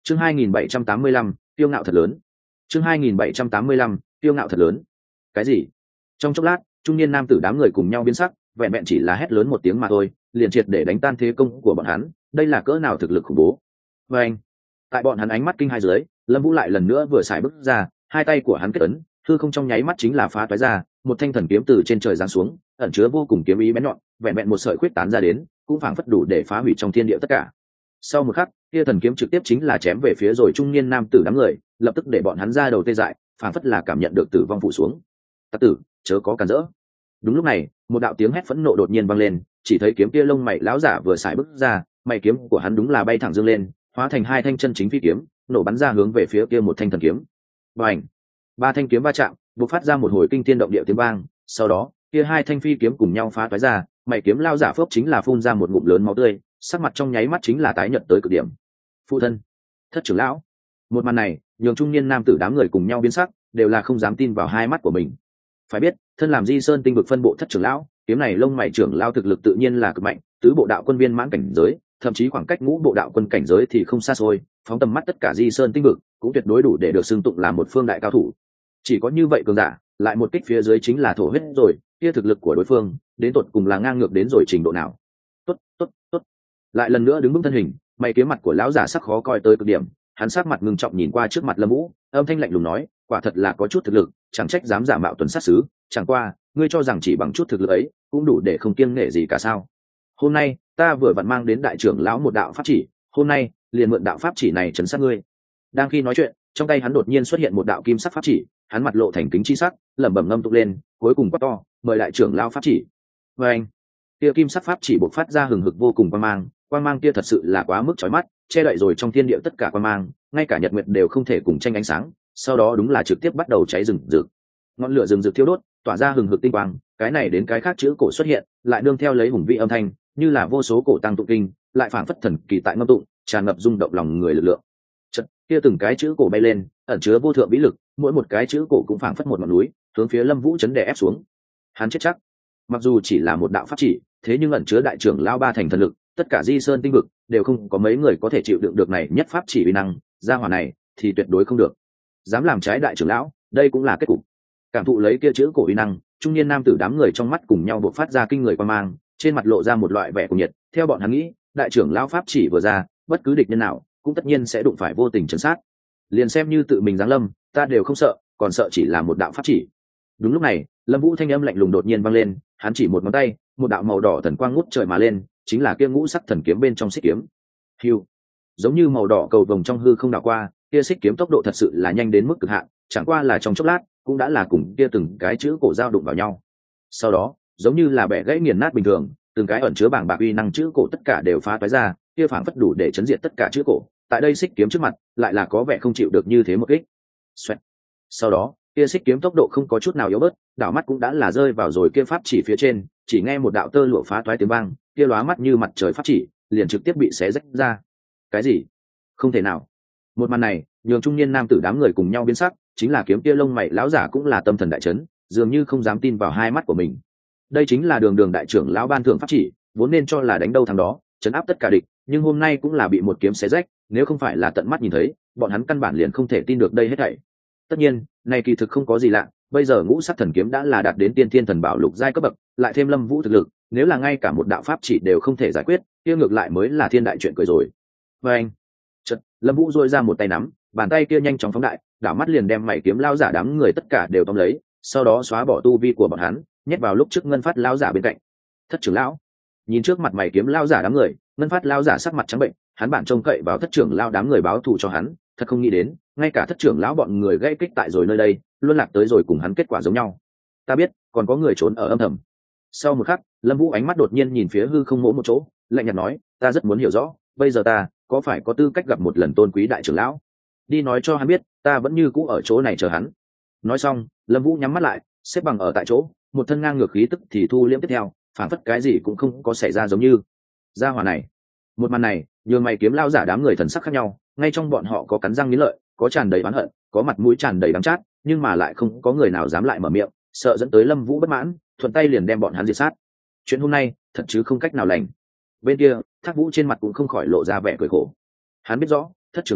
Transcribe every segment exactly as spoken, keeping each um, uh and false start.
chương hai nghìn bảy trăm tám mươi lăm, tiêu ngạo thật lớn. chương hai nghìn bảy trăm tám mươi lăm, tiêu ngạo thật lớn. Cái gì? Trong chốc lát, trung niên nam tử đám người cùng nhau biến sắc, vẹn vẹn chỉ là hét lớn một tiếng mà thôi, liền triệt để đánh tan thế công của bọn hắn, đây là cỡ nào thực lực khủng bố. Và anh, tại bọn hắn ánh mắt kinh hai dưới, Lâm Vũ lại lần nữa vừa xài bước ra, hai tay của hắn kết ấn, hư không trong nháy mắt chính là phá toái ra, một thanh thần kiếm từ trên trời giáng xuống, ẩn chứa vô cùng kiếm ý bén nhọn, vẹn vẹn một sợi khuyết tán ra đến, cũng phảng phất đủ để phá hủy trong thiên địa tất cả. Sau một khắc, kia thần kiếm trực tiếp chính là chém về phía rồi trung niên nam tử đám người, lập tức để bọn hắn ra đầu tê dại, phảng phất là cảm nhận được tử vong phủ xuống. "Tặc tử, chớ có cản rỡ." Đúng lúc này, một đạo tiếng hét phẫn nộ đột nhiên vang lên, chỉ thấy kiếm kia lông mày lão giả vừa xài bước ra, mày kiếm của hắn đúng là bay thẳng dương lên, hóa thành hai thanh chân chính phi kiếm, nổ bắn ra hướng về phía kia một thanh thần kiếm. Bành! Ba thanh kiếm va chạm, bộc phát ra một hồi kinh thiên động địa tiếng vang, sau đó, kia hai thanh phi kiếm cùng nhau phá toái ra, mày kiếm lao giả phốc chính là phun ra một ngụm lớn máu tươi, sắc mặt trong nháy mắt chính là tái nhợt tới cực điểm. Phụ thân, thất trưởng lão. Một màn này, nhường trung niên nam tử đám người cùng nhau biến sắc, đều là không dám tin vào hai mắt của mình. Phải biết, thân làm Di Sơn tinh vực phân bộ thất trưởng lão, kiếm này lông mày trưởng lao thực lực tự nhiên là cực mạnh, tứ bộ đạo quân viên mãn cảnh giới, thậm chí khoảng cách ngũ bộ đạo quân cảnh giới thì không xa xôi, phóng tầm mắt tất cả Di Sơn tinh vực, cũng tuyệt đối đủ để được xưng tụng là một phương đại cao thủ. Chỉ có như vậy cường giả, lại một kích phía dưới chính là thổ huyết rồi, kia thực lực của đối phương, đến tột cùng là ngang ngược đến rồi trình độ nào. Tốt, tốt, tốt. Lại lần nữa đứng vững thân hình, mày kiếm mặt của lão giả sắc khó coi tới cực điểm, hắn sắc mặt ngưng trọng nhìn qua trước mặt Lâm Vũ, âm thanh lạnh lùng nói, quả thật là có chút thực lực, chẳng trách dám giả mạo tuần sát sứ, chẳng qua, ngươi cho rằng chỉ bằng chút thực lực ấy, cũng đủ để không kiêng nể gì cả sao? Hôm nay, ta vừa vặn mang đến đại trưởng lão một đạo pháp chỉ, hôm nay, liền mượn đạo pháp chỉ này trấn sát ngươi. Đang khi nói chuyện, trong tay hắn đột nhiên xuất hiện một đạo kim sắc pháp chỉ, hắn mặt lộ thành kính chi sắc, lẩm bẩm ngâm tụng lên, cuối cùng quát to, mời đại trưởng lão pháp chỉ. Và anh, kia kim sắc pháp chỉ bộc phát ra hừng hực vô cùng quang mang, quang mang kia thật sự là quá mức chói mắt, che đậy rồi trong thiên địa tất cả quang mang, ngay cả nhật nguyệt đều không thể cùng tranh ánh sáng, sau đó đúng là trực tiếp bắt đầu cháy rừng rực. Ngọn lửa rừng rực thiêu đốt, tỏa ra hừng hực tinh quang, cái này đến cái khác chữ cổ xuất hiện, lại nương theo lấy hùng vị âm thanh, như là vô số cổ tăng tụng kinh, lại phảng phất thần kỳ tại ngâm tụng, tràn ngập rung động lòng người lực lượng. Chợt, kia từng cái chữ cổ bay lên, ẩn chứa vô thượng vĩ lực, mỗi một cái chữ cổ cũng phảng phất một ngọn núi, hướng phía Lâm Vũ chấn đè ép xuống. Hắn chết chắc. Mặc dù chỉ là một đạo pháp chỉ, thế nhưng ẩn chứa đại trưởng lão ba thành thần lực, tất cả Di Sơn tinh vực đều không có mấy người có thể chịu đựng được này nhất pháp chỉ uy năng, gia hỏa này thì tuyệt đối không được. Dám làm trái đại trưởng lão, đây cũng là kết cục. Cảm thụ lấy kia chữ cổ uy năng, trung niên nam tử đám người trong mắt cùng nhau bộc phát ra kinh người quan mang, trên mặt lộ ra một loại vẻ cuồng nhiệt, theo bọn hắn nghĩ, đại trưởng lão pháp chỉ vừa ra, bất cứ địch nhân nào cũng tất nhiên sẽ đụng phải vô tình trấn sát. Liền xem như tự mình giáng lâm, ta đều không sợ, còn sợ chỉ là một đạo pháp chỉ. Đúng lúc này, Lâm Vũ thanh âm lạnh lùng đột nhiên vang lên, hắn chỉ một ngón tay, một đạo màu đỏ thần quang ngút trời mà lên, chính là kia ngũ sắc thần kiếm bên trong xích kiếm. Hưu, giống như màu đỏ cầu vồng trong hư không đảo qua, kia xích kiếm tốc độ thật sự là nhanh đến mức cực hạn, chẳng qua là trong chốc lát, cũng đã là cùng kia từng cái chữ cổ giao đụng vào nhau. Sau đó, giống như là bẻ gãy nghiền nát bình thường, từng cái ẩn chứa bảng bạc uy năng chữ cổ tất cả đều phá toái ra, kia phảng phất đủ để chấn diệt tất cả chữ cổ. Tại đây xích kiếm trước mặt, lại là có vẻ không chịu được như thế một kích. Xoẹt. Sau đó, kia xích kiếm tốc độ không có chút nào yếu bớt, đảo mắt cũng đã là rơi vào rồi kia pháp chỉ phía trên, chỉ nghe một đạo tơ lụa phá toái tiếng vang, kia lóa mắt như mặt trời pháp chỉ, liền trực tiếp bị xé rách ra. Cái gì? Không thể nào. Một màn này, nhường trung niên nam tử đám người cùng nhau biến sắc, chính là kiếm kia lông mày lão giả cũng là tâm thần đại chấn, dường như không dám tin vào hai mắt của mình. Đây chính là đường đường đại trưởng lão ban thưởng pháp chỉ, vốn nên cho là đánh đâu thằng đó, chấn áp tất cả địch, nhưng hôm nay cũng là bị một kiếm xé rách, nếu không phải là tận mắt nhìn thấy, bọn hắn căn bản liền không thể tin được đây hết thảy. Tất nhiên, này kỳ thực không có gì lạ, bây giờ ngũ sắc thần kiếm đã là đạt đến tiên thiên thần bảo lục giai cấp bậc, lại thêm Lâm Vũ thực lực, nếu là ngay cả một đạo pháp chỉ đều không thể giải quyết, kia ngược lại mới là thiên đại chuyện cười rồi. Và anh, chợt, Lâm Vũ duỗi ra một tay nắm, bàn tay kia nhanh chóng phóng đại, đảo mắt liền đem mảy kiếm lao giả đám người tất cả đều tóm lấy, sau đó xóa bỏ tu vi của bọn hắn, nhét vào lúc trước ngân phát lao giả bên cạnh. Thất trưởng lão, nhìn trước mặt mảy kiếm lao giả đám người, ngân phát lao giả sắc mặt trắng bệnh, hắn bản trông cậy vào thất trưởng lao đám người báo thù cho hắn, thật không nghĩ đến, ngay cả thất trưởng lão bọn người gây kích tại rồi nơi đây, luôn lạc tới rồi cùng hắn kết quả giống nhau. Ta biết, còn có người trốn ở âm thầm. Sau một khắc, Lâm Vũ ánh mắt đột nhiên nhìn phía hư không mỗ một chỗ, lạnh nhạt nói, ta rất muốn hiểu rõ, bây giờ ta có phải có tư cách gặp một lần tôn quý đại trưởng lão? Đi nói cho hắn biết, ta vẫn như cũ ở chỗ này chờ hắn. Nói xong, Lâm Vũ nhắm mắt lại, xếp bằng ở tại chỗ, một thân ngang ngược khí tức thì thu liễm tiếp theo, phản phất cái gì cũng không có xảy ra giống như. Gia hỏa này, một màn này, nhường mày kiếm lao giả đám người thần sắc khác nhau, ngay trong bọn họ có cắn răng nghiến lợi, có tràn đầy oán hận, có mặt mũi tràn đầy đắng chát, nhưng mà lại không có người nào dám lại mở miệng, sợ dẫn tới Lâm Vũ bất mãn, thuận tay liền đem bọn hắn diệt sát. Chuyện hôm nay, thật chứ không cách nào lành. Bên kia, Thác Vũ trên mặt cũng không khỏi lộ ra vẻ cười khổ. Hắn biết rõ, thất trưởng lão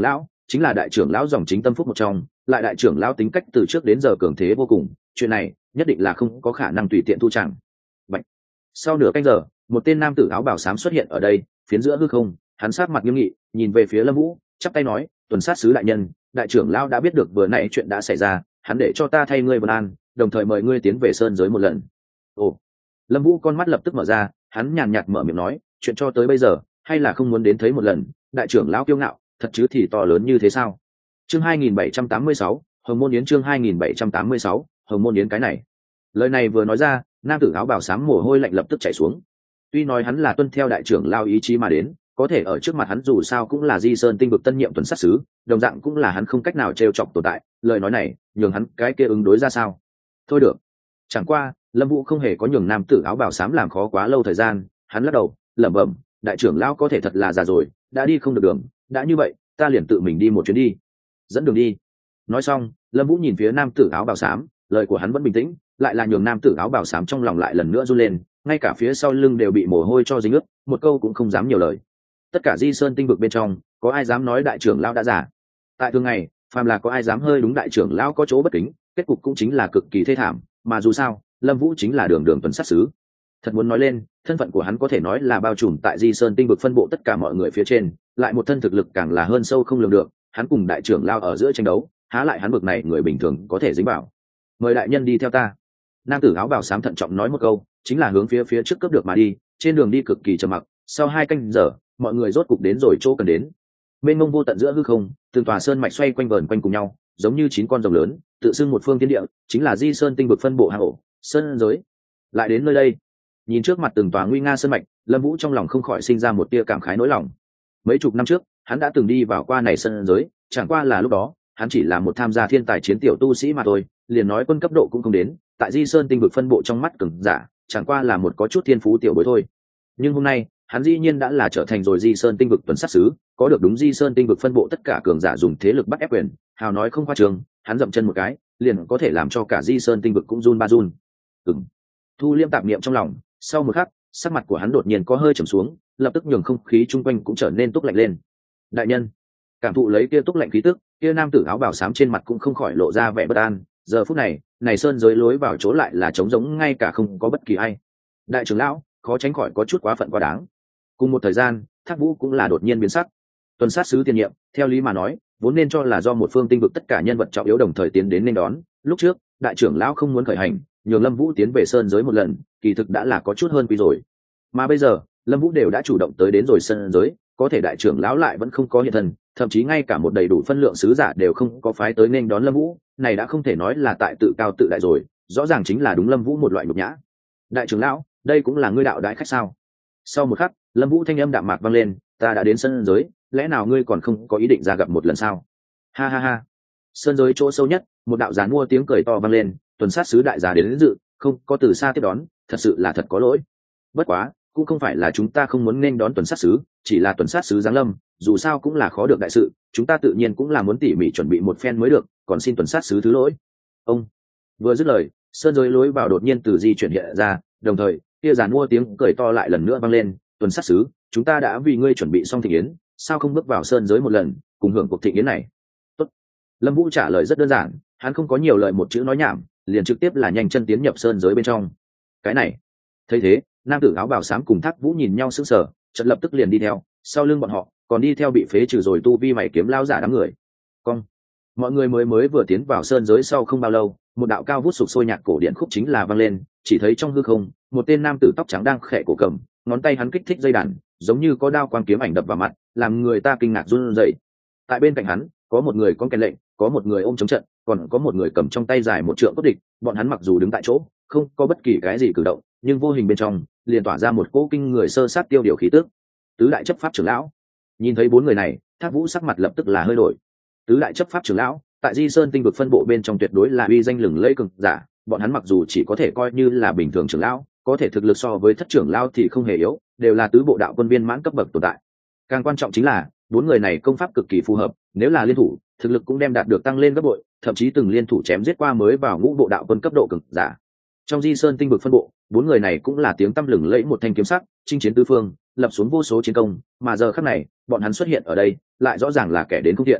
chính là đại trưởng lão dòng chính tâm phúc một trong, lại đại trưởng lão tính cách từ trước đến giờ cường thế vô cùng, chuyện này nhất định là không có khả năng tùy tiện thu chẳng. Bạch. Sau nửa canh giờ, một tên nam tử áo bào xám xuất hiện ở đây, phiến giữa hư không, hắn sát mặt nghiêm nghị, nhìn về phía Lâm Vũ, chắp tay nói, tuần sát sứ đại nhân, đại trưởng lão đã biết được vừa nãy chuyện đã xảy ra, hắn để cho ta thay ngươi vân an, đồng thời mời ngươi tiến về sơn giới một lần. Ồ. Lâm Vũ con mắt lập tức mở ra, hắn nhàn nhạt mở miệng nói, chuyện cho tới bây giờ, hay là không muốn đến thấy một lần, đại trưởng lão kiêu ngạo, thật chứ thì to lớn như thế sao? Chương hai nghìn bảy trăm tám mươi sáu, Hồng Môn Yến chương hai nghìn bảy trăm tám mươi sáu, Hồng Môn Yến cái này. Lời này vừa nói ra, nam tử áo bào xám mồ hôi lạnh lập tức chảy xuống. Tuy nói hắn là tuân theo đại trưởng lão ý chí mà đến, có thể ở trước mặt hắn dù sao cũng là Di Sơn Tinh vực tân nhiệm tuần sát sứ, đồng dạng cũng là hắn không cách nào trêu chọc tồn tại, lời nói này, nhường hắn cái kia ứng đối ra sao? Thôi được. Chẳng qua, Lâm Vũ không hề có nhường nam tử áo bào xám làm khó quá lâu thời gian, hắn lắc đầu, lẩm bẩm, đại trưởng lão có thể thật là già rồi, đã đi không được đường, đã như vậy, ta liền tự mình đi một chuyến đi. Dẫn đường đi. Nói xong, Lâm Vũ nhìn phía nam tử áo bào xám, lời của hắn vẫn bình tĩnh, lại là nhường nam tử áo bào xám trong lòng lại lần nữa run lên, ngay cả phía sau lưng đều bị mồ hôi cho dính ướt, một câu cũng không dám nhiều lời. Tất cả Di Sơn Tinh vực bên trong, có ai dám nói đại trưởng lão đã già? Tại thường ngày, phàm là có ai dám hơi đúng đại trưởng lão có chỗ bất kính, kết cục cũng chính là cực kỳ thê thảm, mà dù sao, Lâm Vũ chính là đường đường tuần sát sứ. Thật muốn nói lên, thân phận của hắn có thể nói là bao trùm tại Di Sơn Tinh vực phân bộ tất cả mọi người phía trên, lại một thân thực lực càng là hơn sâu không lường được, hắn cùng đại trưởng lao ở giữa tranh đấu, há lại hắn bực này người bình thường có thể dính vào. Mời đại nhân đi theo ta. Nam tử áo bào xám thận trọng nói một câu, chính là hướng phía phía trước cướp được mà đi, trên đường đi cực kỳ trầm mặc, sau hai canh giờ, mọi người rốt cục đến rồi chỗ cần đến. Mênh mông vô tận giữa hư không, từng tòa sơn mạch xoay quanh vờn quanh cùng nhau, giống như chín con rồng lớn, tự xưng một phương thiên địa, chính là Di Sơn Tinh vực phân bộ hang ổ, sơn giới. Lại đến nơi đây, nhìn trước mặt từng tòa nguy nga sơn mạch, Lâm Vũ trong lòng không khỏi sinh ra một tia cảm khái nỗi lòng. Mấy chục năm trước, hắn đã từng đi vào qua này sơn giới, chẳng qua là lúc đó, hắn chỉ là một tham gia thiên tài chiến tiểu tu sĩ mà thôi, liền nói quân cấp độ cũng không đến, tại Di Sơn Tinh vực phân bộ trong mắt cường giả, chẳng qua là một có chút thiên phú tiểu bối thôi. Nhưng hôm nay, hắn dĩ nhiên đã là trở thành rồi Di Sơn Tinh vực tuần sát sứ, có được đúng Di Sơn Tinh vực phân bộ tất cả cường giả dùng thế lực bắt ép quyền, hào nói không khoa trương, hắn dậm chân một cái, liền có thể làm cho cả Di Sơn Tinh vực cũng run ba run. Ừm. Thu liêm tạp niệm trong lòng, sau một khắc, sắc mặt của hắn đột nhiên có hơi trầm xuống, lập tức nhường không khí chung quanh cũng trở nên túc lạnh lên. Đại nhân, cảm thụ lấy kia túc lạnh khí tức, kia nam tử áo bào xám trên mặt cũng không khỏi lộ ra vẻ bất an. Giờ phút này, này sơn giới lối vào chỗ lại là trống rỗng, ngay cả không có bất kỳ ai. Đại trưởng lão, khó tránh khỏi có chút quá phận quá đáng. Cùng một thời gian, Thác Vũ cũng là đột nhiên biến sắc. Tuần sát sứ tiền nhiệm, theo lý mà nói, vốn nên cho là do một phương tinh vực tất cả nhân vật trọng yếu đồng thời tiến đến nên đón. Lúc trước, đại trưởng lão không muốn khởi hành, nhường Lâm Vũ tiến về sơn giới một lần, kỳ thực đã là có chút hơn quý rồi. Mà bây giờ, Lâm Vũ đều đã chủ động tới đến rồi sơn giới, có thể đại trưởng lão lại vẫn không có hiện thân, thậm chí ngay cả một đầy đủ phân lượng sứ giả đều không có phái tới nên đón Lâm Vũ, này đã không thể nói là tại tự cao tự đại rồi, rõ ràng chính là đúng Lâm Vũ một loại nhục nhã. Đại trưởng lão, đây cũng là ngươi đạo đại khách sao? Sau một khắc, Lâm Vũ thanh âm đạm mạc vang lên, ta đã đến sơn giới, lẽ nào ngươi còn không có ý định ra gặp một lần sao? Ha ha ha. Sơn giới chỗ sâu nhất, một đạo giàn mua tiếng cười to vang lên, tuần sát sứ đại giá đến, đến dự, không có từ xa tiếp đón, thật sự là thật có lỗi. Bất quá, cũng không phải là chúng ta không muốn nên đón tuần sát sứ, chỉ là tuần sát sứ giáng lâm, dù sao cũng là khó được đại sự, chúng ta tự nhiên cũng là muốn tỉ mỉ chuẩn bị một phen mới được, còn xin tuần sát sứ thứ lỗi. Ông vừa dứt lời, sơn giới lối vào đột nhiên từ di chuyển hiện ra, đồng thời, kia giàn mua tiếng cười to lại lần nữa vang lên, tuần sát sứ, chúng ta đã vì ngươi chuẩn bị xong thịnh yến, sao không bước vào sơn giới một lần, cùng hưởng cuộc thịnh yến này? Tốt. Lâm Vũ trả lời rất đơn giản, hắn không có nhiều lời một chữ nói nhảm, liền trực tiếp là nhanh chân tiến nhập sơn giới bên trong. Cái này, thấy thế, nam tử áo bào xám cùng Thác Vũ nhìn nhau sững sờ, chợt lập tức liền đi theo, sau lưng bọn họ còn đi theo bị phế trừ rồi tu vi mày kiếm lao giả đám người. Cong. Mọi người mới mới vừa tiến vào sơn giới sau không bao lâu, một đạo cao vút sục sôi nhạc cổ điển khúc chính là vang lên, chỉ thấy trong hư không, một tên nam tử tóc trắng đang khẽ cổ cầm, ngón tay hắn kích thích dây đàn, giống như có đao quang kiếm ảnh đập vào mặt, làm người ta kinh ngạc run rẩy. Tại bên cạnh hắn, có một người con kèn lệnh, có một người ôm chống trận, còn có một người cầm trong tay dài một trượng cốt địch, bọn hắn mặc dù đứng tại chỗ, không có bất kỳ cái gì cử động, nhưng vô hình bên trong liền tỏa ra một cỗ kinh người sơ sát tiêu điều khí tức. Tứ đại chấp pháp trưởng lão, nhìn thấy bốn người này, Thác Vũ sắc mặt lập tức là hơi đổi. Tứ đại chấp pháp trưởng lão, tại Di Sơn Tinh vực phân bộ bên trong tuyệt đối là uy danh lừng lẫy cường giả, bọn hắn mặc dù chỉ có thể coi như là bình thường trưởng lão, có thể thực lực so với thất trưởng lão thì không hề yếu, đều là tứ bộ đạo quân viên mãn cấp bậc tồn tại. Càng quan trọng chính là, bốn người này công pháp cực kỳ phù hợp, nếu là liên thủ, thực lực cũng đem đạt được tăng lên gấp bội, thậm chí từng liên thủ chém giết qua mới vào ngũ bộ đạo quân cấp độ cường giả. Trong Di Sơn Tinh vực phân bộ, bốn người này cũng là tiếng tăm lừng lẫy một thanh kiếm sắc, chinh chiến tứ phương, lập xuống vô số chiến công, mà giờ khắc này, bọn hắn xuất hiện ở đây, lại rõ ràng là kẻ đến không thiện.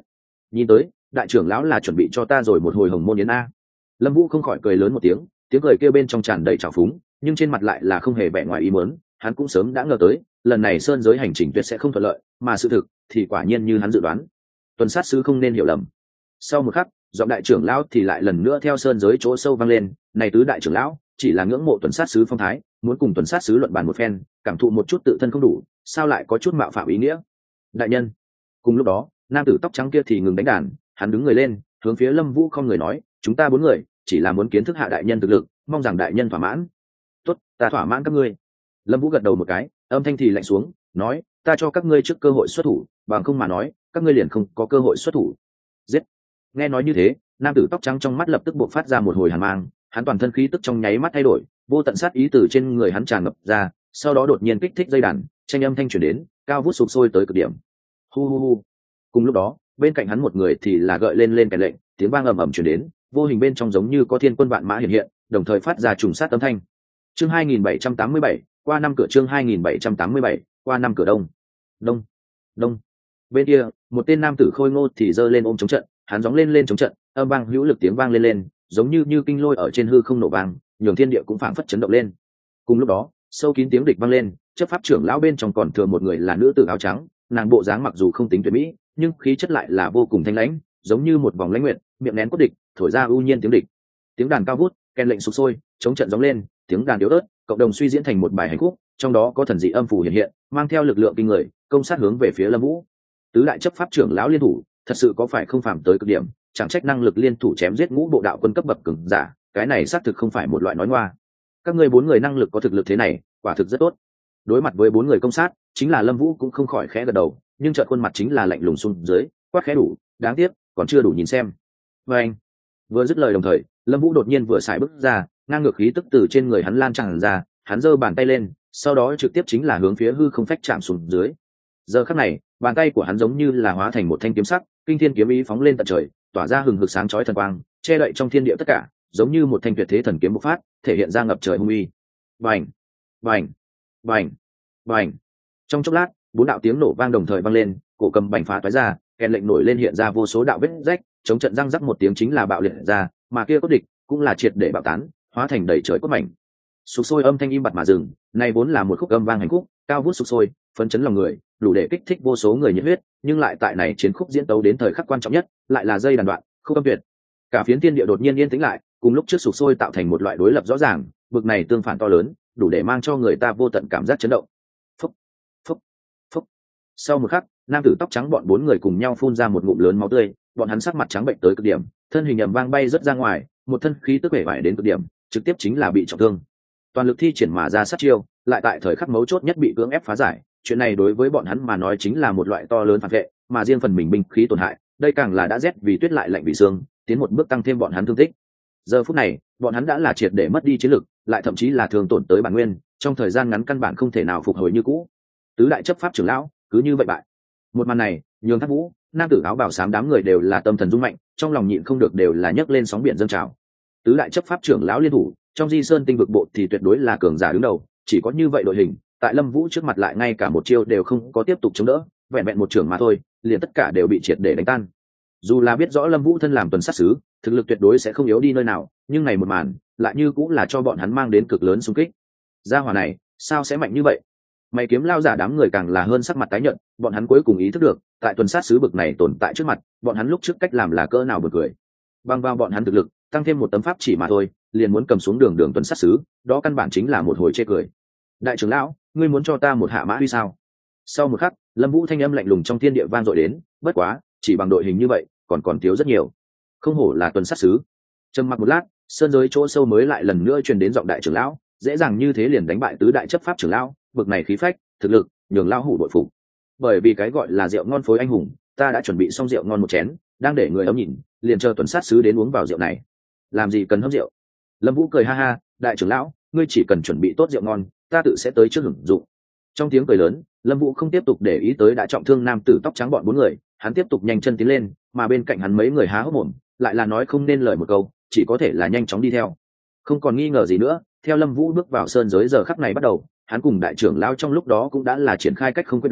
nhìn tới đại trưởng lão là chuẩn bị cho ta rồi một hồi hồng môn yến a. Lâm Vũ không khỏi cười lớn một tiếng, tiếng cười kia bên trong tràn đầy trào phúng, nhưng trên mặt lại là không hề vẻ ngoài ý muốn. Hắn cũng sớm đã ngờ tới lần này sơn giới hành trình tuyệt sẽ không thuận lợi, mà sự thực thì quả nhiên như hắn dự đoán. Tuần sát sứ không nên hiểu lầm. Sau một khắc, giọng đại trưởng lão thì lại lần nữa theo sơn giới chỗ sâu vang lên, này tứ đại trưởng lão chỉ là ngưỡng mộ tuần sát sứ phong thái, muốn cùng tuần sát sứ luận bàn một phen, cảm thụ một chút tự thân không đủ, sao lại có chút mạo phạm ý nghĩa. Đại nhân. Cùng lúc đó, nam tử tóc trắng kia thì ngừng đánh đàn, hắn đứng người lên, hướng phía Lâm Vũ không người nói, chúng ta bốn người chỉ là muốn kiến thức hạ đại nhân thực lực, mong rằng đại nhân thỏa mãn. Tốt, ta thỏa mãn các ngươi. Lâm Vũ gật đầu một cái, âm thanh thì lạnh xuống, nói, ta cho các ngươi trước cơ hội xuất thủ, bằng không mà nói các ngươi liền không có cơ hội xuất thủ. Giết. Nghe nói như thế, nam tử tóc trắng trong mắt lập tức bộc phát ra một hồi hàn mang, hắn toàn thân khí tức trong nháy mắt thay đổi, vô tận sát ý từ trên người hắn tràn ngập ra, sau đó đột nhiên kích thích dây đàn, thanh âm thanh truyền đến, cao vút sục sôi tới cực điểm. Hu hu hu. Cùng lúc đó, bên cạnh hắn một người thì là gợi lên lên cái lệnh, tiếng vang ầm ầm truyền đến, vô hình bên trong giống như có thiên quân vạn mã hiện hiện, đồng thời phát ra trùng sát âm thanh. Chương hai nghìn bảy trăm tám mươi bảy, qua năm cửa chương hai nghìn bảy trăm tám mươi bảy, qua năm cửa đông. Đông, đông. Bên kia, một tên nam tử khôi ngô thì giơ lên ôm chống trận, hắn gióng lên lên chống trận, âm vang hữu lực tiếng vang lên lên, giống như như kinh lôi ở trên hư không nổ vang, nhường thiên địa cũng phảng phất chấn động lên. Cùng lúc đó, sâu kín tiếng địch vang lên, chấp pháp trưởng lão bên trong còn thừa một người là nữ tử áo trắng, nàng bộ dáng mặc dù không tính tuyệt mỹ, nhưng khí chất lại là vô cùng thanh lãnh, giống như một vòng lãnh nguyện, miệng nén cốt địch, thổi ra ưu nhiên tiếng địch. Tiếng đàn cao vút, kèn lệnh sục sôi, chống trận gióng lên, tiếng đàn yếu ớt, cộng đồng suy diễn thành một bài hành khúc, trong đó có thần dị âm phủ hiện hiện, mang theo lực lượng kinh người, công sát hướng về phía Lâm Vũ. Tứ đại chấp pháp trưởng lão liên thủ, thật sự có phải không phàm tới cực điểm, chẳng trách năng lực liên thủ chém giết ngũ bộ đạo quân cấp bậc cường giả, cái này xác thực không phải một loại nói ngoa. Các ngươi bốn người năng lực có thực lực thế này, quả thực rất tốt. Đối mặt với bốn người công sát, chính là Lâm Vũ cũng không khỏi khẽ gật đầu, nhưng chợt khuôn mặt chính là lạnh lùng xuống dưới, quát khẽ đủ, đáng tiếc, còn chưa đủ nhìn xem. Và anh, vừa dứt lời đồng thời, Lâm Vũ đột nhiên vừa xài bước ra, ngang ngược khí tức từ trên người hắn lan tràn ra, hắn giơ bàn tay lên, sau đó trực tiếp chính là hướng phía hư không phách chạm xuống dưới. Giờ khắc này, bàn tay của hắn giống như là hóa thành một thanh kiếm sắc, kinh thiên kiếm ý phóng lên tận trời, tỏa ra hừng hực sáng chói thần quang, che đậy trong thiên địa tất cả, giống như một thanh tuyệt thế thần kiếm bộc phát, thể hiện ra ngập trời hung uy. Bành, bành, bành, bành. Trong chốc lát, bốn đạo tiếng nổ vang đồng thời vang lên, cổ cầm bành phá toái ra, kèn lệnh nổi lên hiện ra vô số đạo vết rách, chống trận răng rắc một tiếng chính là bạo liệt ra, mà kia cốt địch cũng là triệt để bạo tán, hóa thành đầy trời cốt mảnh. Sục sôi âm thanh im bặt mà dừng, này vốn là một khúc âm vang hành khúc, cao vút sục sôi, phấn chấn lòng người, đủ để kích thích vô số người nhiệt huyết, nhưng lại tại này chiến khúc diễn tấu đến thời khắc quan trọng nhất, lại là dây đàn đoạn, khúc âm tuyệt. Cả phiến thiên địa đột nhiên yên tĩnh lại, cùng lúc trước sục sôi tạo thành một loại đối lập rõ ràng, bực này tương phản to lớn, đủ để mang cho người ta vô tận cảm giác chấn động. Phúc, phúc, phúc. Sau một khắc, nam tử tóc trắng bọn bốn người cùng nhau phun ra một ngụm lớn máu tươi, bọn hắn sắc mặt trắng bệnh tới cực điểm, thân hình ầm vang bay rất ra ngoài, một thân khí tức vẻ vải đến cực điểm, trực tiếp chính là bị trọng thương. Toàn lực thi triển mà ra sát chiêu, lại tại thời khắc mấu chốt nhất bị cưỡng ép phá giải, chuyện này đối với bọn hắn mà nói chính là một loại to lớn phản vệ, mà riêng phần mình binh khí tổn hại, đây càng là đã rét vì tuyết lại lạnh vì xương, tiến một bước tăng thêm bọn hắn thương tích. Giờ phút này, bọn hắn đã là triệt để mất đi chiến lực, lại thậm chí là thương tổn tới bản nguyên, trong thời gian ngắn căn bản không thể nào phục hồi như cũ. Tứ đại chấp pháp trưởng lão cứ như vậy bại. Một màn này, nhường Thác Vũ, nam tử áo bào xám đám người đều là tâm thần rung mạnh, trong lòng nhịn không được đều là nhấc lên sóng biển dâng trào. Tứ đại chấp pháp trưởng lão liên thủ, trong Di Sơn tinh vực bộ thì tuyệt đối là cường giả đứng đầu, chỉ có như vậy đội hình, tại Lâm Vũ trước mặt lại ngay cả một chiêu đều không có tiếp tục chống đỡ, vẹn vẹn một trưởng mà thôi, liền tất cả đều bị triệt để đánh tan. Dù là biết rõ Lâm Vũ thân làm tuần sát sứ, thực lực tuyệt đối sẽ không yếu đi nơi nào, nhưng này một màn, lại như cũng là cho bọn hắn mang đến cực lớn xung kích. Gia hỏa này, sao sẽ mạnh như vậy? Mày kiếm lao giả đám người càng là hơn sắc mặt tái nhợt, bọn hắn cuối cùng ý thức được, tại tuần sát sứ bực này tồn tại trước mặt, bọn hắn lúc trước cách làm là cỡ nào buồn cười. Bằng vào bọn hắn thực lực, tăng thêm một tấm pháp chỉ mà thôi, liền muốn cầm xuống đường đường tuần sát sứ, đó căn bản chính là một hồi chê cười. Đại trưởng lão, ngươi muốn cho ta một hạ mã huy sao? Sau một khắc, Lâm Vũ thanh âm lạnh lùng trong thiên địa vang dội đến, bất quá, chỉ bằng đội hình như vậy, còn còn thiếu rất nhiều. Không hổ là tuần sát sứ. Trầm mặc một lát, sơn giới chỗ sâu mới lại lần nữa truyền đến giọng đại trưởng lão, dễ dàng như thế liền đánh bại tứ đại chấp pháp trưởng lão, bực này khí phách, thực lực, nhường lão hủ bội phục. Bởi vì cái gọi là rượu ngon phối anh hùng, ta đã chuẩn bị xong rượu ngon một chén, đang để người ấm nhìn, liền chờ tuần sát sứ đến uống vào rượu này. Làm gì cần hấp rượu? Lâm Vũ cười ha ha, đại trưởng lão, ngươi chỉ cần chuẩn bị tốt rượu ngon, ta tự sẽ tới trước hưởng dụng. Trong tiếng cười lớn, Lâm Vũ không tiếp tục để ý tới đã trọng thương nam tử tóc trắng bọn bốn người, hắn tiếp tục nhanh chân tiến lên, mà bên cạnh hắn mấy người há hốc mồm, lại là nói không nên lời một câu, chỉ có thể là nhanh chóng đi theo. Không còn nghi ngờ gì nữa, theo Lâm Vũ bước vào sơn giới giờ khắc này bắt đầu, hắn cùng đại trưởng lão trong lúc đó cũng đã là triển khai cách không quyết đấu,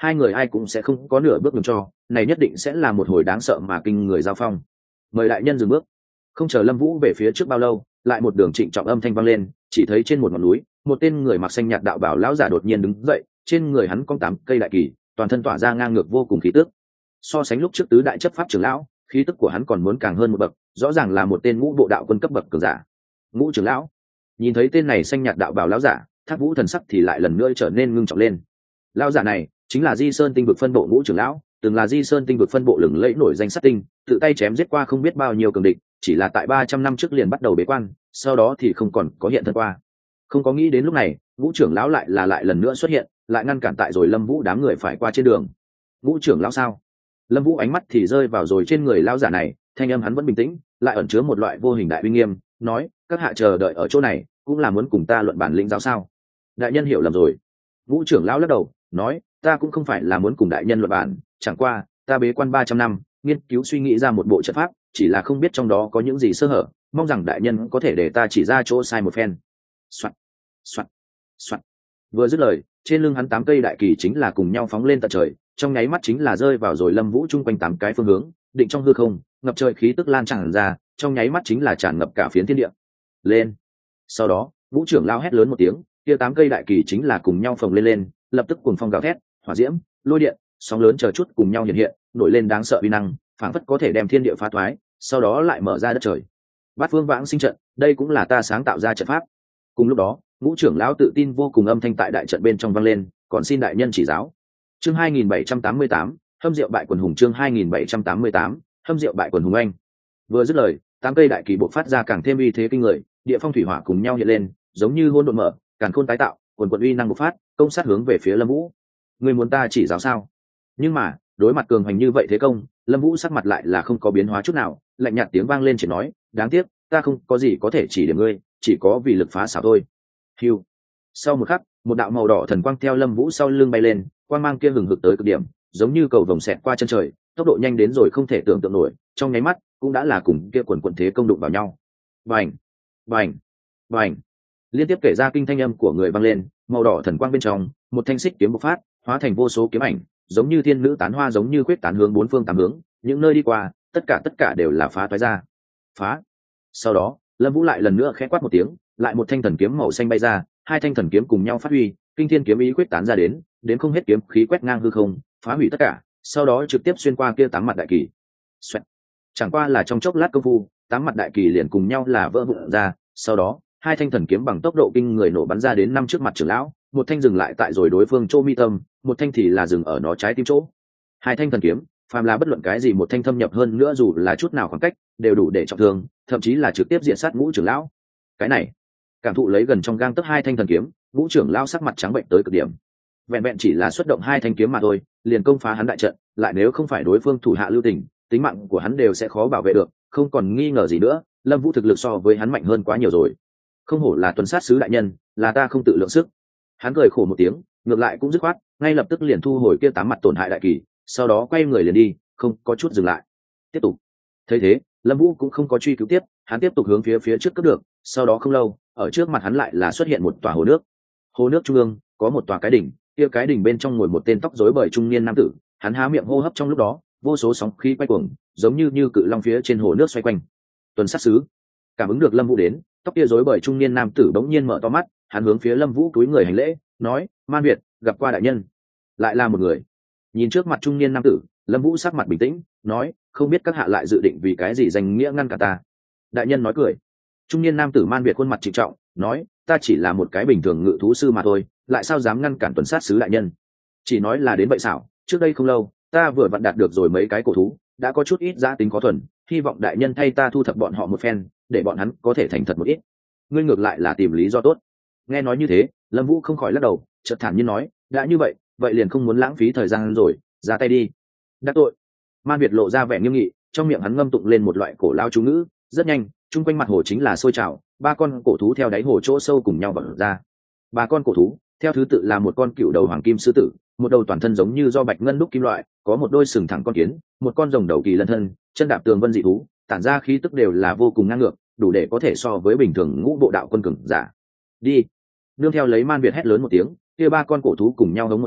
hai người ai cũng sẽ không có nửa bước nhường cho, này nhất định sẽ là một hồi đáng sợ mà kinh người giao phong. Mời đại nhân dừng bước. Không chờ Lâm Vũ về phía trước bao lâu, lại một đường trịnh trọng âm thanh vang lên, chỉ thấy trên một ngọn núi, một tên người mặc xanh nhạt đạo bảo lão giả đột nhiên đứng dậy, trên người hắn cong tám cây đại kỳ, toàn thân tỏa ra ngang ngược vô cùng khí tức. So sánh lúc trước tứ đại chấp pháp trưởng lão, khí tức của hắn còn muốn càng hơn một bậc, rõ ràng là một tên ngũ bộ đạo quân cấp bậc cường giả. Ngũ trưởng lão. Nhìn thấy tên này xanh nhạt đạo bảo lão giả, Thác Vũ thần sắc thì lại lần nữa trở nên ngưng trọng lên. Lão giả này chính là Di Sơn Tinh vực phân bộ ngũ trưởng lão, từng là Di Sơn Tinh vực phân bộ lừng lẫy nổi danh sát tinh, tự tay chém giết qua không biết bao nhiêu cường địch, chỉ là tại ba trăm năm trước liền bắt đầu bế quan, sau đó thì không còn có hiện thân qua. Không có nghĩ đến lúc này, ngũ trưởng lão lại là lại lần nữa xuất hiện, lại ngăn cản tại rồi Lâm Vũ đám người phải qua trên đường. Ngũ trưởng lão sao? Lâm Vũ ánh mắt thì rơi vào rồi trên người lão giả này, thanh âm hắn vẫn bình tĩnh, lại ẩn chứa một loại vô hình đại uy nghiêm, nói: "Các hạ chờ đợi ở chỗ này, cũng là muốn cùng ta luận bản lĩnh giáo sao?" Đại nhân hiểu lầm rồi. Ngũ trưởng lão lắc đầu, nói: "Ta cũng không phải là muốn cùng đại nhân luận bản, chẳng qua, ta bế quan ba trăm năm, nghiên cứu suy nghĩ ra một bộ trận pháp, chỉ là không biết trong đó có những gì sơ hở, mong rằng đại nhân có thể để ta chỉ ra chỗ sai một phen." Soạt, soạt, soạt. Vừa dứt lời, trên lưng hắn tám cây đại kỳ chính là cùng nhau phóng lên tận trời, trong nháy mắt chính là rơi vào rồi Lâm Vũ chung quanh tám cái phương hướng, định trong hư không, ngập trời khí tức lan tràn ra, trong nháy mắt chính là tràn ngập cả phiến thiên địa. Lên. Sau đó, Vũ trưởng lao hét lớn một tiếng, kia tám cây đại kỳ chính là cùng nhau phồng lên lên, lập tức cuồng phong gào thét, hỏa diễm, lôi điện, sóng lớn chờ chút cùng nhau hiện hiện, nổi lên đáng sợ uy năng, phảng phất có thể đem thiên địa phá thoái, sau đó lại mở ra đất trời. Bát Phương Vãng Sinh trận, đây cũng là ta sáng tạo ra trận pháp. Cùng lúc đó, Ngũ trưởng lão tự tin vô cùng âm thanh tại đại trận bên trong vang lên, còn xin đại nhân chỉ giáo. Chương hai nghìn bảy trăm tám mươi tám, Hâm Diệu bại quần hùng. Chương hai nghìn bảy trăm tám mươi tám, Hâm Diệu bại quần hùng anh. Vừa dứt lời, tám cây đại kỳ bộc phát ra càng thêm uy thế kinh người, địa phong thủy hỏa cùng nhau hiện lên, giống như hỗn độn mở, càn khôn tái tạo, quần quần uy năng bộc phát, công sát hướng về phía Lâm Vũ. Ngươi muốn ta chỉ giáo sao? Nhưng mà, đối mặt cường hành như vậy thế công, Lâm Vũ sắc mặt lại là không có biến hóa chút nào, lạnh nhạt tiếng vang lên chỉ nói: "Đáng tiếc, ta không có gì có thể chỉ điểm ngươi, chỉ có vì lực phá xảo thôi." Hưu. Sau một khắc, một đạo màu đỏ thần quang theo Lâm Vũ sau lưng bay lên, quang mang kia hừng hực tới cực điểm, giống như cầu vồng xẹt qua chân trời, tốc độ nhanh đến rồi không thể tưởng tượng nổi, trong nháy mắt cũng đã là cùng kia quần quần thế công đụng vào nhau. Bành, bành, bành. Liên tiếp kể ra kinh thanh âm của người vang lên, màu đỏ thần quang bên trong, một thanh xích kiếm bộc phát, hóa thành vô số kiếm ảnh, giống như thiên nữ tán hoa giống như quyết tán hướng bốn phương tám hướng, những nơi đi qua, tất cả tất cả đều là phá toái ra. Phá. Sau đó, Lâm Vũ lại lần nữa khẽ quát một tiếng, lại một thanh thần kiếm màu xanh bay ra, hai thanh thần kiếm cùng nhau phát huy, kinh thiên kiếm ý quyết tán ra đến, đến không hết kiếm khí quét ngang hư không, phá hủy tất cả, sau đó trực tiếp xuyên qua kia tám mặt đại kỳ. Xoẹt. Chẳng qua là trong chốc lát công phu, tám mặt đại kỳ liền cùng nhau là vỡ vụn ra, sau đó, hai thanh thần kiếm bằng tốc độ kinh người nổ bắn ra đến năm trước mặt trưởng lão, một thanh dừng lại tại rồi đối phương chỗ mi tâm, một thanh thì là dừng ở nó trái tim chỗ. Hai thanh thần kiếm, phàm là bất luận cái gì một thanh thâm nhập hơn nữa dù là chút nào khoảng cách, đều đủ để trọng thương, thậm chí là trực tiếp diện sát Ngũ trưởng lão. Cái này, cảm thụ lấy gần trong gang tấc hai thanh thần kiếm, Ngũ trưởng lão sắc mặt trắng bệnh tới cực điểm. Vẹn vẹn chỉ là xuất động hai thanh kiếm mà thôi, liền công phá hắn đại trận, lại nếu không phải đối phương thủ hạ lưu tình, tính mạng của hắn đều sẽ khó bảo vệ được, không còn nghi ngờ gì nữa, Lâm Vũ thực lực so với hắn mạnh hơn quá nhiều rồi. Không hổ là tuần sát sứ đại nhân, là ta không tự lượng sức. Hắn cười khổ một tiếng, ngược lại cũng dứt khoát, ngay lập tức liền thu hồi kia tám mặt tổn hại đại kỳ, sau đó quay người liền đi, không có chút dừng lại. Tiếp tục. Thấy thế, Lâm Vũ cũng không có truy cứu tiếp, hắn tiếp tục hướng phía phía trước cấp được, sau đó không lâu, ở trước mặt hắn lại là xuất hiện một tòa hồ nước. Hồ nước trung ương có một tòa cái đỉnh, kia cái đỉnh bên trong ngồi một tên tóc rối bời trung niên nam tử, hắn há miệng hô hấp trong lúc đó, vô số sóng khí quay cuồng, giống như như cự long phía trên hồ nước xoay quanh. Tuần sát sứ. Cảm ứng được Lâm Vũ đến, tóc kia rối bời trung niên nam tử bỗng nhiên mở to mắt, hắn hướng phía Lâm Vũ cúi người hành lễ, nói: "Man Việt, gặp qua đại nhân." Lại là một người. Nhìn trước mặt trung niên nam tử, Lâm Vũ sắc mặt bình tĩnh, nói: "Không biết các hạ lại dự định vì cái gì danh nghĩa ngăn cả ta?" Đại nhân nói cười. Trung niên nam tử Man Việt khuôn mặt trịnh trọng, nói: "Ta chỉ là một cái bình thường ngự thú sư mà thôi, lại sao dám ngăn cản tuần sát sứ đại nhân? Chỉ nói là đến vậy xảo, trước đây không lâu, ta vừa vặn đạt được rồi mấy cái cổ thú, đã có chút ít giá tính có thuần, hy vọng đại nhân thay ta thu thập bọn họ một phen, để bọn hắn có thể thành thật một ít." Ngươi ngược lại là tìm lý do tốt. Nghe nói như thế, Lâm Vũ không khỏi lắc đầu, chợt thản nhiên nói: "Đã như vậy, vậy liền không muốn lãng phí thời gian rồi, ra tay đi." Đắc tội. Man Việt lộ ra vẻ nghiêm nghị, trong miệng hắn ngâm tụng lên một loại cổ lao chú ngữ, rất nhanh, chung quanh mặt hồ chính là sôi trào, ba con cổ thú theo đáy hồ chỗ sâu cùng nhau bật ra. Ba con cổ thú, theo thứ tự là một con cựu đầu hoàng kim sư tử, một đầu toàn thân giống như do bạch ngân đúc kim loại, có một đôi sừng thẳng con kiến, một con rồng đầu kỳ lân thân, chân đạp tường vân dị thú, tản ra khí tức đều là vô cùng ngang ngược, đủ để có thể so với bình thường ngũ bộ đạo quân cường giả. Đi. Nương theo lấy Man Việt hét lớn một tiếng, kia ba con cổ thú cùng nhau hống một tiếng,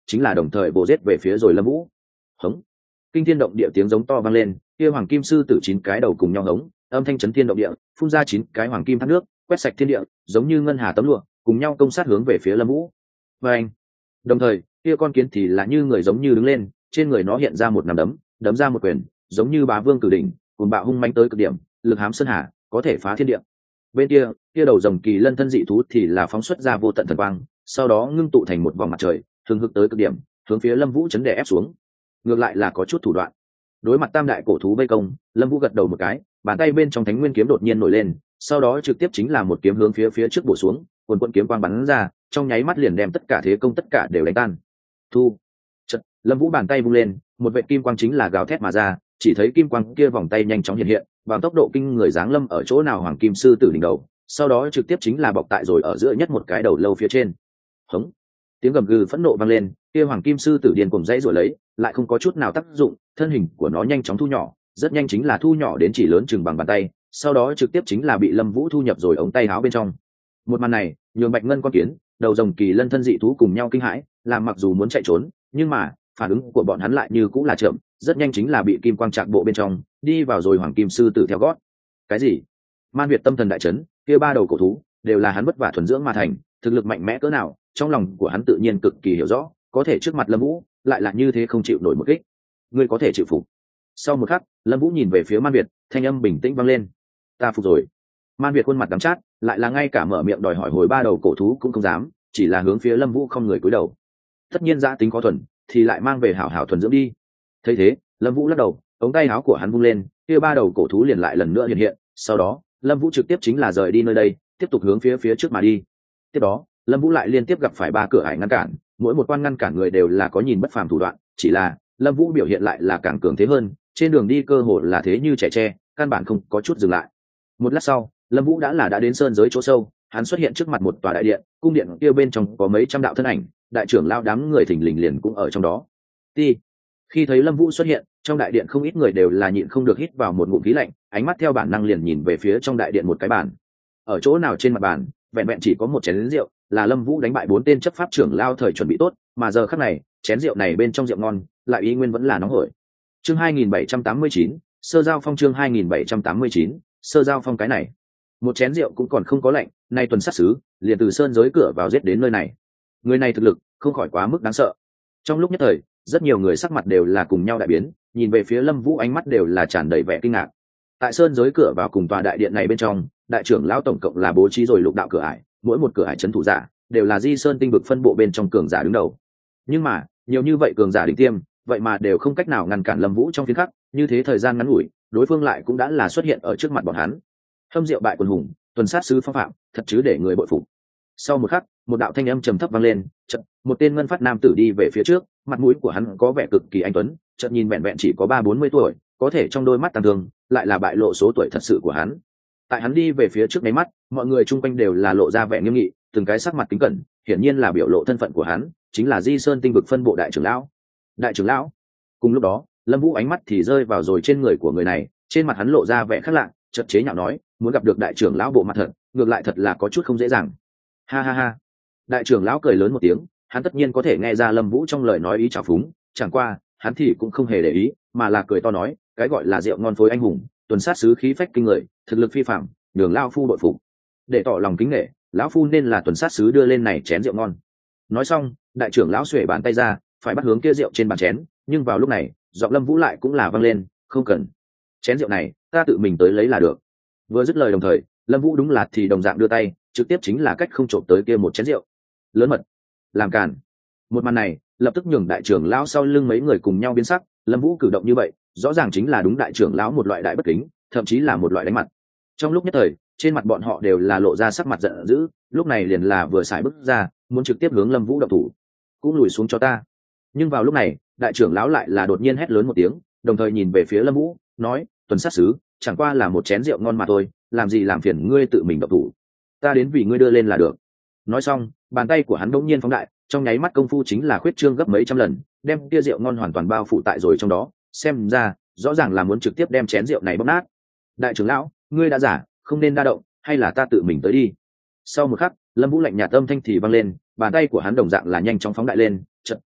chính là đồng thời vồ giết về phía rồi lâm vũ. Hống, kinh thiên động địa tiếng giống to vang lên, kia hoàng kim sư tử chín cái đầu cùng nhau hống, âm thanh chấn thiên động địa, phun ra chín cái hoàng kim thác nước, quét sạch thiên địa, giống như ngân hà tấm lụa, cùng nhau công sát hướng về phía lâm vũ. Và anh, đồng thời kia con kiến thì là như người giống như đứng lên, trên người nó hiện ra một nắm đấm, đấm ra một quyền, giống như bá vương cử đỉnh, cuồng bạo hung manh tới cực điểm, lực hám sơn hà, có thể phá thiên địa. Bên kia, kia đầu rồng kỳ lân thân dị thú thì là phóng xuất ra vô tận thần quang, sau đó ngưng tụ thành một vòng mặt trời, hừng hực tới cực điểm, hướng phía lâm vũ chấn đè ép xuống. Ngược lại là có chút thủ đoạn. Đối mặt tam đại cổ thú vây công, lâm vũ gật đầu một cái, bàn tay bên trong thánh nguyên kiếm đột nhiên nổi lên, sau đó trực tiếp chính là một kiếm hướng phía phía trước bổ xuống, quần quần kiếm quang bắn ra, trong nháy mắt liền đem tất cả thế công tất cả đều đánh tan. Thu. Chật, lâm vũ bàn tay vung lên, một vệt kim quang chính là gào thét mà ra, chỉ thấy kim quang kia vòng tay nhanh chóng hiện hiện, bằng tốc độ kinh người giáng lâm ở chỗ nào hoàng kim sư tử đỉnh đầu, sau đó trực tiếp chính là bọc tại rồi ở giữa nhất một cái đầu lâu phía trên. Hống, tiếng gầm gừ phẫn nộ vang lên, kia hoàng kim sư tử điên cuồng dãy rồi lấy, lại không có chút nào tác dụng, thân hình của nó nhanh chóng thu nhỏ, rất nhanh chính là thu nhỏ đến chỉ lớn chừng bằng bàn tay, sau đó trực tiếp chính là bị lâm vũ thu nhập rồi ống tay áo bên trong. Một màn này nhường bạch ngân con kiến, đầu rồng kỳ lân thân dị thú cùng nhau kinh hãi, làm mặc dù muốn chạy trốn, nhưng mà phản ứng của bọn hắn lại như cũng là chậm, rất nhanh chính là bị kim quang trạc bộ bên trong đi vào rồi hoàng kim sư tử theo gót. Cái gì? Man Việt tâm thần đại chấn, kia ba đầu cổ thú đều là hắn vất vả thuần dưỡng mà thành, thực lực mạnh mẽ cỡ nào, trong lòng của hắn tự nhiên cực kỳ hiểu rõ, có thể trước mặt lâm vũ lại là như thế không chịu nổi một kích. Ngươi có thể chịu phục? Sau một khắc, lâm vũ nhìn về phía Man Việt, thanh âm bình tĩnh vang lên. Ta phục rồi. Man Việt khuôn mặt đắng chát, lại là ngay cả mở miệng đòi hỏi hồi ba đầu cổ thú cũng không dám, chỉ là hướng phía lâm vũ không người cúi đầu. Tất nhiên giã tính có thuần, thì lại mang về hảo hảo thuần dưỡng đi. Thấy thế, lâm vũ lắc đầu, ống tay áo của hắn vung lên, kia ba đầu cổ thú liền lại lần nữa hiện hiện, sau đó lâm vũ trực tiếp chính là rời đi nơi đây, tiếp tục hướng phía phía trước mà đi. Tiếp đó lâm vũ lại liên tiếp gặp phải ba cửa ải ngăn cản, mỗi một quan ngăn cản người đều là có nhìn bất phàm thủ đoạn, chỉ là lâm vũ biểu hiện lại là càng cường thế hơn, trên đường đi cơ hội là thế như trẻ tre, căn bản không có chút dừng lại. Một lát sau, lâm vũ đã là đã đến sơn giới chỗ sâu, hắn xuất hiện trước mặt một tòa đại điện, cung điện kia bên trong có mấy trăm đạo thân ảnh, đại trưởng lao đám người thình lình liền cũng ở trong đó. Ti. Khi thấy lâm vũ xuất hiện, trong đại điện không ít người đều là nhịn không được hít vào một ngụm khí lạnh, ánh mắt theo bản năng liền nhìn về phía trong đại điện một cái bàn. Ở chỗ nào trên mặt bàn, vẹn vẹn chỉ có một chén rượu, là lâm vũ đánh bại bốn tên chấp pháp trưởng lao thời chuẩn bị tốt, mà giờ khắc này chén rượu này bên trong rượu ngon lại y nguyên vẫn là nóng hổi. Chương hai nghìn bảy trăm tám mươi chín, sơ giao phong. Chương hai nghìn bảy trăm tám mươi chín, sơ giao phong. Cái này một chén rượu cũng còn không có lạnh, nay tuần sát sứ liền từ sơn giới cửa vào giết đến nơi này, người này thực lực không khỏi quá mức đáng sợ. Trong lúc nhất thời, rất nhiều người sắc mặt đều là cùng nhau đại biến, nhìn về phía lâm vũ ánh mắt đều là tràn đầy vẻ kinh ngạc. Tại sơn giới cửa vào cùng tòa đại điện này bên trong, đại trưởng lão tổng cộng là bố trí rồi lục đạo cửa ải, mỗi một cửa ải trấn thủ giả đều là di sơn tinh vực phân bộ bên trong cường giả đứng đầu. Nhưng mà nhiều như vậy cường giả đỉnh tiêm, vậy mà đều không cách nào ngăn cản lâm vũ trong phiến khắc, như thế thời gian ngắn ngủi, đối phương lại cũng đã là xuất hiện ở trước mặt bọn hắn. Hâm rượu bại quần hùng, tuần sát sứ phong phạm, thật chứ để người bội phục. Sau một khắc, một đạo thanh âm trầm thấp vang lên, chợt một tên ngân phát nam tử đi về phía trước, mặt mũi của hắn có vẻ cực kỳ anh tuấn, chợt nhìn vẹn vẹn chỉ có ba bốn mươi tuổi, có thể trong đôi mắt tàn thương lại là bại lộ số tuổi thật sự của hắn. Tại hắn đi về phía trước mấy mắt, mọi người chung quanh đều là lộ ra vẻ nghiêm nghị, từng cái sắc mặt kính cẩn, hiển nhiên là biểu lộ thân phận của hắn, chính là Di Sơn tinh vực phân bộ đại trưởng lão. Đại trưởng lão. Cùng lúc đó, Lâm Vũ ánh mắt thì rơi vào rồi trên người của người này, trên mặt hắn lộ ra vẻ khác lạ, chợt chế nhạo nói, muốn gặp được đại trưởng lão bộ mặt thật, ngược lại thật là có chút không dễ dàng. Ha ha ha. Đại trưởng lão cười lớn một tiếng, hắn tất nhiên có thể nghe ra Lâm Vũ trong lời nói ý trào phúng, chẳng qua hắn thì cũng không hề để ý, mà là cười to nói, cái gọi là rượu ngon phối anh hùng, tuần sát sứ khí phách kinh người, thực lực phi phàm, nhường lão phu đội phục. Để tỏ lòng kính nể, lão phu nên là tuần sát sứ đưa lên này chén rượu ngon. Nói xong, đại trưởng lão xuề bàn tay ra, phải bắt hướng kia rượu trên bàn chén, nhưng vào lúc này, giọng Lâm Vũ lại cũng là vang lên, không cần. Chén rượu này, ta tự mình tới lấy là được. Vừa dứt lời đồng thời, Lâm Vũ đúng là thì đồng dạng đưa tay, trực tiếp chính là cách không trộm tới kia một chén rượu. Lớn mật, làm cản. Một màn này lập tức nhường đại trưởng lão sau lưng mấy người cùng nhau biến sắc. Lâm Vũ cử động như vậy rõ ràng chính là đúng đại trưởng lão một loại đại bất kính, thậm chí là một loại đánh mặt. Trong lúc nhất thời, trên mặt bọn họ đều là lộ ra sắc mặt giận dữ, lúc này liền là vừa xài bước ra, muốn trực tiếp hướng Lâm Vũ động thủ. Cũng lùi xuống cho ta. Nhưng vào lúc này, đại trưởng lão lại là đột nhiên hét lớn một tiếng, đồng thời nhìn về phía Lâm Vũ, nói, tuần sát sứ, chẳng qua là một chén rượu ngon mà thôi, làm gì làm phiền ngươi tự mình động thủ, ta đến vì ngươi đưa lên là được. Nói xong, bàn tay của hắn đột nhiên phóng đại, trong nháy mắt công phu chính là khuyết trương gấp mấy trăm lần, đem kia rượu ngon hoàn toàn bao phủ tại rồi trong đó, xem ra rõ ràng là muốn trực tiếp đem chén rượu này bóp nát. Đại trưởng lão, ngươi đã giả, không nên đa động, hay là ta tự mình tới đi. Sau một khắc, Lâm Vũ lạnh nhạt âm thanh thì vang lên, bàn tay của hắn đồng dạng là nhanh chóng phóng đại lên, chợt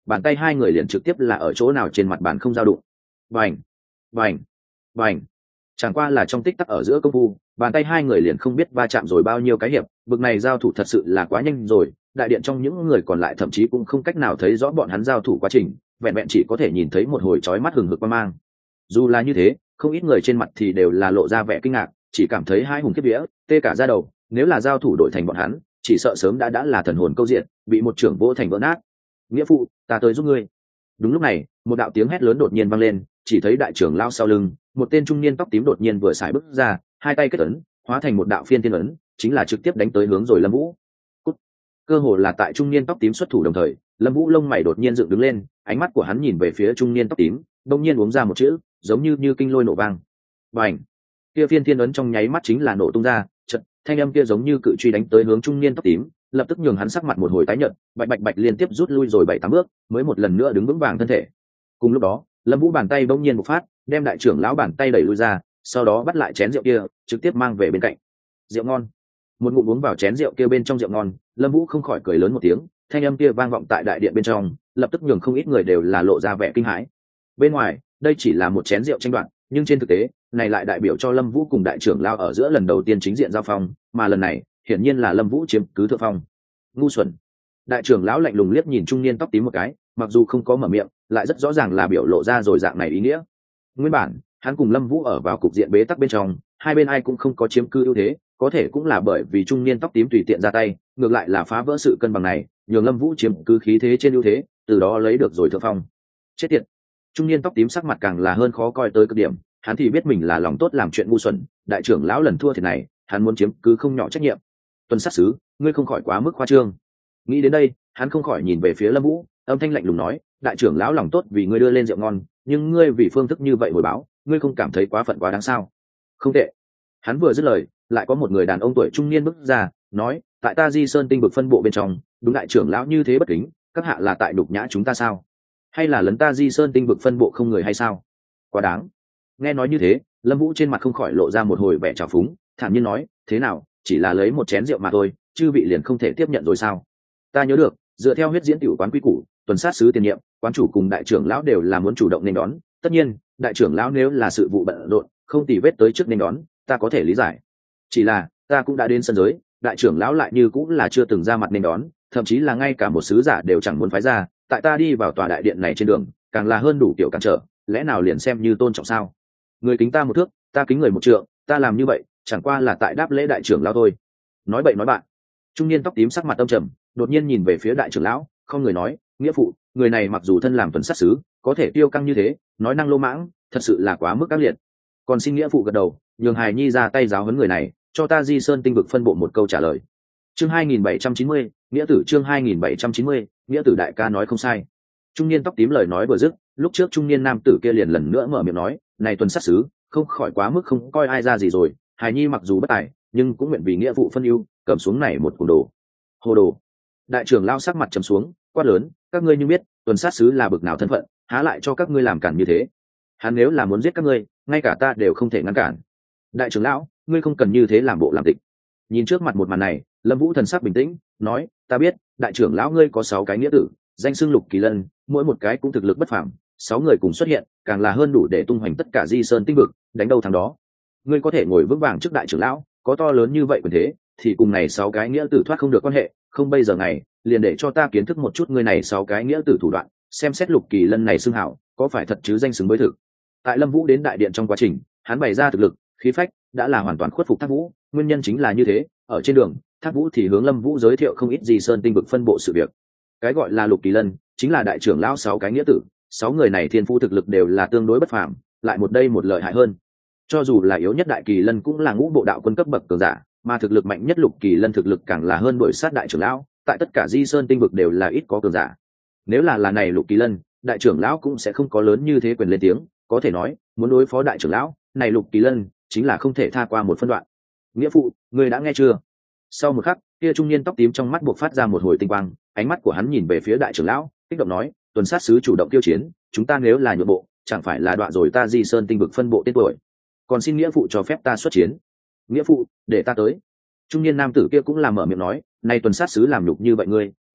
bàn tay hai người liền trực tiếp là ở chỗ nào trên mặt bàn không giao đụng. Bành, bành, bành. Chẳng qua là trong tích tắc ở giữa công phu, bàn tay hai người liền không biết va chạm rồi bao nhiêu cái hiệp, bực này giao thủ thật sự là quá nhanh rồi, đại điện trong những người còn lại thậm chí cũng không cách nào thấy rõ bọn hắn giao thủ quá trình, vẹn vẹn chỉ có thể nhìn thấy một hồi chói mắt hừng hực quang mang. Dù là như thế, không ít người trên mặt thì đều là lộ ra vẻ kinh ngạc, chỉ cảm thấy hai hùng kiếp vía, tê cả da đầu, nếu là giao thủ đội thành bọn hắn, chỉ sợ sớm đã đã là thần hồn câu diện, bị một trưởng vô thành vỡ nát. Nghĩa phụ, ta tới giúp ngươi. Đúng lúc này, một đạo tiếng hét lớn đột nhiên vang lên, chỉ thấy đại trưởng lao sau lưng, một tên trung niên tóc tím đột nhiên vừa xài bước ra, hai tay kết ấn, hóa thành một đạo phiên thiên ấn, chính là trực tiếp đánh tới hướng rồi Lâm Vũ. Cút. Cơ hồ là tại trung niên tóc tím xuất thủ đồng thời, Lâm Vũ lông mày đột nhiên dựng đứng lên, ánh mắt của hắn nhìn về phía trung niên tóc tím, đột nhiên uống ra một chữ, giống như như kinh lôi nổ vang. Bành! Kia phiên thiên ấn trong nháy mắt chính là nổ tung ra, chợt, thanh âm kia giống như cự truy đánh tới hướng trung niên tóc tím, lập tức nhường hắn sắc mặt một hồi tái nhợt, bạch bạch bạch liên tiếp rút lui rồi bảy tám bước, mới một lần nữa đứng vững vàng thân thể. Cùng lúc đó, Lâm Vũ bàn tay bỗng nhiên một phát, đem đại trưởng lão bàn tay đẩy lui ra, sau đó bắt lại chén rượu kia, trực tiếp mang về bên cạnh. Rượu ngon. Một ngụm uống vào chén rượu kia bên trong rượu ngon, Lâm Vũ không khỏi cười lớn một tiếng, thanh âm kia vang vọng tại đại điện bên trong, lập tức nhường không ít người đều là lộ ra vẻ kinh hãi. Bên ngoài, đây chỉ là một chén rượu tranh đoạt, nhưng trên thực tế, này lại đại biểu cho Lâm Vũ cùng đại trưởng lão ở giữa lần đầu tiên chính diện giao phong, mà lần này, hiển nhiên là Lâm Vũ chiếm cứ thượng phong. Ngu xuẩn. Đại trưởng lão lạnh lùng liếc nhìn trung niên tóc tím một cái, mặc dù không có mở miệng, lại rất rõ ràng là biểu lộ ra rồi dạng này ý nghĩa. Nguyên bản, hắn cùng Lâm Vũ ở vào cục diện bế tắc bên trong, hai bên ai cũng không có chiếm cư ưu thế, có thể cũng là bởi vì trung niên tóc tím tùy tiện ra tay, ngược lại là phá vỡ sự cân bằng này, nhường Lâm Vũ chiếm cứ khí thế trên ưu thế, từ đó lấy được rồi thượng phong. Chết tiệt. Trung niên tóc tím sắc mặt càng là hơn khó coi tới cực điểm, hắn thì biết mình là lòng tốt làm chuyện ngu xuẩn, đại trưởng lão lần thua thiệt này, hắn muốn chiếm cứ không nhỏ trách nhiệm. Tuần sát sứ, ngươi không khỏi quá mức khoa trương. Nghĩ đến đây, hắn không khỏi nhìn về phía Lâm Vũ, âm thanh lạnh lùng nói, đại trưởng lão lòng tốt vì ngươi đưa lên rượu ngon, nhưng ngươi vì phương thức như vậy hồi báo, ngươi không cảm thấy quá phận quá đáng sao? Không tệ. Hắn vừa dứt lời, lại có một người đàn ông tuổi trung niên bước ra, nói, tại ta Di Sơn tinh vực phân bộ bên trong, đúng đại trưởng lão như thế bất kính, các hạ là tại đục nhã chúng ta sao? Hay là lấn ta Di Sơn tinh vực phân bộ không người hay sao? Quá đáng. Nghe nói như thế, Lâm Vũ trên mặt không khỏi lộ ra một hồi vẻ trào phúng, thản nhiên nói, thế nào, chỉ là lấy một chén rượu mà thôi, chư vị liền không thể tiếp nhận rồi sao? Ta nhớ được, dựa theo huyết diễn tiểu quán quy củ, tuần sát sứ tiền nhiệm, quán chủ cùng đại trưởng lão đều là muốn chủ động nên đón, tất nhiên, đại trưởng lão nếu là sự vụ bận rộn, không tì vết tới trước nên đón, ta có thể lý giải. Chỉ là, ta cũng đã đến sân giới, đại trưởng lão lại như cũng là chưa từng ra mặt nên đón, thậm chí là ngay cả một sứ giả đều chẳng muốn phái ra, tại ta đi vào tòa đại điện này trên đường, càng là hơn đủ kiểu cản trở, lẽ nào liền xem như tôn trọng sao? Người kính ta một thước, ta kính người một trượng, ta làm như vậy, chẳng qua là tại đáp lễ đại trưởng lão thôi. Nói bậy nói bạn. Trung niên tóc tím sắc mặt âm trầm, đột nhiên nhìn về phía đại trưởng lão, không người nói, nghĩa phụ, người này mặc dù thân làm tuần sát sứ, có thể tiêu căng như thế, nói năng lô mãng, thật sự là quá mức ác liệt. Còn xin nghĩa phụ gật đầu, nhường hài nhi ra tay giáo huấn người này, cho ta Di Sơn tinh vực phân bộ một câu trả lời. Chương hai nghìn bảy trăm chín mươi, nghĩa tử chương hai nghìn bảy trăm chín mươi, nghĩa tử đại ca nói không sai. Trung niên tóc tím lời nói vừa dứt, lúc trước trung niên nam tử kia liền lần nữa mở miệng nói, này tuần sát sứ, không khỏi quá mức không coi ai ra gì rồi, hài nhi mặc dù bất tài, nhưng cũng nguyện vì nghĩa vụ phân ưu, cầm xuống này một cuồng đồ. Hồ đồ. Đại trưởng lao sắc mặt trầm xuống, quát lớn, các ngươi như biết, tuần sát sứ là bực nào thân phận, há lại cho các ngươi làm cản như thế? Hắn nếu là muốn giết các ngươi, ngay cả ta đều không thể ngăn cản. Đại trưởng lão, ngươi không cần như thế làm bộ làm tịch. Nhìn trước mặt một màn này, Lâm Vũ thần sắc bình tĩnh, nói, ta biết, đại trưởng lão ngươi có sáu cái nghĩa tử, danh xưng Lục Kỳ Lân, mỗi một cái cũng thực lực bất phàm, sáu người cùng xuất hiện, càng là hơn đủ để tung hoành tất cả Di Sơn tinh vực, đánh đâu thắng đó. Ngươi có thể ngồi vững vàng trước đại trưởng lão, có to lớn như vậy quyền thế, thì cùng này sáu cái nghĩa tử thoát không được quan hệ, không bây giờ ngày, liền để cho ta kiến thức một chút ngươi này sáu cái nghĩa tử thủ đoạn, xem xét Lục Kỳ Lân này xưng hảo, có phải thật chứ danh xứng với thực. Tại Lâm Vũ đến đại điện trong quá trình, hắn bày ra thực lực, khí phách, đã là hoàn toàn khuất phục Thác Vũ, nguyên nhân chính là như thế, ở trên đường, Thác Vũ thì hướng Lâm Vũ giới thiệu không ít Di Sơn tinh vực phân bộ sự việc. Cái gọi là Lục Kỳ Lân, chính là đại trưởng lão sáu cái nghĩa tử, sáu người này thiên phú thực lực đều là tương đối bất phàm, lại một đây một lợi hại hơn. Cho dù là yếu nhất đại kỳ lân cũng là ngũ bộ đạo quân cấp bậc cường giả, mà thực lực mạnh nhất Lục Kỳ Lân thực lực càng là hơn đuổi sát đại trưởng lão, tại tất cả Di Sơn tinh vực đều là ít có cường giả. Nếu là là này Lục Kỳ Lân, đại trưởng lão cũng sẽ không có lớn như thế quyền lên tiếng, có thể nói, muốn đối phó đại trưởng lão, này Lục Kỳ Lân chính là không thể tha qua một phân đoạn. Nghĩa phụ, ngươi đã nghe chưa? Sau một khắc, kia trung niên tóc tím trong mắt buộc phát ra một hồi tinh quang, ánh mắt của hắn nhìn về phía đại trưởng lão, kích động nói, tuần sát sứ chủ động tiêu chiến, chúng ta nếu là nhượng bộ, chẳng phải là đoạn rồi ta Di Sơn tinh vực phân bộ tên tuổi. Còn xin nghĩa phụ cho phép ta xuất chiến. Nghĩa phụ, để ta tới. Trung niên nam tử kia cũng làm mở miệng nói, nay tuần sát sứ làm nhục như vậy ngươi,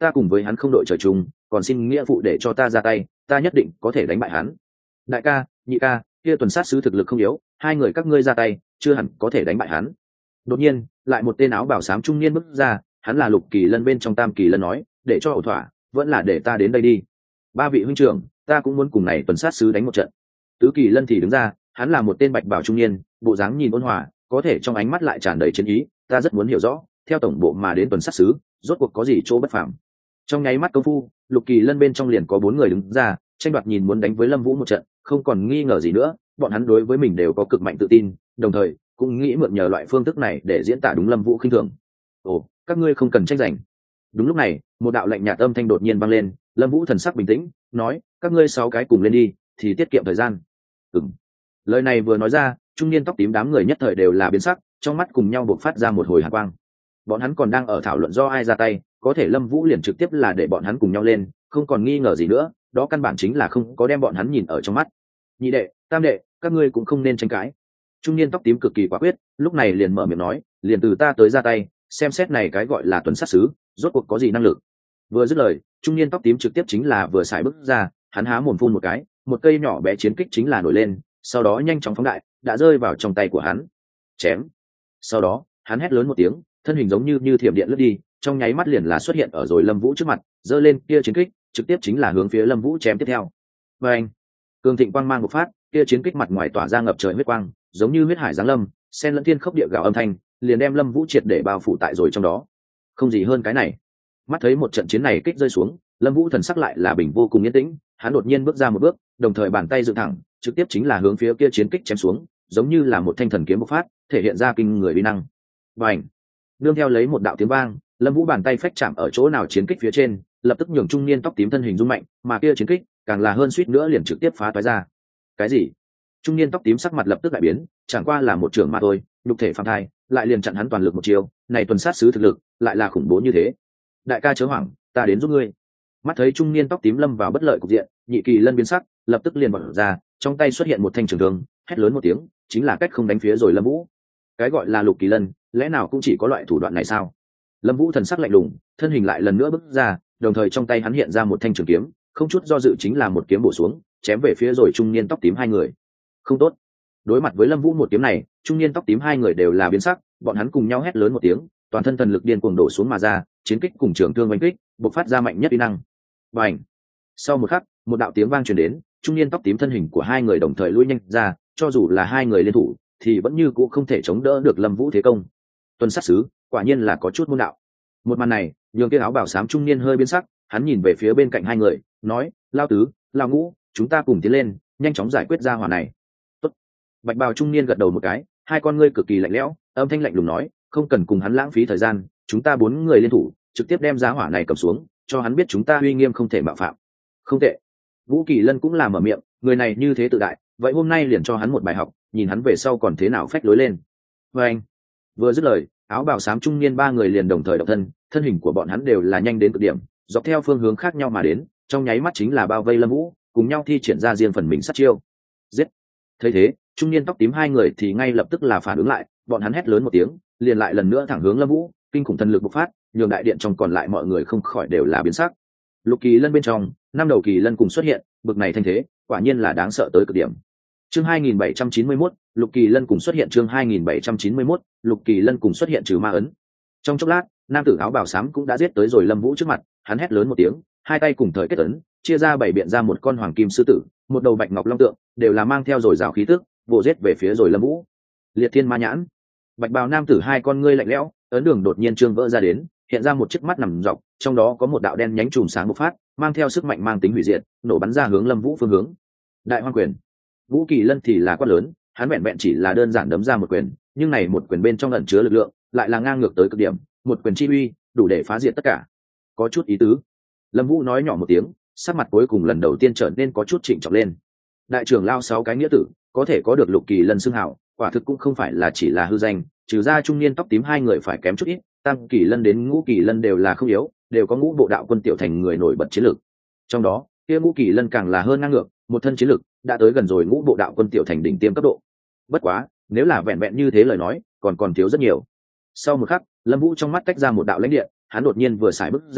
ta cùng với hắn không đội trời chung, còn xin nghĩa phụ để cho ta ra tay, ta nhất định có thể đánh bại hắn. Đại ca, nhị ca, kia tuần sát sứ thực lực không yếu, hai người các ngươi ra tay chưa hẳn có thể đánh bại hắn. Đột nhiên lại một tên áo bảo xám trung niên bước ra, hắn là Lục Kỳ Lân bên trong Tam Kỳ Lân, nói để cho ổn thỏa, vẫn là để ta đến đây đi. Ba vị huynh trưởng, ta cũng muốn cùng này tuần sát sứ đánh một trận. Tứ Kỳ Lân thì đứng ra, hắn là một tên bạch bào trung niên, bộ dáng nhìn ôn hòa, có thể trong ánh mắt lại tràn đầy chiến ý, ta rất muốn hiểu rõ, theo tổng bộ mà đến tuần sát sứ, rốt cuộc có gì chỗ bất phàm. Trong nháy mắt công phu, Lục Kỳ Lân bên trong liền có bốn người đứng ra, tranh đoạt nhìn muốn đánh với Lâm Vũ một trận, không còn nghi ngờ gì nữa, bọn hắn đối với mình đều có cực mạnh tự tin, đồng thời cũng nghĩ mượn nhờ loại phương thức này để diễn tả đúng Lâm Vũ khinh thường. Ồ, các ngươi không cần tranh giành. Đúng lúc này, một đạo lạnh nhạt âm thanh đột nhiên vang lên, Lâm Vũ thần sắc bình tĩnh, nói, các ngươi sáu cái cùng lên đi, thì tiết kiệm thời gian. Ừm. Lời này vừa nói ra, trung niên tóc tím đám người nhất thời đều là biến sắc, trong mắt cùng nhau bộc phát ra một hồi hàn quang. Bọn hắn còn đang ở thảo luận do ai ra tay, có thể Lâm Vũ liền trực tiếp là để bọn hắn cùng nhau lên, không còn nghi ngờ gì nữa, đó căn bản chính là không có đem bọn hắn nhìn ở trong mắt. Nhị đệ, tam đệ, các ngươi cũng không nên tranh cãi. Trung niên tóc tím cực kỳ quả quyết, lúc này liền mở miệng nói, liền từ ta tới ra tay, xem xét này cái gọi là tuần sát sứ, rốt cuộc có gì năng lực. Vừa dứt lời, trung niên tóc tím trực tiếp chính là vừa xài bước ra, hắn há mồm phun một cái, một cây nhỏ bé chiến kích chính là nổi lên, sau đó nhanh chóng phóng đại, đã rơi vào trong tay của hắn. Chém. Sau đó, hắn hét lớn một tiếng, thân hình giống như như thiểm điện lướt đi, trong nháy mắt liền là xuất hiện ở rồi Lâm Vũ trước mặt, giơ lên kia chiến kích, trực tiếp chính là hướng phía Lâm Vũ chém tiếp theo. Và anh, cường thịnh quang mang một phát, kia chiến kích mặt ngoài tỏa ra ngập trời huyết quang, giống như huyết hải giáng lâm, xen lẫn thiên khốc địa gào âm thanh, liền đem Lâm Vũ triệt để bao phủ tại rồi trong đó. Không gì hơn cái này. Mắt thấy một trận chiến này kích rơi xuống, Lâm Vũ thần sắc lại là bình vô cùng yên tĩnh, hắn đột nhiên bước ra một bước, đồng thời bàn tay dựng thẳng, trực tiếp chính là hướng phía kia chiến kích chém xuống, giống như là một thanh thần kiếm bộc phát, thể hiện ra kinh người uy năng. Bành! Nương theo lấy một đạo tiếng vang, Lâm Vũ bàn tay phách chạm ở chỗ nào chiến kích phía trên, lập tức nhường trung niên tóc tím thân hình rung mạnh, mà kia chiến kích càng là hơn suýt nữa liền trực tiếp phá toái ra. Cái gì? Trung niên tóc tím sắc mặt lập tức đại biến, chẳng qua là một trưởng mà thôi, nhục thể phàm thai, lại liền chặn hắn toàn lực một chiêu, này tuần sát sứ thực lực, lại là khủng bố như thế. Đại ca chớ hoảng, ta đến giúp ngươi. Mắt thấy trung niên tóc tím lâm vào bất lợi cục diện, Nhị Kỳ Lân biến sắc, lập tức liền bật ra, trong tay xuất hiện một thanh trường thương, hét lớn một tiếng, chính là cách không đánh phía rồi Lâm Vũ. Cái gọi là Lục Kỳ Lân, lẽ nào cũng chỉ có loại thủ đoạn này sao? Lâm Vũ thần sắc lạnh lùng, thân hình lại lần nữa bước ra, đồng thời trong tay hắn hiện ra một thanh trường kiếm, không chút do dự chính là một kiếm bổ xuống, chém về phía rồi trung niên tóc tím hai người. Không tốt. Đối mặt với Lâm Vũ một kiếm này, trung niên tóc tím hai người đều là biến sắc, bọn hắn cùng nhau hét lớn một tiếng, toàn thân thần lực điên cuồng đổ xuống mà ra, chiến kích cùng trường thương oanh kích, bộc phát ra mạnh nhất uy năng. Bành! Sau một khắc, một đạo tiếng vang truyền đến, trung niên tóc tím thân hình của hai người đồng thời lui nhanh ra, cho dù là hai người liên thủ, thì vẫn như cũng không thể chống đỡ được Lâm Vũ thế công. Tuần sát sứ, quả nhiên là có chút môn đạo. Một màn này, nhường kia áo bảo xám trung niên hơi biến sắc, hắn nhìn về phía bên cạnh hai người, nói, Lao tứ, Lao ngũ, chúng ta cùng tiến lên, nhanh chóng giải quyết ra hỏa này. Tốt. Bạch bào trung niên gật đầu một cái, hai con ngươi cực kỳ lạnh lẽo, âm thanh lạnh lùng nói, không cần cùng hắn lãng phí thời gian, chúng ta bốn người liên thủ, trực tiếp đem giá hỏa này cầm xuống, cho hắn biết chúng ta uy nghiêm không thể mạo phạm. Không tệ. Vũ Kỳ Lân cũng là mở miệng, người này như thế tự đại, vậy hôm nay liền cho hắn một bài học, nhìn hắn về sau còn thế nào phách lối lên. Và anh, vừa dứt lời, áo bào xám trung niên ba người liền đồng thời động thân, thân hình của bọn hắn đều là nhanh đến cực điểm, dọc theo phương hướng khác nhau mà đến, trong nháy mắt chính là bao vây Lâm Vũ, cùng nhau thi triển ra riêng phần mình sát chiêu. Giết! Thấy thế, trung niên tóc tím hai người thì ngay lập tức là phản ứng lại, bọn hắn hét lớn một tiếng, liền lại lần nữa thẳng hướng Lâm Vũ, kinh khủng thần lực bộc phát, nhường đại điện trong còn lại mọi người không khỏi đều là biến sắc. Lục Kỳ Lân bên trong, năm đầu kỳ lân cùng xuất hiện, bực này thanh thế, quả nhiên là đáng sợ tới cực điểm. Chương hai nghìn bảy trăm chín mươi mốt, Lục Kỳ Lân cùng xuất hiện chương hai nghìn bảy trăm chín mươi mốt, Lục Kỳ Lân cùng xuất hiện trừ ma ấn. Trong chốc lát, nam tử áo bào xám cũng đã giết tới rồi Lâm Vũ trước mặt, hắn hét lớn một tiếng, hai tay cùng thời kết ấn, chia ra bảy biện ra một con hoàng kim sư tử, một đầu bạch ngọc long tượng, đều là mang theo rồi rào khí tức, vồ giết về phía rồi Lâm Vũ. Liệt Thiên Ma Nhãn. Bạch bào nam tử hai con ngươi lạnh lẽo, ấn đường đột nhiên trương vỡ ra đến, hiện ra một chiếc mắt nằm dọc, trong đó có một đạo đen nhánh chùm sáng bộc phát, mang theo sức mạnh mang tính hủy diệt, nổ bắn ra hướng Lâm Vũ phương hướng. Đại Hoang Quyền. Vũ Kỳ Lân thì là quát lớn, hắn vẹn vẹn chỉ là đơn giản đấm ra một quyền, nhưng này một quyền bên trong ẩn chứa lực lượng, lại là ngang ngược tới cực điểm, một quyền chi uy, đủ để phá diệt tất cả. Có chút ý tứ. Lâm Vũ nói nhỏ một tiếng, sắc mặt cuối cùng lần đầu tiên trở nên có chút trịnh trọng lên. Đại trưởng lao sáu cái nghĩa tử, có thể có được Lục Kỳ Lân xưng hào, quả thực cũng không phải là chỉ là hư danh, trừ ra trung niên tóc tím hai người phải kém chút ít, Tam Kỳ Lân đến Ngũ Kỳ Lân đều là không yếu, đều có Ngũ Bộ Đạo Quân tiểu thành người nổi bật chiến lược. Trong đó, kia Ngũ Kỳ Lân càng là hơn ngang ngược, một thân chiến lược đã tới gần rồi Ngũ Bộ Đạo Quân tiểu thành đỉnh tiêm cấp độ. Bất quá, nếu là vẹn vẹn như thế lời nói, còn còn thiếu rất nhiều. Sau một khắc, Lâm Vũ trong mắt tách ra một đạo lãnh điện, hắn đột nhiên vừa xài bước ra,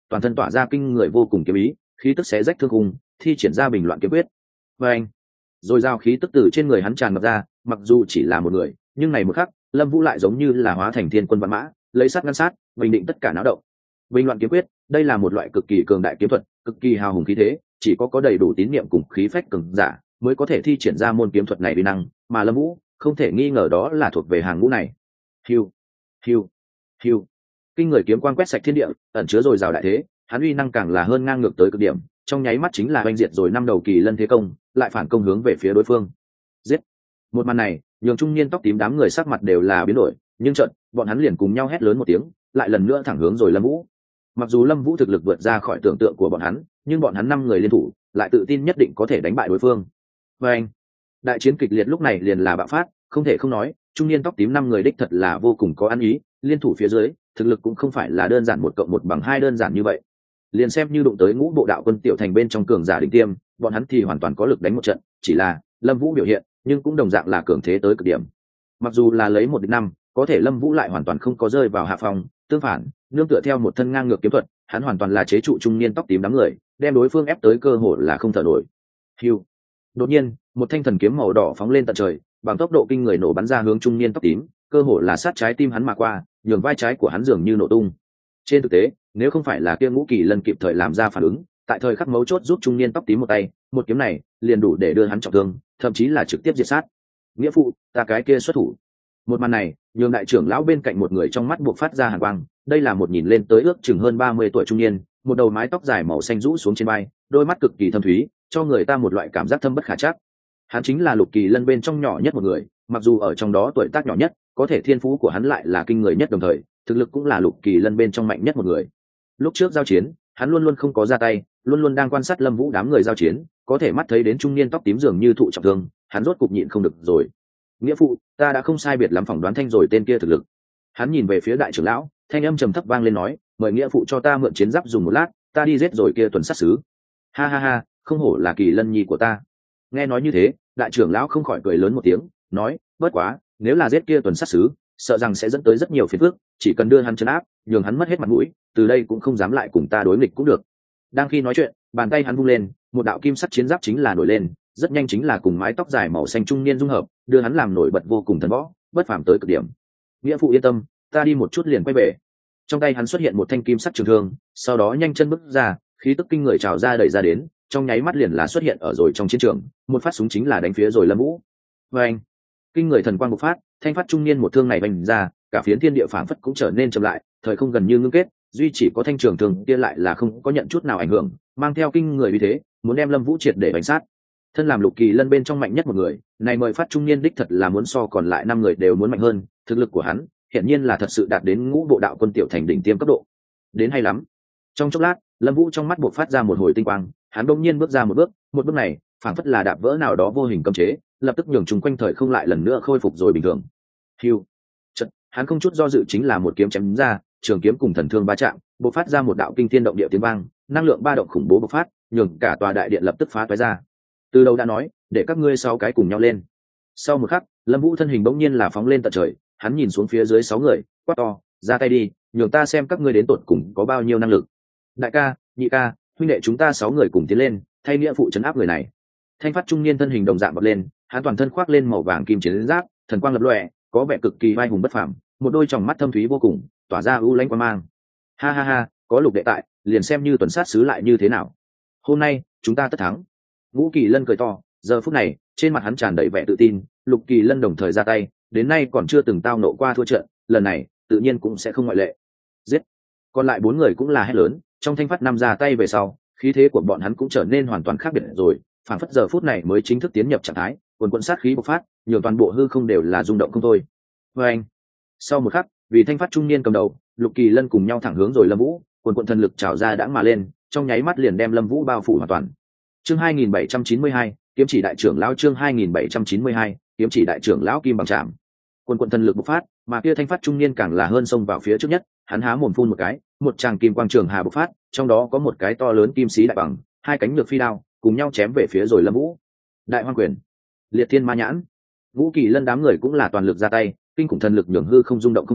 toàn thân tỏa ra kinh người vô cùng kiếm ý, khí tức xé rách thương khung, thi triển ra bình loạn kiếm quyết. Và anh, rồi giao khí tức từ trên người hắn tràn ngập ra, mặc dù chỉ là một người, nhưng này một khắc, Lâm Vũ lại giống như là hóa thành thiên quân vạn mã, lấy sát ngăn sát, bình định tất cả náo động. Bình loạn kiếm quyết, đây là một loại cực kỳ cường đại kiếm thuật, cực kỳ hào hùng khí thế, chỉ có có đầy đủ tín niệm cùng khí phách cường giả mới có thể thi triển ra môn kiếm thuật này uy năng, mà Lâm Vũ không thể nghi ngờ đó là thuộc về hàng ngũ này. Hiu, hiu, hiu. Kinh người kiếm quang quét sạch thiên địa, ẩn chứa rồi rào đại thế, hắn uy năng càng là hơn ngang ngược tới cực điểm, trong nháy mắt chính là oanh diệt rồi năm đầu kỳ lân thế công, lại phản công hướng về phía đối phương. Giết! Một màn này, nhường trung niên tóc tím đám người sắc mặt đều là biến đổi, nhưng chợt, bọn hắn liền cùng nhau hét lớn một tiếng, lại lần nữa thẳng hướng rồi Lâm Vũ. Mặc dù Lâm Vũ thực lực vượt ra khỏi tưởng tượng của bọn hắn, nhưng bọn hắn năm người liên thủ, lại tự tin nhất định có thể đánh bại đối phương. Và anh, đại chiến kịch liệt lúc này liền là bạo phát, không thể không nói, trung niên tóc tím năm người đích thật là vô cùng có ăn ý, liên thủ phía dưới, thực lực cũng không phải là đơn giản một cộng một bằng hai đơn giản như vậy. Liền xem như đụng tới ngũ bộ đạo quân tiểu thành bên trong cường giả đỉnh tiêm, bọn hắn thì hoàn toàn có lực đánh một trận, chỉ là Lâm Vũ biểu hiện, nhưng cũng đồng dạng là cường thế tới cực điểm. Mặc dù là lấy một địch năm, có thể Lâm Vũ lại hoàn toàn không có rơi vào hạ phòng, tương phản, nương tựa theo một thân ngang ngược kiếm thuật, hắn hoàn toàn là chế trụ trung niên tóc tím đám người, đem đối phương ép tới cơ hội là không thở nổi. Hưu. Đột nhiên, một thanh thần kiếm màu đỏ phóng lên tận trời, bằng tốc độ kinh người nổ bắn ra hướng trung niên tóc tím, cơ hội là sát trái tim hắn mà qua, nhường vai trái của hắn dường như nổ tung. Trên thực tế, nếu không phải là kia Ngũ Kỳ Lân kịp thời làm ra phản ứng, tại thời khắc mấu chốt giúp trung niên tóc tím một tay, một kiếm này liền đủ để đưa hắn trọng thương, thậm chí là trực tiếp diệt sát. Nghĩa phụ, ta cái kia xuất thủ. Một màn này, nhường đại trưởng lão bên cạnh một người trong mắt buộc phát ra hàn quang, đây là một nhìn lên tới ước chừng hơn ba mươi tuổi trung niên, một đầu mái tóc dài màu xanh rũ xuống trên vai, đôi mắt cực kỳ thâm thúy, cho người ta một loại cảm giác thâm bất khả trắc. Hắn chính là Lục Kỳ Lân bên trong nhỏ nhất một người, mặc dù ở trong đó tuổi tác nhỏ nhất, có thể thiên phú của hắn lại là kinh người nhất đồng thời, thực lực cũng là Lục Kỳ Lân bên trong mạnh nhất một người. Lúc trước giao chiến, hắn luôn luôn không có ra tay, luôn luôn đang quan sát Lâm Vũ đám người giao chiến, có thể mắt thấy đến trung niên tóc tím dường như thụ trọng thương, hắn rốt cục nhịn không được rồi. Nghĩa phụ, ta đã không sai biệt lắm phỏng đoán thanh rồi tên kia thực lực. Hắn nhìn về phía đại trưởng lão, thanh âm trầm thấp vang lên nói, mời nghĩa phụ cho ta mượn chiến giáp dùng một lát, ta đi giết rồi kia tuần sát sứ. Ha ha ha, không hổ là Kỳ Lân nhi của ta. Nghe nói như thế, đại trưởng lão không khỏi cười lớn một tiếng, nói, bất quá, nếu là giết kia tuần sát sứ, sợ rằng sẽ dẫn tới rất nhiều phiền phức, chỉ cần đưa hắn trấn áp, nhường hắn mất hết mặt mũi, từ đây cũng không dám lại cùng ta đối nghịch cũng được. Đang khi nói chuyện, bàn tay hắn vung lên, một đạo kim sắc chiến giáp chính là nổi lên, rất nhanh chính là cùng mái tóc dài màu xanh trung niên dung hợp, đưa hắn làm nổi bật vô cùng thần võ, bất phàm tới cực điểm. Nghĩa phụ yên tâm, ta đi một chút liền quay về. Trong tay hắn xuất hiện một thanh kim sắc trường thương, sau đó nhanh chân bước ra, khí tức kinh người trào ra đẩy ra đến, trong nháy mắt liền là xuất hiện ở rồi trong chiến trường, một phát súng chính là đánh phía rồi Lâm Vũ. Và anh, kinh người thần quang bộc phát, thanh phát trung niên một thương này vành ra, cả phiến thiên địa phảng phất cũng trở nên chậm lại, thời không gần như ngưng kết, duy chỉ có thanh trường thương kia lại là không có nhận chút nào ảnh hưởng, mang theo kinh người uy thế, muốn đem Lâm Vũ triệt để đánh sát. Thân làm Lục Kỳ Lân bên trong mạnh nhất một người, này mời phát trung niên đích thật là muốn so còn lại năm người đều muốn mạnh hơn, thực lực của hắn hiển nhiên là thật sự đạt đến ngũ bộ đạo quân tiểu thành đỉnh tiêm cấp độ. Đến hay lắm. Trong chốc lát, Lâm Vũ trong mắt bộc phát ra một hồi tinh quang, hắn đột nhiên bước ra một bước, một bước này, phảng phất là đạp vỡ nào đó vô hình cấm chế, lập tức nhường chúng quanh thời không lại lần nữa khôi phục rồi bình thường. Hưu. Chợt, hắn không chút do dự chính là một kiếm chém ra, trường kiếm cùng thần thương va chạm, bộc phát ra một đạo kinh thiên động địa tiếng vang, năng lượng ba động khủng bố bộc phát, nhường cả tòa đại điện lập tức phá toái ra. Từ đầu đã nói, để các ngươi sáu cái cùng nhau lên. Sau một khắc, Lâm Vũ thân hình bỗng nhiên là phóng lên tận trời, hắn nhìn xuống phía dưới sáu người, quát to, ra tay đi, nhường ta xem các ngươi đến tột cùng có bao nhiêu năng lực. Đại ca, nhị ca, huynh đệ chúng ta sáu người cùng tiến lên, thay nghĩa phụ trấn áp người này. Thanh phát trung niên thân hình đồng dạng bật lên, hắn toàn thân khoác lên màu vàng kim chiến giáp, thần quang lập lòe, có vẻ cực kỳ vai hùng bất phàm, một đôi tròng mắt thâm thúy vô cùng, tỏa ra ưu lãnh quang mang. Ha ha ha, có Lục đệ tại, liền xem như tuần sát sứ lại như thế nào. Hôm nay, chúng ta tất thắng. Ngũ Kỳ Lân cười to, giờ phút này, trên mặt hắn tràn đầy vẻ tự tin, Lục Kỳ Lân đồng thời ra tay, đến nay còn chưa từng tao nộ qua thua trận, lần này, tự nhiên cũng sẽ không ngoại lệ. Giết! Còn lại bốn người cũng là hét lớn, trong thanh phát năm ra tay về sau, khí thế của bọn hắn cũng trở nên hoàn toàn khác biệt rồi, phản phất giờ phút này mới chính thức tiến nhập trạng thái, quần quần sát khí bộc phát, nhiều toàn bộ hư không đều là rung động không thôi. Và anh, sau một khắc, vì thanh phát trung niên cầm đầu, Lục Kỳ Lân cùng nhau thẳng hướng rồi Lâm Vũ, quần quần thần lực trào ra đã mà lên, trong nháy mắt liền đem Lâm Vũ bao phủ hoàn toàn. Chương hai nghìn bảy trăm chín mươi hai, kiếm chỉ đại trưởng lão chương hai nghìn bảy trăm chín mươi hai, kiếm chỉ đại trưởng lão kim bằng chạm. Quần quần thần lực bộc phát, mà kia thanh phát trung niên càng là hơn xông vào phía trước nhất, hắn há mồm phun một cái, một tràng kim quang trường hà bộc phát, trong đó có một cái to lớn kim sĩ đại bằng, hai cánh nhược phi đao, cùng nhau chém về phía rồi Lâm Vũ. Đại Hoang quyền, Liệt Thiên Ma nhãn. Ngũ Kỳ Lân đám người cũng là toàn lực ra tay, kinh khủng thần lực nhường hư không rung động không thôi,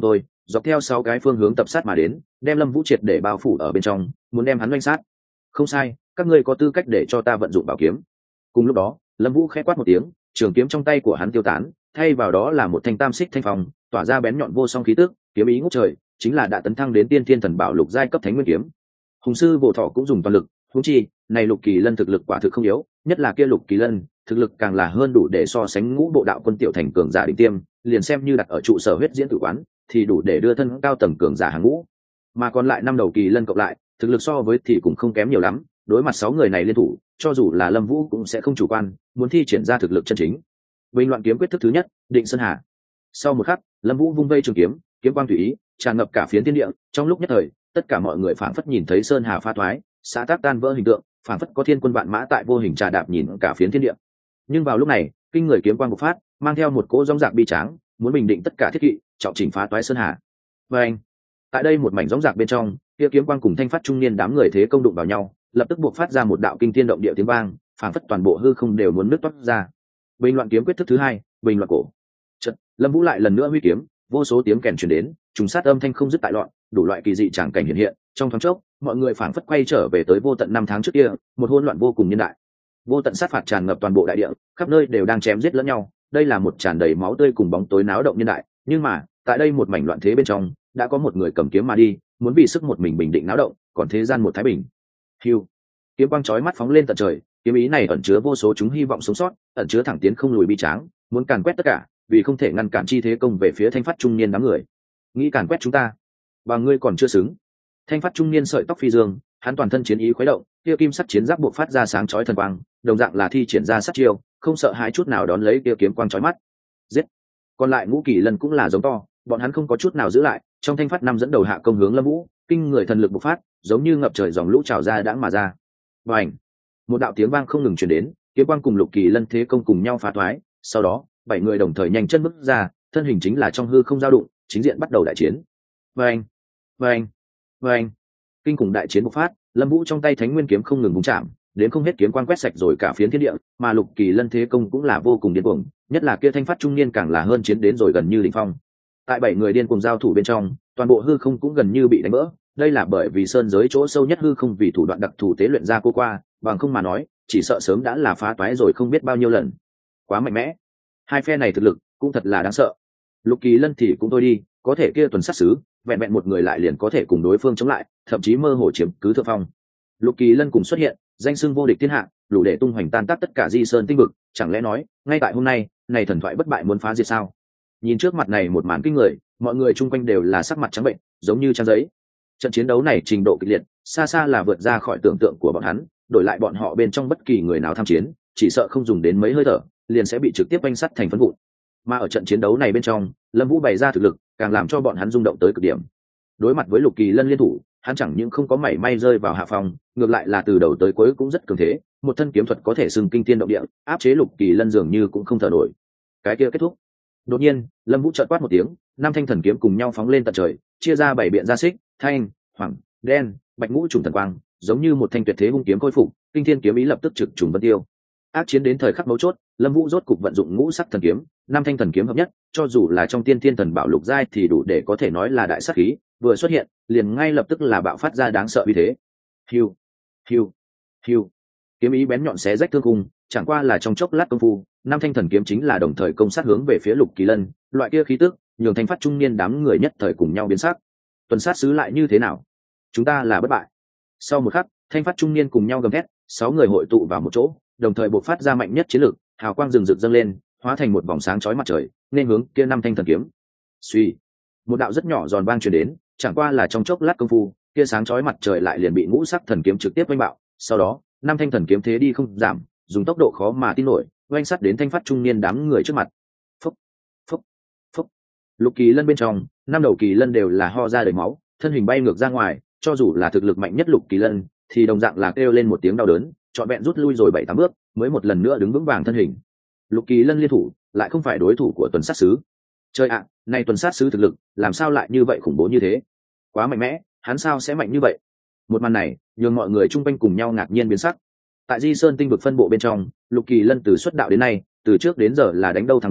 dọc theo sáu cái phương hướng tập sát mà đến, đem Lâm Vũ triệt để bao phủ ở bên trong, muốn đem hắn oanh sát. Không sai, các ngươi có tư cách để cho ta vận dụng bảo kiếm. Cùng lúc đó, Lâm Vũ khẽ quát một tiếng, trường kiếm trong tay của hắn tiêu tán, thay vào đó là một thanh tam xích thanh phong, tỏa ra bén nhọn vô song khí tức, kiếm ý ngút trời, chính là đã tấn thăng đến tiên thiên thần bảo lục giai cấp thánh nguyên kiếm. Hùng sư Bộ Thọ cũng dùng toàn lực, huống chi, này Lục Kỳ Lân thực lực quả thực không yếu, nhất là kia Lục Kỳ Lân, thực lực càng là hơn đủ để so sánh ngũ bộ đạo quân tiểu thành cường giả đỉnh tiêm, liền xem như đặt ở trụ sở huyết diễn tử quán, thì đủ để đưa thân cao tầng cường giả hàng ngũ. Mà còn lại năm đầu Kỳ Lân cộng lại, thực lực so với thì cũng không kém nhiều lắm, đối mặt sáu người này liên thủ, cho dù là Lâm Vũ cũng sẽ không chủ quan, muốn thi triển ra thực lực chân chính. Bình loạn kiếm quyết thức thứ nhất, Định Sơn Hà. Sau một khắc, Lâm Vũ vung vây trường kiếm, kiếm quang tùy ý, tràn ngập cả phiến thiên địa, trong lúc nhất thời, tất cả mọi người phảng phất nhìn thấy sơn hà pha thoái, xã tác tan vỡ hình tượng, phảng phất có thiên quân vạn mã tại vô hình trà đạp nhìn cả phiến thiên địa. Nhưng vào lúc này, kinh người kiếm quang bộc phát, mang theo một cỗ rống rạc bi tráng, muốn bình định tất cả thiết kỵ, trọng chỉnh phá toái sơn hà. Và anh, tại đây một mảnh rống rạc bên trong, kia kiếm quang cùng thanh phát trung niên đám người thế công đụng vào nhau, lập tức bộc phát ra một đạo kinh thiên động địa tiếng vang, phảng phất toàn bộ hư không đều muốn nứt toát ra. Bình loạn kiếm quyết thức thứ hai, bình loạn cổ. Chợt, Lâm Vũ lại lần nữa huy kiếm, vô số tiếng kèn truyền đến, trùng sát âm thanh không dứt tại loạn, đủ loại kỳ dị tràng cảnh hiện hiện, trong thoáng chốc, mọi người phảng phất quay trở về tới vô tận năm tháng trước kia, một hỗn loạn vô cùng nhân đại. Vô tận sát phạt tràn ngập toàn bộ đại địa, khắp nơi đều đang chém giết lẫn nhau, đây là một tràn đầy máu tươi cùng bóng tối náo động nhân đại, nhưng mà, tại đây một mảnh loạn thế bên trong, đã có một người cầm kiếm mà đi, muốn vì sức một mình bình định náo động, còn thế gian một thái bình. Hưu. Kiếm quang chói mắt phóng lên tận trời, kiếm ý này ẩn chứa vô số chúng hy vọng sống sót, ẩn chứa thẳng tiến không lùi bi tráng, muốn càn quét tất cả, vì không thể ngăn cản chi thế công về phía thanh phát trung niên đám người. Nghĩ càn quét chúng ta, và ngươi còn chưa xứng. Thanh phát trung niên sợi tóc phi dương, hắn toàn thân chiến ý khuấy động, kia kim sắc chiến giáp buộc phát ra sáng chói thần quang, đồng dạng là thi triển ra sát chiêu, không sợ hãi chút nào đón lấy kia kiếm quang chói mắt. Giết. Còn lại ngũ kỳ lần cũng là giống to, bọn hắn không có chút nào giữ lại, trong thanh phát năm dẫn đầu hạ công hướng Lâm Vũ, kinh người thần lực bộc phát, giống như ngập trời dòng lũ trào ra đãng mà ra. Bành. Một đạo tiếng vang không ngừng truyền đến, kiếm quang cùng lục kỳ lân thế công cùng nhau phá thoái, sau đó, bảy người đồng thời nhanh chân bước ra, thân hình chính là trong hư không dao đụng, chính diện bắt đầu đại chiến. Vâng, vâng, vâng. Kinh khủng đại chiến bộc phát, Lâm Vũ trong tay Thánh Nguyên kiếm không ngừng vung chạm, đến không hết kiếm quang quét sạch rồi cả phiến thiên địa, mà Lục Kỳ Lân thế công cũng là vô cùng điên cuồng, nhất là kia thanh phát trung niên càng là hơn chiến đến rồi gần như đỉnh phong. Tại bảy người điên cuồng giao thủ bên trong, toàn bộ hư không cũng gần như bị đánh vỡ, đây là bởi vì sơn giới chỗ sâu nhất hư không vì thủ đoạn đặc thù tế luyện ra cô qua, bằng không mà nói, chỉ sợ sớm đã là phá toái rồi không biết bao nhiêu lần. Quá mạnh mẽ. Hai phe này thực lực cũng thật là đáng sợ. Lục Kỳ Lân thì cũng thôi đi, có thể kia tuần sát sứ, vẹn vẹn một người lại liền có thể cùng đối phương chống lại, thậm chí mơ hồ chiếm cứ thượng phong. Lục Kỳ Lân cùng xuất hiện, danh xưng vô địch thiên hạ, đủ để tung hoành tan tác tất cả di sơn tinh vực, chẳng lẽ nói, ngay tại hôm nay, này thần thoại bất bại muốn phá diệt sao? Nhìn trước mặt này một màn kinh người, mọi người chung quanh đều là sắc mặt trắng bệnh, giống như trang giấy. Trận chiến đấu này trình độ kịch liệt, xa xa là vượt ra khỏi tưởng tượng của bọn hắn, đổi lại bọn họ bên trong bất kỳ người nào tham chiến, chỉ sợ không dùng đến mấy hơi thở, liền sẽ bị trực tiếp oanh sắt thành phấn vụn. Mà ở trận chiến đấu này bên trong, Lâm Vũ bày ra thực lực, càng làm cho bọn hắn rung động tới cực điểm. Đối mặt với Lục Kỳ Lân liên thủ, hắn chẳng những không có mảy may rơi vào hạ phòng, ngược lại là từ đầu tới cuối cũng rất cường thế, một thân kiếm thuật có thể xưng kinh thiên động địa, áp chế Lục Kỳ Lân dường như cũng không thở nổi. Cái kia kết thúc. Đột nhiên, Lâm Vũ chợt quát một tiếng, năm thanh thần kiếm cùng nhau phóng lên tận trời, chia ra bảy biện ra xích, thanh, hoàng, đen, bạch ngũ trùng thần quang, giống như một thanh tuyệt thế hung kiếm khôi phục, kinh thiên kiếm ý lập tức trực trùng vân tiêu. Ác chiến đến thời khắc mấu chốt, Lâm Vũ rốt cục vận dụng ngũ sắc thần kiếm, năm thanh thần kiếm hợp nhất, cho dù là trong tiên thiên thần bảo lục giai thì đủ để có thể nói là đại sát khí, vừa xuất hiện, liền ngay lập tức là bạo phát ra đáng sợ uy thế. Hiu, hiu, hiu. Kiếm ý bén nhọn xé rách thương khung, chẳng qua là trong chốc lát công phu, năm thanh thần kiếm chính là đồng thời công sát hướng về phía Lục Kỳ Lân, loại kia khí tức, nhường thanh phát trung niên đám người nhất thời cùng nhau biến sắc. Tuần sát sứ lại như thế nào? Chúng ta là bất bại. Sau một khắc, thanh phát trung niên cùng nhau gầm thét, sáu người hội tụ vào một chỗ, đồng thời bộc phát ra mạnh nhất chiến lực, hào quang rừng rực dâng lên, hóa thành một vòng sáng chói mặt trời, nên hướng kia năm thanh thần kiếm. Suy, một đạo rất nhỏ giòn vang truyền đến, chẳng qua là trong chốc lát công phu, kia sáng chói mặt trời lại liền bị ngũ sắc thần kiếm trực tiếp vênh bạo, sau đó, năm thanh thần kiếm thế đi không giảm, dùng tốc độ khó mà tin nổi, oanh sắt đến thanh phát trung niên đám người trước mặt. Phúc, phúc, phúc. Lục Kỳ Lân bên trong, năm đầu Kỳ Lân đều là ho ra đầy máu, thân hình bay ngược ra ngoài, cho dù là thực lực mạnh nhất Lục Kỳ Lân, thì đồng dạng là kêu lên một tiếng đau đớn, trọn vẹn rút lui rồi bảy tám bước, mới một lần nữa đứng vững vàng thân hình. Lục Kỳ Lân liên thủ, lại không phải đối thủ của tuần sát sứ. Trời ạ, này tuần sát sứ thực lực, làm sao lại như vậy khủng bố như thế? Quá mạnh mẽ, hắn sao sẽ mạnh như vậy? Một màn này, nhường mọi người chung quanh cùng nhau ngạc nhiên biến sắc. Tại Di Sơn tinh vực phân bộ bên trong, Lục Kỳ Lân từ xuất đạo đến nay, từ trước đến giờ là đánh đâu thắng đó,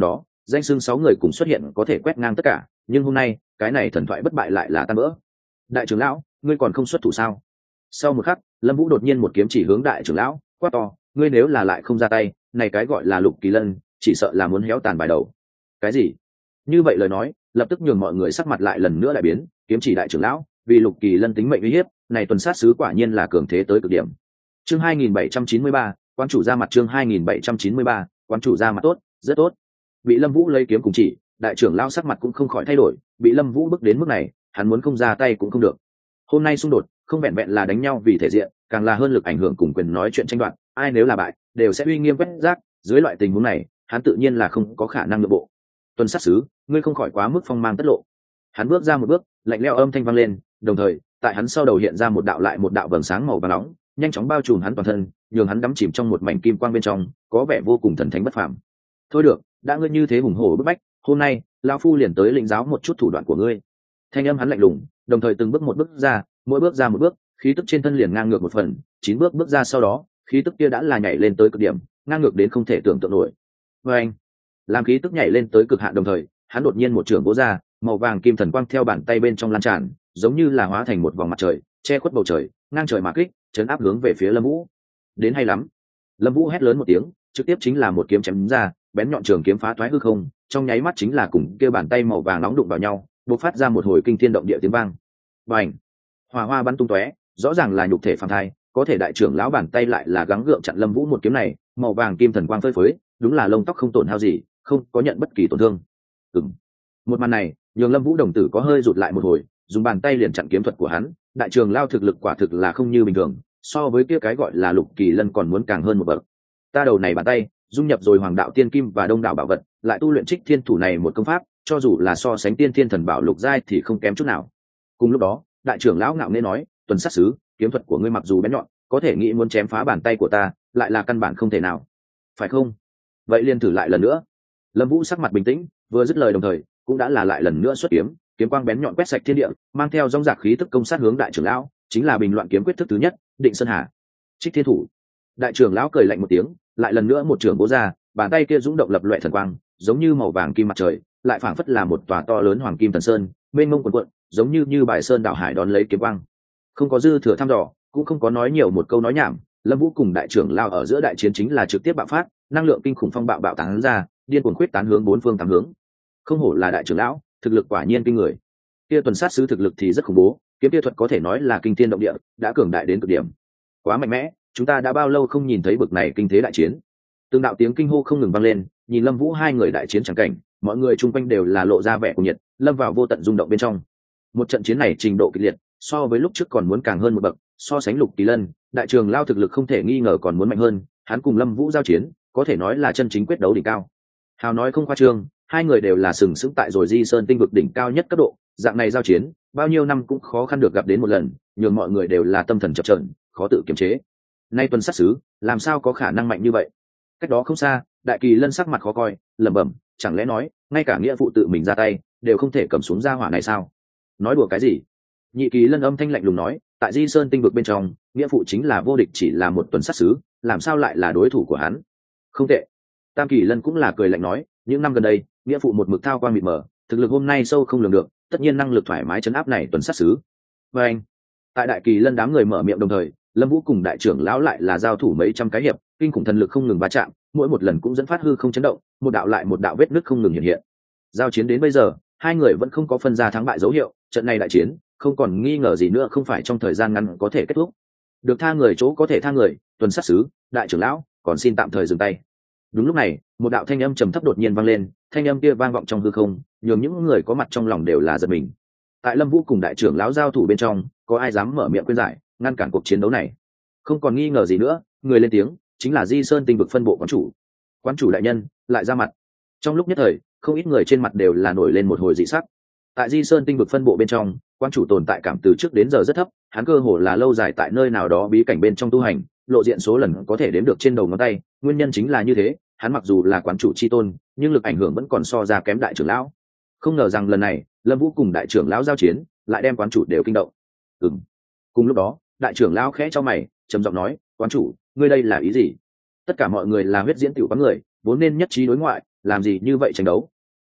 danh xưng sáu người cùng xuất hiện có thể quét ngang tất cả, nhưng hôm nay cái này thần thoại bất bại lại là tan vỡ. Đại trưởng lão, ngươi còn không xuất thủ sao? Sau một khắc, Lâm Vũ đột nhiên một kiếm chỉ hướng đại trưởng lão, quát to, ngươi nếu là lại không ra tay, này cái gọi là Lục Kỳ Lân, chỉ sợ là muốn héo tàn bài đầu. Cái gì? Như vậy lời nói, lập tức nhường mọi người sắc mặt lại lần nữa đại biến, kiếm chỉ đại trưởng lão, vì Lục Kỳ Lân tính mệnh uy hiếp, này tuần sát sứ quả nhiên là cường thế tới cực điểm. Chương hai nghìn bảy trăm chín mươi ba, quan chủ ra mặt chương hai nghìn bảy trăm chín mươi ba, quan chủ ra mặt tốt, rất tốt. Bị Lâm Vũ lấy kiếm cùng chỉ, đại trưởng lão sắc mặt cũng không khỏi thay đổi, bị Lâm Vũ bức đến mức này, hắn muốn không ra tay cũng không được. Hôm nay xung đột, không vẹn vẹn là đánh nhau vì thể diện, càng là hơn lực ảnh hưởng cùng quyền nói chuyện tranh đoạt, ai nếu là bại, đều sẽ uy nghiêm quét rác, dưới loại tình huống này, hắn tự nhiên là không có khả năng nhượng bộ. Tuần sát sứ, ngươi không khỏi quá mức phong mang tất lộ. Hắn bước ra một bước, lạnh lẽo âm thanh vang lên, đồng thời, tại hắn sau đầu hiện ra một đạo lại một đạo vầng sáng màu vàng nóng, nhanh chóng bao trùm hắn toàn thân, nhường hắn đắm chìm trong một mảnh kim quang bên trong, có vẻ vô cùng thần thánh bất phàm. Thôi được, đã ngươi như thế hùng hổ bức bách, hôm nay, lão phu liền tới lĩnh giáo một chút thủ đoạn của ngươi. Thanh âm hắn lạnh lùng, đồng thời từng bước một bước ra, mỗi bước ra một bước, khí tức trên thân liền ngang ngược một phần, chín bước bước ra sau đó, khí tức kia đã là nhảy lên tới cực điểm, ngang ngược đến không thể tưởng tượng nổi. Và anh, làm khí tức nhảy lên tới cực hạn đồng thời, hắn đột nhiên một trường vỗ ra, màu vàng kim thần quang theo bàn tay bên trong lan tràn, giống như là hóa thành một vòng mặt trời, che khuất bầu trời, ngang trời mà kích, chấn áp hướng về phía Lâm Vũ. Đến hay lắm! Lâm Vũ hét lớn một tiếng, trực tiếp chính là một kiếm chém ra, bén nhọn trường kiếm phá thoái hư không, trong nháy mắt chính là cùng kia bàn tay màu vàng nóng đụng vào nhau, bộc phát ra một hồi kinh thiên động địa tiếng vang. Bành! Hỏa hoa bắn tung tóe, rõ ràng là nhục thể phàm thai, có thể đại trưởng lão bàn tay lại là gắng gượng chặn Lâm Vũ một kiếm này, màu vàng kim thần quang phơi phới, đúng là lông tóc không tổn hao gì, không có nhận bất kỳ tổn thương. Ừm. Một màn này, nhường Lâm Vũ đồng tử có hơi rụt lại một hồi, dùng bàn tay liền chặn kiếm thuật của hắn, đại trưởng lão thực lực quả thực là không như bình thường, so với kia cái gọi là Lục Kỳ Lân còn muốn càng hơn một bậc. Ta đầu này bàn tay, dung nhập rồi Hoàng đạo tiên kim và Đông đạo bảo vật, lại tu luyện Trích Thiên thủ này một công pháp, cho dù là so sánh tiên thiên thần bảo lục giai thì không kém chút nào. Cùng lúc đó, đại trưởng lão ngạo nghễ nói, tuần sát sứ, kiếm thuật của ngươi mặc dù bén nhọn, có thể nghĩ muốn chém phá bàn tay của ta, lại là căn bản không thể nào, phải không? Vậy liền thử lại lần nữa. Lâm Vũ sắc mặt bình tĩnh, vừa dứt lời đồng thời, cũng đã là lại lần nữa xuất kiếm, kiếm quang bén nhọn quét sạch thiên địa, mang theo dòng dạc khí tức công sát hướng đại trưởng lão, chính là bình loạn kiếm quyết thức thứ nhất, Định Sơn Hà. Trích Thiên thủ. Đại trưởng lão cười lạnh một tiếng, lại lần nữa một trường bố ra, bàn tay kia dũng động lập loè thần quang, giống như màu vàng kim mặt trời, lại phảng phất là một tòa to lớn hoàng kim thần sơn, mênh mông cuồn cuộn, giống như như bài sơn đảo hải đón lấy kiếm quang. Không có dư thừa thăm dò, cũng không có nói nhiều một câu nói nhảm, Lâm Vũ cùng đại trưởng lão ở giữa đại chiến chính là trực tiếp bạo phát, năng lượng kinh khủng phong bạo bạo tán ra, điên cuồng khuyết tán hướng bốn phương tám hướng. Không hổ là đại trưởng lão, thực lực quả nhiên kinh người. Kia tuần sát sứ thực lực thì rất khủng bố, kiếm kia thuật có thể nói là kinh thiên động địa, đã cường đại đến cực điểm. Quá mạnh mẽ, chúng ta đã bao lâu không nhìn thấy bực này kinh thế đại chiến. Từng đạo tiếng kinh hô không ngừng vang lên, nhìn Lâm Vũ hai người đại chiến chẳng cảnh, mọi người chung quanh đều là lộ ra vẻ cuồng nhiệt, lâm vào vô tận rung động bên trong. Một trận chiến này trình độ kịch liệt, so với lúc trước còn muốn càng hơn một bậc, so sánh Lục Kỳ Lân, đại trường lao thực lực không thể nghi ngờ còn muốn mạnh hơn, hắn cùng Lâm Vũ giao chiến, có thể nói là chân chính quyết đấu đỉnh cao. Hào nói không khoa trương, hai người đều là sừng sững tại rồi Di Sơn tinh vực đỉnh cao nhất cấp độ, dạng này giao chiến, bao nhiêu năm cũng khó khăn được gặp đến một lần, nhường mọi người đều là tâm thần chập chờn, khó tự kiềm chế. Nay tuần sát sứ, làm sao có khả năng mạnh như vậy? Cách đó không xa, Đại Kỳ Lân sắc mặt khó coi, lẩm bẩm, chẳng lẽ nói, ngay cả nghĩa phụ tự mình ra tay, đều không thể cầm xuống gia hỏa này sao? Nói đùa cái gì? Nhị Kỳ Lân âm thanh lạnh lùng nói, tại Di Sơn tinh vực bên trong, nghĩa phụ chính là vô địch chỉ là một tuần sát sứ, làm sao lại là đối thủ của hắn? Không tệ. Tam Kỳ Lân cũng là cười lạnh nói, những năm gần đây, nghĩa phụ một mực thao quang mịt mờ, thực lực hôm nay sâu không lường được, tất nhiên năng lực thoải mái chấn áp này tuần sát sứ. Và anh, tại Đại Kỳ Lân đám người mở miệng đồng thời, Lâm Vũ cùng đại trưởng lão lại là giao thủ mấy trăm cái hiệp, kinh khủng thần lực không ngừng va chạm, mỗi một lần cũng dẫn phát hư không chấn động, một đạo lại một đạo vết nứt không ngừng hiện hiện. Giao chiến đến bây giờ, hai người vẫn không có phân ra thắng bại dấu hiệu, trận này đại chiến, không còn nghi ngờ gì nữa không phải trong thời gian ngắn có thể kết thúc. Được tha người chỗ có thể tha người, tuần sát sứ, đại trưởng lão, còn xin tạm thời dừng tay. Đúng lúc này, một đạo thanh âm trầm thấp đột nhiên vang lên, thanh âm kia vang vọng trong hư không, nhường những người có mặt trong lòng đều là giật mình. Tại Lâm Vũ cùng đại trưởng lão giao thủ bên trong, có ai dám mở miệng khuyên giải, ngăn cản cuộc chiến đấu này? Không còn nghi ngờ gì nữa, người lên tiếng chính là Di Sơn tinh vực phân bộ quán chủ. Quán chủ đại nhân lại ra mặt. Trong lúc nhất thời, không ít người trên mặt đều là nổi lên một hồi dị sắc. Tại Di Sơn tinh vực phân bộ bên trong, quán chủ tồn tại cảm từ trước đến giờ rất thấp, hắn cơ hồ là lâu dài tại nơi nào đó bí cảnh bên trong tu hành, lộ diện số lần có thể đếm được trên đầu ngón tay, nguyên nhân chính là như thế, hắn mặc dù là quán chủ chi tôn, nhưng lực ảnh hưởng vẫn còn so ra kém đại trưởng lão. Không ngờ rằng lần này, Lâm Vũ cùng đại trưởng lão giao chiến, lại đem quán chủ đều kinh động. Ừm. Cùng lúc đó, đại trưởng lão khẽ chau mày, trầm giọng nói, quán chủ, ngươi đây là ý gì? Tất cả mọi người là huyết diễn tiểu quán người, vốn nên nhất trí đối ngoại, làm gì như vậy tranh đấu,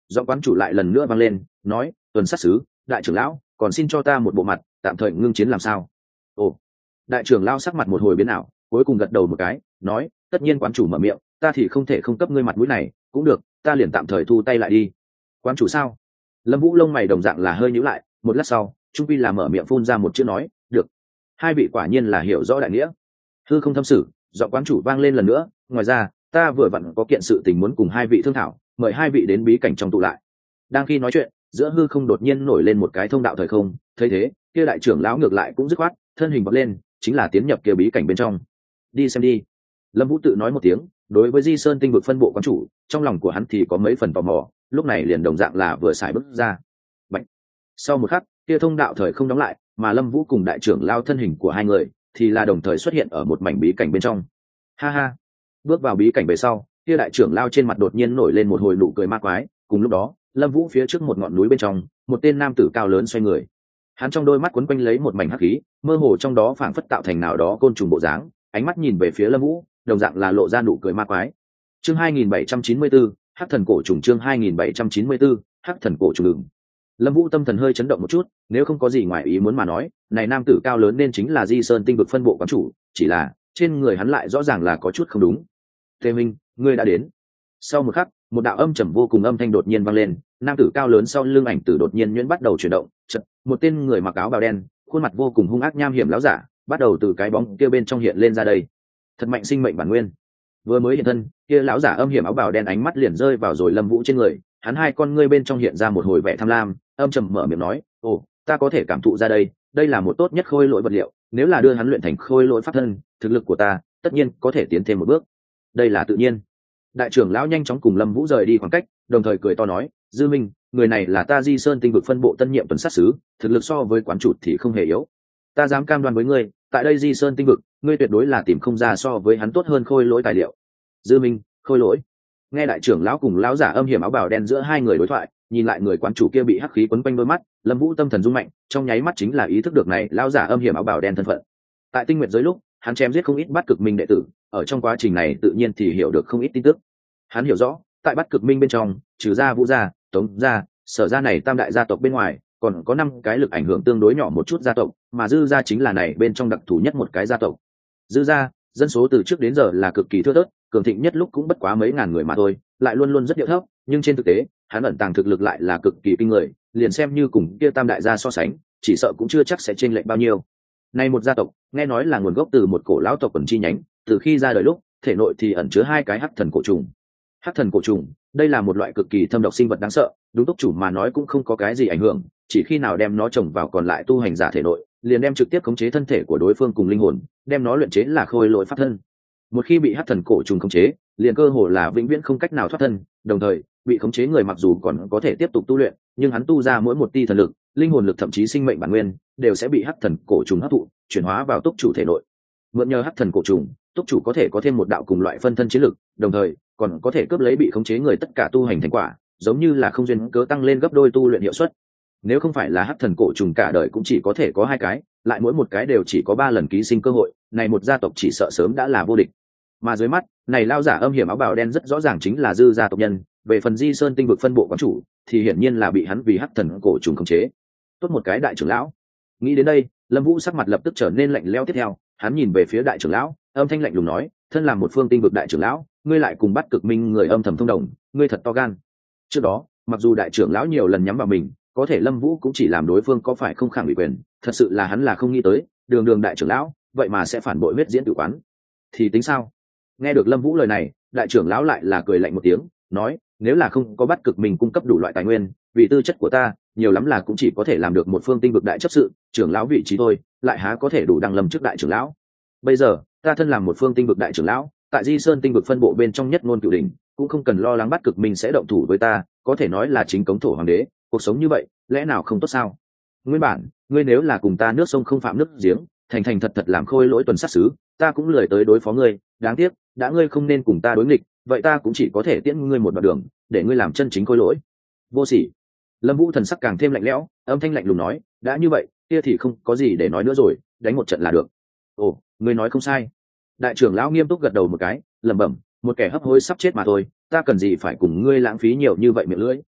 do quán chủ lại lần nữa vang lên nói, tuần sát sứ, đại trưởng lão còn xin cho ta một bộ mặt, tạm thời ngưng chiến làm sao? Ồ. Đại trưởng lão sắc mặt một hồi biến ảo, cuối cùng gật đầu một cái, nói, tất nhiên quán chủ mở miệng, ta thì không thể không cấp ngươi mặt mũi này, cũng được, ta liền tạm thời thu tay lại đi. Quán chủ sao? Lâm Vũ lông mày đồng dạng là hơi nhíu lại, một lát sau trung pi là mở miệng phun ra một chữ nói, được. Hai vị quả nhiên là hiểu rõ đại nghĩa. Hư không thâm sử, giọng quán chủ vang lên lần nữa, ngoài ra ta vừa vặn có kiện sự tình muốn cùng hai vị thương thảo, mời hai vị đến bí cảnh trong tụ lại. Đang khi nói chuyện, giữa hư không đột nhiên nổi lên một cái thông đạo thời không, thấy thế kia đại trưởng lão ngược lại cũng dứt khoát thân hình vọt lên, chính là tiến nhập kia bí cảnh bên trong. Đi xem đi. Lâm Vũ tự nói một tiếng, đối với Di Sơn tinh vực phân bộ quán chủ, trong lòng của hắn thì có mấy phần tò mò, lúc này liền đồng dạng là vừa xài bước ra. Bạch. Sau một khắc, kia thông đạo thời không đóng lại, mà Lâm Vũ cùng đại trưởng lao thân hình của hai người thì là đồng thời xuất hiện ở một mảnh bí cảnh bên trong. Ha ha. Bước vào bí cảnh về sau, kia đại trưởng lao trên mặt đột nhiên nổi lên một hồi nụ cười ma quái, cùng lúc đó, Lâm Vũ phía trước một ngọn núi bên trong, một tên nam tử cao lớn xoay người. Hắn trong đôi mắt quấn quanh lấy một mảnh hắc khí, mơ hồ trong đó phảng phất tạo thành nào đó côn trùng bộ dáng, ánh mắt nhìn về phía Lâm Vũ, đồng dạng là lộ ra nụ cười ma quái. Chương hai nghìn bảy trăm chín mươi tư, Hắc thần cổ trùng. Chương hai nghìn bảy trăm chín mươi tư, Hắc thần cổ trùng. Lâm Vũ tâm thần hơi chấn động một chút, nếu không có gì ngoài ý muốn mà nói, này nam tử cao lớn nên chính là Di Sơn tinh vực phân bộ quán chủ, chỉ là trên người hắn lại rõ ràng là có chút không đúng. Tề Minh, ngươi đã đến. Sau một khắc, một đạo âm trầm vô cùng âm thanh đột nhiên vang lên, nam tử cao lớn sau lưng ảnh tử đột nhiên nhuyễn bắt đầu chuyển động, chợt, một tên người mặc áo bào đen, khuôn mặt vô cùng hung ác nham hiểm láo giả, bắt đầu từ cái bóng kia bên trong hiện lên ra đây. Thật mạnh sinh mệnh bản nguyên. Vừa mới hiện thân, kia lão giả âm hiểm áo bào đen ánh mắt liền rơi vào rồi Lâm Vũ trên người, hắn hai con ngươi bên trong hiện ra một hồi vẻ tham lam, âm trầm mở miệng nói, "Ồ, ta có thể cảm thụ ra đây, đây là một tốt nhất khôi lỗi vật liệu, nếu là đưa hắn luyện thành khôi lỗi pháp thân, thực lực của ta tất nhiên có thể tiến thêm một bước." Đây là tự nhiên. Đại trưởng lão nhanh chóng cùng Lâm Vũ rời đi khoảng cách, đồng thời cười to nói, "Dư Minh, người này là ta Di Sơn tinh vực phân bộ tân nhiệm tuần sát sứ, thực lực so với quán chủ thì không hề yếu. Ta dám cam đoan với ngươi, tại đây Di Sơn tinh vực, ngươi tuyệt đối là tìm không ra so với hắn tốt hơn khôi lỗi tài liệu." Dư Minh, khôi lỗi. Nghe đại trưởng lão cùng lão giả âm hiểm áo bào đen giữa hai người đối thoại, nhìn lại người quán chủ kia bị hắc khí quấn quanh đôi mắt, Lâm Vũ tâm thần rung mạnh, trong nháy mắt chính là ý thức được này lão giả âm hiểm áo bào đen thân phận. Tại Tinh Nguyệt giới lúc, hắn chém giết không ít Bát Cực Minh đệ tử, ở trong quá trình này tự nhiên thì hiểu được không ít tin tức. Hắn hiểu rõ, tại Bát Cực Minh bên trong, trừ ra Vũ gia, Tống gia, Sở gia này tam đại gia tộc bên ngoài, còn có năm cái lực ảnh hưởng tương đối nhỏ một chút gia tộc, mà Dư gia chính là này bên trong đặc thù nhất một cái gia tộc. Dư gia, dân số từ trước đến giờ là cực kỳ thưa thớt, cường thịnh nhất lúc cũng bất quá mấy ngàn người mà thôi, lại luôn luôn rất điệu thấp, nhưng trên thực tế, hắn ẩn tàng thực lực lại là cực kỳ kinh người, liền xem như cùng kia tam đại gia so sánh, chỉ sợ cũng chưa chắc sẽ chênh lệch bao nhiêu. Này một gia tộc, nghe nói là nguồn gốc từ một cổ lão tộc quần chi nhánh, từ khi ra đời lúc, thể nội thì ẩn chứa hai cái hắc thần cổ trùng. Hắc thần cổ trùng, đây là một loại cực kỳ thâm độc sinh vật đáng sợ, đúng tốc chủ mà nói cũng không có cái gì ảnh hưởng, chỉ khi nào đem nó trồng vào còn lại tu hành giả thể nội, liền đem trực tiếp khống chế thân thể của đối phương cùng linh hồn, đem nó luyện chế là khôi lỗi pháp thân. Một khi bị hắc thần cổ trùng khống chế, liền cơ hồ là vĩnh viễn không cách nào thoát thân, đồng thời, bị khống chế người mặc dù còn có thể tiếp tục tu luyện, nhưng hắn tu ra mỗi một tia thần lực, linh hồn lực thậm chí sinh mệnh bản nguyên, đều sẽ bị hắc thần cổ trùng hấp thụ, chuyển hóa vào túc chủ thể nội. Mượn nhờ hắc thần cổ trùng, túc chủ có thể có thêm một đạo cùng loại phân thân chiến lực, đồng thời còn có thể cướp lấy bị khống chế người tất cả tu hành thành quả, giống như là không duyên cớ tăng lên gấp đôi tu luyện hiệu suất. Nếu không phải là hắc thần cổ trùng cả đời cũng chỉ có thể có hai cái, lại mỗi một cái đều chỉ có ba lần ký sinh cơ hội, này một gia tộc chỉ sợ sớm đã là vô địch. Mà dưới mắt, này lao giả âm hiểm áo bào đen rất rõ ràng chính là Dư gia tộc nhân, về phần Di Sơn tinh vực phân bộ quán chủ, thì hiển nhiên là bị hắn vì hắc thần cổ trùng khống chế. Tốt một cái đại trưởng lão. Nghĩ đến đây, Lâm Vũ sắc mặt lập tức trở nên lạnh lẽo, tiếp theo, hắn nhìn về phía đại trưởng lão, âm thanh lạnh lùng nói, thân làm một phương tinh vực đại trưởng lão, ngươi lại cùng Bát Cực Minh người âm thầm thông đồng, ngươi thật to gan. Trước đó, mặc dù đại trưởng lão nhiều lần nhắm vào mình, có thể Lâm Vũ cũng chỉ làm đối phương có phải không khẳng ủy quyền, thật sự là hắn là không nghĩ tới, đường đường đại trưởng lão, vậy mà sẽ phản bội huyết diễn tự quán. Thì tính sao? Nghe được Lâm Vũ lời này, đại trưởng lão lại là cười lạnh một tiếng, nói, nếu là không có Bát Cực Minh cung cấp đủ loại tài nguyên, vì tư chất của ta, nhiều lắm là cũng chỉ có thể làm được một phương tinh vực đại chấp sự, trưởng lão vị trí thôi, lại há có thể đủ đăng lâm chức đại trưởng lão. Bây giờ, ta thân làm một phương tinh vực đại trưởng lão, tại Di Sơn tinh vực phân bộ bên trong nhất ngôn cửu đỉnh, cũng không cần lo lắng Bát Cực Minh sẽ động thủ với ta, có thể nói là chính cống thổ hoàng đế, cuộc sống như vậy, lẽ nào không tốt sao? Nguyên bản, ngươi nếu là cùng ta nước sông không phạm nước giếng, thành thành thật thật làm khôi lỗi tuần sát sứ, ta cũng lười tới đối phó ngươi, đáng tiếc, đã ngươi không nên cùng ta đối nghịch, vậy ta cũng chỉ có thể tiễn ngươi một đoạn đường, để ngươi làm chân chính khôi lỗi. Vô sỉ. Lâm Vũ thần sắc càng thêm lạnh lẽo, âm thanh lạnh lùng nói, đã như vậy, kia thì không có gì để nói nữa rồi, đánh một trận là được. Ồ, ngươi nói không sai. Đại trưởng lão nghiêm túc gật đầu một cái, lẩm bẩm, một kẻ hấp hối sắp chết mà thôi, ta cần gì phải cùng ngươi lãng phí nhiều như vậy miệng lưỡi.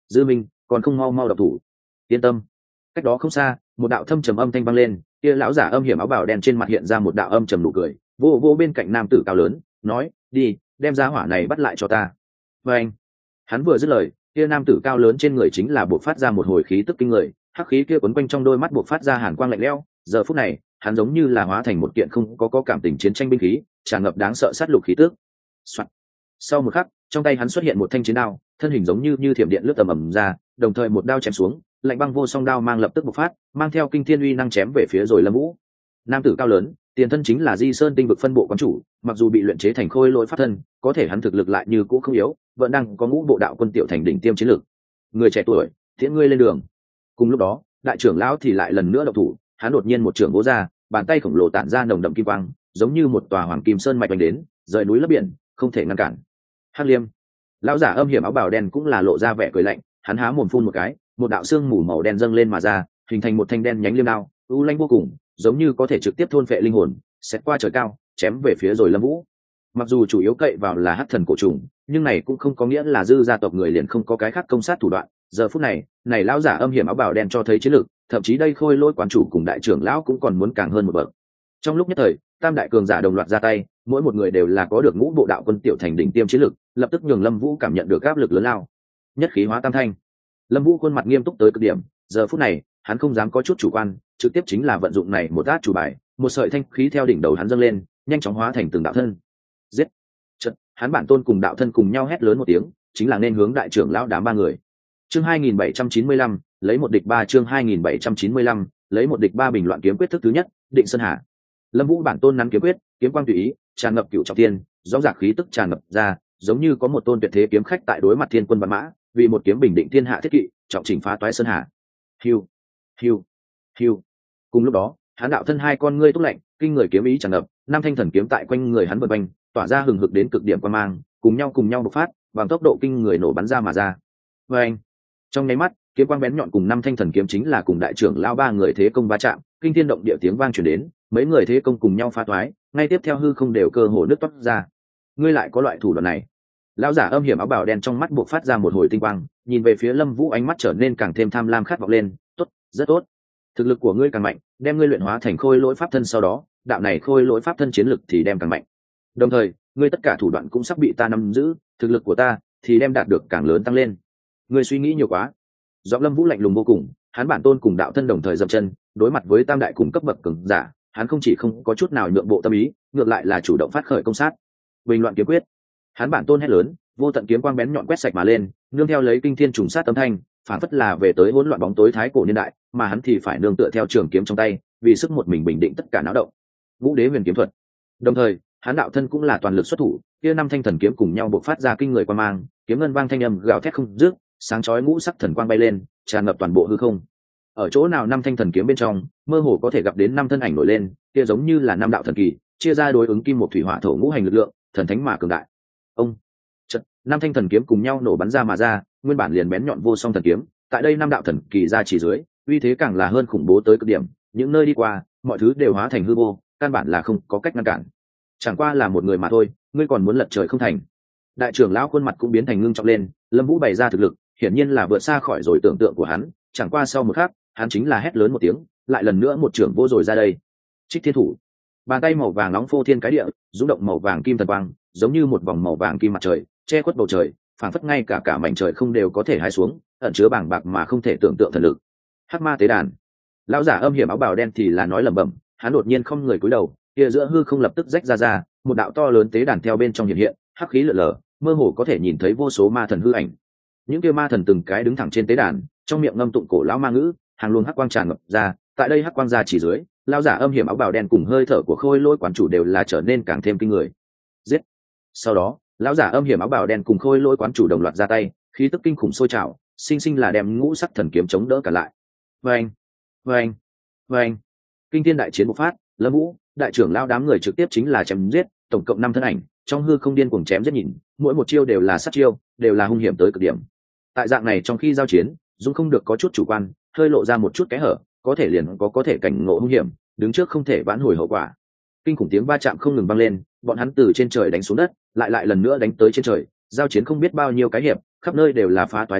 dư minh còn không mau mau độc thủ. Yên tâm. Cách đó không xa, một đạo thâm trầm âm thanh vang lên, kia lão giả âm hiểm áo bào đen trên mặt hiện ra một đạo âm trầm nụ cười, vô vô bên cạnh nam tử cao lớn, nói, đi, đem giá hỏa này bắt lại cho ta. Và anh, hắn vừa dứt lời, kia nam tử cao lớn trên người chính là bộc phát ra một hồi khí tức kinh người, hắc khí kia quấn quanh trong đôi mắt bộc phát ra hàn quang lạnh lẽo. Giờ phút này, hắn giống như là hóa thành một kiện không có có cảm tình chiến tranh binh khí, tràn ngập đáng sợ sát lục khí tức. Soạn. Sau một khắc, trong tay hắn xuất hiện một thanh chiến đao, thân hình giống như như thiểm điện lướt tầm ầm ra, đồng thời một đao chém xuống, lạnh băng vô song đao mang lập tức bộc phát, mang theo kinh thiên uy năng chém về phía rồi Lâm Vũ. Nam tử cao lớn, tiền thân chính là Di Sơn tinh vực phân bộ quán chủ, mặc dù bị luyện chế thành khôi lỗi pháp thân, có thể hắn thực lực lại như cũ không yếu, vẫn đang có ngũ bộ đạo quân tiểu thành đỉnh tiêm chiến lực. Người trẻ tuổi, tiễn ngươi lên đường. Cùng lúc đó, đại trưởng lão thì lại lần nữa động thủ, hắn đột nhiên một trường vỗ ra, bàn tay khổng lồ tản ra nồng đậm kim quang, giống như một tòa hoàng kim sơn mạch đánh đến, rời núi lấp biển, không thể ngăn cản. Hắc Liêm, lão giả âm hiểm áo bào đen cũng là lộ ra vẻ cười lạnh, hắn há mồm phun một cái, một đạo xương mù màu đen dâng lên mà ra, hình thành một thanh đen nhánh liêm đao, u lanh vô cùng, giống như có thể trực tiếp thôn phệ linh hồn, xét qua trời cao, chém về phía rồi Lâm Vũ. Mặc dù chủ yếu cậy vào là hắc thần cổ trùng, nhưng này cũng không có nghĩa là dư gia tộc người liền không có cái khác công sát thủ đoạn. Giờ phút này, này lão giả âm hiểm áo bào đen cho thấy chiến lực, thậm chí đây khôi lỗi quán chủ cùng đại trưởng lão cũng còn muốn càng hơn một bậc. Trong lúc nhất thời, tam đại cường giả đồng loạt ra tay, mỗi một người đều là có được ngũ bộ đạo quân tiểu thành đỉnh tiêm chiến lực, lập tức nhường Lâm Vũ cảm nhận được áp lực lớn lao. Nhất khí hóa tam thanh. Lâm Vũ khuôn mặt nghiêm túc tới cực điểm, giờ phút này, hắn không dám có chút chủ quan, trực tiếp chính là vận dụng này một át chủ bài, một sợi thanh khí theo đỉnh đầu hắn dâng lên, nhanh chóng hóa thành từng đạo thân. Giết! Chợt, hắn bản tôn cùng đạo thân cùng nhau hét lớn một tiếng, chính là nên hướng đại trưởng lão đám ba người. Chương hai nghìn bảy trăm chín mươi lăm, lấy một địch ba chương hai nghìn bảy trăm chín mươi lăm, lấy một địch ba bình loạn kiếm quyết thức thứ nhất, Định Sơn Hà. Lâm Vũ bản tôn nắn kiếm quyết, kiếm quang tùy ý, tràn ngập cửu trọng thiên, rõ ràng khí tức tràn ngập ra, giống như có một tôn tuyệt thế kiếm khách tại đối mặt thiên quân vạn mã, vì một kiếm bình định thiên hạ thiết kỵ, trọng chỉnh phá toái sơn hà. Hiu, hiu, hiu. Cùng lúc đó, hắn đạo thân hai con ngươi túc lạnh, kinh người kiếm ý tràn ngập, năm thanh thần kiếm tại quanh người hắn vần quanh, tỏa ra hừng hực đến cực điểm quan mang, cùng nhau cùng nhau bộc phát, bằng tốc độ kinh người nổ bắn ra mà ra. Oeng! Trong nháy mắt, kiếm quang bén nhọn cùng năm thanh thần kiếm chính là cùng đại trưởng lao ba người thế công va chạm, kinh thiên động địa tiếng vang truyền đến, mấy người thế công cùng nhau phá toái, ngay tiếp theo hư không đều cơ hồ nứt toát ra. Ngươi lại có loại thủ đoạn này? Lão giả âm hiểm áo bào đen trong mắt buộc phát ra một hồi tinh quang, nhìn về phía Lâm Vũ ánh mắt trở nên càng thêm tham lam khát vọng lên. Tốt, rất tốt. Thực lực của ngươi càng mạnh, đem ngươi luyện hóa thành khôi lỗi pháp thân sau đó, đạo này khôi lỗi pháp thân chiến lực thì đem càng mạnh. Đồng thời, ngươi tất cả thủ đoạn cũng sắp bị ta nắm giữ, thực lực của ta thì đem đạt được càng lớn tăng lên. Ngươi suy nghĩ nhiều quá. Giọng Lâm Vũ lạnh lùng vô cùng, hắn bản tôn cùng đạo thân đồng thời dậm chân, đối mặt với tam đại cùng cấp bậc cường giả, hắn không chỉ không có chút nào nhượng bộ tâm ý, ngược lại là chủ động phát khởi công sát. Bình loạn kiếm quyết. Hắn bản tôn hét lớn, vô tận kiếm quang bén nhọn quét sạch mà lên, nương theo lấy kinh thiên trùng sát âm thanh, phản phất là về tới hỗn loạn bóng tối thái cổ niên đại, mà hắn thì phải nương tựa theo trường kiếm trong tay, vì sức một mình bình định tất cả náo động. Vũ Đế Huyền kiếm thuật. Đồng thời, hắn đạo thân cũng là toàn lực xuất thủ, kia năm thanh thần kiếm cùng nhau bộc phát ra kinh người quang mang, kiếm ngân vang thanh âm gào thét không dứt, sáng chói ngũ sắc thần quang bay lên, tràn ngập toàn bộ hư không. Ở chỗ nào năm thanh thần kiếm bên trong, mơ hồ có thể gặp đến năm thân ảnh nổi lên, kia giống như là năm đạo thần kỳ, chia ra đối ứng kim một thủy hỏa thổ ngũ hành lực lượng, thần thánh mà cường đại. Ông chợt, năm thanh thần kiếm cùng nhau nổ bắn ra mà ra, nguyên bản liền bén nhọn vô song thần kiếm, tại đây năm đạo thần kỳ ra chỉ dưới, uy thế càng là hơn khủng bố tới cực điểm, những nơi đi qua, mọi thứ đều hóa thành hư vô, căn bản là không có cách ngăn cản. Chẳng qua là một người mà thôi, ngươi còn muốn lật trời không thành. Đại trưởng lão khuôn mặt cũng biến thành ngưng trọng lên, Lâm Vũ bày ra thực lực, hiển nhiên là vượt xa khỏi rồi tưởng tượng của hắn, chẳng qua sau một khắc, hắn chính là hét lớn một tiếng, lại lần nữa một trưởng vô rồi ra đây. Trích Thiên Thủ. Bàn tay màu vàng nóng phô thiên cái địa, rung động màu vàng kim thần quang, giống như một vòng màu vàng kim mặt trời, che khuất bầu trời, phảng phất ngay cả cả mảnh trời không đều có thể hai xuống, ẩn chứa bàng bạc mà không thể tưởng tượng thần lực. Hắc Ma tế đàn. Lão giả âm hiểm áo bào đen thì là nói lẩm bẩm, hắn đột nhiên không người cúi đầu, kia giữa hư không lập tức rách ra ra, một đạo to lớn tế đàn theo bên trong hiện hiện, hắc khí lở lờ, mơ hồ có thể nhìn thấy vô số ma thần hư ảnh. Những kia ma thần từng cái đứng thẳng trên tế đàn, trong miệng ngâm tụng cổ lão ma ngữ, hàng luồng hắc quang tràn ngập ra, tại đây hắc quang ra chỉ dưới, lão giả âm hiểm áo bào đen cùng hơi thở của khôi lỗi quán chủ đều là trở nên càng thêm kinh người. Giết. Sau đó, lão giả âm hiểm áo bào đen cùng khôi lỗi quán chủ đồng loạt ra tay, khí tức kinh khủng sôi trào, sinh sinh là đem ngũ sắc thần kiếm chống đỡ cả lại. Vâng, vâng, vâng. Kinh thiên đại chiến bộc phát, Lâm Vũ, đại trưởng lão đám người trực tiếp chính là chém giết, tổng cộng năm thân ảnh, trong hư không điên cuồng chém giết nhìn, mỗi một chiêu đều là sát chiêu, đều là hung hiểm tới cực điểm. Tại dạng này trong khi giao chiến, Dung không được có chút chủ quan, hơi lộ ra một chút kẽ hở, có thể liền có có thể cảnh ngộ hung hiểm, đứng trước không thể vãn hồi hậu quả. Kinh khủng tiếng va chạm không ngừng vang lên, bọn hắn từ trên trời đánh xuống đất, lại lại lần nữa đánh tới trên trời, giao chiến không biết bao nhiêu cái hiệp, khắp nơi đều là phá toái dấu vết,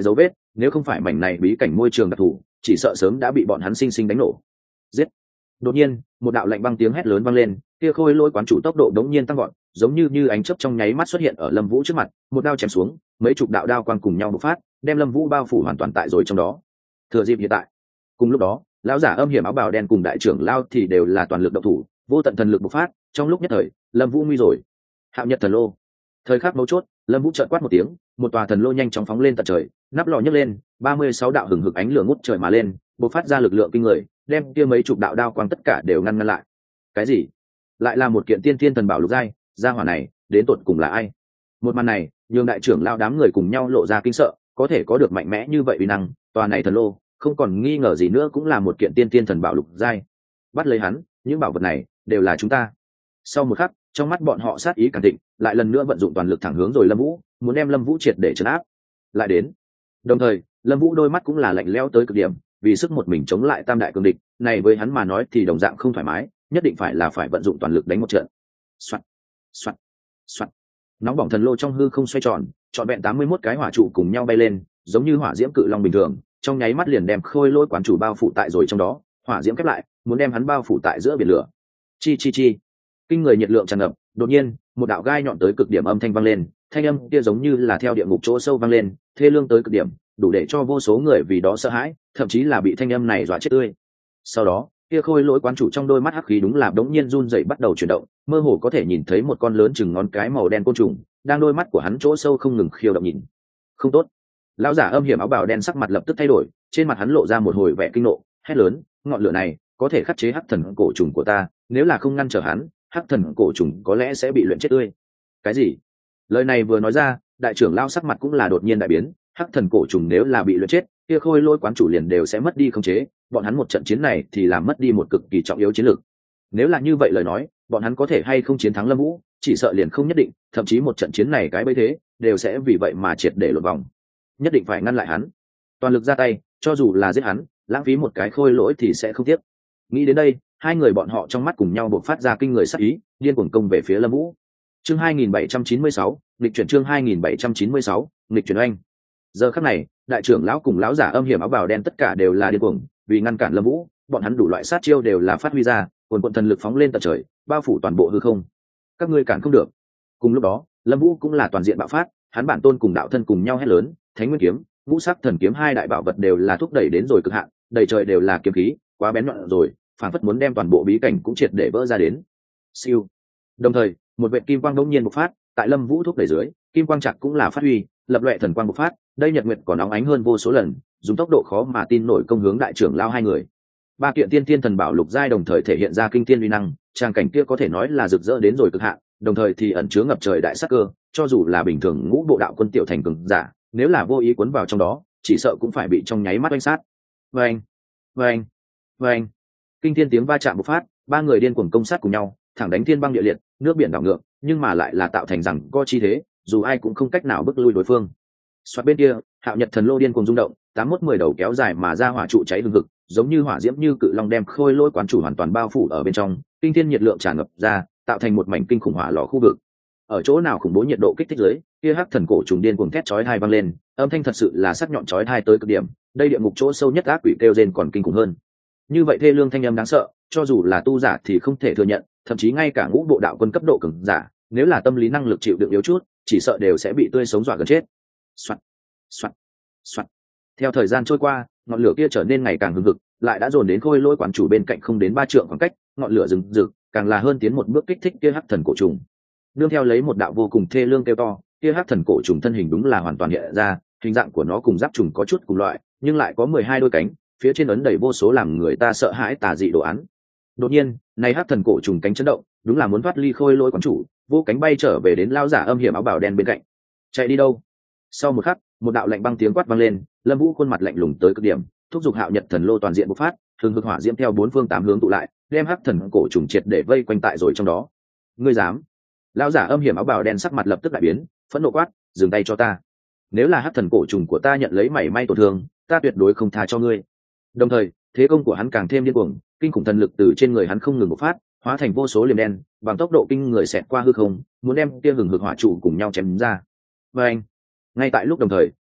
nếu không phải mảnh này bí cảnh môi trường đặc thù, chỉ sợ sớm đã bị bọn hắn sinh sinh đánh nổ. Giết! Đột nhiên, một đạo lạnh băng tiếng hét lớn vang lên, kia khôi lỗi quán chủ tốc độ đống nhiên tăng vọt, giống như như ánh chớp trong nháy mắt xuất hiện ở Lâm Vũ trước mặt, một đao chém xuống, mấy chục đạo đao quang cùng nhau bộc phát, đem Lâm Vũ bao phủ hoàn toàn tại rồi trong đó. Thừa dịp hiện tại, cùng lúc đó, lão giả âm hiểm áo bào đen cùng đại trưởng lao thì đều là toàn lực động thủ, vô tận thần lực bộc phát, trong lúc nhất thời, Lâm Vũ nguy rồi. Hạo Nhật thần lô. Thời khắc mấu chốt, Lâm Vũ chợt quát một tiếng, một tòa thần lô nhanh chóng phóng lên tận trời, nắp lò nhấc lên, ba mươi sáu đạo hừng hực ánh lửa ngút trời mà lên, bộc phát ra lực lượng kinh người, đem kia mấy chục đạo đao quang tất cả đều ngăn ngăn lại. Cái gì? Lại là một kiện tiên thiên thần bảo lục giai, gia hỏa này, đến tột cùng là ai? Một màn này, nhường đại trưởng lao đám người cùng nhau lộ ra kinh sợ, có thể có được mạnh mẽ như vậy uy năng, tòa này thần lô, không còn nghi ngờ gì nữa cũng là một kiện tiên thiên thần bảo lục giai. Bắt lấy hắn, những bảo vật này đều là chúng ta. Sau một khắc, trong mắt bọn họ sát ý càng thịnh, lại lần nữa vận dụng toàn lực thẳng hướng rồi Lâm Vũ, muốn đem Lâm Vũ triệt để trấn áp. Lại đến. Đồng thời, Lâm Vũ đôi mắt cũng là lạnh lẽo tới cực điểm, vì sức một mình chống lại tam đại cường địch, này với hắn mà nói thì đồng dạng không thoải mái, nhất định phải là phải vận dụng toàn lực đánh một trận. Soạt, soạt, soạt. Nóng bỏng thần lô trong hư không xoay tròn, trọn vẹn tám mươi mốt cái hỏa trụ cùng nhau bay lên, giống như hỏa diễm cự long bình thường, trong nháy mắt liền đem khôi lỗi quán chủ bao phủ tại rồi trong đó, hỏa diễm khép lại, muốn đem hắn bao phủ tại giữa biển lửa. Chi chi chi. Kinh người nhiệt lượng tràn ngập, đột nhiên, một đạo gai nhọn tới cực điểm âm thanh vang lên, thanh âm kia giống như là theo địa ngục chỗ sâu vang lên, thê lương tới cực điểm, đủ để cho vô số người vì đó sợ hãi, thậm chí là bị thanh âm này dọa chết tươi. Sau đó, kia khôi lỗi quán chủ trong đôi mắt hắc khí đúng là đống nhiên run rẩy bắt đầu chuyển động, mơ hồ có thể nhìn thấy một con lớn chừng ngón cái màu đen côn trùng, đang đôi mắt của hắn chỗ sâu không ngừng khiêu động nhìn. Không tốt. Lão giả âm hiểm áo bào đen sắc mặt lập tức thay đổi, trên mặt hắn lộ ra một hồi vẻ kinh nộ, hét lớn, ngọn lửa này có thể khắc chế hắc thần cổ trùng của ta, nếu là không ngăn trở hắn, hắc thần cổ trùng có lẽ sẽ bị luyện chết tươi. Cái gì? Lời này vừa nói ra, đại trưởng lao sắc mặt cũng là đột nhiên đại biến, hắc thần cổ trùng nếu là bị luyện chết, kia khôi lỗi quán chủ liền đều sẽ mất đi khống chế, bọn hắn một trận chiến này thì làm mất đi một cực kỳ trọng yếu chiến lược. Nếu là như vậy lời nói, bọn hắn có thể hay không chiến thắng Lâm Vũ, chỉ sợ liền không nhất định, thậm chí một trận chiến này cái bấy thế, đều sẽ vì vậy mà triệt để lột vòng. Nhất định phải ngăn lại hắn, toàn lực ra tay, cho dù là giết hắn, lãng phí một cái khôi lỗi thì sẽ không tiếc. Nghĩ đến đây, hai người bọn họ trong mắt cùng nhau bộc phát ra kinh người sát ý, điên cuồng công về phía Lâm Vũ. Chương hai nghìn bảy trăm chín mươi sáu, nghịch chuyển chương hai nghìn bảy trăm chín mươi sáu, nghịch chuyển oanh. Giờ khắc này, đại trưởng lão cùng lão giả âm hiểm áo bào đen tất cả đều là điên cuồng, vì ngăn cản Lâm Vũ, bọn hắn đủ loại sát chiêu đều là phát huy ra, cuồn cuộn thần lực phóng lên tận trời, bao phủ toàn bộ hư không. Các ngươi cản không được. Cùng lúc đó, Lâm Vũ cũng là toàn diện bạo phát, hắn bản tôn cùng đạo thân cùng nhau hét lớn, Thánh Nguyên kiếm, Ngũ Sắc Thần kiếm hai đại bảo vật đều là thúc đẩy đến rồi cực hạn, đầy trời đều là kiếm khí, quá bén nhọn rồi, phản phất muốn đem toàn bộ bí cảnh cũng triệt để vỡ ra đến. Siêu. Đồng thời, một vệt kim quang đống nhiên bộc phát, tại Lâm Vũ thúc đẩy dưới, kim quang chặt cũng là phát huy, lập loè thần quang bộc phát, đây nhật nguyệt còn nóng ánh hơn vô số lần, dùng tốc độ khó mà tin nổi công hướng đại trưởng lao hai người. Ba kiện tiên thiên thần bảo lục giai đồng thời thể hiện ra kinh thiên uy năng, trang cảnh kia có thể nói là rực rỡ đến rồi cực hạn, đồng thời thì ẩn chứa ngập trời đại sát cơ, cho dù là bình thường ngũ bộ đạo quân tiểu thành cường giả, nếu là vô ý cuốn vào trong đó, chỉ sợ cũng phải bị trong nháy mắt oanh sát. Oanh, oanh, oanh. Kinh thiên tiếng va chạm bộc phát, ba người điên cuồng công sát cùng nhau, thẳng đánh thiên băng địa liệt, nước biển đảo ngược, nhưng mà lại là tạo thành rằng co chi thế, dù ai cũng không cách nào bức lui đối phương. Xoát bên kia, Hạo Nhật thần lô điên cuồng rung động, tám mốt mười đầu kéo dài mà ra hỏa trụ cháy hừng hực, giống như hỏa diễm như cự long đem khôi lỗi quán chủ hoàn toàn bao phủ ở bên trong, kinh thiên nhiệt lượng tràn ngập ra, tạo thành một mảnh kinh khủng hỏa lò khu vực. Ở chỗ nào khủng bố nhiệt độ kích thích dưới, kia hắc thần cổ trùng điên cuồng thét chói tai vang lên, âm thanh thật sự là sắc nhọn chói tai tới cực điểm, đây địa ngục chỗ sâu nhất ác quỷ kêu rên còn kinh khủng hơn. Như vậy thê lương thanh âm đáng sợ, cho dù là tu giả thì không thể thừa nhận, thậm chí ngay cả ngũ bộ đạo quân cấp độ cường giả, nếu là tâm lý năng lực chịu đựng yếu chút, chỉ sợ đều sẽ bị tươi sống dọa gần chết. Soạt, soạt, soạt. Theo thời gian trôi qua, ngọn lửa kia trở nên ngày càng hừng hực, lại đã dồn đến khôi lỗi quán chủ bên cạnh không đến ba trượng khoảng cách, ngọn lửa rừng rực, càng là hơn tiến một bước kích thích kia hắc thần cổ trùng. Nương theo lấy một đạo vô cùng thê lương kêu to, kia hắc thần cổ trùng thân hình đúng là hoàn toàn hiện ra, hình dạng của nó cùng giáp trùng có chút cùng loại, nhưng lại có mười hai đôi cánh, phía trên ấn đầy vô số làm người ta sợ hãi tà dị đồ án. Đột nhiên, này hắc thần cổ trùng cánh chấn động, đúng là muốn thoát ly khôi lỗi quán chủ, vô cánh bay trở về đến lao giả âm hiểm áo bào đen bên cạnh. Chạy đi đâu? Sau một khắc, một đạo lạnh băng tiếng quát vang lên, Lâm Vũ khuôn mặt lạnh lùng tới cực điểm, thúc giục Hạo Nhật thần lô toàn diện bộc phát, thường hực hỏa diễm theo bốn phương tám hướng tụ lại, đem hắc thần cổ trùng triệt để vây quanh tại rồi trong đó. Ngươi dám? Lão giả âm hiểm áo bào đen sắc mặt lập tức đại biến, phẫn nộ quát, dừng tay cho ta. Nếu là hắc thần cổ trùng của ta nhận lấy mảy may tổn thương, ta tuyệt đối không tha cho ngươi. Đồng thời, thế công của hắn càng thêm điên cuồng, kinh khủng thần lực từ trên người hắn không ngừng bộc phát, hóa thành vô số liềm đen, bằng tốc độ kinh người xẹt qua hư không, muốn đem kia hừng hực hỏa trụ cùng nhau chém ra. Và anh, ngay tại lúc đồng thời,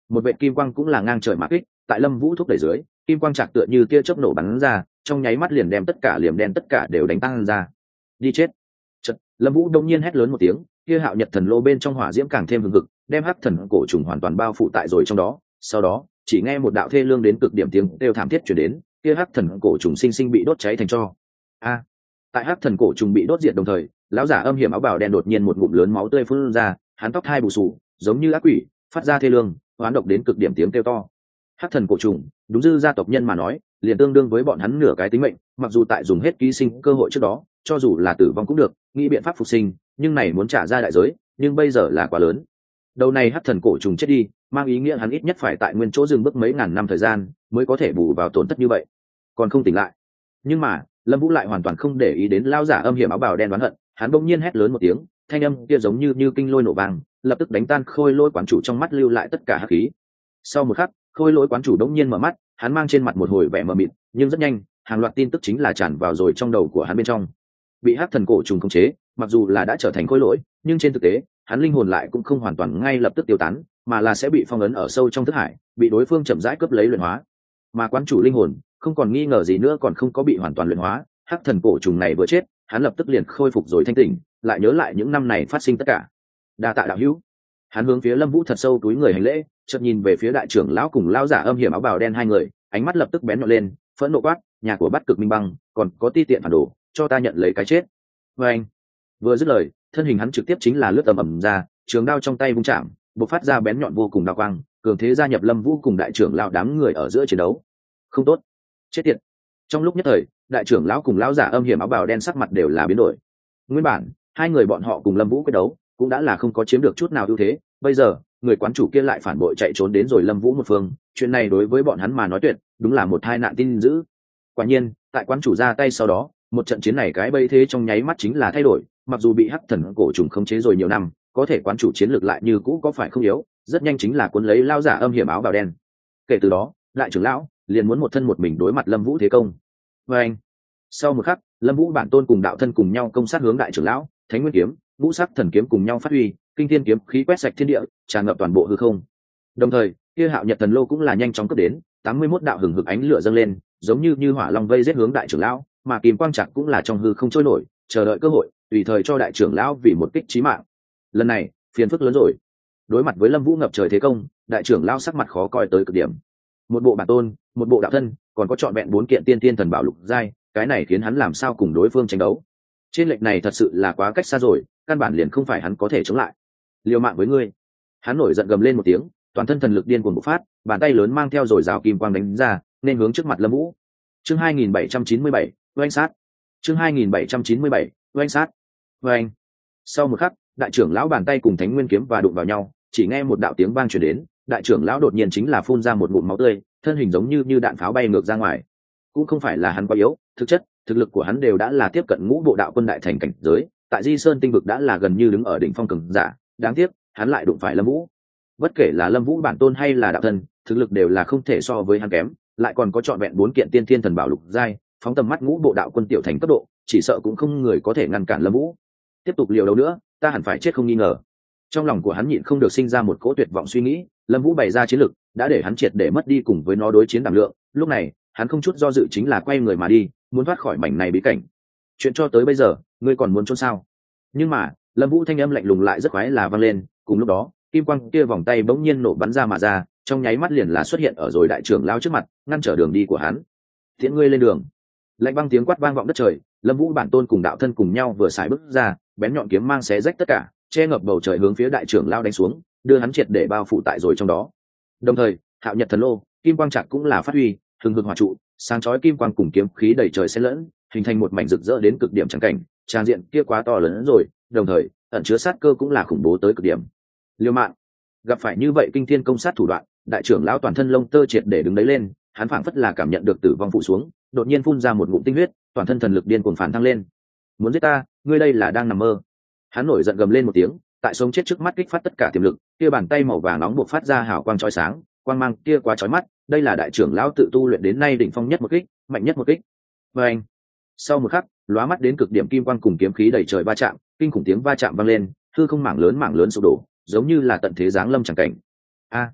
một vệ kim quang cũng là ngang trời mã kích, tại Lâm Vũ thúc đẩy dưới, kim quang chạc tựa như tia chớp nổ bắn ra, trong nháy mắt liền đem tất cả liềm đen tất cả đều đánh tăng ra. Đi chết. Chợt, Lâm Vũ đông nhiên hét lớn một tiếng, kia Hạo Nhật Thần Lô bên trong hỏa diễm càng thêm hừng hực, đem hắc thần cổ trùng hoàn toàn bao phủ tại rồi trong đó. Sau đó, chỉ nghe một đạo thê lương đến cực điểm tiếng kêu thảm thiết truyền đến, kia hắc thần cổ trùng sinh sinh bị đốt cháy thành tro. A! Tại hắc thần cổ trùng bị đốt diệt đồng thời, lão giả âm hiểm áo bào đen đột nhiên một ngụm lớn máu tươi phun ra, hắn tóc hai bù xù, giống như ác quỷ, phát ra thê lương, oán độc đến cực điểm tiếng kêu to. Hắc thần cổ trùng, đúng dư gia tộc nhân mà nói, liền tương đương với bọn hắn nửa cái tính mệnh, mặc dù tại dùng hết ký sinh cơ hội trước đó, cho dù là tử vong cũng được, nghĩ biện pháp phục sinh, nhưng này muốn trả ra đại giới, nhưng bây giờ là quá lớn. Đầu này hắc thần cổ trùng chết đi, mang ý nghĩa hắn ít nhất phải tại nguyên chỗ dừng bước mấy ngàn năm thời gian, mới có thể bù vào tổn thất như vậy, còn không tỉnh lại. Nhưng mà, Lâm Vũ lại hoàn toàn không để ý đến lão giả âm hiểm áo bào đen đoán hận, hắn bỗng nhiên hét lớn một tiếng, thanh âm kia giống như như kinh lôi nổ vang, lập tức đánh tan khôi lỗi quán chủ trong mắt lưu lại tất cả hắc khí. Sau một khắc, khôi lỗi quán chủ đống nhiên mở mắt, hắn mang trên mặt một hồi vẻ mờ mịt, nhưng rất nhanh, hàng loạt tin tức chính là tràn vào rồi trong đầu của hắn bên trong. Bị hắc thần cổ trùng khống chế, mặc dù là đã trở thành khôi lỗi, nhưng trên thực tế, hắn linh hồn lại cũng không hoàn toàn ngay lập tức tiêu tán, mà là sẽ bị phong ấn ở sâu trong thức hải, bị đối phương chậm rãi cướp lấy luyện hóa. Mà quán chủ linh hồn, không còn nghi ngờ gì nữa còn không có bị hoàn toàn luyện hóa, hắc thần cổ trùng này vừa chết, hắn lập tức liền khôi phục rồi thanh tỉnh, lại nhớ lại những năm này phát sinh tất cả. Đa tạ đạo hữu. Hắn hướng phía Lâm Vũ thật sâu túi người hành lễ, chợt nhìn về phía đại trưởng lão cùng lão giả âm hiểm áo bào đen hai người, ánh mắt lập tức bén nhọn lên, phẫn nộ quát, nhà của Bát Cực Minh Băng, còn có ti tiện phản đồ, cho ta nhận lấy cái chết. Và anh vừa dứt lời, thân hình hắn trực tiếp chính là lướt ầm ầm ra, trường đao trong tay vung chạm, bộc phát ra bén nhọn vô cùng đao quang, cường thế gia nhập Lâm Vũ cùng đại trưởng lão đám người ở giữa chiến đấu. Không tốt, chết tiệt. Trong lúc nhất thời, đại trưởng lão cùng lão giả âm hiểm áo bào đen sắc mặt đều là biến đổi. Nguyên bản, hai người bọn họ cùng Lâm Vũ quyết đấu, cũng đã là không có chiếm được chút nào ưu thế, bây giờ, người quán chủ kia lại phản bội chạy trốn đến rồi Lâm Vũ một phương, chuyện này đối với bọn hắn mà nói tuyệt, đúng là một tai nạn tin dữ. Quả nhiên, tại quán chủ ra tay sau đó, một trận chiến này cái bây thế trong nháy mắt chính là thay đổi, mặc dù bị hắc thần cổ trùng khống chế rồi nhiều năm, có thể quán chủ chiến lược lại như cũ có phải không yếu, rất nhanh chính là cuốn lấy lao giả âm hiểm áo bào đen. Kể từ đó, đại trưởng lão liền muốn một thân một mình đối mặt Lâm Vũ thế công. Và anh, sau một khắc, Lâm Vũ bản tôn cùng đạo thân cùng nhau công sát hướng đại trưởng lão, Thánh Nguyên kiếm, ngũ sắc thần kiếm cùng nhau phát huy, kinh thiên kiếm khí quét sạch thiên địa, tràn ngập toàn bộ hư không. Đồng thời, kia Hạo Nhật Thần Lô cũng là nhanh chóng cướp đến, tám mươi mốt đạo hừng hực ánh lửa dâng lên, giống như như hỏa long vây giết hướng đại trưởng lão, mà kim quang chặt cũng là trong hư không trôi nổi, chờ đợi cơ hội, tùy thời cho đại trưởng lão vì một kích chí mạng. Lần này, phiền phức lớn rồi. Đối mặt với Lâm Vũ ngập trời thế công, đại trưởng lão sắc mặt khó coi tới cực điểm. Một bộ bản tôn, một bộ đạo thân, còn có trọn vẹn bốn kiện tiên tiên thần bảo lục giai, cái này khiến hắn làm sao cùng đối phương tranh đấu. Trên lệch này thật sự là quá cách xa rồi, căn bản liền không phải hắn có thể chống lại. Liều mạng với ngươi. Hắn nổi giận gầm lên một tiếng, toàn thân thần lực điên cuồng bộc phát, bàn tay lớn mang theo rồi rào kim quang đánh ra, nên hướng trước mặt Lâm Vũ. Chương hai nghìn bảy trăm chín mươi bảy, oanh sát. Chương hai nghìn bảy trăm chín mươi bảy, oanh sát. Oanh. Sau một khắc, đại trưởng lão bàn tay cùng Thánh Nguyên kiếm và đụng vào nhau, chỉ nghe một đạo tiếng vang truyền đến, đại trưởng lão đột nhiên chính là phun ra một ngụm máu tươi, thân hình giống như như đạn pháo bay ngược ra ngoài. Cũng không phải là hắn quá yếu, thực chất, thực lực của hắn đều đã là tiếp cận ngũ bộ đạo quân đại thành cảnh giới, tại Di Sơn tinh vực đã là gần như đứng ở đỉnh phong cường giả, đáng tiếc, hắn lại đụng phải Lâm Vũ. Bất kể là Lâm Vũ bản tôn hay là đạo thân, thực lực đều là không thể so với hắn kém, lại còn có trọn vẹn bốn kiện tiên thiên thần bảo lục giai, phóng tầm mắt ngũ bộ đạo quân tiểu thành cấp độ, chỉ sợ cũng không người có thể ngăn cản Lâm Vũ. Tiếp tục liều đấu nữa, ta hẳn phải chết không nghi ngờ. Trong lòng của hắn nhịn không được sinh ra một cỗ tuyệt vọng suy nghĩ, Lâm Vũ bày ra chiến lực, đã để hắn triệt để mất đi cùng với nó đối chiến đảm lượng, lúc này, hắn không chút do dự chính là quay người mà đi, muốn thoát khỏi mảnh này bí cảnh. Chuyện cho tới bây giờ, ngươi còn muốn trốn sao? Nhưng mà, Lâm Vũ thanh âm lạnh lùng lại rất khoái là vang lên, cùng lúc đó, kim quang kia vòng tay bỗng nhiên nổ bắn ra mà ra, trong nháy mắt liền là xuất hiện ở rồi đại trưởng lão trước mặt, ngăn trở đường đi của hắn. "Tiễn ngươi lên đường." Lạnh băng tiếng quát vang vọng đất trời, Lâm Vũ bản tôn cùng đạo thân cùng nhau vừa xài bước ra, bén nhọn kiếm mang xé rách tất cả, che ngập bầu trời hướng phía đại trưởng lão đánh xuống, đưa hắn triệt để bao phủ tại rồi trong đó. Đồng thời, Hạo Nhật Thần Lô, kim quang chặt cũng là phát huy, hừng hực hỏa trụ, sáng chói kim quang cùng kiếm khí đầy trời xen lẫn, hình thành một mảnh rực rỡ đến cực điểm chẳng cảnh, trang diện kia quá to lớn hơn rồi, đồng thời, ẩn chứa sát cơ cũng là khủng bố tới cực điểm. Liêu mạng, gặp phải như vậy kinh thiên công sát thủ đoạn, đại trưởng lão toàn thân lông tơ triệt để đứng đấy lên, hắn phảng phất là cảm nhận được tử vong phụ xuống, đột nhiên phun ra một ngụm tinh huyết, toàn thân thần lực điên cuồng phản thăng lên. Muốn giết ta, ngươi đây là đang nằm mơ. Hắn nổi giận gầm lên một tiếng, tại sống chết trước mắt kích phát tất cả tiềm lực, kia bàn tay màu vàng nóng bộc phát ra hào quang chói sáng, quang mang kia quá chói mắt, đây là đại trưởng lão tự tu luyện đến nay đỉnh phong nhất một kích, mạnh nhất một kích. Và anh, sau một khắc, lóa mắt đến cực điểm kim quang cùng kiếm khí đầy trời va chạm, kinh khủng tiếng va chạm vang lên, hư không mảng lớn mảng lớn sụp đổ, giống như là tận thế giáng lâm chẳng cảnh. A!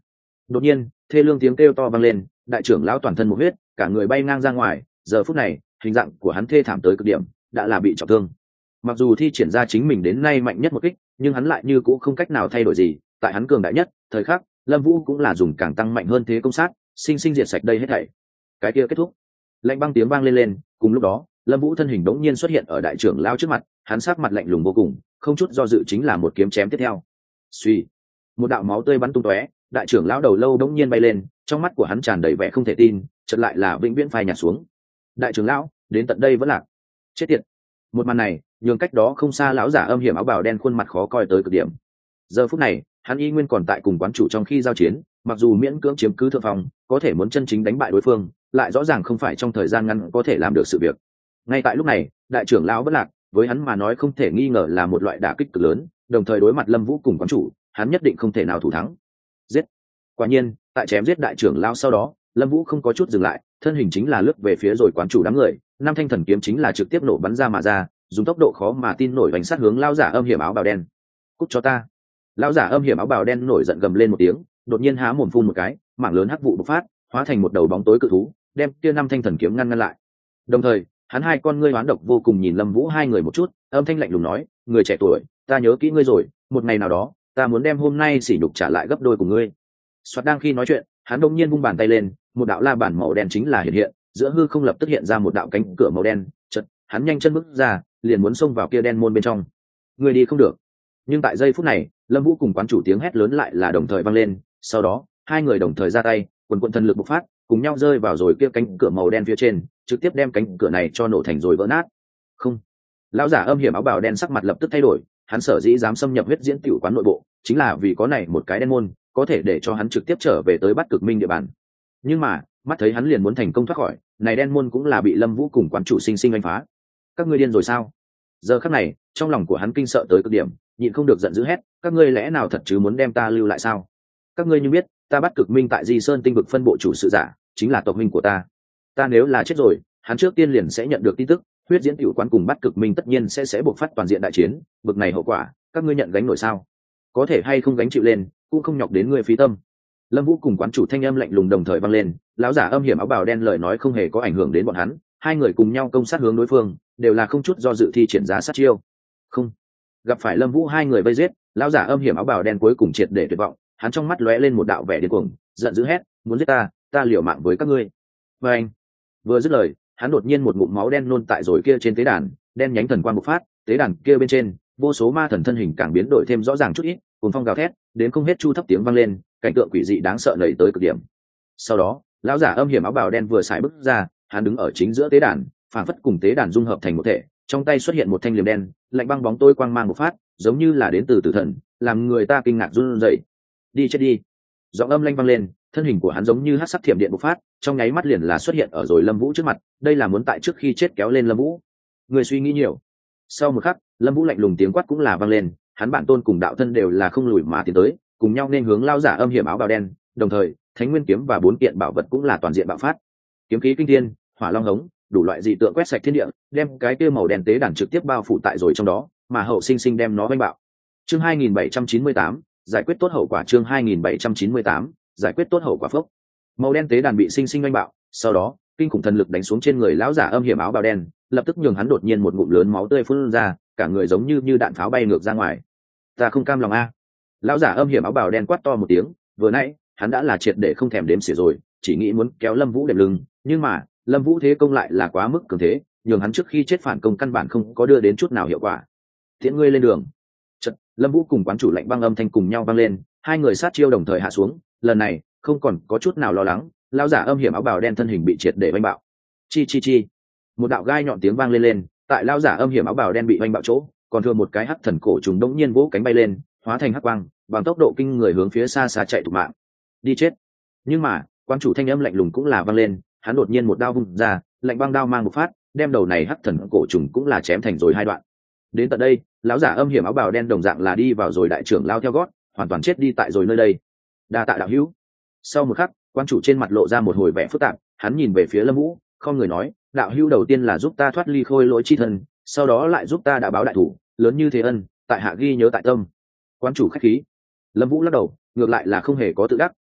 Đột nhiên thê lương tiếng kêu to vang lên, đại trưởng lão toàn thân một huyết, cả người bay ngang ra ngoài. Giờ phút này hình dạng của hắn thê thảm tới cực điểm, đã là bị trọng thương. Mặc dù thi triển ra chính mình đến nay mạnh nhất một kích, nhưng hắn lại như cũng không cách nào thay đổi gì. Tại hắn cường đại nhất thời khắc, Lâm Vũ cũng là dùng càng tăng mạnh hơn thế công sát, sinh sinh diệt sạch đây hết thảy. Cái kia kết thúc. Lạnh băng tiếng vang lên lên, cùng lúc đó Lâm Vũ thân hình đống nhiên xuất hiện ở đại trưởng lão trước mặt, hắn sắc mặt lạnh lùng vô cùng, không chút do dự chính là một kiếm chém tiếp theo. Suy, một đạo máu tươi bắn tung tóe, đại trưởng lão đầu lâu đống nhiên bay lên, trong mắt của hắn tràn đầy vẻ không thể tin, chợt lại là vĩnh viễn phai nhạt xuống. Đại trưởng lão, đến tận đây vẫn lạc. Chết tiệt. Một màn này, nhường cách đó không xa lão giả âm hiểm áo bào đen khuôn mặt khó coi tới cực điểm. Giờ phút này, hắn y nguyên còn tại cùng quán chủ trong khi giao chiến, mặc dù miễn cưỡng chiếm cứ thượng phòng, có thể muốn chân chính đánh bại đối phương, lại rõ ràng không phải trong thời gian ngắn có thể làm được sự việc. Ngay tại lúc này, đại trưởng lão vẫn lạc, với hắn mà nói không thể nghi ngờ là một loại đả kích cực lớn, đồng thời đối mặt Lâm Vũ cùng quán chủ, hắn nhất định không thể nào thủ thắng. Giết. Quả nhiên, tại chém giết đại trưởng lão sau đó, Lâm Vũ không có chút dừng lại, thân hình chính là lướt về phía rồi quán chủ đám người, năm thanh thần kiếm chính là trực tiếp nổ bắn ra mà ra, dùng tốc độ khó mà tin nổi bành sát hướng lão giả âm hiểm áo bào đen. Cút cho ta. Lão giả âm hiểm áo bào đen nổi giận gầm lên một tiếng, đột nhiên há mồm phun một cái, mảng lớn hắc vụ bộc phát, hóa thành một đầu bóng tối cự thú, đem kia năm thanh thần kiếm ngăn ngăn lại. Đồng thời, hắn hai con ngươi hoán độc vô cùng nhìn Lâm Vũ hai người một chút, âm thanh lạnh lùng nói, người trẻ tuổi, ta nhớ kỹ ngươi rồi, một ngày nào đó, ta muốn đem hôm nay sỉ nhục trả lại gấp đôi của ngươi. Soạt đang khi nói chuyện, hắn đột nhiên vung bàn tay lên, một đạo la bản màu đen chính là hiện hiện, giữa hư không lập tức hiện ra một đạo cánh cửa màu đen, chợt, hắn nhanh chân bước ra, liền muốn xông vào kia đen môn bên trong. Người đi không được. Nhưng tại giây phút này, Lâm Vũ cùng quán chủ tiếng hét lớn lại là đồng thời vang lên, sau đó, hai người đồng thời ra tay, quần quần thần lực bộc phát, cùng nhau rơi vào rồi kia cánh cửa màu đen phía trên, trực tiếp đem cánh cửa này cho nổ thành rồi vỡ nát. Không. Lão giả âm hiểm áo bào đen sắc mặt lập tức thay đổi, hắn sở dĩ dám xâm nhập huyết diễn tiểu quán nội bộ, chính là vì có này một cái đen môn, có thể để cho hắn trực tiếp trở về tới Bắc Cực Minh địa bàn. Nhưng mà, mắt thấy hắn liền muốn thành công thoát khỏi, này đen môn cũng là bị Lâm Vũ cùng quán chủ sinh sinh đánh phá. Các ngươi điên rồi sao? Giờ khắc này, trong lòng của hắn kinh sợ tới cực điểm, nhịn không được giận dữ hét, các ngươi lẽ nào thật chứ muốn đem ta lưu lại sao? Các ngươi như biết, ta Bắc Cực Minh tại Di Sơn tinh vực phân bộ chủ sự giả, chính là tộc huynh của ta. Ta nếu là chết rồi, hắn trước tiên liền sẽ nhận được tin tức, huyết diễn tiểu quán cùng Bắc Cực Minh tất nhiên sẽ sẽ buộc phát toàn diện đại chiến, bực này hậu quả, các ngươi nhận gánh nổi sao? Có thể hay không gánh chịu lên, cũng không nhọc đến ngươi phí tâm. Lâm Vũ cùng quán chủ thanh âm lạnh lùng đồng thời vang lên, lão giả âm hiểm áo bào đen lời nói không hề có ảnh hưởng đến bọn hắn, hai người cùng nhau công sát hướng đối phương, đều là không chút do dự thi triển giá sát chiêu. Không. Gặp phải Lâm Vũ hai người vây giết, lão giả âm hiểm áo bào đen cuối cùng triệt để tuyệt vọng, hắn trong mắt lóe lên một đạo vẻ điên cuồng, giận dữ hét, muốn giết ta, ta liều mạng với các ngươi. Và anh. Vừa dứt lời, hắn đột nhiên một ngụm máu đen nôn tại rồi kia trên tế đàn, đen nhánh thần quang bộc phát, tế đàn kia bên trên, vô số ma thần thân hình càng biến đổi thêm rõ ràng chút ít, cuồng phong gào thét, đến không hết chu thấp tiếng vang lên, cảnh tượng quỷ dị đáng sợ nảy tới cực điểm. Sau đó, lão giả âm hiểm áo bào đen vừa xài bước ra, hắn đứng ở chính giữa tế đàn, phảng phất cùng tế đàn dung hợp thành một thể, trong tay xuất hiện một thanh liềm đen, lạnh băng bóng tối quang mang một phát, giống như là đến từ tử thần, làm người ta kinh ngạc run rẩy. Đi chết đi. Giọng âm lanh vang lên, thân hình của hắn giống như hắc sắc thiểm điện bộc phát, trong nháy mắt liền là xuất hiện ở rồi Lâm Vũ trước mặt, đây là muốn tại trước khi chết kéo lên Lâm Vũ. Người suy nghĩ nhiều. Sau một khắc, Lâm Vũ lạnh lùng tiếng quát cũng là vang lên, hắn bản tôn cùng đạo thân đều là không lùi mà tiến tới, cùng nhau nên hướng lao giả âm hiểm áo bào đen, đồng thời, Thánh Nguyên kiếm và bốn kiện bảo vật cũng là toàn diện bạo phát. Kiếm khí kinh thiên, hỏa long hống, đủ loại dị tượng quét sạch thiên địa, đem cái kia màu đen tế đàn trực tiếp bao phủ tại rồi trong đó, mà hậu sinh sinh đem nó vênh bạo. Chương hai nghìn bảy trăm chín mươi tám, giải quyết tốt hậu quả. Chương hai nghìn bảy trăm chín mươi tám, giải quyết tốt hậu quả phốc. Màu đen tế đàn bị sinh sinh vênh bạo, sau đó, kinh khủng thần lực đánh xuống trên người lão giả âm hiểm áo bào đen, lập tức nhường hắn đột nhiên một ngụm lớn máu tươi phun ra, cả người giống như như đạn pháo bay ngược ra ngoài. Ta không cam lòng a. Lão giả âm hiểm áo bào đen quát to một tiếng, vừa nãy, hắn đã là triệt để không thèm đếm xỉa rồi, chỉ nghĩ muốn kéo Lâm Vũ đệm lưng, nhưng mà, Lâm Vũ thế công lại là quá mức cường thế, nhường hắn trước khi chết phản công căn bản không có đưa đến chút nào hiệu quả. Tiễn ngươi lên đường. Chợt, Lâm Vũ cùng quán chủ lạnh băng âm thanh cùng nhau vang lên, hai người sát chiêu đồng thời hạ xuống, lần này, không còn có chút nào lo lắng, lão giả âm hiểm áo bào đen thân hình bị triệt để vênh bạo. Chi chi chi. Một đạo gai nhọn tiếng vang lên lên, tại lão giả âm hiểm áo bào đen bị vênh bạo chỗ, còn thừa một cái hắc thần cổ trùng đống nhiên vỗ cánh bay lên, hóa thành hắc quang, bằng tốc độ kinh người hướng phía xa xa chạy thục mạng. Đi chết. Nhưng mà, quan chủ thanh âm lạnh lùng cũng là vang lên, hắn đột nhiên một đao vung ra, lạnh băng đao mang một phát, đem đầu này hắc thần cổ trùng cũng là chém thành rồi hai đoạn. Đến tận đây, lão giả âm hiểm áo bào đen đồng dạng là đi vào rồi đại trưởng lao theo gót, hoàn toàn chết đi tại rồi nơi đây. Đa tạ đạo hữu. Sau một khắc, quan chủ trên mặt lộ ra một hồi vẻ phức tạp, hắn nhìn về phía Lâm Vũ, không người nói, đạo hữu đầu tiên là giúp ta thoát ly khôi lỗi chi thân, sau đó lại giúp ta đã báo đại thủ, lớn như thế ân, tại hạ ghi nhớ tại tâm. Quan chủ khách khí. Lâm Vũ lắc đầu, ngược lại là không hề có tự đắc,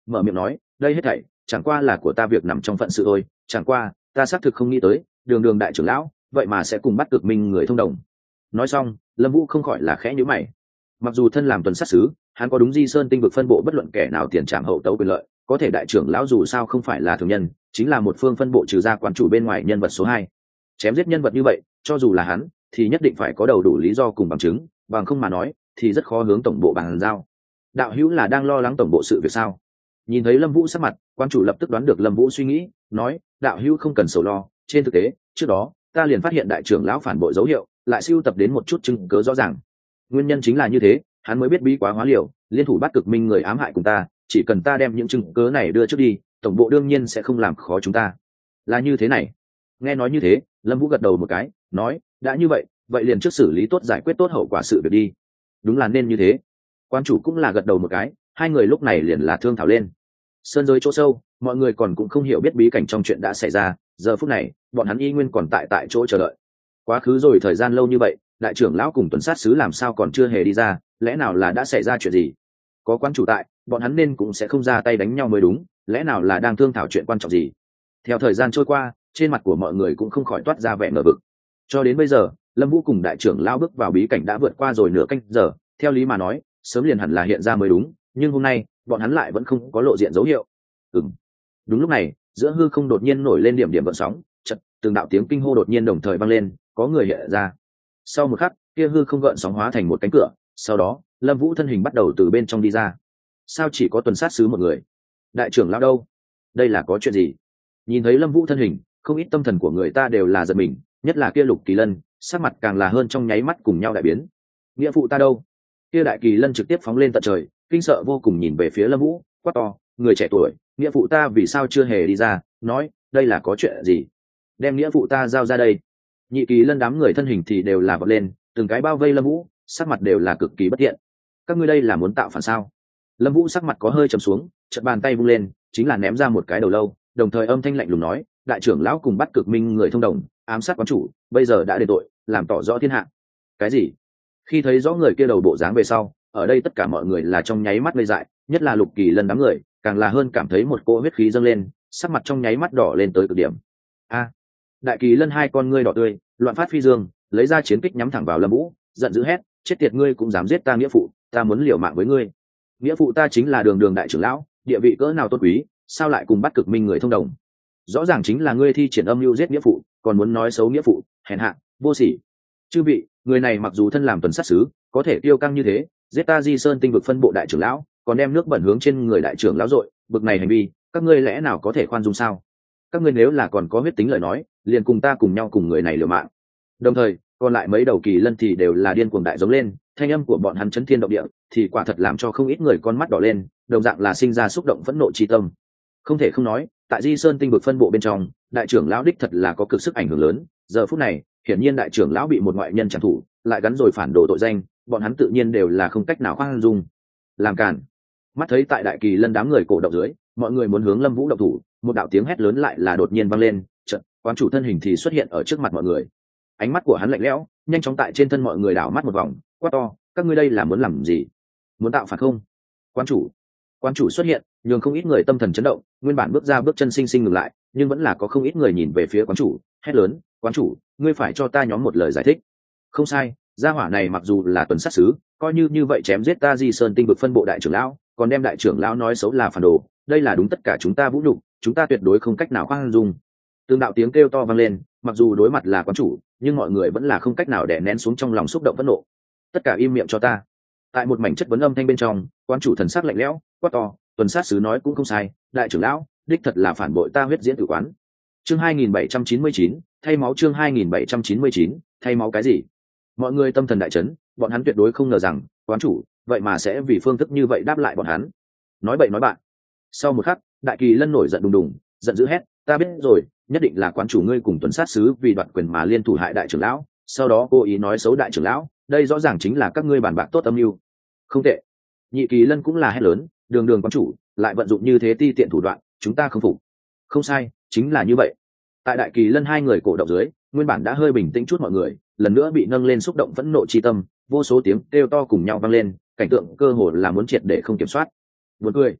mở miệng nói, đây hết thảy chẳng qua là của ta việc nằm trong phận sự thôi, chẳng qua ta xác thực không nghĩ tới đường đường đại trưởng lão vậy mà sẽ cùng bắt cực minh người thông đồng. Nói xong Lâm Vũ không khỏi là khẽ nhíu mày. Mặc dù thân làm tuần sát sứ, hắn có đúng Di Sơn tinh vực phân bộ bất luận kẻ nào tiền trảm hậu tấu quyền lợi, có thể đại trưởng lão dù sao không phải là thường nhân, chính là một phương phân bộ trừ ra quán chủ bên ngoài nhân vật số hai. Chém giết nhân vật như vậy, cho dù là hắn, thì nhất định phải có đầu đủ lý do cùng bằng chứng, bằng không mà nói, thì rất khó hướng tổng bộ bàn giao. Đạo hữu là đang lo lắng tổng bộ sự việc sao? Nhìn thấy Lâm Vũ sắc mặt, quan chủ lập tức đoán được Lâm Vũ suy nghĩ, nói, đạo hữu không cần sầu lo, trên thực tế, trước đó, ta liền phát hiện đại trưởng lão phản bội dấu hiệu, lại sưu tập đến một chút chứng cớ rõ ràng. Nguyên nhân chính là như thế, hắn mới biết bí quá hóa liều, liên thủ bắt cực minh người ám hại cùng ta, chỉ cần ta đem những chứng cớ này đưa trước đi, tổng bộ đương nhiên sẽ không làm khó chúng ta. Là như thế này. Nghe nói như thế, Lâm Vũ gật đầu một cái, nói, đã như vậy, vậy liền trước xử lý tốt giải quyết tốt hậu quả sự việc đi. Đúng là nên như thế. Quan chủ cũng là gật đầu một cái, hai người lúc này liền là thương thảo lên. Sơn giới chỗ sâu, mọi người còn cũng không hiểu biết bí cảnh trong chuyện đã xảy ra, giờ phút này, bọn hắn y nguyên còn tại tại chỗ chờ đợi. Quá khứ rồi thời gian lâu như vậy, đại trưởng lão cùng tuần sát sứ làm sao còn chưa hề đi ra, lẽ nào là đã xảy ra chuyện gì? Có quan chủ tại, bọn hắn nên cũng sẽ không ra tay đánh nhau mới đúng, lẽ nào là đang thương thảo chuyện quan trọng gì? Theo thời gian trôi qua, trên mặt của mọi người cũng không khỏi toát ra vẻ ngờ vực. Cho đến bây giờ, Lâm Vũ cùng đại trưởng lão bước vào bí cảnh đã vượt qua rồi nửa canh giờ, theo lý mà nói, sớm liền hẳn là hiện ra mới đúng, nhưng hôm nay, bọn hắn lại vẫn không có lộ diện dấu hiệu. Ừm. Đúng lúc này, giữa hư không đột nhiên nổi lên điểm điểm gợn sóng, chợt, từng đạo tiếng kinh hô đột nhiên đồng thời vang lên, có người hiện ra. Sau một khắc, kia hư không gợn sóng hóa thành một cánh cửa, sau đó, Lâm Vũ thân hình bắt đầu từ bên trong đi ra. Sao chỉ có tuần sát sứ một người? Đại trưởng lão đâu? Đây là có chuyện gì? Nhìn thấy Lâm Vũ thân hình, không ít tâm thần của người ta đều là giật mình, nhất là kia Lục Kỳ Lân, sắc mặt càng là hơn trong nháy mắt cùng nhau đại biến. Nghĩa phụ ta đâu? Kia Đại Kỳ Lân trực tiếp phóng lên tận trời, kinh sợ vô cùng nhìn về phía Lâm Vũ, quát to, người trẻ tuổi, nghĩa phụ ta vì sao chưa hề đi ra, nói, đây là có chuyện gì? Đem nghĩa phụ ta giao ra đây. Nhị Kỳ Lân đám người thân hình thì đều là vọt lên, từng cái bao vây Lâm Vũ, sắc mặt đều là cực kỳ bất thiện. Các ngươi đây là muốn tạo phản sao? Lâm Vũ sắc mặt có hơi trầm xuống, chợt bàn tay vung lên, chính là ném ra một cái đầu lâu, đồng thời âm thanh lạnh lùng nói, đại trưởng lão cùng bắt cực minh người thông đồng, ám sát quán chủ, bây giờ đã đền tội, làm tỏ rõ thiên hạ. Cái gì? Khi thấy rõ người kia đầu bộ dáng về sau, ở đây tất cả mọi người là trong nháy mắt ngây dại, nhất là Lục Kỳ Lân đám người, càng là hơn cảm thấy một cỗ huyết khí dâng lên, sắc mặt trong nháy mắt đỏ lên tới cực điểm. A! Đại Kỳ Lân hai con ngươi đỏ tươi, loạn phát phi dương, lấy ra chiến kích nhắm thẳng vào Lâm Vũ, giận dữ hét, chết tiệt ngươi cũng dám giết ta nghĩa phụ, ta muốn liều mạng với ngươi. Nghĩa phụ ta chính là đường đường đại trưởng lão, địa vị cỡ nào tôn quý, sao lại cùng bắt cực minh người thông đồng? Rõ ràng chính là ngươi thi triển âm mưu giết nghĩa phụ, còn muốn nói xấu nghĩa phụ, hèn hạ, vô sỉ. Chư vị, người này mặc dù thân làm tuần sát sứ, có thể tiêu căng như thế, giết ta Di Sơn tinh vực phân bộ đại trưởng lão, còn đem nước bẩn hướng trên người đại trưởng lão dội, bực này hành vi, các ngươi lẽ nào có thể khoan dung sao? Các ngươi nếu là còn có huyết tính lời nói, liền cùng ta cùng nhau cùng người này liều mạng. Đồng thời, còn lại mấy đầu kỳ lân thì đều là điên cuồng đại giống lên, thanh âm của bọn hắn chấn thiên động địa, thì quả thật làm cho không ít người con mắt đỏ lên, đồng dạng là sinh ra xúc động phẫn nộ chi tâm. Không thể không nói, tại Di Sơn tinh vực phân bộ bên trong, đại trưởng lão đích thật là có cực sức ảnh hưởng lớn, giờ phút này, hiển nhiên đại trưởng lão bị một ngoại nhân trảm thủ, lại gắn rồi phản đồ tội danh, bọn hắn tự nhiên đều là không cách nào khoan dung. Làm cản. Mắt thấy tại đại kỳ lân đám người cổ động dưới, mọi người muốn hướng Lâm Vũ động thủ, một đạo tiếng hét lớn lại là đột nhiên vang lên, chợt, quán chủ thân hình thì xuất hiện ở trước mặt mọi người. Ánh mắt của hắn lạnh lẽo, nhanh chóng tại trên thân mọi người đảo mắt một vòng, quát to, các ngươi đây là muốn làm gì? Muốn tạo phản không? Quán chủ. Quán chủ xuất hiện, nhường không ít người tâm thần chấn động, nguyên bản bước ra bước chân sinh sinh ngừng lại, nhưng vẫn là có không ít người nhìn về phía quán chủ, hét lớn, quán chủ, ngươi phải cho ta nhóm một lời giải thích. Không sai, gia hỏa này mặc dù là tuần sát sứ, coi như như vậy chém giết ta Di Sơn tinh vực phân bộ đại trưởng lão, còn đem đại trưởng lão nói xấu là phản đồ, đây là đúng tất cả chúng ta vũ nhục, chúng ta tuyệt đối không cách nào khoan dung. Từng đạo tiếng kêu to vang lên, mặc dù đối mặt là quán chủ, nhưng mọi người vẫn là không cách nào đè nén xuống trong lòng xúc động phẫn nộ. Tất cả im miệng cho ta. Tại một mảnh chất vấn âm thanh bên trong, quán chủ thần sắc lạnh lẽo, quát to, tuần sát sứ nói cũng không sai, đại trưởng lão, đích thật là phản bội ta huyết diễn tử quán. Chương hai nghìn bảy trăm chín mươi chín, thay máu chương hai nghìn bảy trăm chín mươi chín, thay máu cái gì? Mọi người tâm thần đại chấn, bọn hắn tuyệt đối không ngờ rằng, quán chủ, vậy mà sẽ vì phương thức như vậy đáp lại bọn hắn. Nói bậy nói bạn. Sau một khắc, đại kỳ lân nổi giận đùng đùng, giận dữ hét, ta biết rồi, nhất định là quán chủ ngươi cùng tuần sát sứ vì đoạt quyền mà liên thủ hại đại trưởng lão, sau đó cố ý nói xấu đại trưởng lão, đây rõ ràng chính là các ngươi bàn bạc tốt âm mưu. Không tệ. Nhị kỳ lân cũng là hét lớn, đường đường quán chủ lại vận dụng như thế ti tiện thủ đoạn, chúng ta không phục. Không sai, chính là như vậy. Tại đại kỳ lân hai người cổ động dưới, nguyên bản đã hơi bình tĩnh chút mọi người, lần nữa bị nâng lên xúc động phẫn nộ chi tâm, vô số tiếng kêu to cùng nhau vang lên, cảnh tượng cơ hồ là muốn triệt để không kiểm soát. Buồn cười.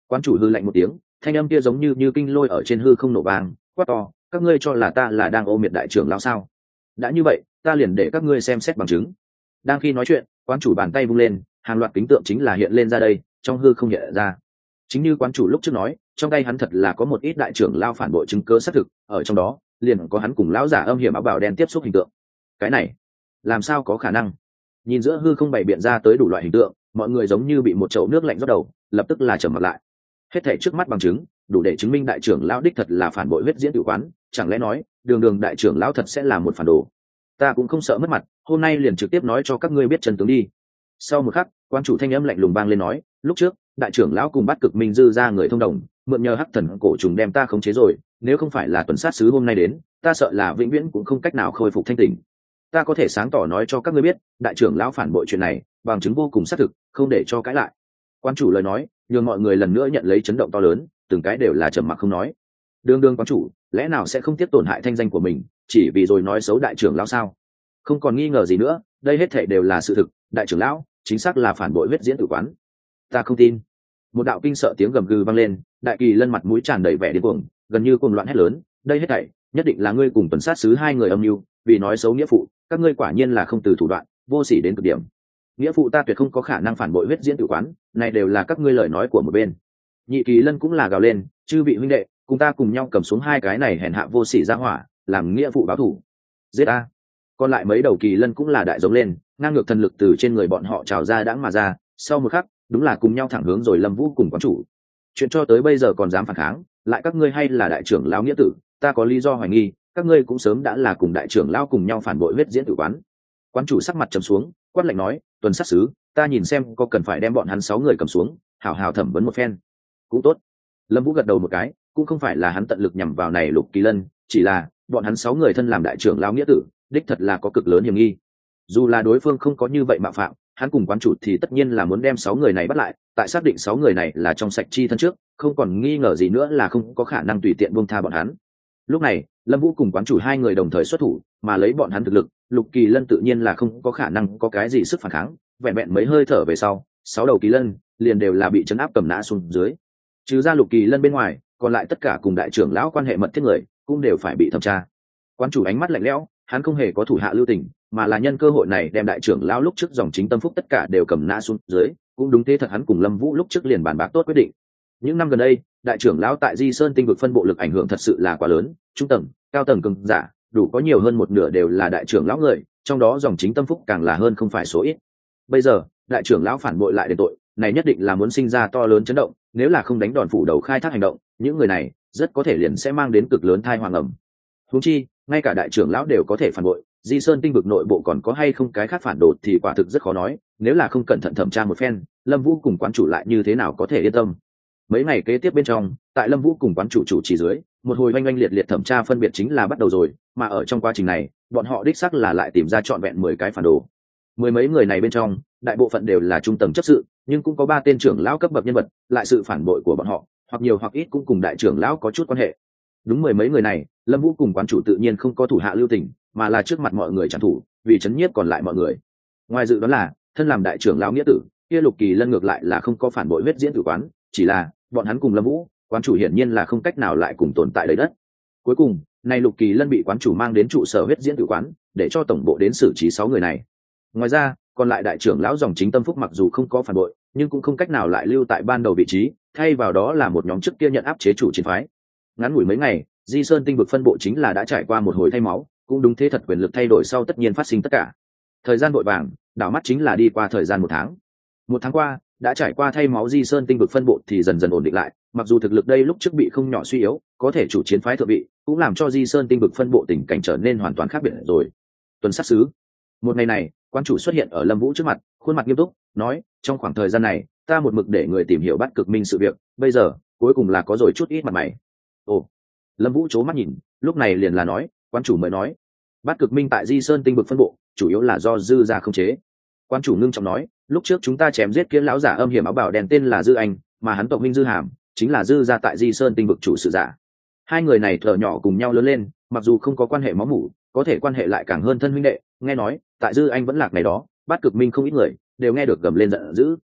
Quán chủ hư lạnh một tiếng, thanh âm kia giống như như kinh lôi ở trên hư không nổ vang, quát to, các ngươi cho là ta là đang ôm miệt đại trưởng lão sao? Đã như vậy, ta liền để các ngươi xem xét bằng chứng. Đang khi nói chuyện, quán chủ bàn tay vung lên, hàng loạt kính tượng chính là hiện lên ra đây, trong hư không hiện ra. Chính như quán chủ lúc trước nói, trong tay hắn thật là có một ít đại trưởng lão phản bội chứng cứ xác thực, ở trong đó liền có hắn cùng lão giả âm hiểm áo bào đen tiếp xúc hình tượng. Cái này, làm sao có khả năng? Nhìn giữa hư không bày biện ra tới đủ loại hình tượng, mọi người giống như bị một chậu nước lạnh rót đầu, lập tức là trầm mặt lại. Hết thảy trước mắt bằng chứng, đủ để chứng minh đại trưởng lão đích thật là phản bội huyết diễn tử quán, chẳng lẽ nói, đường đường đại trưởng lão thật sẽ là một phản đồ? Ta cũng không sợ mất mặt, hôm nay liền trực tiếp nói cho các ngươi biết chân tướng đi. Sau một khắc, quan chủ thanh âm lạnh lùng vang lên nói, lúc trước đại trưởng lão cùng bắt cực minh dư ra người thông đồng, mượn nhờ hắc thần cổ trùng đem ta khống chế rồi, nếu không phải là tuần sát sứ hôm nay đến, ta sợ là vĩnh viễn cũng không cách nào khôi phục thanh tỉnh. Ta có thể sáng tỏ nói cho các ngươi biết, đại trưởng lão phản bội chuyện này, bằng chứng vô cùng xác thực, không để cho cãi lại. Quan chủ lời nói, nhường mọi người lần nữa nhận lấy chấn động to lớn, từng cái đều là trầm mặc không nói. Đường đường quan chủ, lẽ nào sẽ không tiếp tổn hại thanh danh của mình, chỉ vì rồi nói xấu đại trưởng lão sao? Không còn nghi ngờ gì nữa, đây hết thảy đều là sự thực, đại trưởng lão chính xác là phản bội huyết diễn tử quán. Ta không tin. Một đạo kinh sợ tiếng gầm gừ vang lên, đại kỳ lân mặt mũi tràn đầy vẻ điên cuồng, gần như cuồng loạn hét lớn, đây hết thảy nhất định là ngươi cùng tuần sát sứ hai người âm mưu, vì nói xấu nghĩa phụ, các ngươi quả nhiên là không từ thủ đoạn, vô sỉ đến cực điểm. Nghĩa phụ ta tuyệt không có khả năng phản bội huyết diễn tử quán, này đều là các ngươi lời nói của một bên. Nhị kỳ lân cũng là gào lên, chư vị huynh đệ, cùng ta cùng nhau cầm xuống hai cái này hèn hạ vô sỉ ra hỏa, làm nghĩa phụ báo thù. Giết a! Còn lại mấy đầu kỳ lân cũng là đại giống lên, ngang ngược thần lực từ trên người bọn họ trào ra đãng mà ra, sau một khắc, đúng là cùng nhau thẳng hướng rồi Lâm Vũ cùng quán chủ. Chuyện cho tới bây giờ còn dám phản kháng, lại các ngươi hay là đại trưởng lão nghĩa tử, ta có lý do hoài nghi, các ngươi cũng sớm đã là cùng đại trưởng lão cùng nhau phản bội huyết diễn tử quán. Quán chủ sắc mặt trầm xuống, quát lạnh nói, tuần sát sứ, ta nhìn xem có cần phải đem bọn hắn sáu người cầm xuống, hảo hảo thẩm vấn một phen. Cũng tốt. Lâm Vũ gật đầu một cái, cũng không phải là hắn tận lực nhằm vào này Lục Kỳ Lân, chỉ là bọn hắn sáu người thân làm đại trưởng lão nghĩa tử, đích thật là có cực lớn hiểm nghi. Dù là đối phương không có như vậy mạo phạm, hắn cùng quán chủ thì tất nhiên là muốn đem sáu người này bắt lại, tại xác định sáu người này là trong sạch chi thân trước, không còn nghi ngờ gì nữa là không có khả năng tùy tiện buông tha bọn hắn. Lúc này, Lâm Vũ cùng quán chủ hai người đồng thời xuất thủ, mà lấy bọn hắn thực lực, Lục Kỳ Lân tự nhiên là không có khả năng có cái gì sức phản kháng, vẹn vẹn mấy hơi thở về sau, sáu đầu Kỳ Lân liền đều là bị trấn áp cầm nã xuống dưới. Trừ ra Lục Kỳ Lân bên ngoài, còn lại tất cả cùng đại trưởng lão quan hệ mật thiết người, cũng đều phải bị thẩm tra. Quán chủ ánh mắt lạnh lẽo, hắn không hề có thủ hạ lưu tình, mà là nhân cơ hội này đem đại trưởng lão lúc trước dòng chính tâm phúc tất cả đều cầm nã xuống dưới, cũng đúng thế thật, hắn cùng Lâm Vũ lúc trước liền bàn bạc tốt quyết định. Những năm gần đây, đại trưởng lão tại Di Sơn tinh vực phân bộ lực ảnh hưởng thật sự là quá lớn, trung tầng, cao tầng cường giả, đủ có nhiều hơn một nửa đều là đại trưởng lão người, trong đó dòng chính tâm phúc càng là hơn không phải số ít. Bây giờ, đại trưởng lão phản bội lại đền tội, này nhất định là muốn sinh ra to lớn chấn động, nếu là không đánh đòn phủ đầu khai thác hành động, những người này rất có thể liền sẽ mang đến cực lớn tai họa ngầm. Huống chi, ngay cả đại trưởng lão đều có thể phản bội, Di Sơn tinh vực nội bộ còn có hay không cái khác phản đồ thì quả thực rất khó nói, nếu là không cẩn thận thẩm tra một phen, Lâm Vũ cùng quán chủ lại như thế nào có thể yên tâm. Mấy ngày kế tiếp bên trong, tại Lâm Vũ cùng quán chủ chủ trì dưới, một hồi oanh oanh liệt liệt thẩm tra phân biệt chính là bắt đầu rồi, mà ở trong quá trình này, bọn họ đích xác là lại tìm ra trọn vẹn mười cái phản đồ. Mười mấy người này bên trong, đại bộ phận đều là trung tầng chấp sự, nhưng cũng có ba tên trưởng lão cấp bậc nhân vật, lại sự phản bội của bọn họ, hoặc nhiều hoặc ít cũng cùng đại trưởng lão có chút quan hệ. Đúng mười mấy người này, Lâm Vũ cùng quán chủ tự nhiên không có thủ hạ lưu tình, mà là trước mặt mọi người trảm thủ, vì chấn nhiếp còn lại mọi người. Ngoài dự đoán là, thân làm đại trưởng lão nghĩa tử, kia Lục Kỳ Lân ngược lại là không có phản bội huyết diễn tử quán, chỉ là bọn hắn cùng Lâm Vũ, quán chủ hiển nhiên là không cách nào lại cùng tồn tại đầy đất. Cuối cùng, này Lục Kỳ Lân bị quán chủ mang đến trụ sở huyết diễn tử quán, để cho tổng bộ đến xử trí sáu người này. Ngoài ra, còn lại đại trưởng lão dòng chính tâm phúc mặc dù không có phản bội, nhưng cũng không cách nào lại lưu tại ban đầu vị trí, thay vào đó là một nhóm trước kia nhận áp chế chủ chiến phái. Ngắn ngủi mấy ngày, Di Sơn tinh vực phân bộ chính là đã trải qua một hồi thay máu, cũng đúng thế thật, quyền lực thay đổi sau tất nhiên phát sinh tất cả. Thời gian vội vàng, đảo mắt chính là đi qua thời gian một tháng. Một tháng qua, đã trải qua thay máu Di Sơn tinh vực phân bộ thì dần dần ổn định lại, mặc dù thực lực đây lúc trước bị không nhỏ suy yếu, có thể chủ chiến phái thượng vị, cũng làm cho Di Sơn tinh vực phân bộ tình cảnh trở nên hoàn toàn khác biệt rồi. Tuần sát sứ. Một ngày này, quan chủ xuất hiện ở Lâm Vũ trước mặt, khuôn mặt nghiêm túc, nói, trong khoảng thời gian này, ta một mực để người tìm hiểu Bát Cực Minh sự việc, bây giờ, cuối cùng là có rồi chút ít mặt mày. Ồ. Lâm Vũ chố mắt nhìn, lúc này liền là nói, quan chủ mới nói, Bát Cực Minh tại Di Sơn tinh vực phân bộ, chủ yếu là do Dư gia khống chế. Quan chủ ngưng trọng nói, lúc trước chúng ta chém giết kia lão giả âm hiểm áo bào đen tên là Dư Anh, mà hắn tộc Minh Dư Hàm, chính là Dư gia tại Di Sơn tinh vực chủ sự giả. Hai người này thở nhỏ cùng nhau lớn lên, mặc dù không có quan hệ máu mủ, có thể quan hệ lại càng hơn thân huynh đệ, nghe nói, tại Dư Anh vẫn lạc này đó, Bát Cực Minh không ít người đều nghe được gầm lên giận dữ.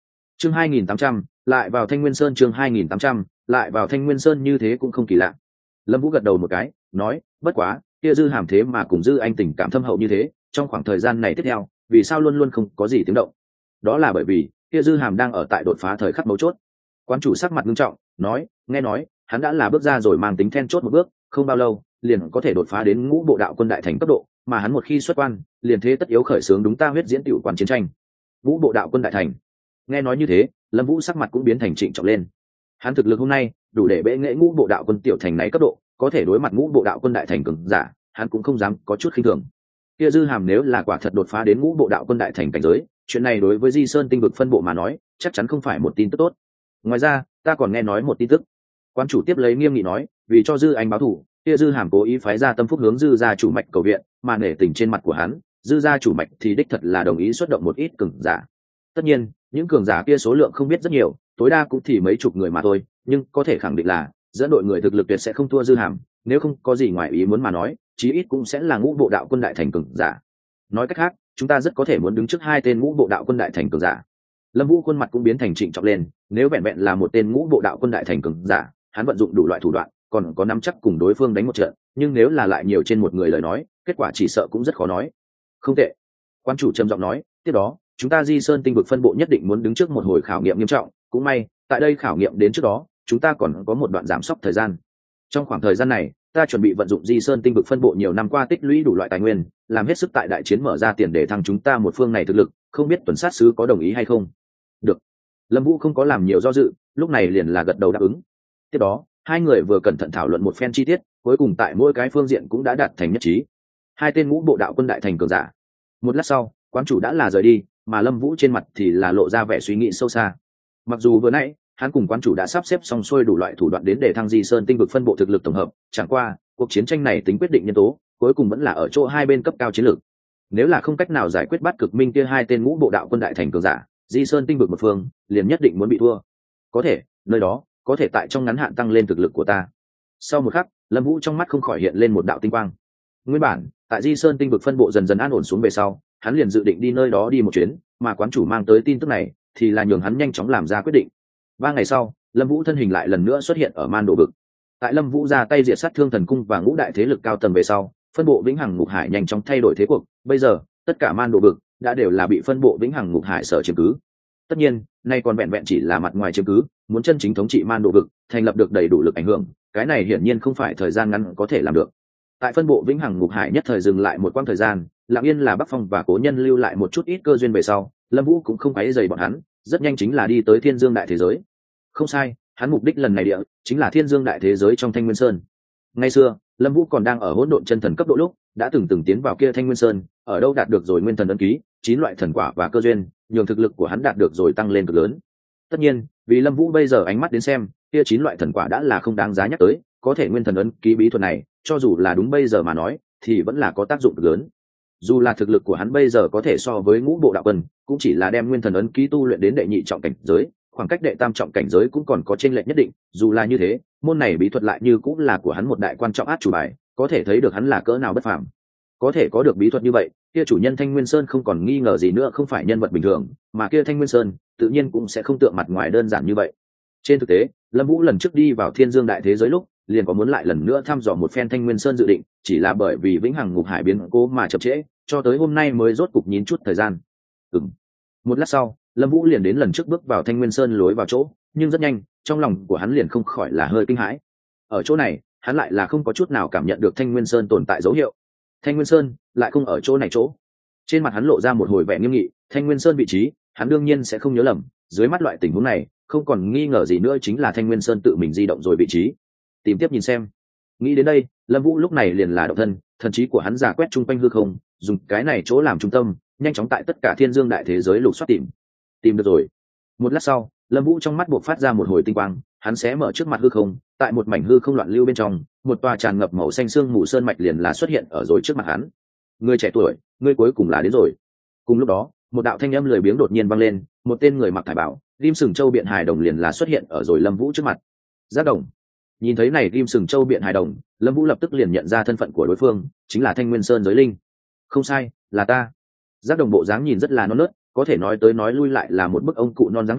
chương hai nghìn tám trăm lại vào Thanh Nguyên Sơn, chương hai nghìn tám trăm lại vào Thanh Nguyên Sơn, như thế cũng không kỳ lạ. Lâm Vũ gật đầu một cái, nói, bất quá, kia Dư Hàm thế mà cùng Dư Anh tình cảm thâm hậu như thế, trong khoảng thời gian này tiếp theo, vì sao luôn luôn không có gì tiếng động? Đó là bởi vì, kia Dư Hàm đang ở tại đột phá thời khắc mấu chốt. Quán chủ sắc mặt nghiêm trọng, nói, nghe nói, hắn đã là bước ra rồi mang tính then chốt một bước, không bao lâu, liền có thể đột phá đến ngũ bộ đạo quân đại thành cấp độ, mà hắn một khi xuất quan, liền thế tất yếu khởi xướng đúng ta huyết diễn tiểu quan chiến tranh. Ngũ bộ đạo quân đại thành. Nghe nói như thế, Lâm Vũ sắc mặt cũng biến thành trịnh trọng lên. Hắn thực lực hôm nay, đủ để bệ nghệ ngũ bộ đạo quân tiểu thành này cấp độ, có thể đối mặt ngũ bộ đạo quân đại thành cường giả, hắn cũng không dám có chút khinh thường. Kia Dư Hàm nếu là quả thật đột phá đến ngũ bộ đạo quân đại thành cảnh giới, chuyện này đối với Di Sơn tinh vực phân bộ mà nói, chắc chắn không phải một tin tức tốt. Ngoài ra, ta còn nghe nói một tin tức. Quan chủ tiếp lấy nghiêm nghị nói, vì cho Dư Anh báo thù, kia Dư Hàm cố ý phái ra tâm phúc hướng Dư gia chủ mạch cầu viện, mà nể tình trên mặt của hắn, Dư gia chủ mạch thì đích thật là đồng ý xuất động một ít cường giả. Tất nhiên, những cường giả kia số lượng không biết rất nhiều, tối đa cũng thì mấy chục người mà thôi, nhưng có thể khẳng định là dẫn đội người thực lực tuyệt sẽ không thua Dư Hàm, nếu không có gì ngoài ý muốn mà nói, chí ít cũng sẽ là ngũ bộ đạo quân đại thành cường giả. Nói cách khác, chúng ta rất có thể muốn đứng trước hai tên ngũ bộ đạo quân đại thành cường giả. Lâm Vũ khuôn mặt cũng biến thành trịnh trọng lên, nếu vẹn vẹn là một tên ngũ bộ đạo quân đại thành cường giả, hắn vận dụng đủ loại thủ đoạn, còn có nắm chắc cùng đối phương đánh một trận, nhưng nếu là lại nhiều trên một người lời nói, kết quả chỉ sợ cũng rất khó nói. Không tệ. Quan chủ trầm giọng nói, tiếp đó, chúng ta Di Sơn tinh vực phân bộ nhất định muốn đứng trước một hồi khảo nghiệm nghiêm trọng, cũng may, tại đây khảo nghiệm đến trước đó, chúng ta còn có một đoạn giảm sốc thời gian. Trong khoảng thời gian này, ta chuẩn bị vận dụng Di Sơn tinh vực phân bộ nhiều năm qua tích lũy đủ loại tài nguyên, làm hết sức tại đại chiến mở ra tiền để thăng chúng ta một phương này thực lực, không biết tuần sát sứ có đồng ý hay không. Được. Lâm Vũ không có làm nhiều do dự, lúc này liền là gật đầu đáp ứng. Tiếp đó, hai người vừa cẩn thận thảo luận một phen chi tiết, cuối cùng tại mỗi cái phương diện cũng đã đạt thành nhất trí. Hai tên ngũ bộ đạo quân đại thành cường giả. Một lát sau, quán chủ đã là rời đi, mà Lâm Vũ trên mặt thì là lộ ra vẻ suy nghĩ sâu xa. Mặc dù vừa nãy, hắn cùng quán chủ đã sắp xếp xong xuôi đủ loại thủ đoạn đến để thăng Di Sơn tinh vực phân bộ thực lực tổng hợp, chẳng qua, cuộc chiến tranh này tính quyết định nhân tố, cuối cùng vẫn là ở chỗ hai bên cấp cao chiến lược. Nếu là không cách nào giải quyết bắt cực minh kia hai tên ngũ bộ đạo quân đại thành cường giả, Di Sơn tinh vực một phương, liền nhất định muốn bị thua. Có thể, nơi đó, có thể tại trong ngắn hạn tăng lên thực lực của ta. Sau một khắc, Lâm Vũ trong mắt không khỏi hiện lên một đạo tinh quang. Nguyên bản, tại Di Sơn tinh vực phân bộ dần dần an ổn xuống về sau, hắn liền dự định đi nơi đó đi một chuyến, mà quán chủ mang tới tin tức này, thì là nhường hắn nhanh chóng làm ra quyết định. Ba ngày sau, Lâm Vũ thân hình lại lần nữa xuất hiện ở Man Đồ vực. Tại Lâm Vũ ra tay diệt sát Thương Thần cung và ngũ đại thế lực cao tầng về sau, phân bộ Vĩnh Hằng Ngục Hải nhanh chóng thay đổi thế cuộc. Bây giờ, tất cả Man Đồ vực đã đều là bị phân bộ Vĩnh Hằng Ngục Hải sở chiếm cứ. Tất nhiên, nay còn vẹn vẹn chỉ là mặt ngoài chiếm cứ, muốn chân chính thống trị Man Đồ vực, thành lập được đầy đủ lực ảnh hưởng, cái này hiển nhiên không phải thời gian ngắn có thể làm được. Tại phân bộ Vĩnh Hằng Ngục Hải nhất thời dừng lại một quãng thời gian, lặng yên là Bắc Phong và Cố Nhân lưu lại một chút ít cơ duyên về sau, Lâm Vũ cũng không quấy rầy bọn hắn, rất nhanh chính là đi tới Thiên Dương đại thế giới. Không sai, hắn mục đích lần này địa chính là Thiên Dương đại thế giới trong Thanh Nguyên Sơn. Ngày xưa, Lâm Vũ còn đang ở hỗn độn chân thần cấp độ lúc, đã từng từng tiến vào kia Thanh Nguyên Sơn, ở đâu đạt được rồi nguyên thần ấn ký, chín loại thần quả và cơ duyên, nhường thực lực của hắn đạt được rồi tăng lên cực lớn. Tất nhiên, vì Lâm Vũ bây giờ ánh mắt đến xem, kia chín loại thần quả đã là không đáng giá nhắc tới, có thể nguyên thần ấn ký bí thuật này, cho dù là đúng bây giờ mà nói, thì vẫn là có tác dụng cực lớn. Dù là thực lực của hắn bây giờ có thể so với ngũ bộ đạo quân, cũng chỉ là đem nguyên thần ấn ký tu luyện đến đệ nhị trọng cảnh giới, khoảng cách đệ tam trọng cảnh giới cũng còn có chênh lệch nhất định, dù là như thế, môn này bí thuật lại như cũng là của hắn một đại quan trọng át chủ bài, có thể thấy được hắn là cỡ nào bất phàm. Có thể có được bí thuật như vậy, kia chủ nhân Thanh Nguyên Sơn không còn nghi ngờ gì nữa không phải nhân vật bình thường, mà kia Thanh Nguyên Sơn tự nhiên cũng sẽ không tượng mặt ngoài đơn giản như vậy. Trên thực tế, Lâm Vũ lần trước đi vào Thiên Dương đại thế giới lúc, liền có muốn lại lần nữa thăm dò một phen Thanh Nguyên Sơn dự định, chỉ là bởi vì Vĩnh Hằng Ngục Hải biến cố mà chậm trễ, cho tới hôm nay mới rốt cục nhín chút thời gian. Ừm. Một lát sau, Lâm Vũ liền đến lần trước bước vào Thanh Nguyên Sơn lối vào chỗ, nhưng rất nhanh, trong lòng của hắn liền không khỏi là hơi kinh hãi. Ở chỗ này, hắn lại là không có chút nào cảm nhận được Thanh Nguyên Sơn tồn tại dấu hiệu. Thanh Nguyên Sơn lại không ở chỗ này chỗ. Trên mặt hắn lộ ra một hồi vẻ nghiêm nghị, Thanh Nguyên Sơn vị trí, hắn đương nhiên sẽ không nhớ lầm, dưới mắt loại tình huống này, không còn nghi ngờ gì nữa chính là Thanh Nguyên Sơn tự mình di động rồi vị trí. Tìm tiếp nhìn xem. Nghĩ đến đây, Lâm Vũ lúc này liền là động thân, thần trí của hắn giả quét chung quanh hư không, dùng cái này chỗ làm trung tâm, nhanh chóng tại tất cả Thiên Dương đại thế giới lục soát tìm. Tìm được rồi. Một lát sau, Lâm Vũ trong mắt buộc phát ra một hồi tinh quang, hắn xé mở trước mặt hư không, tại một mảnh hư không loạn lưu bên trong, một tòa tràn ngập màu xanh sương mù sơn mạch liền là xuất hiện ở rồi trước mặt hắn. Người trẻ tuổi, ngươi cuối cùng là đến rồi. Cùng lúc đó, một đạo thanh âm lười biếng đột nhiên vang lên, một tên người mặc thải bảo, ghim sừng châu biện hài đồng liền là xuất hiện ở rồi Lâm Vũ trước mặt. Giác Đồng. Nhìn thấy này ghim sừng châu biện hài đồng, Lâm Vũ lập tức liền nhận ra thân phận của đối phương, chính là Thanh Nguyên Sơn giới linh. Không sai, là ta. Giác Đồng bộ dáng nhìn rất là non nớt, có thể nói tới nói lui lại là một bức ông cụ non dáng vẻ,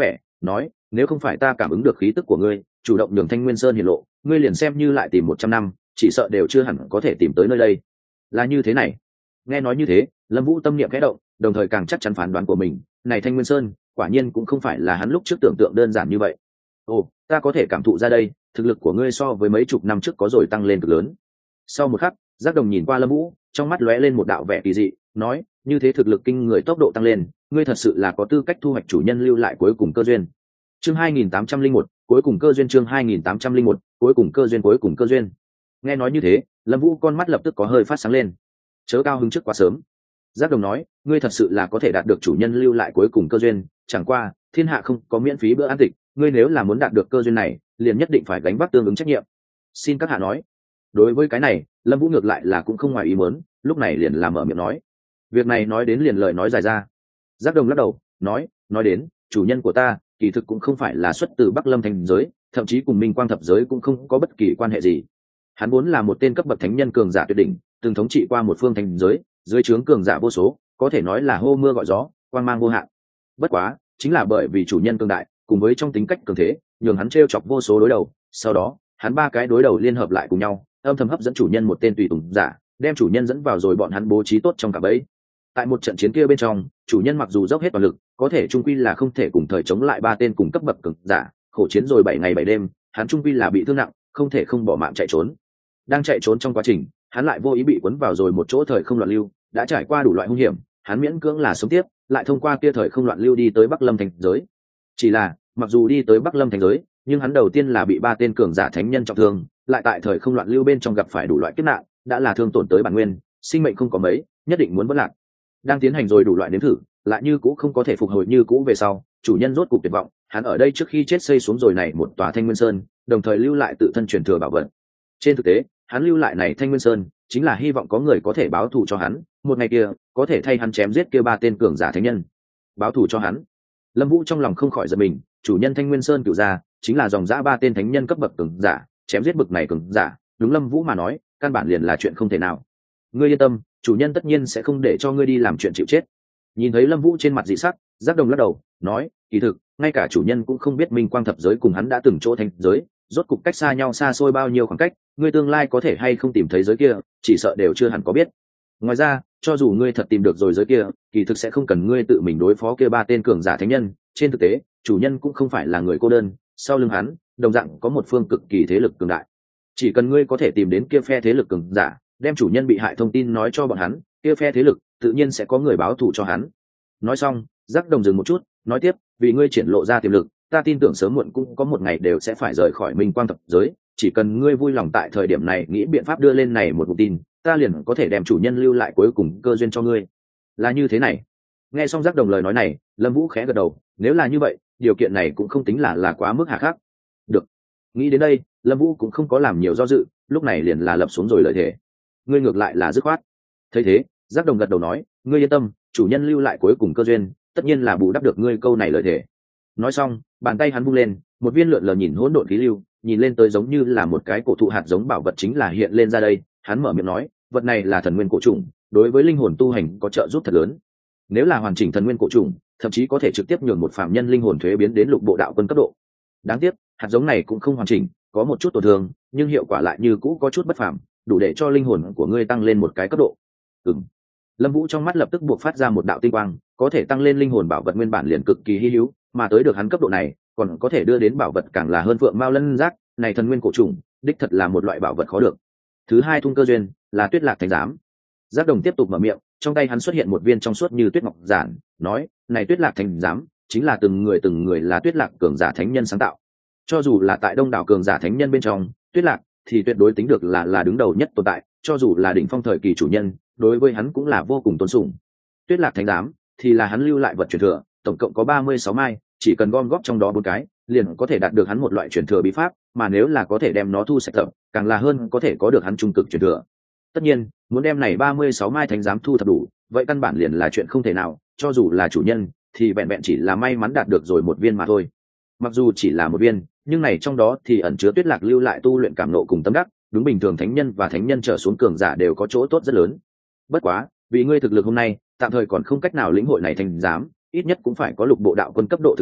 nói nếu không phải ta cảm ứng được khí tức của ngươi chủ động nhường Thanh Nguyên Sơn hiển lộ, ngươi liền xem như lại tìm một trăm năm chỉ sợ đều chưa hẳn có thể tìm tới nơi đây. Là như thế này. Nghe nói như thế, Lâm Vũ tâm niệm khẽ động, đồng thời càng chắc chắn phán đoán của mình, này Thanh Nguyên Sơn quả nhiên cũng không phải là hắn lúc trước tưởng tượng đơn giản như vậy. Ồ, ta có thể cảm thụ ra đây, thực lực của ngươi so với mấy chục năm trước có rồi tăng lên cực lớn. Sau một khắc, Giác Đồng nhìn qua Lâm Vũ, trong mắt lóe lên một đạo vẻ kỳ dị, nói, như thế thực lực kinh người tốc độ tăng lên, ngươi thật sự là có tư cách thu hoạch chủ nhân lưu lại cuối cùng cơ duyên. Chương hai nghìn tám trăm lẻ một, cuối cùng cơ duyên. Chương hai nghìn tám trăm lẻ một, cuối cùng cơ duyên. Cuối cùng cơ duyên. Nghe nói như thế, Lâm Vũ con mắt lập tức có hơi phát sáng lên. Chớ cao hứng trước quá sớm. Giác Đồng nói, ngươi thật sự là có thể đạt được chủ nhân lưu lại cuối cùng cơ duyên, chẳng qua, thiên hạ không có miễn phí bữa ăn tịch, ngươi nếu là muốn đạt được cơ duyên này, liền nhất định phải gánh vác tương ứng trách nhiệm. Xin các hạ nói. Đối với cái này, Lâm Vũ ngược lại là cũng không ngoài ý muốn, lúc này liền làm mở miệng nói. Việc này nói đến liền lời nói dài ra. Giác Đồng lắc đầu, nói, nói đến, chủ nhân của ta, kỳ thực cũng không phải là xuất từ Bắc Lâm thành giới, thậm chí cùng Minh Quang thập giới cũng không có bất kỳ quan hệ gì. Hắn vốn là một tên cấp bậc thánh nhân cường giả tuyệt đỉnh, từng thống trị qua một phương thành giới, dưới trướng cường giả vô số, có thể nói là hô mưa gọi gió, quang mang vô hạn. Bất quá, chính là bởi vì chủ nhân cường đại, cùng với trong tính cách cường thế, nhường hắn trêu chọc vô số đối đầu, sau đó, hắn ba cái đối đầu liên hợp lại cùng nhau, âm thầm hấp dẫn chủ nhân một tên tùy tùng giả, đem chủ nhân dẫn vào rồi bọn hắn bố trí tốt trong cả bẫy. Tại một trận chiến kia bên trong, chủ nhân mặc dù dốc hết toàn lực, có thể trung quy là không thể cùng thời chống lại ba tên cùng cấp bậc cường giả, khổ chiến rồi bảy ngày bảy đêm, hắn trung quy là bị thương nặng, không thể không bỏ mạng chạy trốn. Đang chạy trốn trong quá trình, hắn lại vô ý bị cuốn vào rồi một chỗ thời không loạn lưu, đã trải qua đủ loại hung hiểm, hắn miễn cưỡng là sống tiếp, lại thông qua kia thời không loạn lưu đi tới Bắc Lâm thành giới. Chỉ là, mặc dù đi tới Bắc Lâm thành giới, nhưng hắn đầu tiên là bị ba tên cường giả thánh nhân trọng thương, lại tại thời không loạn lưu bên trong gặp phải đủ loại kiếp nạn, đã là thương tổn tới bản nguyên, sinh mệnh không có mấy, nhất định muốn vỡ lạc. Đang tiến hành rồi đủ loại nếm thử, lại như cũ không có thể phục hồi như cũ về sau, chủ nhân rốt cục tuyệt vọng, hắn ở đây trước khi chết xây xuống rồi này một tòa Thanh Nguyên Sơn, đồng thời lưu lại tự thân truyền thừa bảo vật. Trên thực tế, hắn lưu lại này Thanh Nguyên Sơn, chính là hy vọng có người có thể báo thù cho hắn, một ngày kia, có thể thay hắn chém giết kia ba tên cường giả thánh nhân. Báo thù cho hắn. Lâm Vũ trong lòng không khỏi giật mình, chủ nhân Thanh Nguyên Sơn cửu gia, chính là dòng dã ba tên thánh nhân cấp bậc cường giả, chém giết bậc này cường giả, đúng Lâm Vũ mà nói, căn bản liền là chuyện không thể nào. Ngươi yên tâm, chủ nhân tất nhiên sẽ không để cho ngươi đi làm chuyện chịu chết. Nhìn thấy Lâm Vũ trên mặt dị sắc, Giác Đồng lắc đầu, nói, kỳ thực, ngay cả chủ nhân cũng không biết Minh Quang thập giới cùng hắn đã từng chỗ thành giới, rốt cục cách xa nhau xa xôi bao nhiêu khoảng cách, ngươi tương lai có thể hay không tìm thấy giới kia, chỉ sợ đều chưa hẳn có biết. Ngoài ra, cho dù ngươi thật tìm được rồi giới kia, kỳ thực sẽ không cần ngươi tự mình đối phó kia ba tên cường giả thánh nhân, trên thực tế, chủ nhân cũng không phải là người cô đơn, sau lưng hắn, đồng dạng có một phương cực kỳ thế lực cường đại. Chỉ cần ngươi có thể tìm đến kia phe thế lực cường giả, đem chủ nhân bị hại thông tin nói cho bọn hắn, kia phe thế lực tự nhiên sẽ có người báo thù cho hắn. Nói xong, Giác Đồng dừng một chút, nói tiếp, vì ngươi triển lộ ra tiềm lực, ta tin tưởng sớm muộn cũng có một ngày đều sẽ phải rời khỏi Minh Quang thập giới, chỉ cần ngươi vui lòng tại thời điểm này nghĩ biện pháp đưa lên này một thông tin, ta liền có thể đem chủ nhân lưu lại cuối cùng cơ duyên cho ngươi. Là như thế này. Nghe xong Giác Đồng lời nói này, Lâm Vũ khẽ gật đầu, nếu là như vậy, điều kiện này cũng không tính là là quá mức hà khắc. Được. Nghĩ đến đây, Lâm Vũ cũng không có làm nhiều do dự, lúc này liền là lập xuống rồi lời thề. Ngươi ngược lại là dứt khoát. Thấy thế, Giác Đồng gật đầu nói, ngươi yên tâm, chủ nhân lưu lại cuối cùng cơ duyên, tất nhiên là bù đắp được ngươi câu này lời thề. Nói xong, bàn tay hắn vung lên, một viên lượn lờ nhìn hỗn độn khí lưu, nhìn lên tới giống như là một cái cổ thụ hạt giống bảo vật chính là hiện lên ra đây, hắn mở miệng nói, vật này là thần nguyên cổ trùng, đối với linh hồn tu hành có trợ giúp thật lớn. Nếu là hoàn chỉnh thần nguyên cổ trùng, thậm chí có thể trực tiếp nhường một phàm nhân linh hồn thuế biến đến lục bộ đạo quân cấp độ. Đáng tiếc, hạt giống này cũng không hoàn chỉnh, có một chút tổn thương, nhưng hiệu quả lại như cũ có chút bất phàm, đủ để cho linh hồn của ngươi tăng lên một cái cấp độ. Ừm. Lâm Vũ trong mắt lập tức buộc phát ra một đạo tinh quang, có thể tăng lên linh hồn bảo vật nguyên bản liền cực kỳ hi hữu, mà tới được hắn cấp độ này, còn có thể đưa đến bảo vật càng là hơn phượng mao lân giác, này thần nguyên cổ trùng, đích thật là một loại bảo vật khó được. Thứ hai thung cơ duyên, là Tuyết Lạc Thánh Giám. Giác Đồng tiếp tục mở miệng, trong tay hắn xuất hiện một viên trong suốt như tuyết ngọc giản, nói, này Tuyết Lạc Thánh Giám, chính là từng người từng người là Tuyết Lạc cường giả thánh nhân sáng tạo. Cho dù là tại đông đảo cường giả thánh nhân bên trong, Tuyết Lạc thì tuyệt đối tính được là là đứng đầu nhất tồn tại, cho dù là đỉnh phong thời kỳ chủ nhân, đối với hắn cũng là vô cùng tôn sùng. Tuyết Lạc Thánh Giám thì là hắn lưu lại vật truyền thừa, tổng cộng có ba mươi sáu mai, chỉ cần gom góp trong đó bốn cái, liền có thể đạt được hắn một loại truyền thừa bí pháp, mà nếu là có thể đem nó thu sạch thập, càng là hơn có thể có được hắn trung cực truyền thừa. Tất nhiên, muốn đem này ba mươi sáu mai thánh giám thu thập đủ, vậy căn bản liền là chuyện không thể nào, cho dù là chủ nhân, thì vẹn vẹn chỉ là may mắn đạt được rồi một viên mà thôi. Mặc dù chỉ là một viên, nhưng này trong đó thì ẩn chứa Tuyết Lạc lưu lại tu luyện cảm nộ cùng tâm đắc, đúng bình thường thánh nhân và thánh nhân trở xuống cường giả đều có chỗ tốt rất lớn. Bất quá, vì ngươi thực lực hôm nay, tạm thời còn không cách nào lĩnh hội này thành giám, ít nhất cũng phải có lục bộ đạo quân cấp độ thực lực,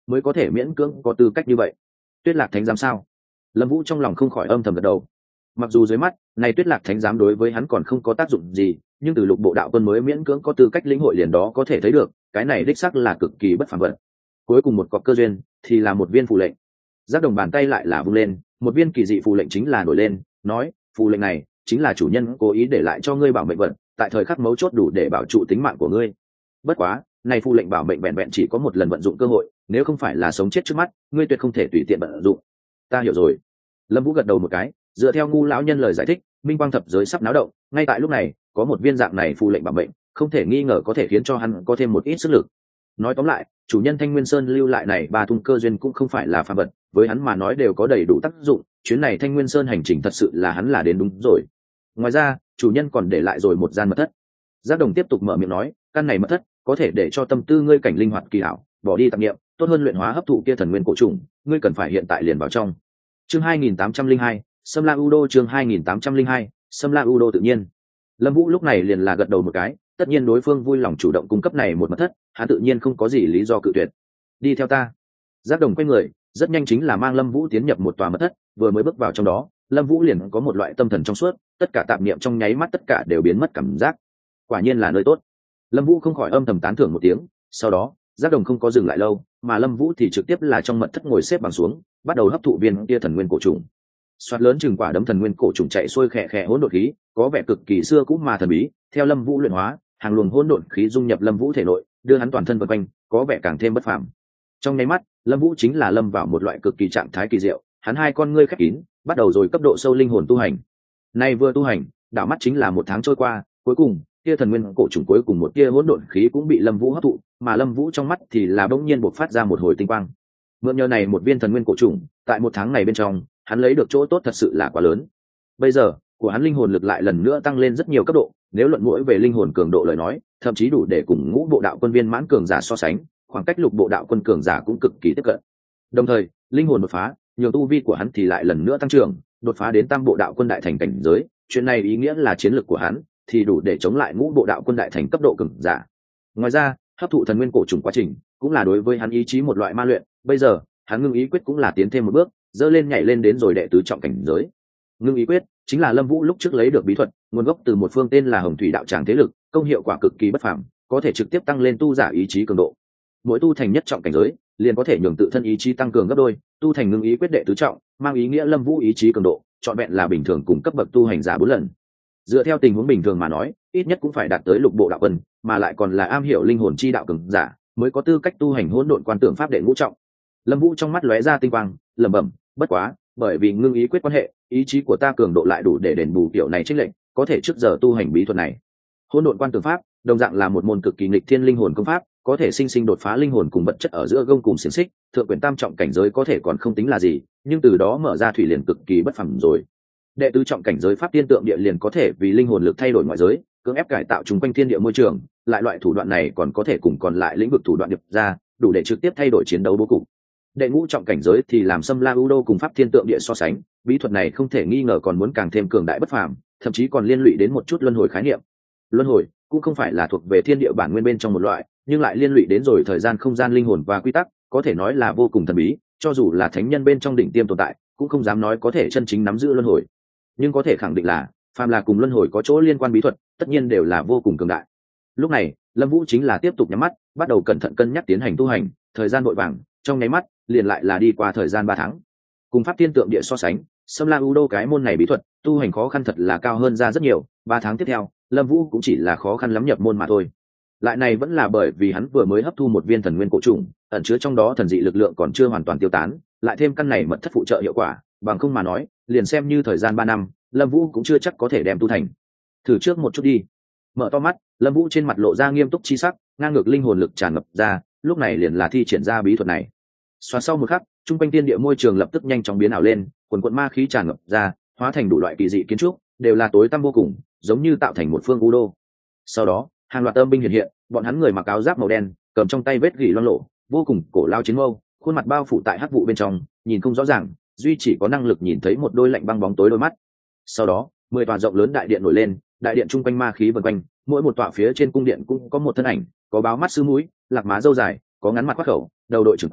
mới có thể miễn cưỡng có tư cách như vậy. Tuyết Lạc Thánh giám sao? Lâm Vũ trong lòng không khỏi âm thầm gật đầu. Mặc dù dưới mắt này Tuyết Lạc Thánh giám đối với hắn còn không có tác dụng gì, nhưng từ lục bộ đạo quân mới miễn cưỡng có tư cách lĩnh hội liền đó có thể thấy được, cái này đích xác là cực kỳ bất phàm vật. Cuối cùng một cọc cơ duyên thì là một viên phù lệnh. Giác Đồng bàn tay lại là vung lên, một viên kỳ dị phù lệnh chính là nổi lên, nói: "Phù lệnh này chính là chủ nhân cố ý để lại cho ngươi bảo mệnh vật, tại thời khắc mấu chốt đủ để bảo trụ tính mạng của ngươi. Bất quá, này phù lệnh bảo mệnh vẹn vẹn chỉ có một lần vận dụng cơ hội, nếu không phải là sống chết trước mắt, ngươi tuyệt không thể tùy tiện vận dụng." Ta hiểu rồi. Lâm Vũ gật đầu một cái, dựa theo ngu lão nhân lời giải thích, minh quang thập giới sắp náo động, ngay tại lúc này, có một viên dạng này phù lệnh bảo mệnh, không thể nghi ngờ có thể khiến cho hắn có thêm một ít sức lực. Nói tóm lại, chủ nhân Thanh Nguyên Sơn lưu lại này ba thung cơ duyên cũng không phải là phàm vật, với hắn mà nói đều có đầy đủ tác dụng, chuyến này Thanh Nguyên Sơn hành trình thật sự là hắn là đến đúng rồi. Ngoài ra, chủ nhân còn để lại rồi một gian mật thất. Giác Đồng tiếp tục mở miệng nói, căn này mật thất có thể để cho tâm tư ngươi cảnh linh hoạt kỳ ảo, bỏ đi tạp niệm, tốt hơn luyện hóa hấp thụ kia thần nguyên cổ trùng, ngươi cần phải hiện tại liền vào trong. Chương hai nghìn tám trăm linh hai, Sâm La U Đô chương hai nghìn tám trăm linh hai, Sâm La U Đô tự nhiên. Lâm Vũ lúc này liền là gật đầu một cái, tất nhiên đối phương vui lòng chủ động cung cấp này một mật thất, hắn tự nhiên không có gì lý do cự tuyệt. Đi theo ta. Giác Đồng quay người, rất nhanh chính là mang Lâm Vũ tiến nhập một tòa mật thất, vừa mới bước vào trong đó, Lâm Vũ liền có một loại tâm thần trong suốt, tất cả tạp niệm trong nháy mắt tất cả đều biến mất cảm giác. Quả nhiên là nơi tốt. Lâm Vũ không khỏi âm thầm tán thưởng một tiếng, sau đó, Giác Đồng không có dừng lại lâu, mà Lâm Vũ thì trực tiếp là trong mật thất ngồi xếp bằng xuống, bắt đầu hấp thụ viên kia thần nguyên cổ trùng. Xoát lớn chừng quả đấm thần nguyên cổ trùng chạy xuôi khẽ khẽ hỗn độn khí, có vẻ cực kỳ xưa cũ mà thần bí, theo Lâm Vũ luyện hóa, hàng luồng hỗn độn khí dung nhập Lâm Vũ thể nội, đưa hắn toàn thân vần quanh, có vẻ càng thêm bất phàm. Trong nháy mắt, Lâm Vũ chính là lâm vào một loại cực kỳ trạng thái kỳ diệu, hắn hai con ngươi khép kín, bắt đầu rồi cấp độ sâu linh hồn tu hành. Nay vừa tu hành, đảo mắt chính là một tháng trôi qua, cuối cùng, kia thần nguyên cổ trùng cuối cùng một tia hỗn độn khí cũng bị Lâm Vũ hấp thụ, mà Lâm Vũ trong mắt thì là bỗng nhiên bộc phát ra một hồi tinh quang. Mượn nhờ này một viên thần nguyên cổ trùng, tại một tháng này bên trong, hắn lấy được chỗ tốt thật sự là quá lớn. Bây giờ, của hắn linh hồn lực lại lần nữa tăng lên rất nhiều cấp độ, nếu luận mỗi về linh hồn cường độ lời nói, thậm chí đủ để cùng ngũ bộ đạo quân viên mãn cường giả so sánh, khoảng cách lục bộ đạo quân cường giả cũng cực kỳ tiếp cận. Đồng thời, linh hồn đột phá, nhiều tu vi của hắn thì lại lần nữa tăng trưởng, đột phá đến tam bộ đạo quân đại thành cảnh giới, chuyện này ý nghĩa là chiến lực của hắn thì đủ để chống lại ngũ bộ đạo quân đại thành cấp độ cường giả. Ngoài ra, hấp thụ thần nguyên cổ trùng quá trình cũng là đối với hắn ý chí một loại ma luyện, bây giờ, hắn ngưng ý quyết cũng là tiến thêm một bước, dơ lên nhảy lên đến rồi đệ tứ trọng cảnh giới. Ngưng ý quyết chính là Lâm Vũ lúc trước lấy được bí thuật, nguồn gốc từ một phương tên là Hồng Thủy đạo tràng thế lực, công hiệu quả cực kỳ bất phàm, có thể trực tiếp tăng lên tu giả ý chí cường độ. Mỗi tu thành nhất trọng cảnh giới, liền có thể nhường tự thân ý chí tăng cường gấp đôi, tu thành ngưng ý quyết đệ tứ trọng, mang ý nghĩa Lâm Vũ ý chí cường độ, trọn vẹn là bình thường cùng cấp bậc tu hành giả bốn lần. Dựa theo tình huống bình thường mà nói, ít nhất cũng phải đạt tới lục bộ đạo quân, mà lại còn là am hiểu linh hồn chi đạo cường giả, mới có tư cách tu hành hỗn độn quan tưởng pháp đệ ngũ trọng. Lâm Vũ trong mắt lóe ra tinh quang, lẩm bẩm, bất quá, bởi vì ngưng ý quyết quan hệ, ý chí của ta cường độ lại đủ để đền bù kiểu này chênh lệch, có thể trước giờ tu hành bí thuật này. Hỗn độn quan tưởng pháp, đồng dạng là một môn cực kỳ nghịch thiên linh hồn công pháp, có thể sinh sinh đột phá linh hồn cùng vật chất ở giữa gông cùng xiềng xích, thượng quyền tam trọng cảnh giới có thể còn không tính là gì, nhưng từ đó mở ra thủy liền cực kỳ bất phàm rồi. Đệ tứ trọng cảnh giới pháp tiên tượng địa liền có thể vì linh hồn lực thay đổi ngoại giới, cưỡng ép cải tạo chúng quanh thiên địa môi trường, lại loại thủ đoạn này còn có thể cùng còn lại lĩnh vực thủ đoạn điệp ra, đủ để trực tiếp thay đổi chiến đấu bố cục. Đệ ngũ trọng cảnh giới thì làm Sâm La U Đô cùng pháp thiên tượng địa so sánh, bí thuật này không thể nghi ngờ còn muốn càng thêm cường đại bất phàm, thậm chí còn liên lụy đến một chút luân hồi khái niệm. Luân hồi cũng không phải là thuộc về thiên địa bản nguyên bên trong một loại, nhưng lại liên lụy đến rồi thời gian không gian linh hồn và quy tắc, có thể nói là vô cùng thần bí, cho dù là thánh nhân bên trong đỉnh tiêm tồn tại, cũng không dám nói có thể chân chính nắm giữ luân hồi. Nhưng có thể khẳng định là, phàm là cùng luân hồi có chỗ liên quan bí thuật, tất nhiên đều là vô cùng cường đại. Lúc này, Lâm Vũ chính là tiếp tục nhắm mắt, bắt đầu cẩn thận cân nhắc tiến hành tu hành, thời gian vội vàng, trong nháy mắt, liền lại là đi qua thời gian ba tháng. Cùng pháp thiên tượng địa so sánh, Sâm La U Đô cái môn này bí thuật, tu hành khó khăn thật là cao hơn ra rất nhiều, ba tháng tiếp theo, Lâm Vũ cũng chỉ là khó khăn lắm nhập môn mà thôi. Lại này vẫn là bởi vì hắn vừa mới hấp thu một viên thần nguyên cổ trùng, ẩn chứa trong đó thần dị lực lượng còn chưa hoàn toàn tiêu tán, lại thêm căn này mật thất phụ trợ hiệu quả, bằng không mà nói, liền xem như thời gian ba năm, Lâm Vũ cũng chưa chắc có thể đem tu thành. Thử trước một chút đi. Mở to mắt, Lâm Vũ trên mặt lộ ra nghiêm túc chi sắc, ngang ngược linh hồn lực tràn ngập ra, lúc này liền là thi triển ra bí thuật này. Xoa sau một khắc, trung quanh tiên địa môi trường lập tức nhanh chóng biến ảo lên, quần quần ma khí tràn ngập ra, hóa thành đủ loại kỳ dị kiến trúc, đều là tối tăm vô cùng, giống như tạo thành một phương u đô. Sau đó, hàng loạt âm binh hiện hiện, bọn hắn người mặc áo giáp màu đen, cầm trong tay vết gỉ loang lổ, vô cùng cổ lao chiến mâu, khuôn mặt bao phủ tại hắc vụ bên trong, nhìn không rõ ràng, duy chỉ có năng lực nhìn thấy một đôi lạnh băng bóng tối đôi mắt. Sau đó, mười tòa rộng lớn đại điện nổi lên, đại điện trung quanh ma khí vần quanh, mỗi một tọa phía trên cung điện cũng có một thân ảnh, có báo mắt sứ mũi, lạc má râu dài, có ngắn mặt quắc khẩu, đầu đội trưởng quan,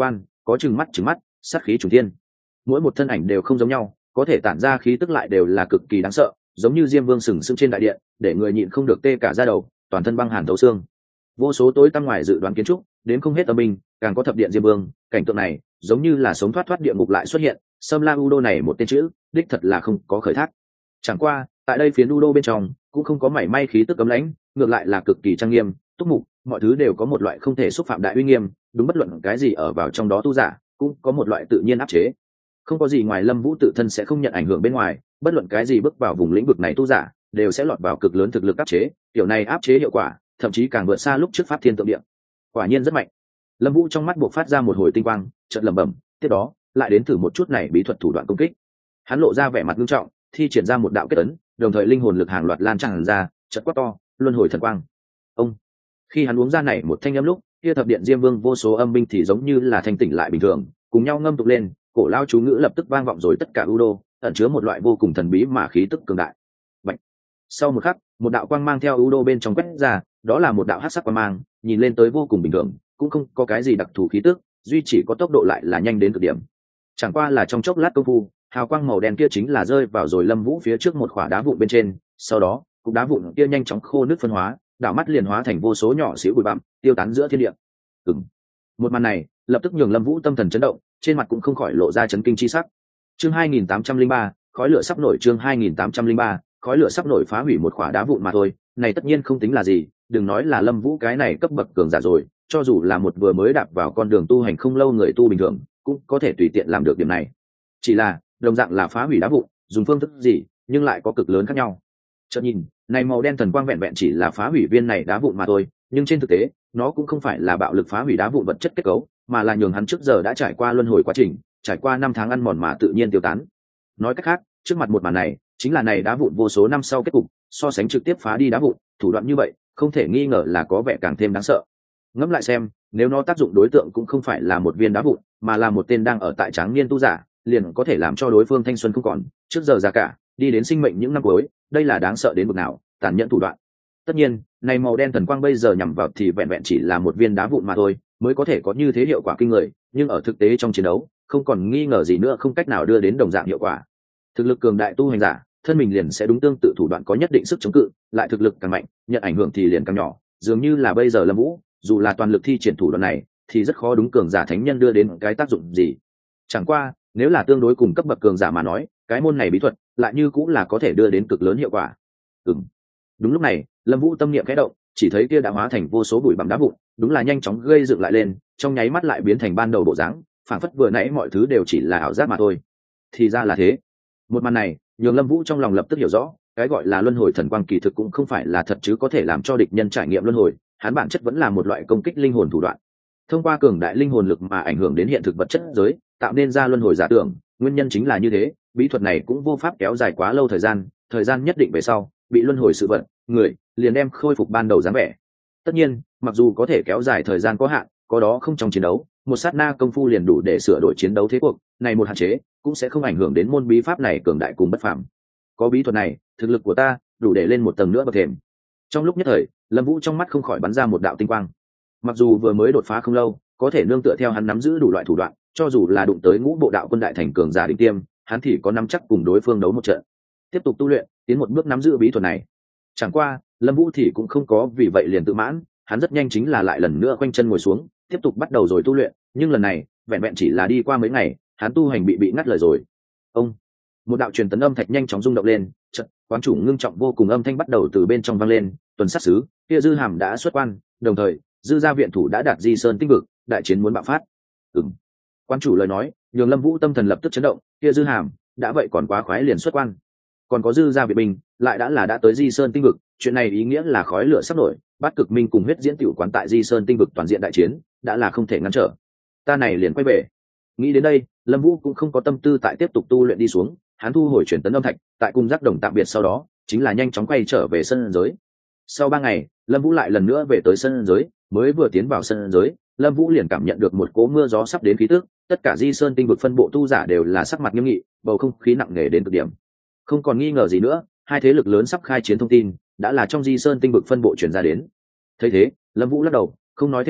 có trừng mắt trừng mắt, sát khí trùng thiên. Mỗi một thân ảnh đều không giống nhau, có thể tản ra khí tức lại đều là cực kỳ đáng sợ, giống như diêm vương sừng sững trên đại điện, để người nhịn không được tê cả da đầu, toàn thân băng hàn thấu xương. Vô số tối tăm ngoài dự đoán kiến trúc, đến không hết âm binh, càng có thập điện diêm vương, cảnh tượng này giống như là sống thoát thoát địa ngục lại xuất hiện. Sâm La U Đô này một tên chữ, đích thật là không có khởi thác. Chẳng qua, tại đây phiến U Đô bên trong, cũng không có mảy may khí tức cấm lãnh, ngược lại là cực kỳ trang nghiêm, túc mục, mọi thứ đều có một loại không thể xúc phạm đại uy nghiêm, đúng bất luận cái gì ở vào trong đó tu giả, cũng có một loại tự nhiên áp chế. Không có gì ngoài Lâm Vũ tự thân sẽ không nhận ảnh hưởng bên ngoài, bất luận cái gì bước vào vùng lĩnh vực này tu giả, đều sẽ lọt vào cực lớn thực lực áp chế, kiểu này áp chế hiệu quả, thậm chí càng vượt xa lúc trước pháp thiên tượng địa. Quả nhiên rất mạnh. Lâm Vũ trong mắt buộc phát ra một hồi tinh quang, chợt lẩm bẩm, tiếp đó, lại đến thử một chút này bí thuật thủ đoạn công kích. Hắn lộ ra vẻ mặt nghiêm trọng, thi triển ra một đạo kết ấn, đồng thời linh hồn lực hàng loạt lan tràn ra, chợt quát to, luân hồi thần quang. Ông. Khi hắn uống ra này một thanh âm lúc, kia thập điện diêm vương vô số âm binh thì giống như là thanh tỉnh lại bình thường, cùng nhau ngâm tụng lên, cổ lao chú ngữ lập tức vang vọng rồi tất cả u đô, ẩn chứa một loại vô cùng thần bí mà khí tức cường đại. Bạch. Sau một khắc, một đạo quang mang theo u đô bên trong quét ra, đó là một đạo hắc sắc quang mang, nhìn lên tới vô cùng bình thường, cũng không có cái gì đặc thù khí tức, duy chỉ có tốc độ lại là nhanh đến cực điểm. Chẳng qua là trong chốc lát công phu, hào quang màu đen kia chính là rơi vào rồi Lâm Vũ phía trước một khỏa đá vụn bên trên, sau đó, cục đá vụn kia nhanh chóng khô nước phân hóa, đảo mắt liền hóa thành vô số nhỏ xíu bụi bặm, tiêu tán giữa thiên địa. Ừm. Một màn này, lập tức nhường Lâm Vũ tâm thần chấn động, trên mặt cũng không khỏi lộ ra chấn kinh chi sắc. Chương hai nghìn tám trăm linh ba, khói lửa sắp nổi, chương hai nghìn tám trăm linh ba, khói lửa sắp nổi, phá hủy một khỏa đá vụn mà thôi, này tất nhiên không tính là gì, đừng nói là Lâm Vũ cái này cấp bậc cường giả rồi, cho dù là một vừa mới đạp vào con đường tu hành không lâu người tu bình thường, cũng có thể tùy tiện làm được điểm này. Chỉ là, đồng dạng là phá hủy đá vụn, dùng phương thức gì, nhưng lại có cực lớn khác nhau. Chợt nhìn, này màu đen thần quang vẹn vẹn chỉ là phá hủy viên này đá vụn mà thôi, nhưng trên thực tế, nó cũng không phải là bạo lực phá hủy đá vụn vật chất kết cấu, mà là nhường hắn trước giờ đã trải qua luân hồi quá trình, trải qua năm tháng ăn mòn mà tự nhiên tiêu tán. Nói cách khác, trước mặt một màn này, chính là này đá vụn vô số năm sau kết cục, so sánh trực tiếp phá đi đá vụn, thủ đoạn như vậy, không thể nghi ngờ là có vẻ càng thêm đáng sợ. Ngẫm lại xem, nếu nó tác dụng đối tượng cũng không phải là một viên đá vụn, mà là một tên đang ở tại tráng niên tu giả, liền có thể làm cho đối phương thanh xuân không còn, trước giờ già cả, đi đến sinh mệnh những năm cuối, đây là đáng sợ đến mức nào, tàn nhẫn thủ đoạn. Tất nhiên, này màu đen thần quang bây giờ nhằm vào thì vẹn vẹn chỉ là một viên đá vụn mà thôi, mới có thể có như thế hiệu quả kinh người, nhưng ở thực tế trong chiến đấu, không còn nghi ngờ gì nữa không cách nào đưa đến đồng dạng hiệu quả. Thực lực cường đại tu hành giả, thân mình liền sẽ đúng tương tự thủ đoạn có nhất định sức chống cự, lại thực lực càng mạnh, nhận ảnh hưởng thì liền càng nhỏ, dường như là bây giờ Lâm Vũ, dù là toàn lực thi triển thủ đoạn này, thì rất khó đúng cường giả thánh nhân đưa đến cái tác dụng gì. Chẳng qua, nếu là tương đối cùng cấp bậc cường giả mà nói, cái môn này bí thuật lại như cũng là có thể đưa đến cực lớn hiệu quả. Ừm. Đúng lúc này, Lâm Vũ tâm niệm khẽ động, chỉ thấy kia đã hóa thành vô số bụi bặm đá vụn, đúng là nhanh chóng gây dựng lại lên, trong nháy mắt lại biến thành ban đầu bộ dáng, phảng phất vừa nãy mọi thứ đều chỉ là ảo giác mà thôi. Thì ra là thế. Một màn này, nhường Lâm Vũ trong lòng lập tức hiểu rõ, cái gọi là luân hồi thần quang kỳ thực cũng không phải là thật chứ có thể làm cho địch nhân trải nghiệm luân hồi, hắn bản chất vẫn là một loại công kích linh hồn thủ đoạn. Thông qua cường đại linh hồn lực mà ảnh hưởng đến hiện thực vật chất giới, tạo nên ra luân hồi giả tưởng, nguyên nhân chính là như thế, bí thuật này cũng vô pháp kéo dài quá lâu thời gian, thời gian nhất định về sau, bị luân hồi sự vật, người liền đem khôi phục ban đầu dáng vẻ. Tất nhiên, mặc dù có thể kéo dài thời gian có hạn, có đó không trong chiến đấu, một sát na công phu liền đủ để sửa đổi chiến đấu thế cuộc, này một hạn chế cũng sẽ không ảnh hưởng đến môn bí pháp này cường đại cùng bất phàm. Có bí thuật này, thực lực của ta đủ để lên một tầng nữa bậc thềm. Trong lúc nhất thời, Lâm Vũ trong mắt không khỏi bắn ra một đạo tinh quang. Mặc dù vừa mới đột phá không lâu, có thể nương tựa theo hắn nắm giữ đủ loại thủ đoạn, cho dù là đụng tới ngũ bộ đạo quân đại thành cường giả đỉnh tiêm, hắn thì có nắm chắc cùng đối phương đấu một trận. Tiếp tục tu luyện, tiến một bước nắm giữ bí thuật này. Chẳng qua, Lâm Vũ thì cũng không có vì vậy liền tự mãn, hắn rất nhanh chính là lại lần nữa quanh chân ngồi xuống, tiếp tục bắt đầu rồi tu luyện, nhưng lần này, vẹn vẹn chỉ là đi qua mấy ngày, hắn tu hành bị bị ngắt lời rồi. Ông, một đạo truyền tấn âm thạch nhanh chóng rung động lên, chợt, quán chủ ngưng trọng vô cùng âm thanh bắt đầu từ bên trong vang lên, tuần sát sứ, kia Dư Hàm đã xuất quan, đồng thời, Dư gia viện thủ đã đạt Di Sơn tinh vực, đại chiến muốn bạo phát. Ừm. Quan chủ lời nói, nhường Lâm Vũ tâm thần lập tức chấn động, kia Dư Hàm, đã vậy còn quá khoái liền xuất quan. Còn có Dư gia viện binh, lại đã là đã tới Di Sơn tinh vực, chuyện này ý nghĩa là khói lửa sắp nổi, Bát Cực Minh cùng huyết diễn tiểu quán tại Di Sơn tinh vực toàn diện đại chiến, đã là không thể ngăn trở. Ta này liền quay về. Nghĩ đến đây, Lâm Vũ cũng không có tâm tư tại tiếp tục tu luyện đi xuống, hắn thu hồi chuyển tấn âm thạch, tại cung giác đồng tạm biệt sau đó, chính là nhanh chóng quay trở về sân giới. Sau ba ngày, Lâm Vũ lại lần nữa về tới sân giới, mới vừa tiến vào sân giới, Lâm Vũ liền cảm nhận được một cỗ mưa gió sắp đến khí tức, tất cả Di Sơn tinh vực phân bộ tu giả đều là sắc mặt nghiêm nghị, bầu không khí nặng nề đến cực điểm. Không còn nghi ngờ gì nữa, hai thế lực lớn sắp khai chiến thông tin, đã là trong Di Sơn tinh vực phân bộ truyền ra đến. Thấy thế, Lâm Vũ lắc đầu, không nói thêm gì,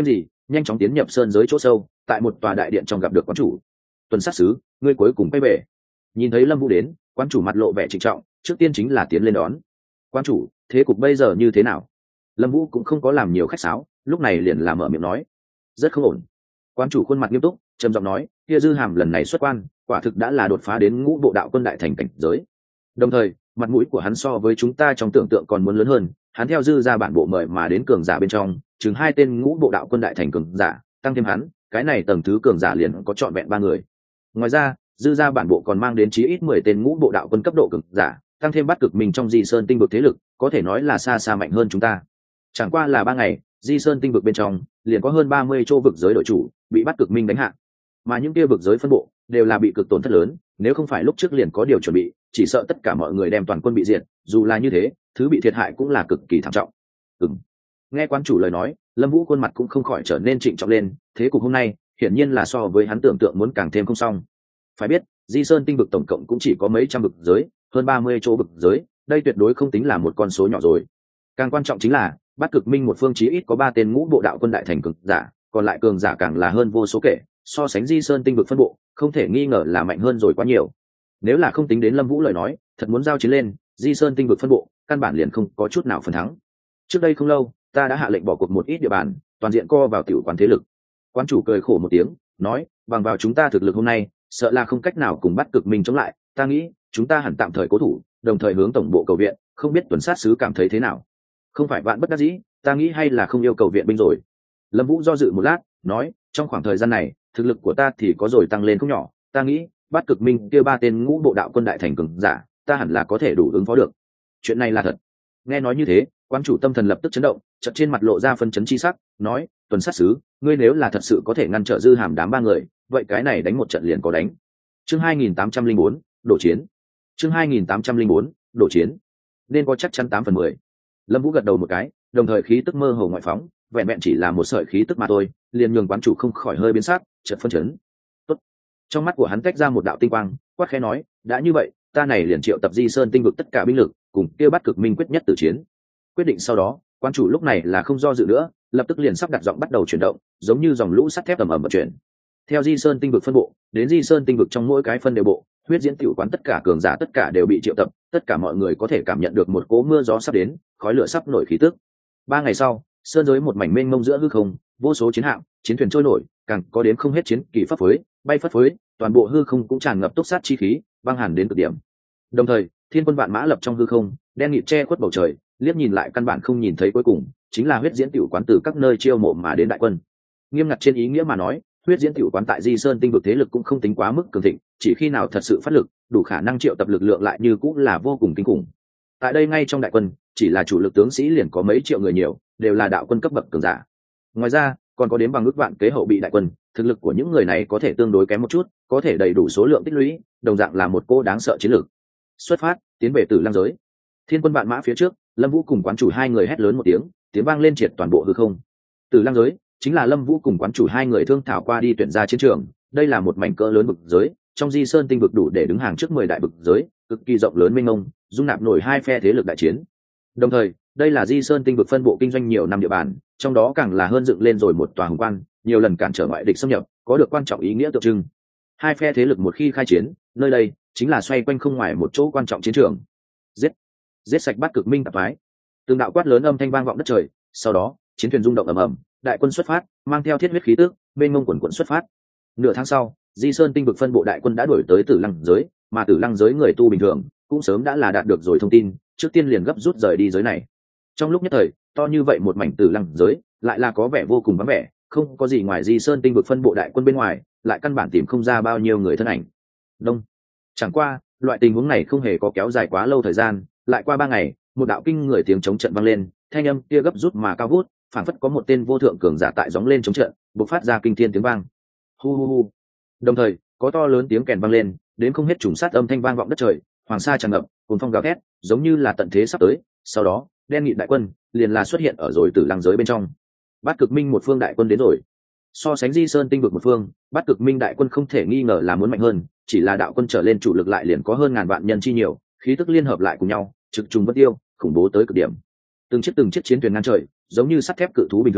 nhanh chóng tiến nhập sơn giới chỗ sâu, tại một tòa đại điện trong gặp được quán chủ. Tuần sát sứ, ngươi cuối cùng quay về. Nhìn thấy Lâm Vũ đến, quán chủ mặt lộ vẻ trịnh trọng, trước tiên chính là tiến lên đón. Quán chủ, thế cục bây giờ như thế nào? Lâm Vũ cũng không có làm nhiều khách sáo, lúc này liền làm mở miệng nói, rất không ổn. Quán chủ khuôn mặt nghiêm túc, trầm giọng nói, kia Dư Hàm lần này xuất quan, quả thực đã là đột phá đến ngũ bộ đạo quân đại thành cảnh giới. Đồng thời, mặt mũi của hắn so với chúng ta trong tưởng tượng còn muốn lớn hơn, hắn theo Dư ra bản bộ mời mà đến cường giả bên trong, chừng hai tên ngũ bộ đạo quân đại thành cường giả, tăng thêm hắn, cái này tầng thứ cường giả liền có trọn vẹn ba người. Ngoài ra, Dư ra bản bộ còn mang đến chí ít mười tên ngũ bộ đạo quân cấp độ cường giả, tăng thêm Bát Cực Minh trong Di Sơn tinh vực thế lực, có thể nói là xa xa mạnh hơn chúng ta. Chẳng qua là ba ngày, Di Sơn tinh vực bên trong liền có hơn ba mươi chỗ vực giới đội chủ bị Bát Cực Minh đánh hạ, mà những kia vực giới phân bộ đều là bị cực tổn thất lớn, nếu không phải lúc trước liền có điều chuẩn bị, chỉ sợ tất cả mọi người đem toàn quân bị diệt, dù là như thế, thứ bị thiệt hại cũng là cực kỳ thảm trọng. Ừm. Nghe quan chủ lời nói, Lâm Vũ khuôn mặt cũng không khỏi trở nên trịnh trọng lên, thế cục hôm nay, hiển nhiên là so với hắn tưởng tượng muốn càng thêm không xong. Phải biết, Di Sơn tinh vực tổng cộng cũng chỉ có mấy trăm vực giới, hơn ba mươi chỗ vực giới, đây tuyệt đối không tính là một con số nhỏ rồi. Càng quan trọng chính là, Bát Cực Minh một phương chí ít có ba tên ngũ bộ đạo quân đại thành cường giả, còn lại cường giả càng là hơn vô số kể, so sánh Di Sơn tinh vực phân bộ, không thể nghi ngờ là mạnh hơn rồi quá nhiều. Nếu là không tính đến Lâm Vũ lời nói, thật muốn giao chiến lên, Di Sơn tinh vực phân bộ, căn bản liền không có chút nào phần thắng. Trước đây không lâu, ta đã hạ lệnh bỏ cuộc một ít địa bàn, toàn diện co vào tiểu quán thế lực. Quán chủ cười khổ một tiếng, nói, bằng vào chúng ta thực lực hôm nay, sợ là không cách nào cùng Bát Cực Minh chống lại, ta nghĩ, chúng ta hẳn tạm thời cố thủ, đồng thời hướng tổng bộ cầu viện, không biết tuần sát sứ cảm thấy thế nào. Không phải vạn bất đắc dĩ, ta nghĩ hay là không yêu cầu viện binh rồi. Lâm Vũ do dự một lát, nói, trong khoảng thời gian này, thực lực của ta thì có rồi tăng lên không nhỏ, ta nghĩ, Bát Cực Minh kia ba tên ngũ bộ đạo quân đại thành cường giả, ta hẳn là có thể đủ ứng phó được. Chuyện này là thật. Nghe nói như thế, quan chủ tâm thần lập tức chấn động, chợt trên mặt lộ ra phân chấn chi sắc, nói, tuần sát sứ, ngươi nếu là thật sự có thể ngăn trở Dư Hàm đám ba người, vậy cái này đánh một trận liền có đánh. Chương hai nghìn tám trăm lẻ bốn, đổ chiến. Chương hai nghìn tám trăm lẻ bốn, đổ chiến. Nên có chắc chắn tám phần mười. Lâm Vũ gật đầu một cái, đồng thời khí tức mơ hồ ngoại phóng, vẹn vẹn chỉ là một sợi khí tức mà thôi, liền nhường quán chủ không khỏi hơi biến sắc, chợt phân chấn. Tốt. Trong mắt của hắn tách ra một đạo tinh quang, quát khẽ nói, đã như vậy, ta này liền triệu tập Di Sơn tinh vực tất cả binh lực, cùng kia Bát Cực Minh quyết nhất tử chiến. Quyết định sau đó, quán chủ lúc này là không do dự nữa, lập tức liền sắp đặt giọng bắt đầu chuyển động, giống như dòng lũ sắt thép ầm ầm vận chuyển. Theo Di Sơn tinh vực phân bộ, đến Di Sơn tinh vực trong mỗi cái phân đều bộ, huyết diễn tiểu quán tất cả cường giả tất cả đều bị triệu tập, tất cả mọi người có thể cảm nhận được một cỗ mưa gió sắp đến, khói lửa sắp nổi khí tức. Ba ngày sau, sơn giới một mảnh mênh mông giữa hư không, vô số chiến hạm, chiến thuyền trôi nổi, càng có đến không hết chiến kỳ phấp phới, bay phất phới, toàn bộ hư không cũng tràn ngập túc sát chi khí, băng hàn đến cực điểm. Đồng thời, thiên quân vạn mã lập trong hư không, đen nghịt che khuất bầu trời, liếc nhìn lại căn bản không nhìn thấy cuối cùng, chính là huyết diễn tiểu quán từ các nơi chiêu mộ mà đến đại quân. Nghiêm ngặt trên ý nghĩa mà nói, huyết diễn tiểu quán tại Di Sơn tinh vực thế lực cũng không tính quá mức cường thịnh, chỉ khi nào thật sự phát lực, đủ khả năng triệu tập lực lượng lại như cũng là vô cùng kinh khủng. Tại đây ngay trong đại quân, chỉ là chủ lực tướng sĩ liền có mấy triệu người nhiều, đều là đạo quân cấp bậc cường giả. Ngoài ra, còn có đến bằng ước vạn kế hậu bị đại quân, thực lực của những người này có thể tương đối kém một chút, có thể đầy đủ số lượng tích lũy, đồng dạng là một cô đáng sợ chiến lược. Xuất phát, tiến về Tử Lăng giới. Thiên quân vạn mã phía trước, Lâm Vũ cùng quán chủ hai người hét lớn một tiếng, tiếng vang lên triệt toàn bộ hư không. Tử Lăng giới chính là Lâm Vũ cùng quán chủ hai người thương thảo qua đi tuyển ra chiến trường, đây là một mảnh cỡ lớn vực giới, trong Di Sơn tinh vực đủ để đứng hàng trước mười đại vực giới, cực kỳ rộng lớn mênh mông, dung nạp nổi hai phe thế lực đại chiến. Đồng thời, đây là Di Sơn tinh vực phân bộ kinh doanh nhiều năm địa bàn, trong đó càng là hơn dựng lên rồi một tòa hùng quan, nhiều lần cản trở ngoại địch xâm nhập, có được quan trọng ý nghĩa tượng trưng. Hai phe thế lực một khi khai chiến, nơi đây chính là xoay quanh không ngoài một chỗ quan trọng chiến trường. Giết, giết sạch Bát Cực Minh tạp phái. Từng đạo quát lớn âm thanh vang vọng đất trời, sau đó, chiến thuyền rung động ầm ầm, đại quân xuất phát, mang theo thiết huyết khí tức, bên ngông quần quần xuất phát. Nửa tháng sau, Di Sơn tinh vực phân bộ đại quân đã đuổi tới Tử Lăng giới, mà Tử Lăng giới người tu bình thường cũng sớm đã là đạt được rồi thông tin, trước tiên liền gấp rút rời đi giới này. Trong lúc nhất thời, to như vậy một mảnh Tử Lăng giới, lại là có vẻ vô cùng vắng vẻ, không có gì ngoài Di Sơn tinh vực phân bộ đại quân bên ngoài, lại căn bản tìm không ra bao nhiêu người thân ảnh. Đông. Chẳng qua, loại tình huống này không hề có kéo dài quá lâu thời gian, lại qua ba ngày, một đạo kinh người tiếng chống trận vang lên, thanh âm kia gấp rút mà cao vút, phảng phất có một tên vô thượng cường giả tại gióng lên chống trận, bộc phát ra kinh thiên tiếng vang. Hu hu hu. Đồng thời, có to lớn tiếng kèn vang lên, đến không hết trùng sát âm thanh vang vọng đất trời, hoàng sa tràn ngập, cuồng phong gào thét, giống như là tận thế sắp tới. Sau đó, đen nghị đại quân liền là xuất hiện ở rồi Tử Lăng giới bên trong. Bát Cực Minh một phương đại quân đến rồi. So sánh Di Sơn tinh vực một phương, Bát Cực Minh đại quân không thể nghi ngờ là muốn mạnh hơn, chỉ là đạo quân trở lên chủ lực lại liền có hơn ngàn vạn nhân chi nhiều, khí tức liên hợp lại cùng nhau, trực trùng bất tiêu, khủng bố tới cực điểm. Từng chiếc từng chiếc chiến thuyền ngang trời, giống như sắt thép cự thú bình thường,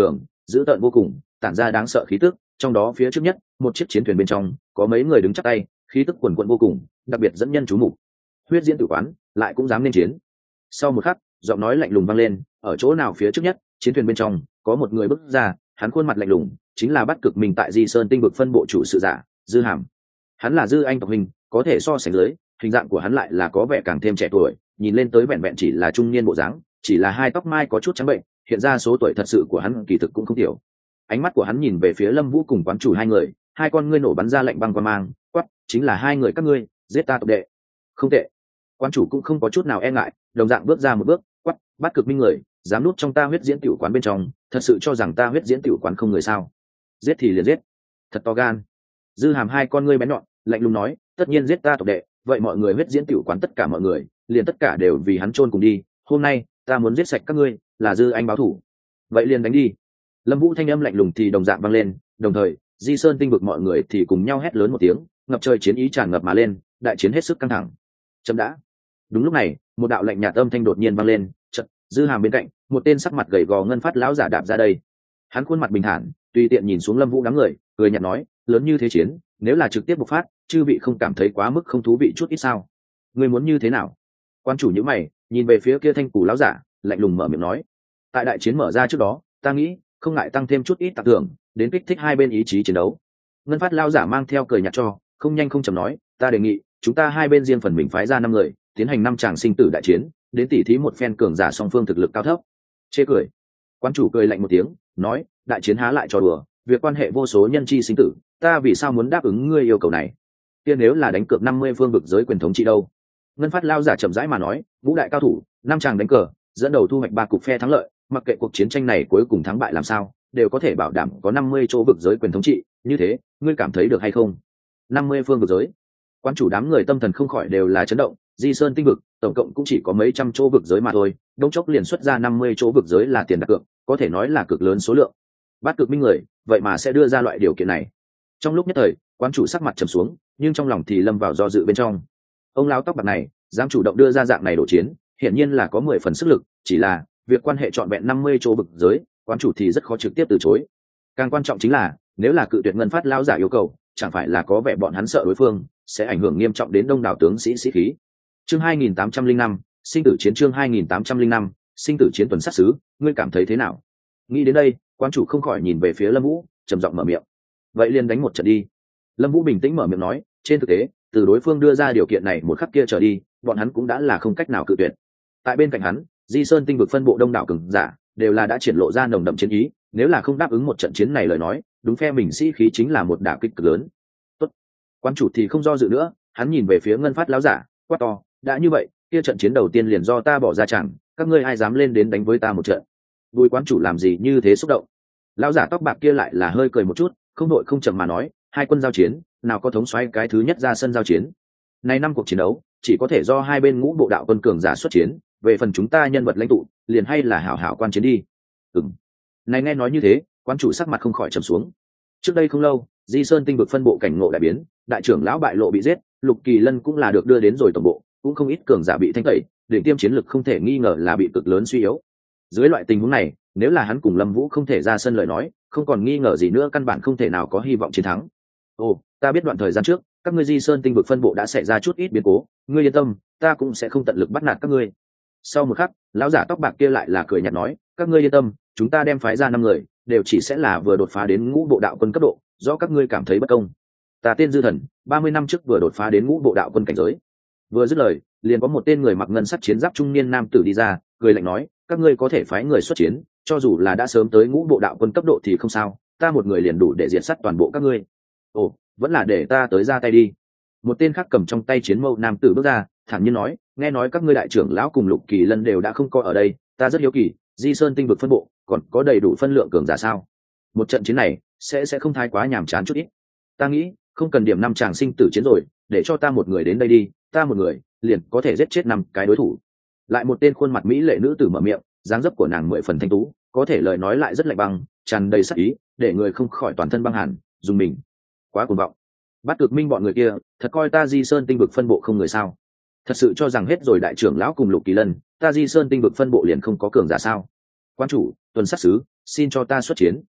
dữ tợn vô cùng, tản ra đáng sợ khí tức. Trong đó phía trước nhất, một chiếc chiến thuyền bên trong có mấy người đứng chắp tay, khí tức quần quận vô cùng, đặc biệt dẫn nhân chú mục. Huyết diễn tử quán lại cũng dám nên chiến. Sau một khắc, giọng nói lạnh lùng vang lên, ở chỗ nào phía trước nhất, chiến thuyền bên trong có một người bước ra, hắn khuôn mặt lạnh lùng, chính là Bát Cực Minh tại Di Sơn Tinh vực phân bộ chủ sự giả, Dư Hàm. Hắn là Dư Anh tộc hình, có thể so sánh dưới, hình dạng của hắn lại là có vẻ càng thêm trẻ tuổi, nhìn lên tới vẹn vẹn chỉ là trung niên bộ dáng, chỉ là hai tóc mai có chút trắng bệnh, hiện ra số tuổi thật sự của hắn kỳ thực cũng không tiểu. Ánh mắt của hắn nhìn về phía Lâm Vũ cùng quán chủ hai người, hai con ngươi nổ bắn ra lạnh băng qua mang, quát, chính là hai người các ngươi, giết ta tộc đệ. Không tệ. Quán chủ cũng không có chút nào e ngại, đồng dạng bước ra một bước, quát, Bát Cực Minh người, dám núp trong ta huyết diễn tiểu quán bên trong, thật sự cho rằng ta huyết diễn tiểu quán không người sao? Giết thì liền giết. Thật to gan. Dư Hàm hai con ngươi bén nhọn, lạnh lùng nói, tất nhiên giết ta tộc đệ, vậy mọi người huyết diễn tiểu quán tất cả mọi người, liền tất cả đều vì hắn chôn cùng đi, hôm nay, ta muốn giết sạch các ngươi, là Dư Anh báo thủ. Vậy liền đánh đi. Lâm Vũ thanh âm lạnh lùng thì đồng dạng vang lên, đồng thời, Di Sơn Tinh vực mọi người thì cùng nhau hét lớn một tiếng, ngập trời chiến ý tràn ngập mà lên, đại chiến hết sức căng thẳng. Chấm đã. Đúng lúc này, một đạo lạnh nhạt âm thanh đột nhiên vang lên, chợt, Dư Hàm bên cạnh, một tên sắc mặt gầy gò ngân phát lão giả đạp ra đây. Hắn khuôn mặt bình thản, tùy tiện nhìn xuống Lâm Vũ đám người, cười nhạt nói, lớn như thế chiến, nếu là trực tiếp bộc phát, chư vị không cảm thấy quá mức không thú vị chút ít sao? Ngươi muốn như thế nào? Quan chủ nhíu mày, nhìn về phía kia thanh cù lão giả, lạnh lùng mở miệng nói, tại đại chiến mở ra trước đó, ta nghĩ, không ngại tăng thêm chút ít tạc thưởng, đến kích thích hai bên ý chí chiến đấu. Ngân phát lão giả mang theo cười nhạt cho, không nhanh không chậm nói, ta đề nghị, chúng ta hai bên riêng phần mình phái ra năm người, tiến hành năm tràng sinh tử đại chiến, đến tỉ thí một phen cường giả song phương thực lực cao thấp. Chê cười. Quan chủ cười lạnh một tiếng, nói, đại chiến há lại trò đùa, việc quan hệ vô số nhân chi sinh tử, ta vì sao muốn đáp ứng ngươi yêu cầu này? Kia nếu là đánh cược năm mươi phương vực giới quyền thống trị đâu? Ngân phát lao giả chậm rãi mà nói, vũ đại cao thủ, năm chàng đánh cờ, dẫn đầu thu hoạch ba cục phe thắng lợi, mặc kệ cuộc chiến tranh này cuối cùng thắng bại làm sao, đều có thể bảo đảm có năm mươi chỗ vực giới quyền thống trị, như thế, ngươi cảm thấy được hay không? năm mươi phương vực giới. Quan chủ đám người tâm thần không khỏi đều là chấn động, Di Sơn Tinh vực, tổng cộng cũng chỉ có mấy trăm chỗ vực giới mà thôi, đông chốc liền xuất ra năm mươi chỗ vực giới là tiền đặt cược, có thể nói là cực lớn số lượng. Bát Cực Minh người, vậy mà sẽ đưa ra loại điều kiện này. Trong lúc nhất thời, quan chủ sắc mặt trầm xuống, nhưng trong lòng thì lâm vào do dự bên trong. Ông lão tóc bạc này, dám chủ động đưa ra dạng này đổ chiến, hiển nhiên là có mười phần sức lực, chỉ là việc quan hệ trọn vẹn năm mươi chỗ vực giới, quan chủ thì rất khó trực tiếp từ chối. Càng quan trọng chính là, nếu là cự tuyệt ngân phát lão giả yêu cầu, chẳng phải là có vẻ bọn hắn sợ đối phương sẽ ảnh hưởng nghiêm trọng đến đông đảo tướng sĩ sĩ khí. Chương hai nghìn tám trăm linh năm, sinh tử chiến chương hai nghìn tám trăm linh năm, sinh tử chiến tuần sát sứ, ngươi cảm thấy thế nào? Nghĩ đến đây, quan chủ không khỏi nhìn về phía Lâm Vũ, trầm giọng mở miệng. Vậy liền đánh một trận đi. Lâm Vũ bình tĩnh mở miệng nói, trên thực tế, từ đối phương đưa ra điều kiện này một khắc kia trở đi, bọn hắn cũng đã là không cách nào cự tuyệt. Tại bên cạnh hắn, Di Sơn Tinh vực phân bộ đông đảo cường giả, đều là đã triển lộ ra nồng đậm chiến ý, nếu là không đáp ứng một trận chiến này lời nói, đúng phe mình sĩ khí chính là một đả kích cực lớn. Tốt. Quan chủ thì không do dự nữa, hắn nhìn về phía Ngân Phát lão giả, quát to, đã như vậy, kia trận chiến đầu tiên liền do ta bỏ ra chẳng, các ngươi ai dám lên đến đánh với ta một trận? Bùi quán chủ làm gì như thế xúc động? Lão giả tóc bạc kia lại là hơi cười một chút, không đội không chậm mà nói, hai quân giao chiến, nào có thống soái cái thứ nhất ra sân giao chiến. Nay năm cuộc chiến đấu, chỉ có thể do hai bên ngũ bộ đạo quân cường giả xuất chiến, về phần chúng ta nhân vật lãnh tụ, liền hay là hảo hảo quan chiến đi. Ừm. Này nghe nói như thế, quan chủ sắc mặt không khỏi trầm xuống. Trước đây không lâu, Di Sơn Tinh vực phân bộ cảnh ngộ đại biến, đại trưởng lão bại lộ bị giết, Lục Kỳ Lân cũng là được đưa đến rồi tổng bộ, cũng không ít cường giả bị thanh tẩy, đỉnh tiêm chiến lực không thể nghi ngờ là bị cực lớn suy yếu. Dưới loại tình huống này, nếu là hắn cùng Lâm Vũ không thể ra sân lời nói, không còn nghi ngờ gì nữa căn bản không thể nào có hy vọng chiến thắng. Ồ, ta biết đoạn thời gian trước, các ngươi Di Sơn Tinh vực phân bộ đã xảy ra chút ít biến cố, ngươi yên tâm, ta cũng sẽ không tận lực bắt nạt các ngươi. Sau một khắc, lão giả tóc bạc kia lại là cười nhạt nói, các ngươi yên tâm, chúng ta đem phái ra năm người, đều chỉ sẽ là vừa đột phá đến ngũ bộ đạo quân cấp độ, do các ngươi cảm thấy bất công. Ta tên Dư Thần, ba mươi năm trước vừa đột phá đến ngũ bộ đạo quân cảnh giới. Vừa dứt lời, liền có một tên người mặc ngân sắt chiến giáp trung niên nam tử đi ra, cười lạnh nói, các ngươi có thể phái người xuất chiến, cho dù là đã sớm tới ngũ bộ đạo quân cấp độ thì không sao, ta một người liền đủ để diệt sát toàn bộ các ngươi. Ồ, vẫn là để ta tới ra tay đi. Một tên khác cầm trong tay chiến mâu nam tử bước ra, thản nhiên nói, nghe nói các ngươi đại trưởng lão cùng Lục Kỳ Lân đều đã không có ở đây, ta rất hiếu kỳ, Di Sơn Tinh vực phân bộ còn có đầy đủ phân lượng cường giả sao? Một trận chiến này sẽ sẽ không thái quá nhàm chán chút ít. Ta nghĩ, không cần điểm năm chàng sinh tử chiến rồi, để cho ta một người đến đây đi, ta một người liền có thể giết chết năm cái đối thủ. Lại một tên khuôn mặt mỹ lệ nữ tử mở miệng, dáng dấp của nàng mười phần thanh tú, có thể lời nói lại rất lạnh băng, tràn đầy sắc ý, để người không khỏi toàn thân băng hàn, dùng mình. Quá cuồng vọng. Bát Cực Minh bọn người kia, thật coi ta Di Sơn Tinh vực phân bộ không người sao? Thật sự cho rằng hết rồi đại trưởng lão cùng Lục Kỳ Lân, ta Di Sơn Tinh vực phân bộ liền không có cường giả sao? Quan chủ, tuần sát sứ, xin cho ta xuất chiến.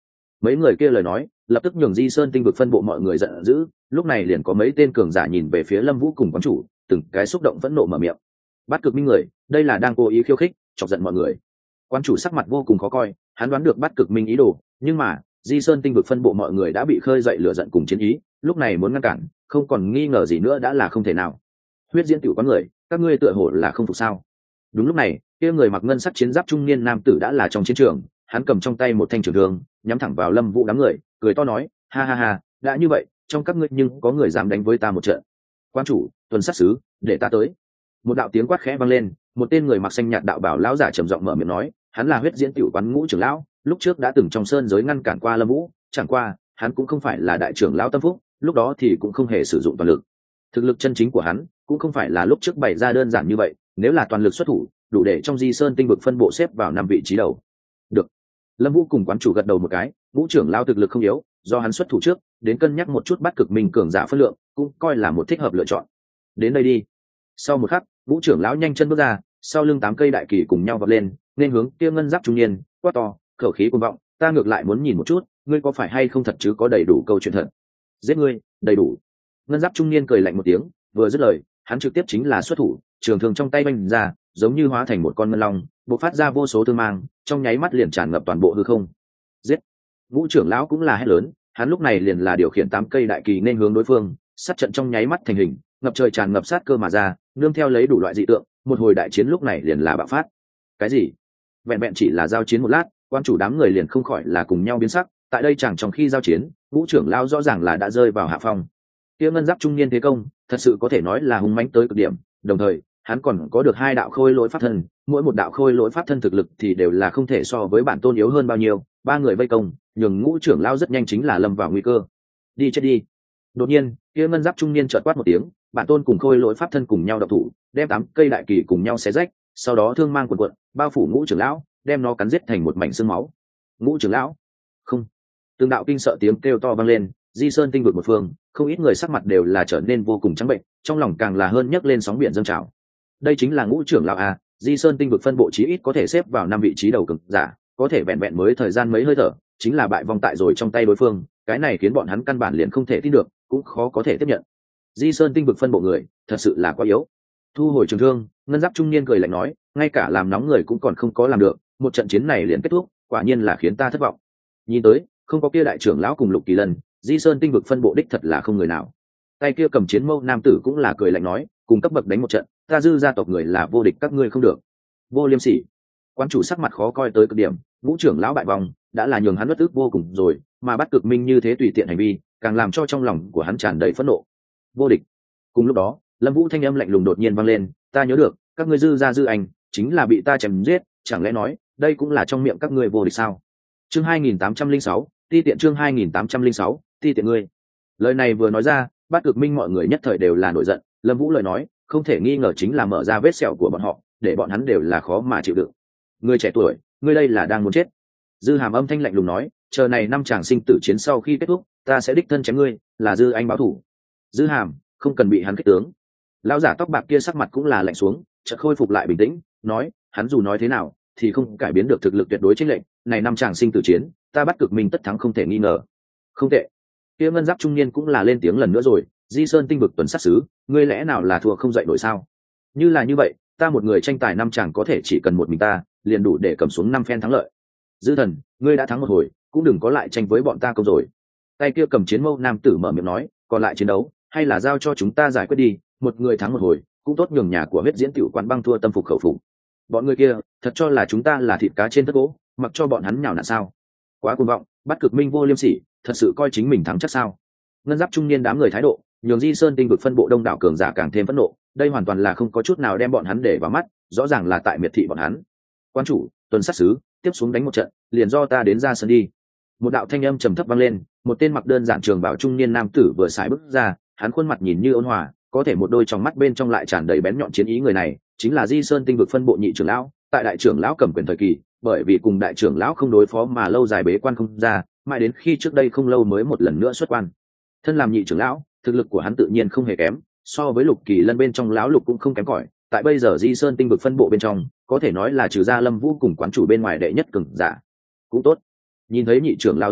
Mấy người kia lời nói lập tức nhường Di Sơn tinh vực phân bộ mọi người giận dữ, lúc này liền có mấy tên cường giả nhìn về phía Lâm Vũ cùng quán chủ, từng cái xúc động phẫn nộ mở miệng. Bắt Cực Minh người, đây là đang cố ý khiêu khích, chọc giận mọi người. Quán chủ sắc mặt vô cùng khó coi, hắn đoán được Bắt Cực Minh ý đồ, nhưng mà Di Sơn tinh vực phân bộ mọi người đã bị khơi dậy lửa giận cùng chiến ý, lúc này muốn ngăn cản, không còn nghi ngờ gì nữa đã là không thể nào. Huyết diễn tiểu quán người, các ngươi tựa hồ là không phục sao? Đúng lúc này, kia người mặc ngân sắc chiến giáp trung niên nam tử đã là trong chiến trường, hắn cầm trong tay một thanh trường thương, nhắm thẳng vào Lâm Vũ đám người, cười to nói, ha ha ha, đã như vậy, trong các ngươi nhưng có người dám đánh với ta một trận. Quan chủ, tuần sát sứ, để ta tới. Một đạo tiếng quát khẽ vang lên, một tên người mặc xanh nhạt đạo bảo lão giả trầm giọng mở miệng nói, hắn là huyết diễn tiểu quán ngũ trưởng lão, lúc trước đã từng trong sơn giới ngăn cản qua Lâm Vũ, chẳng qua, hắn cũng không phải là đại trưởng lão tâm phúc, lúc đó thì cũng không hề sử dụng toàn lực. Thực lực chân chính của hắn cũng không phải là lúc trước bày ra đơn giản như vậy, nếu là toàn lực xuất thủ, đủ để trong Di Sơn tinh vực phân bộ xếp vào năm vị trí đầu. Được. Lâm Vũ cùng quán chủ gật đầu một cái, Vũ trưởng lão thực lực không yếu, do hắn xuất thủ trước, đến cân nhắc một chút Bắt Cực Minh cường giả phân lượng, cũng coi là một thích hợp lựa chọn. Đến đây đi. Sau một khắc, Vũ trưởng lão nhanh chân bước ra, sau lưng tám cây đại kỳ cùng nhau vọt lên, nên hướng kia ngân giáp trung niên, quát to, khẩu khí cuồng vọng, ta ngược lại muốn nhìn một chút, ngươi có phải hay không thật chứ có đầy đủ câu chuyện thật. Giết ngươi, đầy đủ. Ngân giáp trung niên cười lạnh một tiếng, vừa dứt lời, hắn trực tiếp chính là xuất thủ, trường thương trong tay vung ra, giống như hóa thành một con ngân long, bộc phát ra vô số thương mang, trong nháy mắt liền tràn ngập toàn bộ hư không. Giết! Vũ trưởng lão cũng là hét lớn, hắn lúc này liền là điều khiển tám cây đại kỳ nên hướng đối phương, sát trận trong nháy mắt thành hình, ngập trời tràn ngập sát cơ mà ra, nương theo lấy đủ loại dị tượng, một hồi đại chiến lúc này liền là bạo phát. Cái gì? Vẹn vẹn chỉ là giao chiến một lát, quan chủ đám người liền không khỏi là cùng nhau biến sắc, tại đây chẳng trong khi giao chiến, Vũ trưởng lão rõ ràng là đã rơi vào hạ phong. Kia ngân giáp trung niên thế công, thật sự có thể nói là hung mãnh tới cực điểm, đồng thời, hắn còn có được hai đạo khôi lỗi pháp thân, mỗi một đạo khôi lỗi pháp thân thực lực thì đều là không thể so với bản tôn yếu hơn bao nhiêu, ba người vây công, nhường Ngũ trưởng lão rất nhanh chính là lâm vào nguy cơ. Đi chết đi. Đột nhiên, kia ngân giáp trung niên chợt quát một tiếng, bản tôn cùng khôi lỗi pháp thân cùng nhau động thủ, đem tám cây đại kỳ cùng nhau xé rách, sau đó thương mang cuồn cuộn, bao phủ Ngũ trưởng lão, đem nó cắn giết thành một mảnh xương máu. Ngũ trưởng lão, không. Từng đạo kinh sợ tiếng kêu to vang lên, Di Sơn tinh vực một phương, không ít người sắc mặt đều là trở nên vô cùng trắng bệnh, trong lòng càng là hơn nhấc lên sóng biển dâng trào. Đây chính là Ngũ trưởng lão a, Di Sơn tinh vực phân bộ chí ít có thể xếp vào năm vị trí đầu cường giả, có thể vẹn vẹn mới thời gian mấy hơi thở, chính là bại vong tại rồi trong tay đối phương, cái này khiến bọn hắn căn bản liền không thể tin được, cũng khó có thể tiếp nhận. Di Sơn tinh vực phân bộ người, thật sự là quá yếu. Thu hồi trường thương, ngân giáp trung niên cười lạnh nói, ngay cả làm nóng người cũng còn không có làm được, một trận chiến này liền kết thúc, quả nhiên là khiến ta thất vọng. Nhìn tới, không có kia đại trưởng lão cùng Lục Kỳ Lân, Di Sơn tinh vực phân bộ đích thật là không người nào. Tay kia cầm chiến mâu nam tử cũng là cười lạnh nói, cùng cấp bậc đánh một trận, ta dư gia tộc người là vô địch các ngươi không được. Vô liêm sỉ. Quan chủ sắc mặt khó coi tới cực điểm, Vũ trưởng lão bại vòng, đã là nhường hắn bất ức vô cùng rồi, mà Bắt Cực Minh như thế tùy tiện hành vi, càng làm cho trong lòng của hắn tràn đầy phẫn nộ. Vô địch. Cùng lúc đó, Lâm Vũ thanh âm lạnh lùng đột nhiên vang lên, ta nhớ được, các ngươi dư gia dư anh, chính là bị ta chém giết, chẳng lẽ nói, đây cũng là trong miệng các ngươi vô địch sao? Chương hai nghìn tám trăm lẻ sáu, ti tiện chương hai nghìn tám trăm lẻ sáu, ti tiện ngươi. Lời này vừa nói ra, Bắt Cực Minh mọi người nhất thời đều là nổi giận, Lâm Vũ lời nói, không thể nghi ngờ chính là mở ra vết sẹo của bọn họ, để bọn hắn đều là khó mà chịu đựng. Ngươi trẻ tuổi, ngươi đây là đang muốn chết. Dư Hàm âm thanh lạnh lùng nói, chờ này năm chàng sinh tử chiến sau khi kết thúc, ta sẽ đích thân chém ngươi, là Dư anh báo thủ. Dư Hàm, không cần bị hắn kích tướng. Lão giả tóc bạc kia sắc mặt cũng là lạnh xuống, chợt khôi phục lại bình tĩnh, nói, hắn dù nói thế nào, thì không cải biến được thực lực tuyệt đối chênh lệch, này năm chàng sinh tử chiến, ta Bắt Cực Minh tất thắng không thể nghi ngờ. Không tệ. Kia ngân giáp trung niên cũng là lên tiếng lần nữa rồi, Di Sơn tinh vực tuần sát sứ, ngươi lẽ nào là thua không dậy nổi sao? Như là như vậy, ta một người tranh tài năm chàng có thể chỉ cần một mình ta, liền đủ để cầm xuống năm phen thắng lợi. Dư thần, ngươi đã thắng một hồi, cũng đừng có lại tranh với bọn ta công rồi. Tay kia cầm chiến mâu nam tử mở miệng nói, còn lại chiến đấu, hay là giao cho chúng ta giải quyết đi, một người thắng một hồi, cũng tốt nhường nhà của huyết diễn tiểu quán băng thua tâm phục khẩu phục. Bọn người kia, thật cho là chúng ta là thịt cá trên tất gỗ, mặc cho bọn hắn nhào nặn sao? Quá cuồng vọng, Bắt Cực Minh vô liêm sỉ, thật sự coi chính mình thắng chắc sao? Ngân giáp trung niên đám người thái độ, nhường Di Sơn tinh vực phân bộ đông đảo cường giả càng thêm phẫn nộ, đây hoàn toàn là không có chút nào đem bọn hắn để vào mắt, rõ ràng là tại miệt thị bọn hắn. Quan chủ, tuần sát sứ, tiếp xuống đánh một trận, liền do ta đến ra sân đi. Một đạo thanh âm trầm thấp vang lên, một tên mặc đơn giản trường bào trung niên nam tử vừa sải bước ra, hắn khuôn mặt nhìn như ôn hòa, có thể một đôi trong mắt bên trong lại tràn đầy bén nhọn chiến ý, người này chính là Di Sơn tinh vực phân bộ nhị trưởng lão, tại đại trưởng lão cầm quyền thời kỳ, bởi vì cùng đại trưởng lão không đối phó mà lâu dài bế quan không ra, mãi đến khi trước đây không lâu mới một lần nữa xuất quan. Thân làm nhị trưởng lão, thực lực của hắn tự nhiên không hề kém, so với Lục Kỳ Lân bên trong lão Lục cũng không kém cỏi, tại bây giờ Di Sơn tinh vực phân bộ bên trong, có thể nói là trừ ra Lâm Vũ cùng quán chủ bên ngoài đệ nhất cường giả. Cũng tốt. Nhìn thấy nhị trưởng lão ra mặt,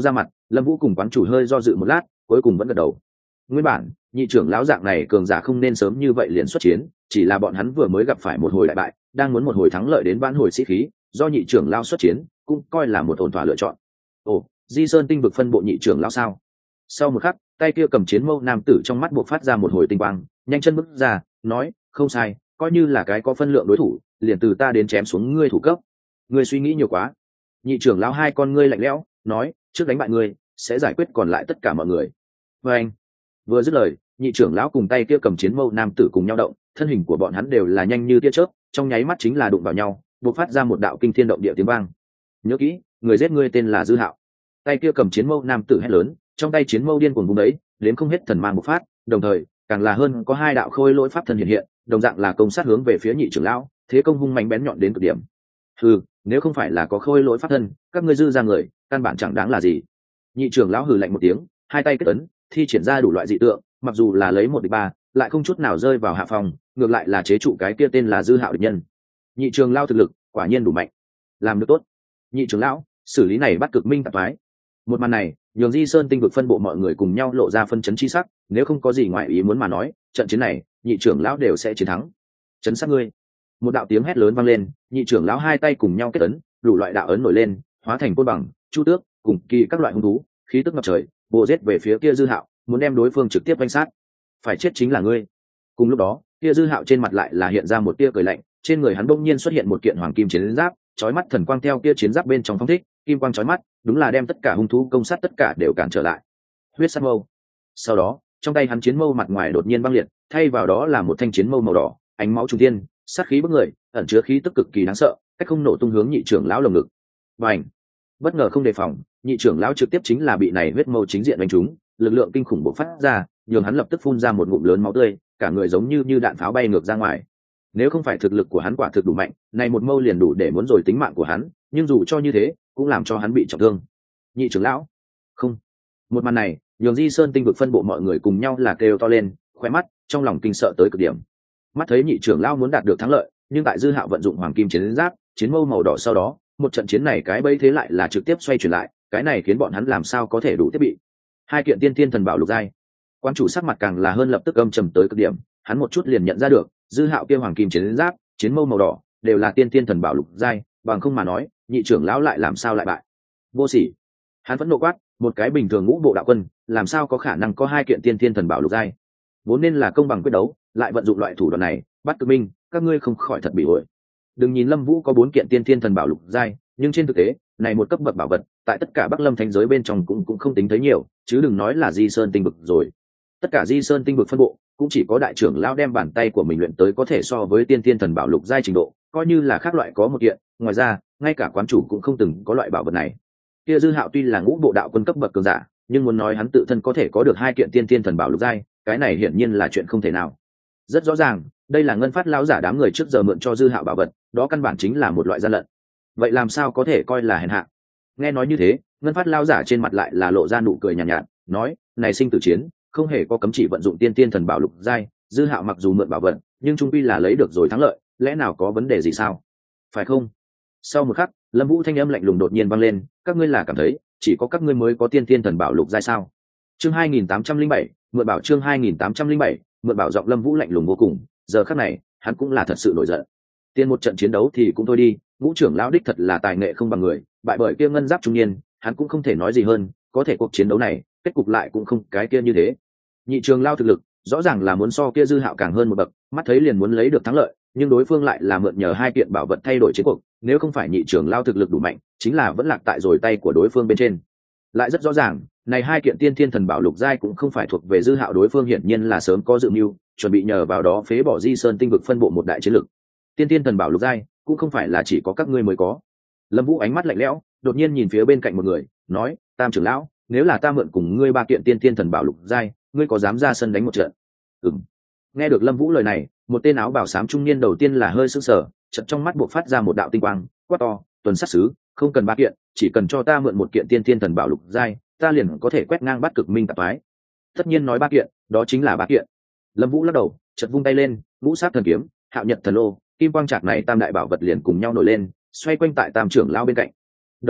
Lâm Vũ cùng quán chủ hơi do dự một lát, cuối cùng vẫn gật đầu. Nguyên bản nhị trưởng lão dạng này cường giả không nên sớm như vậy liền xuất chiến, chỉ là bọn hắn vừa mới gặp phải một hồi đại bại, đang muốn một hồi thắng lợi đến vãn hồi sĩ khí, do nhị trưởng lão xuất chiến cũng coi là một ổn thỏa lựa chọn. Ồ, Di Sơn tinh vực phân bộ nhị trưởng lão sao? Sau một khắc, tay kia cầm chiến mâu nam tử trong mắt buộc phát ra một hồi tinh quang, nhanh chân bước ra, nói, không sai, coi như là cái có phân lượng đối thủ, liền từ ta đến chém xuống ngươi thủ cấp. Ngươi suy nghĩ nhiều quá. Nhị trưởng lão hai con ngươi lạnh lẽo, nói, trước đánh bại ngươi, sẽ giải quyết còn lại tất cả mọi người. Và anh, vừa dứt lời, nhị trưởng lão cùng tay kia cầm chiến mâu nam tử cùng nhau động, thân hình của bọn hắn đều là nhanh như tia chớp, trong nháy mắt chính là đụng vào nhau, buộc phát ra một đạo kinh thiên động địa tiếng vang. Nhớ kỹ, người giết ngươi tên là Dư Hạo. Tay kia cầm chiến mâu nam tử hét lớn, trong tay chiến mâu điên cuồng vung đấy, đến không hết thần mang bộc phát, đồng thời càng là hơn có hai đạo khôi lỗi pháp thân hiện hiện, đồng dạng là công sát hướng về phía nhị trưởng lão, thế công hung mạnh bén nhọn đến cực điểm. Hừ, nếu không phải là có khôi lỗi pháp thân, các ngươi dư ra người, căn bản chẳng đáng là gì. Nhị trưởng lão hừ lạnh một tiếng, hai tay kết ấn, thi triển ra đủ loại dị tượng, mặc dù là lấy một địch ba, lại không chút nào rơi vào hạ phòng, ngược lại là chế trụ cái kia tên là Dư Hạo địch nhân. Nhị trưởng lão thực lực quả nhiên đủ mạnh, làm được tốt. Nhị trưởng lão, xử lý này bắt cực minh tạp phái. Một màn này nhường Di Sơn tinh vực phân bộ mọi người cùng nhau lộ ra phân chấn chi sắc, nếu không có gì ngoài ý muốn mà nói, trận chiến này nhị trưởng lão đều sẽ chiến thắng. Chấn sát ngươi. Một đạo tiếng hét lớn vang lên, nhị trưởng lão hai tay cùng nhau kết ấn, đủ loại đạo ấn nổi lên, hóa thành côn bằng, chu tước, cùng kỳ các loại hung thú, khí tức ngập trời, bộ giết về phía kia Dư Hạo, muốn đem đối phương trực tiếp vây sát. Phải chết chính là ngươi. Cùng lúc đó, kia Dư Hạo trên mặt lại là hiện ra một tia cười lạnh, trên người hắn bỗng nhiên xuất hiện một kiện hoàng kim chiến giáp, chói mắt thần quang theo kia chiến giáp bên trong phóng thích, kim quang chói mắt, đúng là đem tất cả hung thú công sát tất cả đều cản trở lại. Huyết sát mâu. Sau đó, trong tay hắn chiến mâu mặt ngoài đột nhiên băng liệt, thay vào đó là một thanh chiến mâu màu đỏ, ánh máu trung thiên, sát khí bức người, ẩn chứa khí tức cực kỳ đáng sợ, cách không nổ tung hướng nhị trưởng lão lồng ngực. Bành! Bất ngờ không đề phòng, nhị trưởng lão trực tiếp chính là bị này huyết mâu chính diện đánh trúng, lực lượng kinh khủng bộc phát ra, nhường hắn lập tức phun ra một ngụm lớn máu tươi, cả người giống như như đạn pháo bay ngược ra ngoài. Nếu không phải thực lực của hắn quả thực đủ mạnh, này một mâu liền đủ để muốn rồi tính mạng của hắn, nhưng dù cho như thế, cũng làm cho hắn bị trọng thương. Nhị trưởng lão, không. Một màn này, nhường Di Sơn tinh vực phân bộ mọi người cùng nhau là kêu to lên, khóe mắt, trong lòng kinh sợ tới cực điểm. Mắt thấy nhị trưởng lão muốn đạt được thắng lợi, nhưng tại Dư Hạo vận dụng hoàng kim chiến giáp, chiến mâu màu đỏ sau đó, một trận chiến này cái bẫy thế lại là trực tiếp xoay chuyển lại, cái này khiến bọn hắn làm sao có thể đủ thiết bị. Hai kiện tiên tiên thần bảo lục giai. Quan chủ sắc mặt càng là hơn lập tức âm trầm tới cực điểm, hắn một chút liền nhận ra được, Dư Hạo kia hoàng kim chiến giáp, chiến mâu màu đỏ, đều là tiên tiên thần bảo lục giai, bằng không mà nói, nhị trưởng lão lại làm sao lại bại. Vô sỉ. Hắn vẫn nộ quát, một cái bình thường ngũ bộ đạo quân, làm sao có khả năng có hai kiện tiên tiên thần bảo lục giai. Vốn nên là công bằng quyết đấu, lại vận dụng loại thủ đoạn này, bắt cực minh, các ngươi không khỏi thật bị ổi. Đừng nhìn Lâm Vũ có bốn kiện tiên tiên thần bảo lục giai, nhưng trên thực tế, này một cấp bậc bảo vật, tại tất cả Bắc Lâm thánh giới bên trong cũng cũng không tính thấy nhiều, chứ đừng nói là Di Sơn tinh vực rồi. Tất cả Di Sơn tinh vực phân bộ, cũng chỉ có đại trưởng lão đem bàn tay của mình luyện tới có thể so với tiên tiên thần bảo lục giai trình độ, coi như là khác loại có một kiện, ngoài ra, ngay cả quán chủ cũng không từng có loại bảo vật này. Kia Dư Hạo tuy là ngũ bộ đạo quân cấp bậc cường giả, nhưng muốn nói hắn tự thân có thể có được hai kiện tiên tiên thần bảo lục giai, cái này hiển nhiên là chuyện không thể nào. Rất rõ ràng, đây là ngân phát lão giả đám người trước giờ mượn cho Dư Hạo bảo vật, đó căn bản chính là một loại gian lận. Vậy làm sao có thể coi là hèn hạ? Nghe nói như thế, ngân phát lão giả trên mặt lại là lộ ra nụ cười nhàn nhạt, nhạt, nói, này sinh tử chiến, không hề có cấm chỉ vận dụng tiên tiên thần bảo lục giai, Dư Hạo mặc dù mượn bảo vật, nhưng trung quy là lấy được rồi thắng lợi, lẽ nào có vấn đề gì sao? Phải không? Sau một khắc, Lâm Vũ thanh âm lạnh lùng đột nhiên vang lên, các ngươi là cảm thấy chỉ có các ngươi mới có tiên tiên thần bảo lục giai sao? Chương hai nghìn tám trăm linh bảy, mượn bảo chương hai nghìn tám trăm linh bảy, mượn bảo giọng Lâm Vũ lạnh lùng vô cùng, giờ khắc này, hắn cũng là thật sự nổi giận. Tiên một trận chiến đấu thì cũng thôi đi, Ngũ trưởng lão đích thật là tài nghệ không bằng người, bại bởi kia ngân giáp trung niên, hắn cũng không thể nói gì hơn, có thể cuộc chiến đấu này, kết cục lại cũng không cái kia như thế. Nhị trường lao thực lực, rõ ràng là muốn so kia Dư Hạo càng hơn một bậc, mắt thấy liền muốn lấy được thắng lợi, nhưng đối phương lại là mượn nhờ hai kiện bảo vật thay đổi chiến cuộc, nếu không phải nhị trưởng lao thực lực đủ mạnh, chính là vẫn lạc tại rồi tay của đối phương bên trên. Lại rất rõ ràng, này hai kiện tiên thiên thần bảo lục giai cũng không phải thuộc về Dư Hạo, đối phương hiển nhiên là sớm có dự mưu, chuẩn bị nhờ vào đó phế bỏ Di Sơn tinh vực phân bộ một đại chiến lực. Tiên thiên thần bảo lục giai cũng không phải là chỉ có các ngươi mới có. Lâm Vũ ánh mắt lạnh lẽo, đột nhiên nhìn phía bên cạnh một người, nói, Tam trưởng lão, nếu là ta mượn cùng ngươi ba kiện tiên thiên thần bảo lục giai, ngươi có dám ra sân đánh một trận? Ừm. Nghe được Lâm Vũ lời này, một tên áo bào xám trung niên đầu tiên là hơi sững sờ, chợt trong mắt buộc phát ra một đạo tinh quang, quát to, tuần sát sứ, không cần ba kiện, chỉ cần cho ta mượn một kiện tiên thiên thần bảo lục giai, ta liền có thể quét ngang bắt cực minh tạp phái. Tất nhiên nói ba kiện, đó chính là ba kiện. Lâm Vũ lắc đầu, chợt vung tay lên, ngũ sát thần kiếm, hạo nhật thần lô, kim quang trạc này tam đại bảo vật liền cùng nhau nổi lên, xoay quanh tại tam trưởng lão bên cạnh. Đồng thời,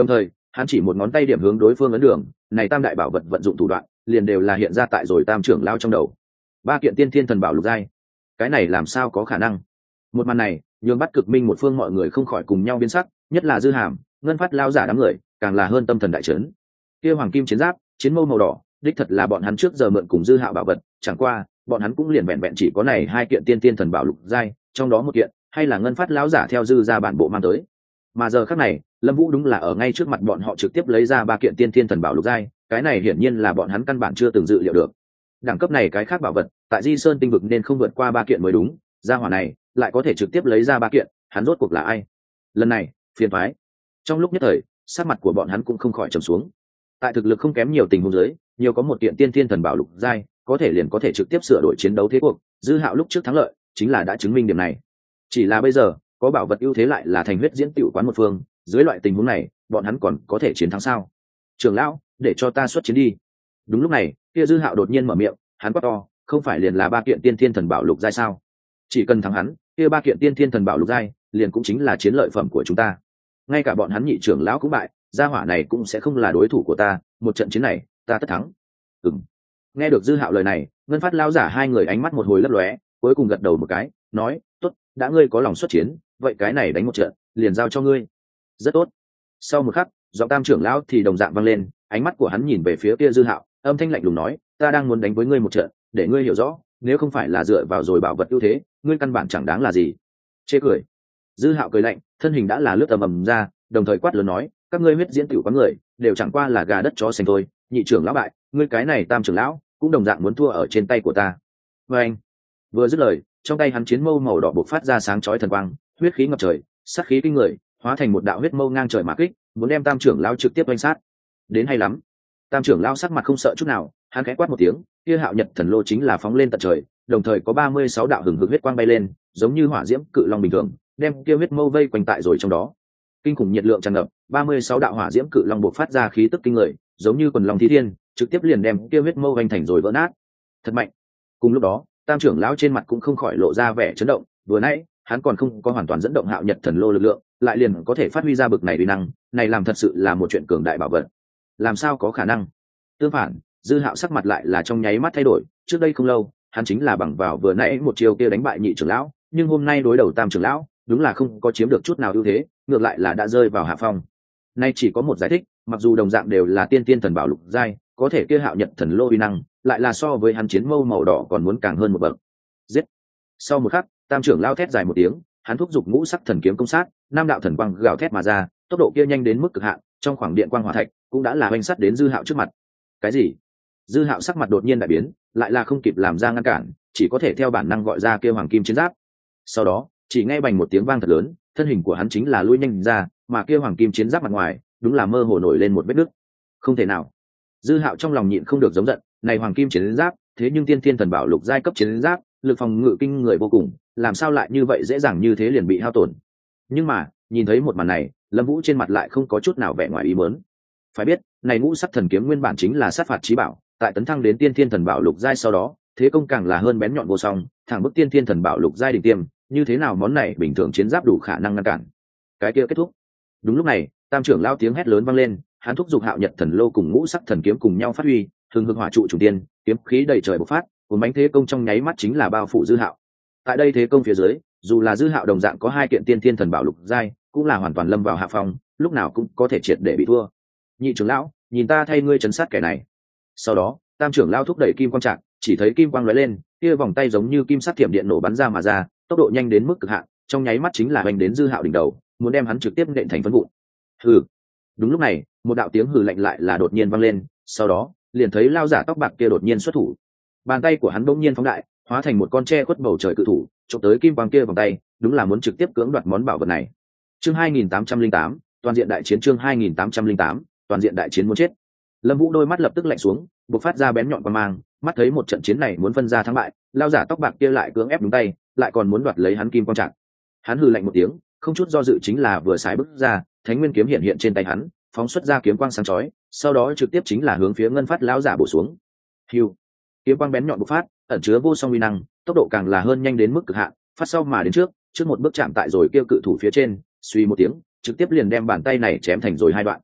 hắn chỉ một ngón tay điểm hướng đối phương ấn đường, này tam đại bảo vật vận dụng thủ đoạn liền đều là hiện ra tại rồi tam trưởng lao trong đầu. Ba kiện tiên thiên thần bảo lục giai, cái này làm sao có khả năng? Một màn này nhường Bắt Cực Minh một phương mọi người không khỏi cùng nhau biến sắc, nhất là Dư Hàm, Ngân Phát lao giả đám người càng là hơn tâm thần đại chấn. Kia hoàng kim chiến giáp, chiến mâu màu đỏ, đích thật là bọn hắn trước giờ mượn cùng Dư Hạo bảo vật, chẳng qua bọn hắn cũng liền vẹn vẹn chỉ có này hai kiện tiên tiên thần bảo lục giai, trong đó một kiện hay là Ngân Phát lão giả theo Dư ra bản bộ mang tới. Mà giờ khắc này, Lâm Vũ đúng là ở ngay trước mặt bọn họ trực tiếp lấy ra ba kiện tiên tiên thần bảo lục giai, cái này hiển nhiên là bọn hắn căn bản chưa từng dự liệu được. Đẳng cấp này cái khác bảo vật, tại Di Sơn tinh vực nên không vượt qua ba kiện mới đúng, gia hỏa này lại có thể trực tiếp lấy ra ba kiện, hắn rốt cuộc là ai? Lần này, phiền toái. Trong lúc nhất thời, sắc mặt của bọn hắn cũng không khỏi trầm xuống. Tại thực lực không kém nhiều tình huống dưới, nhiều có một kiện tiên thiên thần bảo lục giai, có thể liền có thể trực tiếp sửa đổi chiến đấu thế cuộc, Dư Hạo lúc trước thắng lợi, chính là đã chứng minh điểm này. Chỉ là bây giờ, có bảo vật ưu thế lại là thành huyết diễn tiểu quán một phương, dưới loại tình huống này, bọn hắn còn có thể chiến thắng sao? Trưởng lão, để cho ta xuất chiến đi. Đúng lúc này, kia Dư Hạo đột nhiên mở miệng, hắn quát to, không phải liền là ba kiện tiên thiên thần bảo lục giai sao? Chỉ cần thắng hắn, kia ba kiện tiên thiên thần bảo lục giai, liền cũng chính là chiến lợi phẩm của chúng ta. Ngay cả bọn hắn nhị trưởng lão cũng bại, gia hỏa này cũng sẽ không là đối thủ của ta, một trận chiến này, ta tất thắng. Ừm. Nghe được Dư Hạo lời này, Ngân Phát lão giả hai người ánh mắt một hồi lấp lóe, cuối cùng gật đầu một cái, nói, "Tốt, đã ngươi có lòng xuất chiến, vậy cái này đánh một trận, liền giao cho ngươi." Rất tốt. Sau một khắc, giọng tam trưởng lão thì đồng dạng vang lên, ánh mắt của hắn nhìn về phía kia Dư Hạo, âm thanh lạnh lùng nói, "Ta đang muốn đánh với ngươi một trận, để ngươi hiểu rõ, nếu không phải là dựa vào rồi bảo vật ưu thế, ngươi căn bản chẳng đáng là gì." Chê cười. Dư Hạo cười lạnh, thân hình đã là lướt ầm ầm ra, đồng thời quát lớn nói, "Các ngươi huyết diễn tiểu quán người, đều chẳng qua là gà đất chó sành thôi, nhị trưởng lão bại, ngươi cái này tam trưởng lão cũng đồng dạng muốn thua ở trên tay của ta." Và anh vừa dứt lời, trong tay hắn chiến mâu màu đỏ bộc phát ra sáng chói thần quang, huyết khí ngập trời, sát khí kinh người, hóa thành một đạo huyết mâu ngang trời mà kích, muốn đem tam trưởng lão trực tiếp oanh sát. Đến hay lắm. Tam trưởng lão sắc mặt không sợ chút nào, hắn khẽ quát một tiếng, kia Hạo Nhật thần lô chính là phóng lên tận trời, đồng thời có ba mươi sáu đạo hừng hực huyết quang bay lên, giống như hỏa diễm cự long bình thường, đem kia huyết mâu vây quanh tại rồi trong đó. Kinh khủng nhiệt lượng tràn ngập, ba mươi sáu đạo hỏa diễm cự long bộc phát ra khí tức kinh người, giống như quần long thí thiên, trực tiếp liền đem kia huyết mâu vành thành rồi vỡ nát. Thật mạnh. Cùng lúc đó, tam trưởng lão trên mặt cũng không khỏi lộ ra vẻ chấn động, vừa nãy, hắn còn không có hoàn toàn dẫn động Hạo Nhật thần lô lực lượng, lại liền có thể phát huy ra bực này uy năng, này làm thật sự là một chuyện cường đại bảo vật. Làm sao có khả năng? Tương phản, Dư Hạo sắc mặt lại là trong nháy mắt thay đổi, trước đây không lâu, hắn chính là bằng vào vừa nãy một chiêu kia đánh bại nhị trưởng lão, nhưng hôm nay đối đầu tam trưởng lão, đúng là không có chiếm được chút nào ưu thế, ngược lại là đã rơi vào hạ phong. Nay chỉ có một giải thích, mặc dù đồng dạng đều là tiên tiên thần bảo lục giai, có thể kia Hạo Nhật thần lô uy năng, lại là so với hắn chiến mâu màu đỏ còn muốn càng hơn một bậc. Giết! Sau một khắc, tam trưởng lão thét dài một tiếng, hắn thúc giục ngũ sắc thần kiếm công sát, nam đạo thần quang gào thét mà ra, tốc độ kia nhanh đến mức cực hạn, trong khoảng điện quang hỏa thạch cũng đã là oanh sắt đến Dư Hạo trước mặt. Cái gì? Dư Hạo sắc mặt đột nhiên đại biến, lại là không kịp làm ra ngăn cản, chỉ có thể theo bản năng gọi ra kêu hoàng kim chiến giáp. Sau đó, chỉ nghe bành một tiếng vang thật lớn, thân hình của hắn chính là lui nhanh ra, mà kia hoàng kim chiến giáp mặt ngoài, đúng là mơ hồ nổi lên một vết nứt. Không thể nào. Dư Hạo trong lòng nhịn không được giống giận, này hoàng kim chiến giáp, thế nhưng tiên thiên thần bảo lục giai cấp chiến giáp, lực phòng ngự kinh người vô cùng, làm sao lại như vậy dễ dàng như thế liền bị hao tổn. Nhưng mà, nhìn thấy một màn này, Lâm Vũ trên mặt lại không có chút nào vẻ ngoài ý muốn. Phải biết, này ngũ sắc thần kiếm nguyên bản chính là sát phạt chí bảo, tại tấn thăng đến tiên thiên thần bảo lục giai sau đó, thế công càng là hơn bén nhọn vô song, thẳng bức tiên thiên thần bảo lục giai đỉnh tiêm, như thế nào món này bình thường chiến giáp đủ khả năng ngăn cản. Cái kia kết thúc. Đúng lúc này, tam trưởng lao tiếng hét lớn vang lên, hắn thúc giục Hạo Nhật thần lô cùng ngũ sắc thần kiếm cùng nhau phát huy, thường hực hỏa trụ trùng tiên, kiếm khí đầy trời bộc phát, cuốn bánh thế công trong nháy mắt chính là bao phủ Dư Hạo. Tại đây thế công phía dưới, dù là Dư Hạo đồng dạng có hai kiện tiên thiên thần bảo lục giai, cũng là hoàn toàn lâm vào hạ phong, lúc nào cũng có thể triệt để bị thua. Nhị trưởng lão, nhìn ta thay ngươi trấn sát kẻ này. Sau đó, tam trưởng lão thúc đẩy kim quang trạc, chỉ thấy kim quang lóe lên, kia vòng tay giống như kim sắt thiểm điện nổ bắn ra mà ra, tốc độ nhanh đến mức cực hạn, trong nháy mắt chính là hoành đến Dư Hạo đỉnh đầu, muốn đem hắn trực tiếp nện thành phấn vụn. Hừ. Đúng lúc này, một đạo tiếng hừ lạnh lại là đột nhiên vang lên, sau đó, liền thấy lao giả tóc bạc kia đột nhiên xuất thủ. Bàn tay của hắn bỗng nhiên phóng đại, hóa thành một con tre khuất bầu trời cự thủ, chụp tới kim quang kia vòng tay, đúng là muốn trực tiếp cưỡng đoạt món bảo vật này. Chương hai nghìn tám trăm lẻ tám, toàn diện đại chiến chương hai nghìn tám trăm lẻ tám, toàn diện đại chiến muốn chết. Lâm Vũ đôi mắt lập tức lạnh xuống, bộc phát ra bén nhọn quang mang, mắt thấy một trận chiến này muốn phân ra thắng bại, lao giả tóc bạc kia lại cưỡng ép đúng tay, lại còn muốn đoạt lấy hắn kim quang trạng. Hắn hừ lạnh một tiếng, không chút do dự chính là vừa xài bước ra, Thánh Nguyên kiếm hiện hiện trên tay hắn, phóng xuất ra kiếm quang sáng chói, sau đó trực tiếp chính là hướng phía Ngân Phát lão giả bổ xuống. Hưu. Kiếm quang bén nhọn bộc phát, ẩn chứa vô song uy năng, tốc độ càng là hơn nhanh đến mức cực hạn, phát sau mà đến trước, trước một bước chạm tại rồi kêu cự thủ phía trên, suy một tiếng, trực tiếp liền đem bàn tay này chém thành rồi hai đoạn.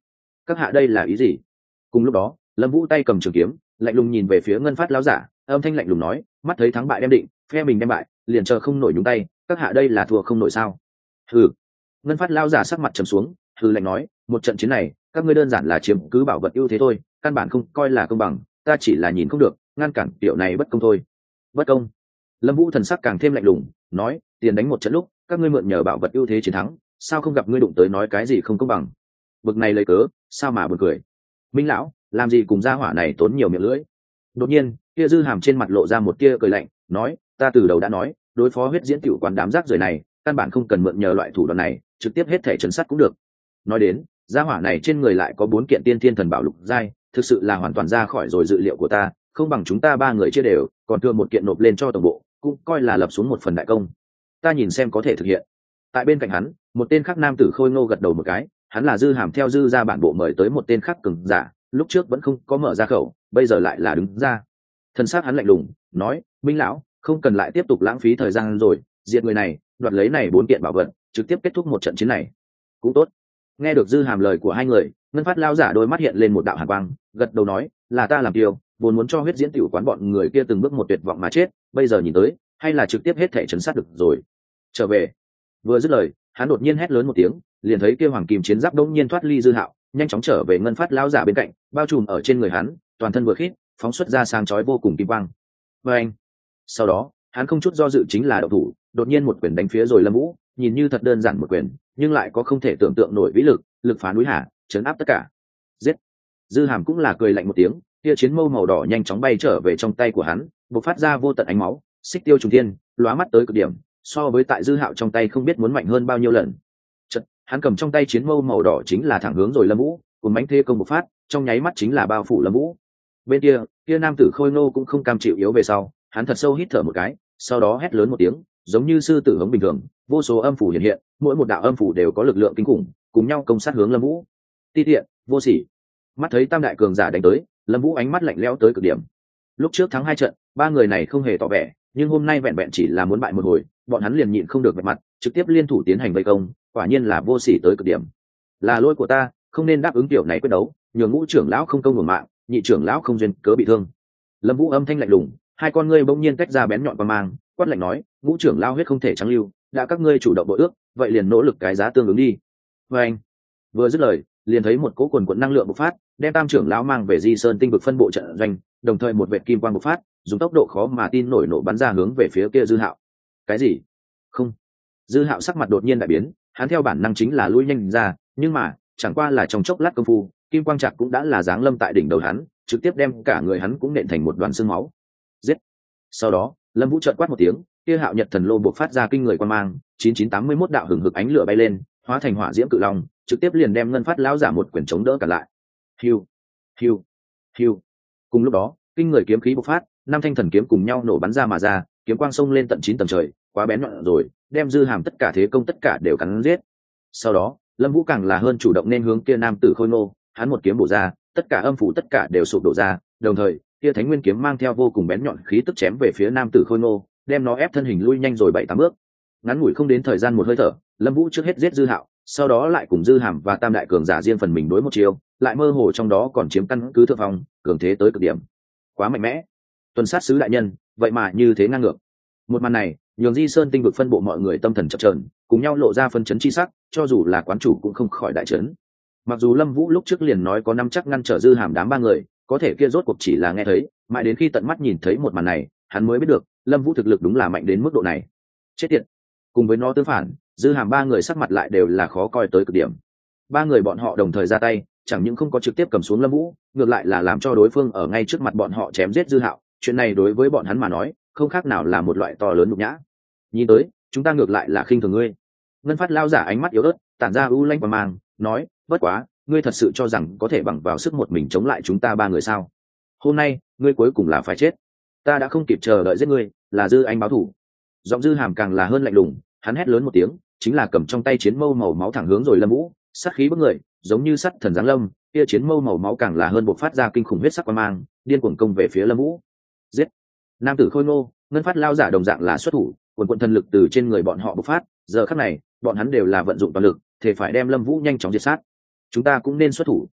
các hạ đây là ý gì? Cùng lúc đó Lâm Vũ tay cầm trường kiếm lạnh lùng nhìn về phía ngân phát lão giả, âm thanh lạnh lùng nói, mắt thấy thắng bại đem định, phe mình đem bại liền chờ không nổi nhúng tay, các hạ đây là thua không nổi sao? Hừ. Ngân phát lão giả sắc mặt trầm xuống, hừ lạnh nói, một trận chiến này các ngươi đơn giản là chiếm cứ bảo vật ưu thế thôi, căn bản không coi là công bằng, ta chỉ là nhìn không được, ngăn cản tiểu này bất công thôi. Bất công? Lâm Vũ thần sắc càng thêm lạnh lùng, nói, tiền đánh một trận lúc các ngươi mượn nhờ bảo vật ưu thế chiến thắng, sao không gặp ngươi đụng tới nói cái gì không công bằng? Bực này lấy cớ sao mà buồn cười. Minh lão làm gì cùng gia hỏa này tốn nhiều miệng lưỡi? Đột nhiên kia Dư Hàm trên mặt lộ ra một tia cười lạnh, nói, ta từ đầu đã nói, đối phó huyết diễn tiểu quán đám rác rưởi này căn bản không cần mượn nhờ loại thủ đoạn này, trực tiếp hết thể trấn sát cũng được. Nói đến gia hỏa này trên người lại có bốn kiện tiên thiên thần bảo lục giai, thực sự là hoàn toàn ra khỏi rồi dự liệu của ta, không bằng chúng ta ba người chia đều, còn thừa một kiện nộp lên cho tổng bộ, cũng coi là lập xuống một phần đại công. Ta nhìn xem có thể thực hiện. Tại bên cạnh hắn một tên khác nam tử khôi ngô gật đầu một cái, hắn là Dư Hàm theo Dư ra bản bộ mời tới một tên khác cường giả, lúc trước vẫn không có mở ra khẩu, bây giờ lại là đứng ra. Thân xác hắn lạnh lùng nói, Minh lão không cần lại tiếp tục lãng phí thời gian rồi, diệt người này, đoạt lấy này bốn kiện bảo vật, trực tiếp kết thúc một trận chiến này cũng tốt. Nghe được Dư Hàm lời của hai người, ngân phát lao giả đôi mắt hiện lên một đạo hàn quang, gật đầu nói, là ta làm tiêu, vốn muốn cho huyết diễn tiểu quán bọn người kia từng bước một tuyệt vọng mà chết, bây giờ nhìn tới hay là trực tiếp hết thể chấn sát được rồi. Trở về. Vừa dứt lời hắn đột nhiên hét lớn một tiếng, liền thấy kia hoàng kim chiến giáp đông nhiên thoát ly Dư Hạo, nhanh chóng trở về ngân phát lao giả bên cạnh, bao trùm ở trên người hắn, toàn thân vừa khít phóng xuất ra sáng chói vô cùng kim quang. Và anh. Sau đó hắn không chút do dự chính là động thủ, đột nhiên một quyền đánh phía rồi Lâm Vũ, nhìn như thật đơn giản một quyền, nhưng lại có không thể tưởng tượng nổi vĩ lực, lực phá núi hà, chấn áp tất cả. Giết. Dư Hàm cũng là cười lạnh một tiếng, kia chiến mâu màu đỏ nhanh chóng bay trở về trong tay của hắn, bộc phát ra vô tận ánh máu, xích tiêu trùng thiên, lóa mắt tới cực điểm, so với tại Dư Hạo trong tay không biết muốn mạnh hơn bao nhiêu lần. Chợt, hắn cầm trong tay chiến mâu màu đỏ chính là thẳng hướng rồi Lâm Vũ, cùng mãnh thế công bộc phát, trong nháy mắt chính là bao phủ Lâm Vũ. Bên kia, kia nam tử khôi ngô cũng không cam chịu yếu về sau, hắn thật sâu hít thở một cái, sau đó hét lớn một tiếng, giống như sư tử hống bình thường, vô số âm phủ hiện hiện, mỗi một đạo âm phủ đều có lực lượng kinh khủng, cùng nhau công sát hướng Lâm Vũ. Ti tiện, vô sỉ. Mắt thấy tam đại cường giả đánh tới, Lâm Vũ ánh mắt lạnh lẽo tới cực điểm. Lúc trước thắng hai trận, ba người này không hề tỏ vẻ, nhưng hôm nay vẹn vẹn chỉ là muốn bại một hồi, bọn hắn liền nhịn không được vạch mặt, trực tiếp liên thủ tiến hành vây công, quả nhiên là vô sỉ tới cực điểm. Là lỗi của ta, không nên đáp ứng tiểu này quyết đấu, nhường Ngũ trưởng lão không công nguồn mạng, nhị trưởng lão không duyên cớ bị thương. Lâm Vũ âm thanh lạnh lùng, hai con ngươi bỗng nhiên tách ra bén nhọn qua mang, quát lạnh nói, Ngũ trưởng lão huyết không thể trắng lưu, đã các ngươi chủ động bội ước, vậy liền nỗ lực cái giá tương ứng đi. Và anh vừa dứt lời, liền thấy một cỗ quần quần năng lượng bộc phát, đem tam trưởng lão mang về Di Sơn tinh vực phân bộ trận doanh, đồng thời một vệt kim quang bộc phát, dùng tốc độ khó mà tin nổi nổ bắn ra hướng về phía kia Dư Hạo. Cái gì? Không. Dư Hạo sắc mặt đột nhiên đại biến, hắn theo bản năng chính là lui nhanh ra, nhưng mà chẳng qua là trong chốc lát công phu, kim quang chặt cũng đã là giáng lâm tại đỉnh đầu hắn, trực tiếp đem cả người hắn cũng nện thành một đoàn xương máu. Giết. Sau đó Lâm Vũ chợt quát một tiếng, kia Hạo Nhật thần lô bộc phát ra kinh người quang mang, chín chín tám mươi mốt đạo hừng hực ánh lửa bay lên, hóa thành hỏa diễm cự long, trực tiếp liền đem ngân phát lão giả một quyền chống đỡ cả lại. Hiu, hiu, hiu. Cùng lúc đó kinh người kiếm khí bộc phát, năm thanh thần kiếm cùng nhau nổ bắn ra mà ra, kiếm quang xông lên tận chín tầng trời, quá bén nhọn rồi, đem Dư Hàm tất cả thế công tất cả đều cắn giết. Sau đó Lâm Vũ càng là hơn chủ động nên hướng kia nam tử khôi ngô, hắn một kiếm bổ ra, tất cả âm phủ tất cả đều sụp đổ ra, đồng thời kia Thánh Nguyên kiếm mang theo vô cùng bén nhọn khí tức chém về phía nam tử khôi ngô, đem nó ép thân hình lui nhanh rồi bảy tám bước. Ngắn ngủi không đến thời gian một hơi thở, Lâm Vũ trước hết giết Dư Hạo, sau đó lại cùng Dư Hàm và tam đại cường giả riêng phần mình đối một chiều, lại mơ hồ trong đó còn chiếm căn cứ thượng phong, cường thế tới cực điểm. Quá mạnh mẽ. Tuần sát sứ đại nhân, vậy mà như thế ngang ngược. Một màn này nhường Di Sơn tinh vực phân bộ mọi người tâm thần chập chờn, cùng nhau lộ ra phân chấn chi sắc, cho dù là quán chủ cũng không khỏi đại chấn. Mặc dù Lâm Vũ lúc trước liền nói có nắm chắc ngăn trở Dư Hàm đám ba người, có thể kia rốt cuộc chỉ là nghe thấy, mãi đến khi tận mắt nhìn thấy một màn này, hắn mới biết được Lâm Vũ thực lực đúng là mạnh đến mức độ này. Chết tiệt. Cùng với nó tương phản, Dư Hàm ba người sắc mặt lại đều là khó coi tới cực điểm. Ba người bọn họ đồng thời ra tay, chẳng những không có trực tiếp cầm xuống Lâm Vũ, ngược lại là làm cho đối phương ở ngay trước mặt bọn họ chém giết Dư Hạo, chuyện này đối với bọn hắn mà nói, không khác nào là một loại to lớn nhục nhã. Nhìn tới, chúng ta ngược lại là khinh thường ngươi. Ngân Phát lao giả ánh mắt yếu ớt, tản ra u lanh và mang, nói, bất quá, ngươi thật sự cho rằng có thể bằng vào sức một mình chống lại chúng ta ba người sao? Hôm nay, ngươi cuối cùng là phải chết. Ta đã không kịp chờ đợi giết ngươi, là Dư anh báo thủ. Giọng Dư Hàm càng là hơn lạnh lùng, hắn hét lớn một tiếng, chính là cầm trong tay chiến mâu màu máu thẳng hướng rồi Lâm Vũ, sát khí bức người, giống như sắt thần giáng lâm, kia chiến mâu màu máu càng là hơn bộc phát ra kinh khủng huyết sắc quang mang, điên cuồng công về phía Lâm Vũ. Giết! Nam tử khôi ngô, Ngân Phát lao giả đồng dạng là xuất thủ, quần quần thần lực từ trên người bọn họ bộc phát, giờ khắc này, bọn hắn đều là vận dụng toàn lực, thể phải đem Lâm Vũ nhanh chóng diệt sát. Chúng ta cũng nên xuất thủ.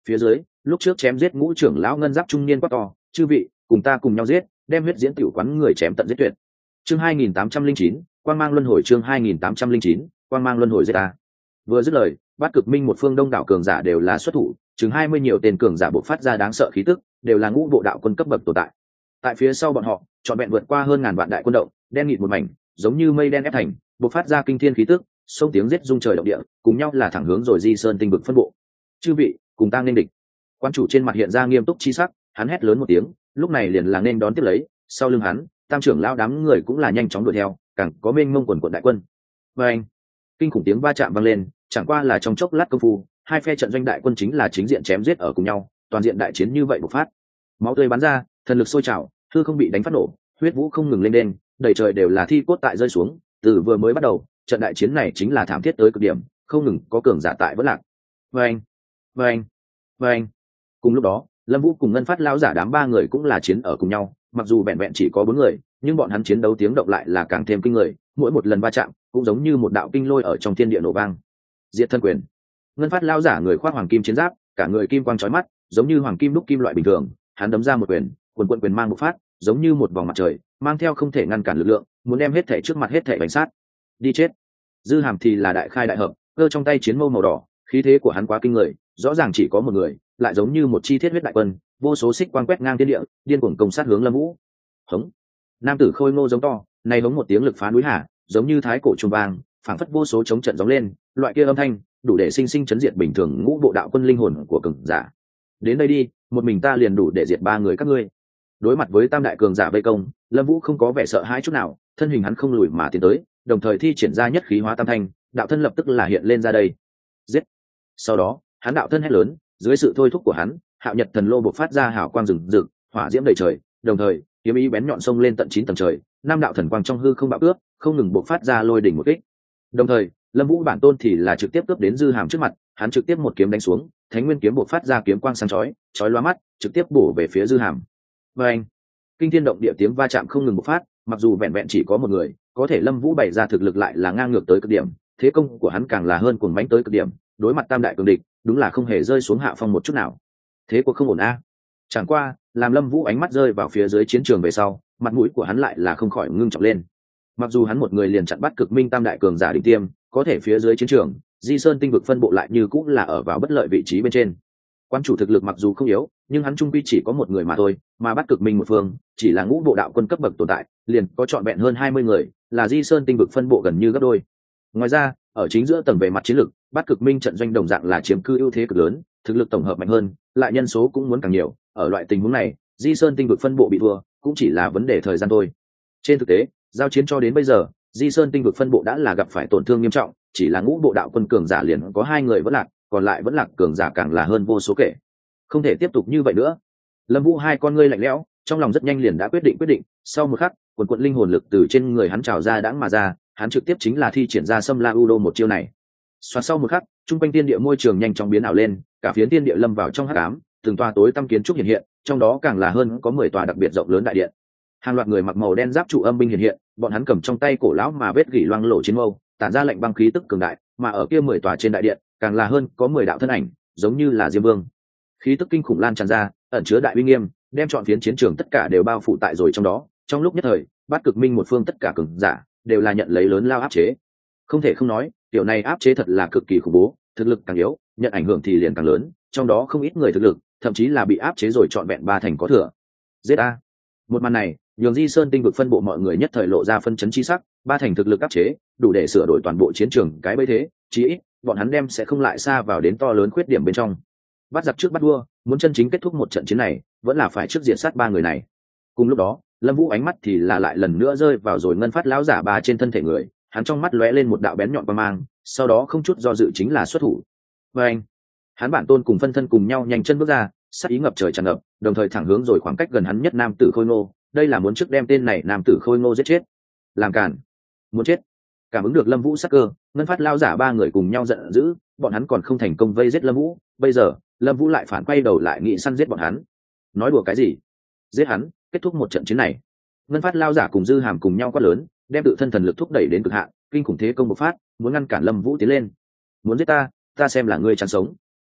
phía dưới lúc trước chém giết ngũ trưởng lão ngân giáp trung niên quát to, chư vị cùng ta cùng nhau giết, đem huyết diễn tiểu quán người chém tận giết tuyệt. Chương hai nghìn tám trăm linh chín, quang mang luân hồi. Chương hai nghìn tám trăm linh chín, quang mang luân hồi giết ta. Vừa dứt lời, Bát Cực Minh một phương đông đảo cường giả đều là xuất thủ, chừng hai mươi nhiều tên cường giả bộc phát ra đáng sợ khí tức, đều là ngũ bộ đạo quân cấp bậc tồn tại. Tại phía sau bọn họ, trọn vẹn vượt qua hơn ngàn vạn đại quân động, đen nghịt một mảnh, giống như mây đen ép thành, bộc phát ra kinh thiên khí tức, sông tiếng giết rung trời động địa, cùng nhau là thẳng hướng rồi Di Sơn tinh vực phân bộ. Chư vị, cùng ta nên địch. Quan chủ trên mặt hiện ra nghiêm túc chi sắc, hắn hét lớn một tiếng, lúc này liền là nên đón tiếp lấy, sau lưng hắn, tam trưởng lão đám người cũng là nhanh chóng đuổi theo, càng có mênh mông quần quần đại quân. Và anh, kinh khủng tiếng va chạm vang lên, chẳng qua là trong chốc lát công phu, hai phe trận doanh đại quân chính là chính diện chém giết ở cùng nhau, toàn diện đại chiến như vậy bộc phát. Máu tươi bắn ra, thần lực sôi trào, hư không bị đánh phát nổ, huyết vũ không ngừng lên đen, đầy trời đều là thi cốt tại rơi xuống. Từ vừa mới bắt đầu, trận đại chiến này chính là thảm thiết tới cực điểm, không ngừng có cường giả tại vẫn lạc. Vâng, vâng, vâng. Cùng lúc đó, Lâm Vũ cùng Ngân Phát lão giả đám ba người cũng là chiến ở cùng nhau, mặc dù vẹn vẹn chỉ có bốn người, nhưng bọn hắn chiến đấu tiếng động lại là càng thêm kinh người, mỗi một lần va chạm cũng giống như một đạo kinh lôi ở trong thiên địa nổ vang. Diệt thân quyền. Ngân Phát lão giả người khoác hoàng kim chiến giáp, cả người kim quang chói mắt, giống như hoàng kim đúc kim loại bình thường, hắn đấm ra một quyền, quần quần quyền mang bộc phát, giống như một vòng mặt trời, mang theo không thể ngăn cản lực lượng, muốn đem hết thể trước mặt hết thể bánh sát. Đi chết. Dư Hàm thì là đại khai đại hợp, cơ trong tay chiến mâu màu đỏ, khí thế của hắn quá kinh người, rõ ràng chỉ có một người, lại giống như một chi thiết huyết đại quân, vô số xích quang quét ngang thiên địa, điên cuồng công sát hướng Lâm Vũ. Hống. Nam tử khôi ngô giống to, này hống một tiếng lực phá núi hà, giống như thái cổ trung vang, phảng phất vô số chống trận gióng lên, loại kia âm thanh, đủ để sinh sinh chấn diệt bình thường ngũ bộ đạo quân linh hồn của cường giả. Đến đây đi, một mình ta liền đủ để diệt ba người các ngươi. Đối mặt với tam đại cường giả vây công, Lâm Vũ không có vẻ sợ hãi chút nào, thân hình hắn không lùi mà tiến tới, đồng thời thi triển ra nhất khí hóa tam thanh, đạo thân lập tức là hiện lên ra đây. Giết. Sau đó, hắn đạo thân hét lớn, dưới sự thôi thúc của hắn, Hạo Nhật thần lô bộc phát ra hào quang rừng rực, hỏa diễm đầy trời, đồng thời, kiếm ý bén nhọn xông lên tận chín tầng trời, năm đạo thần quang trong hư không bạo cướp, không ngừng bộc phát ra lôi đỉnh một kích. Đồng thời, Lâm Vũ bản tôn thì là trực tiếp cướp đến Dư Hàm trước mặt, hắn trực tiếp một kiếm đánh xuống, Thánh Nguyên kiếm bộc phát ra kiếm quang sáng chói, chói lóa mắt, trực tiếp bổ về phía Dư Hàm. Và anh, kinh thiên động địa tiếng va chạm không ngừng bộc phát, mặc dù vẹn vẹn chỉ có một người, có thể Lâm Vũ bày ra thực lực lại là ngang ngược tới cực điểm, thế công của hắn càng là hơn cuồng mãnh tới cực điểm, đối mặt tam đại cường địch, đúng là không hề rơi xuống hạ phong một chút nào. Thế cuộc không ổn a. Chẳng qua, làm Lâm Vũ ánh mắt rơi vào phía dưới chiến trường về sau, mặt mũi của hắn lại là không khỏi ngưng trọng lên. Mặc dù hắn một người liền chặn bắt Cực Minh tam đại cường giả đỉnh tiêm, có thể phía dưới chiến trường, Di Sơn tinh vực phân bộ lại như cũng là ở vào bất lợi vị trí bên trên. Quan chủ thực lực mặc dù không yếu, nhưng hắn trung quy chỉ có một người mà thôi, mà bắt Cực Minh một phương, chỉ là ngũ bộ đạo quân cấp bậc tồn tại, liền có trọn vẹn hơn hai mươi người, là Di Sơn tinh vực phân bộ gần như gấp đôi. Ngoài ra, ở chính giữa tầng về mặt chiến lược, bắt Cực Minh trận doanh đồng dạng là chiếm cư ưu thế cực lớn, thực lực tổng hợp mạnh hơn, lại nhân số cũng muốn càng nhiều, ở loại tình huống này, Di Sơn tinh vực phân bộ bị thua, cũng chỉ là vấn đề thời gian thôi. Trên thực tế, giao chiến cho đến bây giờ, Di Sơn tinh vực phân bộ đã là gặp phải tổn thương nghiêm trọng, chỉ là ngũ bộ đạo quân cường giả liền có hai người vẫn lạc, còn lại vẫn lạc cường giả càng là hơn vô số kể. Không thể tiếp tục như vậy nữa. Lâm Vũ hai con ngươi lạnh lẽo, trong lòng rất nhanh liền đã quyết định quyết định, sau một khắc, quần quần linh hồn lực từ trên người hắn trào ra đãng mà ra, hắn trực tiếp chính là thi triển ra Sâm La U Đô một chiêu này. Xoạt sau một khắc, trung quanh tiên địa môi trường nhanh chóng biến ảo lên, cả phiến tiên địa lâm vào trong hắc ám, từng tòa tối tăm kiến trúc hiện hiện, trong đó càng là hơn có mười tòa đặc biệt rộng lớn đại điện. Hàng loạt người mặc màu đen giáp trụ âm binh hiện hiện, bọn hắn cầm trong tay cổ lão mà vết gỉ loang lổ chiến mâu, tản ra lệnh băng khí tức cường đại, mà ở kia mười tòa trên đại điện, càng là hơn có mười đạo thân ảnh, giống như là Diêm Vương. Khí tức kinh khủng lan tràn ra, ẩn chứa đại uy nghiêm, đem trọn phiến chiến trường tất cả đều bao phủ tại rồi trong đó. Trong lúc nhất thời, Bát Cực Minh một phương tất cả cường giả đều là nhận lấy lớn lao áp chế. Không thể không nói, tiểu này áp chế thật là cực kỳ khủng bố, thực lực càng yếu, nhận ảnh hưởng thì liền càng lớn, trong đó không ít người thực lực, thậm chí là bị áp chế rồi trọn vẹn ba thành có thừa. Giết a! Một màn này, nhường Di Sơn tinh vực phân bộ mọi người nhất thời lộ ra phân chấn chi sắc, ba thành thực lực áp chế, đủ để sửa đổi toàn bộ chiến trường cái bấy thế, chí ít, bọn hắn đem sẽ không lại xa vào đến to lớn khuyết điểm bên trong. Bắt giặc trước bắt đua, muốn chân chính kết thúc một trận chiến này, vẫn là phải trước diện sát ba người này. Cùng lúc đó, Lâm Vũ ánh mắt thì là lại lần nữa rơi vào rồi Ngân Phát lão giả ba trên thân thể người, hắn trong mắt lóe lên một đạo bén nhọn quang mang, sau đó không chút do dự chính là xuất thủ. Và anh, hắn bản tôn cùng phân thân cùng nhau nhanh chân bước ra, sát ý ngập trời tràn ngập, đồng thời thẳng hướng rồi khoảng cách gần hắn nhất nam tử Khôi Ngô, đây là muốn trước đem tên này nam tử Khôi Ngô giết chết. Làm cản, muốn chết. Cảm ứng được Lâm Vũ sắc cơ, Ngân Phát lão giả ba người cùng nhau giận dữ, bọn hắn còn không thành công vây giết Lâm Vũ, bây giờ, Lâm Vũ lại phản quay đầu lại nghị săn giết bọn hắn. Nói đùa cái gì? Giết hắn, kết thúc một trận chiến này. Ngân Phát lão giả cùng Dư Hàm cùng nhau quát lớn, đem tự thân thần lực thúc đẩy đến cực hạn, kinh khủng thế công bộc phát, muốn ngăn cản Lâm Vũ tiến lên. Muốn giết ta, ta xem là ngươi chán sống.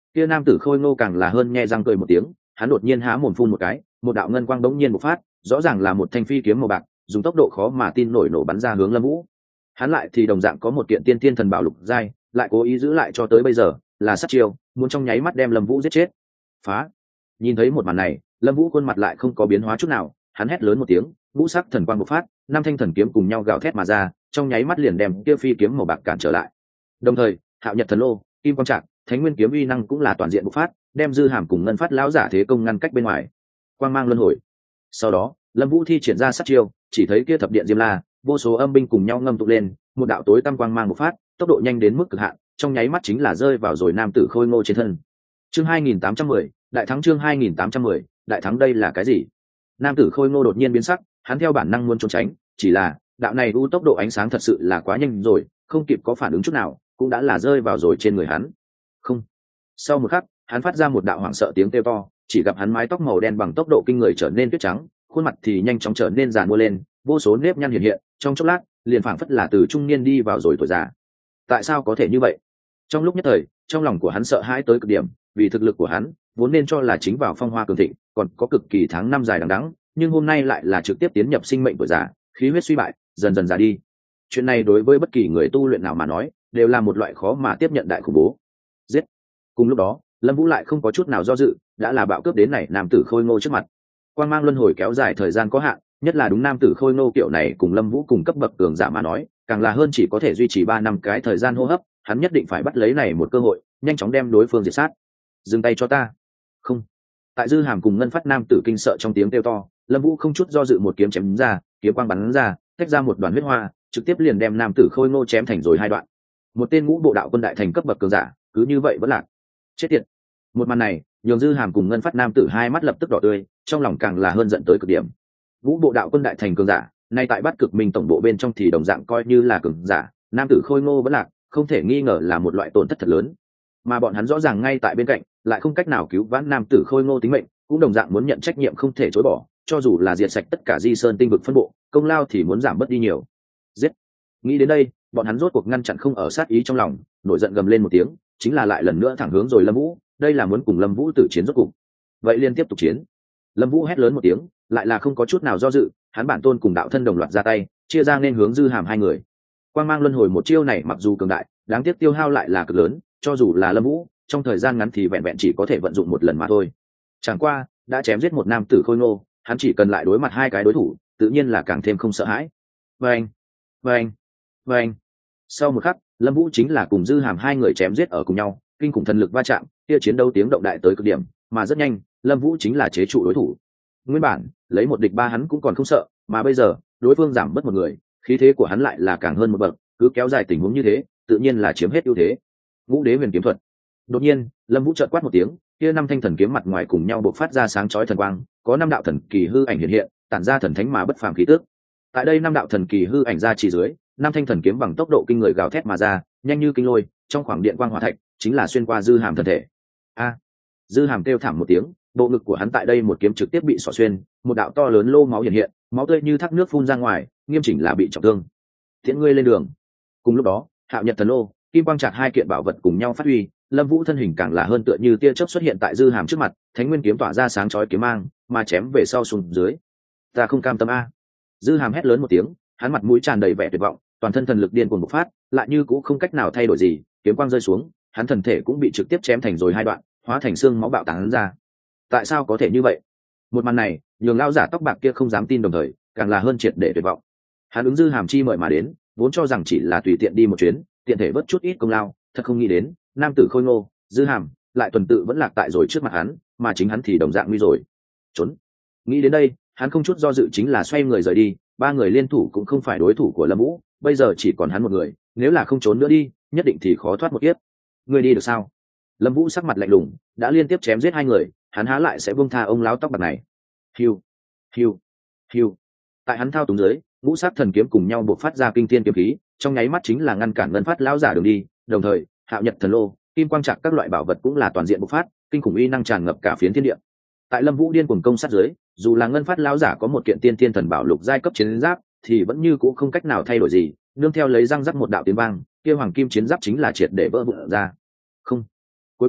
kia nam tử khôi ngô càng là hơn nhe răng cười một tiếng, hắn đột nhiên há mồm phun một cái, một đạo ngân quang bỗng nhiên bộc phát, rõ ràng là một thanh phi kiếm màu bạc, dùng tốc độ khó mà tin nổi nổ bắn ra hướng Lâm Vũ. Hắn lại thì đồng dạng có một kiện tiên tiên thần bảo lục giai, lại cố ý giữ lại cho tới bây giờ, là sát chiêu, muốn trong nháy mắt đem Lâm Vũ giết chết. Phá! Nhìn thấy một màn này, Lâm Vũ khuôn mặt lại không có biến hóa chút nào, hắn hét lớn một tiếng, ngũ sắc thần quang bộc phát, năm thanh thần kiếm cùng nhau gào thét mà ra, trong nháy mắt liền đem kia phi kiếm màu bạc cản trở lại. Đồng thời, Hạo Nhật thần lô, Kim Quang Trạc, Thánh Nguyên kiếm uy năng cũng là toàn diện bộc phát, đem Dư Hàm cùng Ngân Phát lão giả thế công ngăn cách bên ngoài. Quang mang luân hồi. Sau đó, Lâm Vũ thi triển ra sát chiêu, chỉ thấy kia thập điện diêm la, vô số âm binh cùng nhau ngâm tụ lên, một đạo tối tăm quang mang bộc phát, tốc độ nhanh đến mức cực hạn, trong nháy mắt chính là rơi vào rồi nam tử khôi ngô trên thân. Chương hai nghìn tám trăm mười, đại thắng chương hai nghìn tám trăm mười, đại thắng đây là cái gì? Nam tử khôi ngô đột nhiên biến sắc, hắn theo bản năng muốn trốn tránh, chỉ là, đạo này u tốc độ ánh sáng thật sự là quá nhanh rồi, không kịp có phản ứng chút nào, cũng đã là rơi vào rồi trên người hắn. Không. Sau một khắc, hắn phát ra một đạo hoảng sợ tiếng kêu to, chỉ gặp hắn mái tóc màu đen bằng tốc độ kinh người trở nên tuyết trắng, khuôn mặt thì nhanh chóng trở nên giàn mua lên, vô số nếp nhăn hiện hiện, trong chốc lát, liền phảng phất là từ trung niên đi vào rồi tuổi già. Tại sao có thể như vậy? Trong lúc nhất thời, trong lòng của hắn sợ hãi tới cực điểm, vì thực lực của hắn vốn nên cho là chính vào phong hoa cường thịnh, còn có cực kỳ tháng năm dài đằng đẵng, nhưng hôm nay lại là trực tiếp tiến nhập sinh mệnh tuổi già, khí huyết suy bại, dần dần già đi. Chuyện này đối với bất kỳ người tu luyện nào mà nói, đều là một loại khó mà tiếp nhận đại khủng bố. Giết! Cùng lúc đó, Lâm Vũ lại không có chút nào do dự, đã là bạo cướp đến này nam tử khôi ngô trước mặt. Quang mang luân hồi kéo dài thời gian có hạn, nhất là đúng nam tử khôi ngô kiểu này cùng Lâm Vũ cùng cấp bậc cường giả mà nói, càng là hơn chỉ có thể duy trì ba năm cái thời gian hô hấp, hắn nhất định phải bắt lấy này một cơ hội, nhanh chóng đem đối phương diệt sát. Dừng tay cho ta. Không. Tại Dư Hàm cùng Ngân Phát nam tử kinh sợ trong tiếng kêu to, Lâm Vũ không chút do dự một kiếm chém ra, kiếm quang bắn ra, tách ra một đoàn huyết hoa, trực tiếp liền đem nam tử khôi ngô chém thành rồi hai đoạn. Một tên ngũ bộ đạo quân đại thành cấp bậc cường giả, cứ như vậy vẫn lạc. Chết tiệt. Một màn này, nhường Dư Hàm cùng Ngân Phát nam tử hai mắt lập tức đỏ tươi, trong lòng càng là hơn giận tới cực điểm. Ngũ bộ đạo quân đại thành cường giả, nay tại Bát Cực Minh tổng bộ bên trong thì đồng dạng coi như là cường giả, nam tử khôi ngô vẫn lạc, không thể nghi ngờ là một loại tổn thất thật lớn. Mà bọn hắn rõ ràng ngay tại bên cạnh, lại không cách nào cứu vãn nam tử khôi ngô tính mệnh, cũng đồng dạng muốn nhận trách nhiệm không thể chối bỏ, cho dù là diệt sạch tất cả Di Sơn tinh vực phân bộ, công lao thì muốn giảm bớt đi nhiều. Giết! Nghĩ đến đây, bọn hắn rốt cuộc ngăn chặn không ở sát ý trong lòng, nổi giận gầm lên một tiếng, chính là lại lần nữa thẳng hướng rồi Lâm Vũ, đây là muốn cùng Lâm Vũ tử chiến rốt cục. Vậy liên tiếp tục chiến. Lâm Vũ hét lớn một tiếng, lại là không có chút nào do dự, hắn bản tôn cùng đạo thân đồng loạt ra tay, chia ra nên hướng Dư Hàm hai người. Quang mang luân hồi một chiêu này mặc dù cường đại, đáng tiếc tiêu hao lại là cực lớn, cho dù là Lâm Vũ, trong thời gian ngắn thì vẹn vẹn chỉ có thể vận dụng một lần mà thôi. Chẳng qua, đã chém giết một nam tử khôi ngô, hắn chỉ cần lại đối mặt hai cái đối thủ, tự nhiên là càng thêm không sợ hãi. Vâng, vâng, vâng. Sau một khắc, Lâm Vũ chính là cùng Dư Hàm hai người chém giết ở cùng nhau, kinh khủng thần lực va chạm, kia chiến đấu tiếng động đại tới cực điểm, mà rất nhanh, Lâm Vũ chính là chế trụ đối thủ. Nguyên bản, lấy một địch ba hắn cũng còn không sợ, mà bây giờ, đối phương giảm bớt một người, khí thế của hắn lại là càng hơn một bậc, cứ kéo dài tình huống như thế, tự nhiên là chiếm hết ưu thế. Ngũ Đế Huyền kiếm thuật. Đột nhiên, Lâm Vũ chợt quát một tiếng, kia năm thanh thần kiếm mặt ngoài cùng nhau bộc phát ra sáng chói thần quang, có năm đạo thần kỳ hư ảnh hiện hiện, tản ra thần thánh mà bất phàm khí tức. Tại đây năm đạo thần kỳ hư ảnh ra chỉ dưới, năm thanh thần kiếm bằng tốc độ kinh người gào thét mà ra, nhanh như kinh lôi, trong khoảng điện quang hỏa thạch, chính là xuyên qua Dư Hàm thân thể. A! Dư Hàm kêu thảm một tiếng, bộ ngực của hắn tại đây một kiếm trực tiếp bị xỏ xuyên, một đạo to lớn lô máu hiện hiện, máu tươi như thác nước phun ra ngoài, nghiêm chỉnh là bị trọng thương. Tiễn ngươi lên đường. Cùng lúc đó, Hạo Nhật thần lô, Kim Quang Trạc hai kiện bảo vật cùng nhau phát huy, Lâm Vũ thân hình càng là hơn tựa như tia chớp xuất hiện tại Dư Hàm trước mặt, Thánh Nguyên kiếm tỏa ra sáng chói kiếm mang, mà chém về sau xuống dưới. Ta không cam tâm a! Dư Hàm hét lớn một tiếng, hắn mặt mũi tràn đầy vẻ tuyệt vọng, toàn thân thần lực điên cuồng bộc phát, lại như cũng không cách nào thay đổi gì, kiếm quang rơi xuống, hắn thần thể cũng bị trực tiếp chém thành rồi hai đoạn, hóa thành xương máu bạo tán ra. Tại sao có thể như vậy? Một màn này, nhường lão giả tóc bạc kia không dám tin, đồng thời, càng là hơn triệt để tuyệt vọng. Hắn ứng Dư Hàm chi mời mà đến, vốn cho rằng chỉ là tùy tiện đi một chuyến, tiện thể vớt chút ít công lao, thật không nghĩ đến, nam tử khôi ngô, Dư Hàm, lại tuần tự vẫn lạc tại rồi trước mặt hắn, mà chính hắn thì đồng dạng nguy rồi. Trốn. Nghĩ đến đây, hắn không chút do dự chính là xoay người rời đi, ba người liên thủ cũng không phải đối thủ của Lâm Vũ, bây giờ chỉ còn hắn một người, nếu là không trốn nữa đi, nhất định thì khó thoát một kiếp. Người đi được sao? Lâm Vũ sắc mặt lạnh lùng, đã liên tiếp chém giết hai người, hắn há lại sẽ buông tha ông lão tóc bạc này. Hiu, hiu, hiu. Tại hắn thao túng dưới, ngũ sát thần kiếm cùng nhau bộc phát ra kinh thiên kiếm khí, trong nháy mắt chính là ngăn cản Ngân Phát lão giả đường đi, đồng thời, Hạo Nhật thần lô, Kim Quang Trạc các loại bảo vật cũng là toàn diện bộc phát, kinh khủng uy năng tràn ngập cả phiến thiên địa. Tại Lâm Vũ điên cuồng công sát dưới, dù là Ngân Phát lão giả có một kiện tiên thiên thần bảo lục giai cấp chiến giáp, thì vẫn như cũ không cách nào thay đổi gì, nương theo lấy răng rắc một đạo tiếng vang, kia hoàng kim chiến giáp chính là triệt để vỡ vụn ra. Không. Cuối cùng,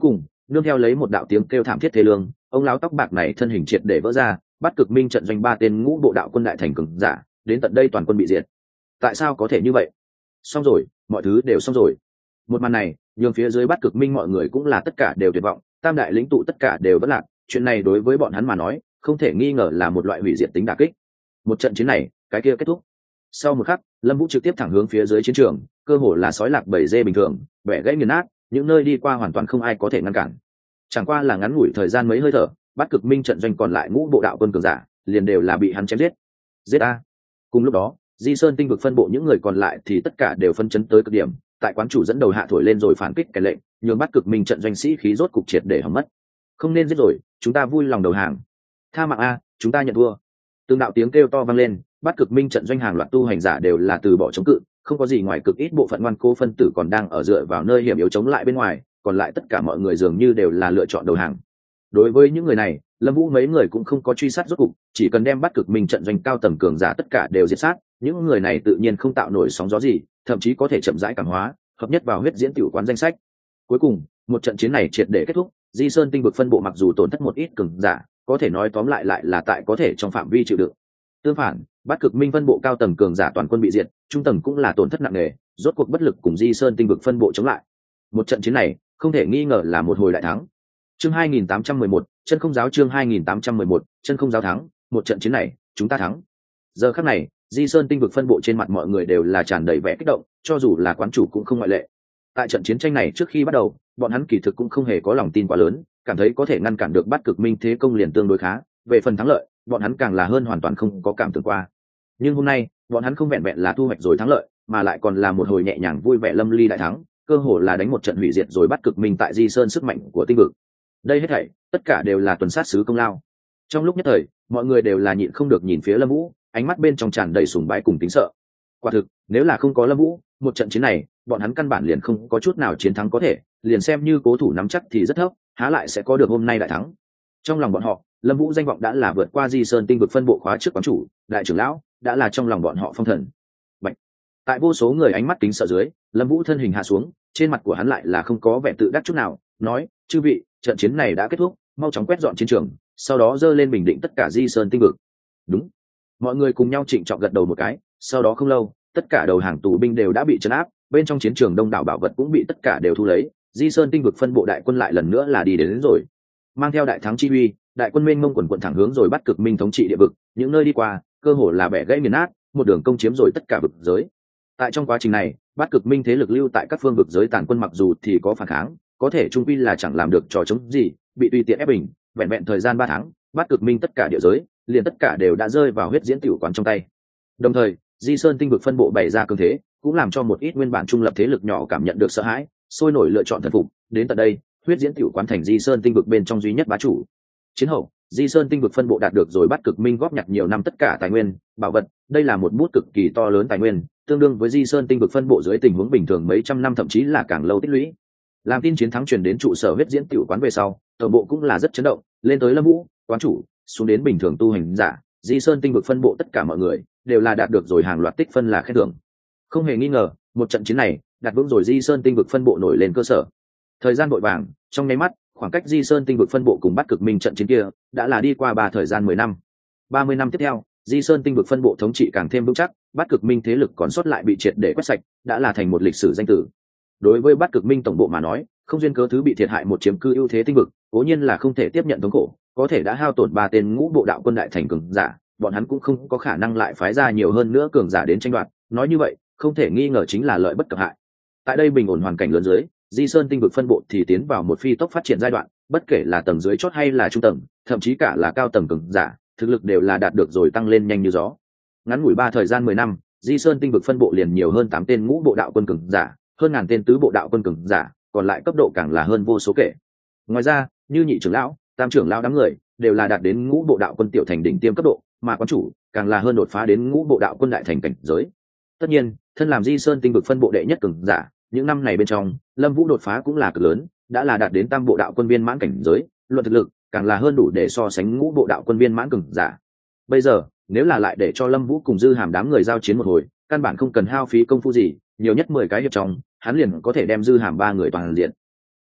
nương theo lấy một đạo tiếng kêu thảm thiết thê lương, ông lão tóc bạc này thân hình triệt để vỡ ra, Bắc Cực Minh trận doanh ba tên ngũ bộ đạo quân đại thành cường giả, đến tận đây toàn quân bị diệt. Tại sao có thể như vậy? Xong rồi, mọi thứ đều xong rồi. Một màn này, nhường phía dưới Bắc Cực Minh mọi người cũng là tất cả đều tuyệt vọng, tam đại lĩnh tụ tất cả đều vỡ lạc, chuyện này đối với bọn hắn mà nói, không thể nghi ngờ là một loại hủy diệt tính đả kích. Một trận chiến này, cái kia kết thúc. Sau một khắc, Lâm Vũ trực tiếp thẳng hướng phía dưới chiến trường, cơ hồ là sói lạc bầy dê bình thường, bẻ gãy nghiền nát, những nơi đi qua hoàn toàn không ai có thể ngăn cản. Chẳng qua là ngắn ngủi thời gian mấy hơi thở, Bắc Cực Minh trận doanh còn lại ngũ bộ đạo quân cường giả, liền đều là bị hắn chém giết. Giết a! Cùng lúc đó, Di Sơn tinh vực phân bộ những người còn lại thì tất cả đều phân chấn tới cực điểm, tại quán chủ dẫn đầu hạ thổi lên rồi phản kích cái lệnh, nhường Bắc Cực Minh trận doanh sĩ khí rốt cục triệt để hỏng mất. Không nên giết rồi, chúng ta vui lòng đầu hàng. Tha mạng a, chúng ta nhận thua. Từng đạo tiếng kêu to vang lên, Bắc Cực Minh trận doanh hàng loạt tu hành giả đều là từ bỏ chống cự, không có gì ngoài cực ít bộ phận ngoan cố phân tử còn đang ở dựa vào nơi hiểm yếu chống lại bên ngoài, còn lại tất cả mọi người dường như đều là lựa chọn đầu hàng. Đối với những người này, Lâm Vũ mấy người cũng không có truy sát rốt cục, chỉ cần đem Bắc Cực Minh trận doanh cao tầng cường giả tất cả đều diệt sát, những người này tự nhiên không tạo nổi sóng gió gì, thậm chí có thể chậm rãi cảm hóa, hợp nhất vào huyết diễn tiểu quán danh sách. Cuối cùng, một trận chiến này triệt để kết thúc, Di Sơn tinh vực phân bộ mặc dù tổn thất một ít cường giả, có thể nói tóm lại lại là tại có thể trong phạm vi chịu đựng. Tương phản, Bắc Cực Minh phân bộ cao tầng cường giả toàn quân bị diệt, trung tầng cũng là tổn thất nặng nề, rốt cuộc bất lực cùng Di Sơn tinh vực phân bộ chống lại. Một trận chiến này, không thể nghi ngờ là một hồi đại thắng. Chương hai nghìn tám trăm mười một, chân không giáo chương hai nghìn tám trăm mười một, chân không giáo thắng, một trận chiến này, chúng ta thắng. Giờ khắc này, Di Sơn tinh vực phân bộ trên mặt mọi người đều là tràn đầy vẻ kích động, cho dù là quán chủ cũng không ngoại lệ. Tại trận chiến tranh này trước khi bắt đầu, bọn hắn kỳ thực cũng không hề có lòng tin quá lớn, cảm thấy có thể ngăn cản được Bắc Cực Minh thế công liền tương đối khá, về phần thắng lợi, bọn hắn càng là hơn hoàn toàn không có cảm tưởng qua. Nhưng hôm nay, bọn hắn không vẹn vẹn là thu hoạch rồi thắng lợi, mà lại còn là một hồi nhẹ nhàng vui vẻ lâm ly đại thắng, cơ hồ là đánh một trận hủy diệt rồi Bắc Cực Minh tại Di Sơn sức mạnh của tinh vực. Đây hết thảy, tất cả đều là tuần sát sứ công lao. Trong lúc nhất thời, mọi người đều là nhịn không được nhìn phía Lâm Vũ, ánh mắt bên trong tràn đầy sùng bái cùng kính sợ. Quả thực, nếu là không có Lâm Vũ, một trận chiến này, bọn hắn căn bản liền không có chút nào chiến thắng có thể, liền xem như cố thủ nắm chắc thì rất thấp, há lại sẽ có được hôm nay đại thắng. Trong lòng bọn họ, Lâm Vũ danh vọng đã là vượt qua Di Sơn tinh vực phân bộ khóa trước quán chủ, đại trưởng lão, đã là trong lòng bọn họ phong thần. Bạch. Tại vô số người ánh mắt kính sợ dưới, Lâm Vũ thân hình hạ xuống, trên mặt của hắn lại là không có vẻ tự đắc chút nào, nói: "Chư vị, trận chiến này đã kết thúc, mau chóng quét dọn chiến trường, sau đó dơ lên bình định tất cả Di Sơn tinh vực." Đúng. Mọi người cùng nhau trịnh trọng gật đầu một cái, sau đó không lâu, tất cả đầu hàng tù binh đều đã bị trấn áp, bên trong chiến trường đông đảo bảo vật cũng bị tất cả đều thu lấy, Di Sơn tinh vực phân bộ đại quân lại lần nữa là đi đến, đến rồi. Mang theo đại thắng chi uy, đại quân mênh mông quần quần thẳng hướng rồi Bắc Cực Minh thống trị địa vực, những nơi đi qua, cơ hồ là bẻ gãy nghiền nát, một đường công chiếm rồi tất cả vực giới. Tại trong quá trình này, Bắc Cực Minh thế lực lưu tại các phương vực giới tàn quân mặc dù thì có phản kháng, có thể trung quy là chẳng làm được trò chống gì, bị tùy tiện ép bình, vẹn vẹn thời gian ba tháng, Bắc Cực Minh tất cả địa giới, liền tất cả đều đã rơi vào huyết diễn tiểu quán trong tay. Đồng thời, Di Sơn tinh vực phân bộ bày ra cường thế, cũng làm cho một ít nguyên bản trung lập thế lực nhỏ cảm nhận được sợ hãi, sôi nổi lựa chọn thần phục, đến tận đây, huyết diễn tiểu quán thành Di Sơn tinh vực bên trong duy nhất bá chủ. Chiến hậu, Di Sơn tinh vực phân bộ đạt được rồi Bắc Cực Minh góp nhặt nhiều năm tất cả tài nguyên, bảo vật, đây là một bút cực kỳ to lớn tài nguyên, tương đương với Di Sơn tinh vực phân bộ dưới tình huống bình thường mấy trăm năm thậm chí là càng lâu tích lũy. Làm tin chiến thắng truyền đến trụ sở huyết diễn tiểu quán về sau, tổng bộ cũng là rất chấn động, lên tới Lâm Vũ, quán chủ, xuống đến bình thường tu hành giả, Di Sơn tinh vực phân bộ tất cả mọi người đều là đạt được rồi hàng loạt tích phân là khen thưởng. Không hề nghi ngờ, một trận chiến này đạt vững rồi Di Sơn tinh vực phân bộ nổi lên cơ sở. Thời gian vội vàng, trong nháy mắt, khoảng cách Di Sơn tinh vực phân bộ cùng Bắc Cực Minh trận chiến kia đã là đi qua ba thời gian mười năm. ba mươi năm tiếp theo, Di Sơn tinh vực phân bộ thống trị càng thêm vững chắc, Bắc Cực Minh thế lực còn sót lại bị triệt để quét sạch, đã là thành một lịch sử danh tử. Đối với Bắc Cực Minh tổng bộ mà nói, không duyên cớ thứ bị thiệt hại một chiếm cư ưu thế tinh vực, cố nhiên là không thể tiếp nhận thống khổ, có thể đã hao tổn ba tên ngũ bộ đạo quân đại thành cường giả, bọn hắn cũng không có khả năng lại phái ra nhiều hơn nữa cường giả đến tranh đoạt, nói như vậy, không thể nghi ngờ chính là lợi bất cập hại. Tại đây bình ổn hoàn cảnh lớn dưới, Di Sơn tinh vực phân bộ thì tiến vào một phi tốc phát triển giai đoạn, bất kể là tầng dưới chót hay là trung tầng, thậm chí cả là cao tầng cường giả, thực lực đều là đạt được rồi tăng lên nhanh như gió. Ngắn ngủi ba thời gian mười năm, Di Sơn tinh vực phân bộ liền nhiều hơn tám tên ngũ bộ đạo quân cường giả, hơn ngàn tên tứ bộ đạo quân cường giả, còn lại cấp độ càng là hơn vô số kể. Ngoài ra, như nhị trưởng lão, tam trưởng lão đám người đều là đạt đến ngũ bộ đạo quân tiểu thành đỉnh tiêm cấp độ, mà quán chủ càng là hơn đột phá đến ngũ bộ đạo quân đại thành cảnh giới. Tất nhiên, thân làm Di Sơn tinh vực phân bộ đệ nhất cường giả, những năm này bên trong, Lâm Vũ đột phá cũng là cực lớn, đã là đạt đến tam bộ đạo quân viên mãn cảnh giới, luận thực lực càng là hơn đủ để so sánh ngũ bộ đạo quân viên mãn cường giả. Bây giờ, nếu là lại để cho Lâm Vũ cùng Dư Hàm đám người giao chiến một hồi, căn bản không cần hao phí công phu gì, nhiều nhất mười cái hiệp trong, hắn liền có thể đem Dư Hàm ba người toàn diện. Phải biết,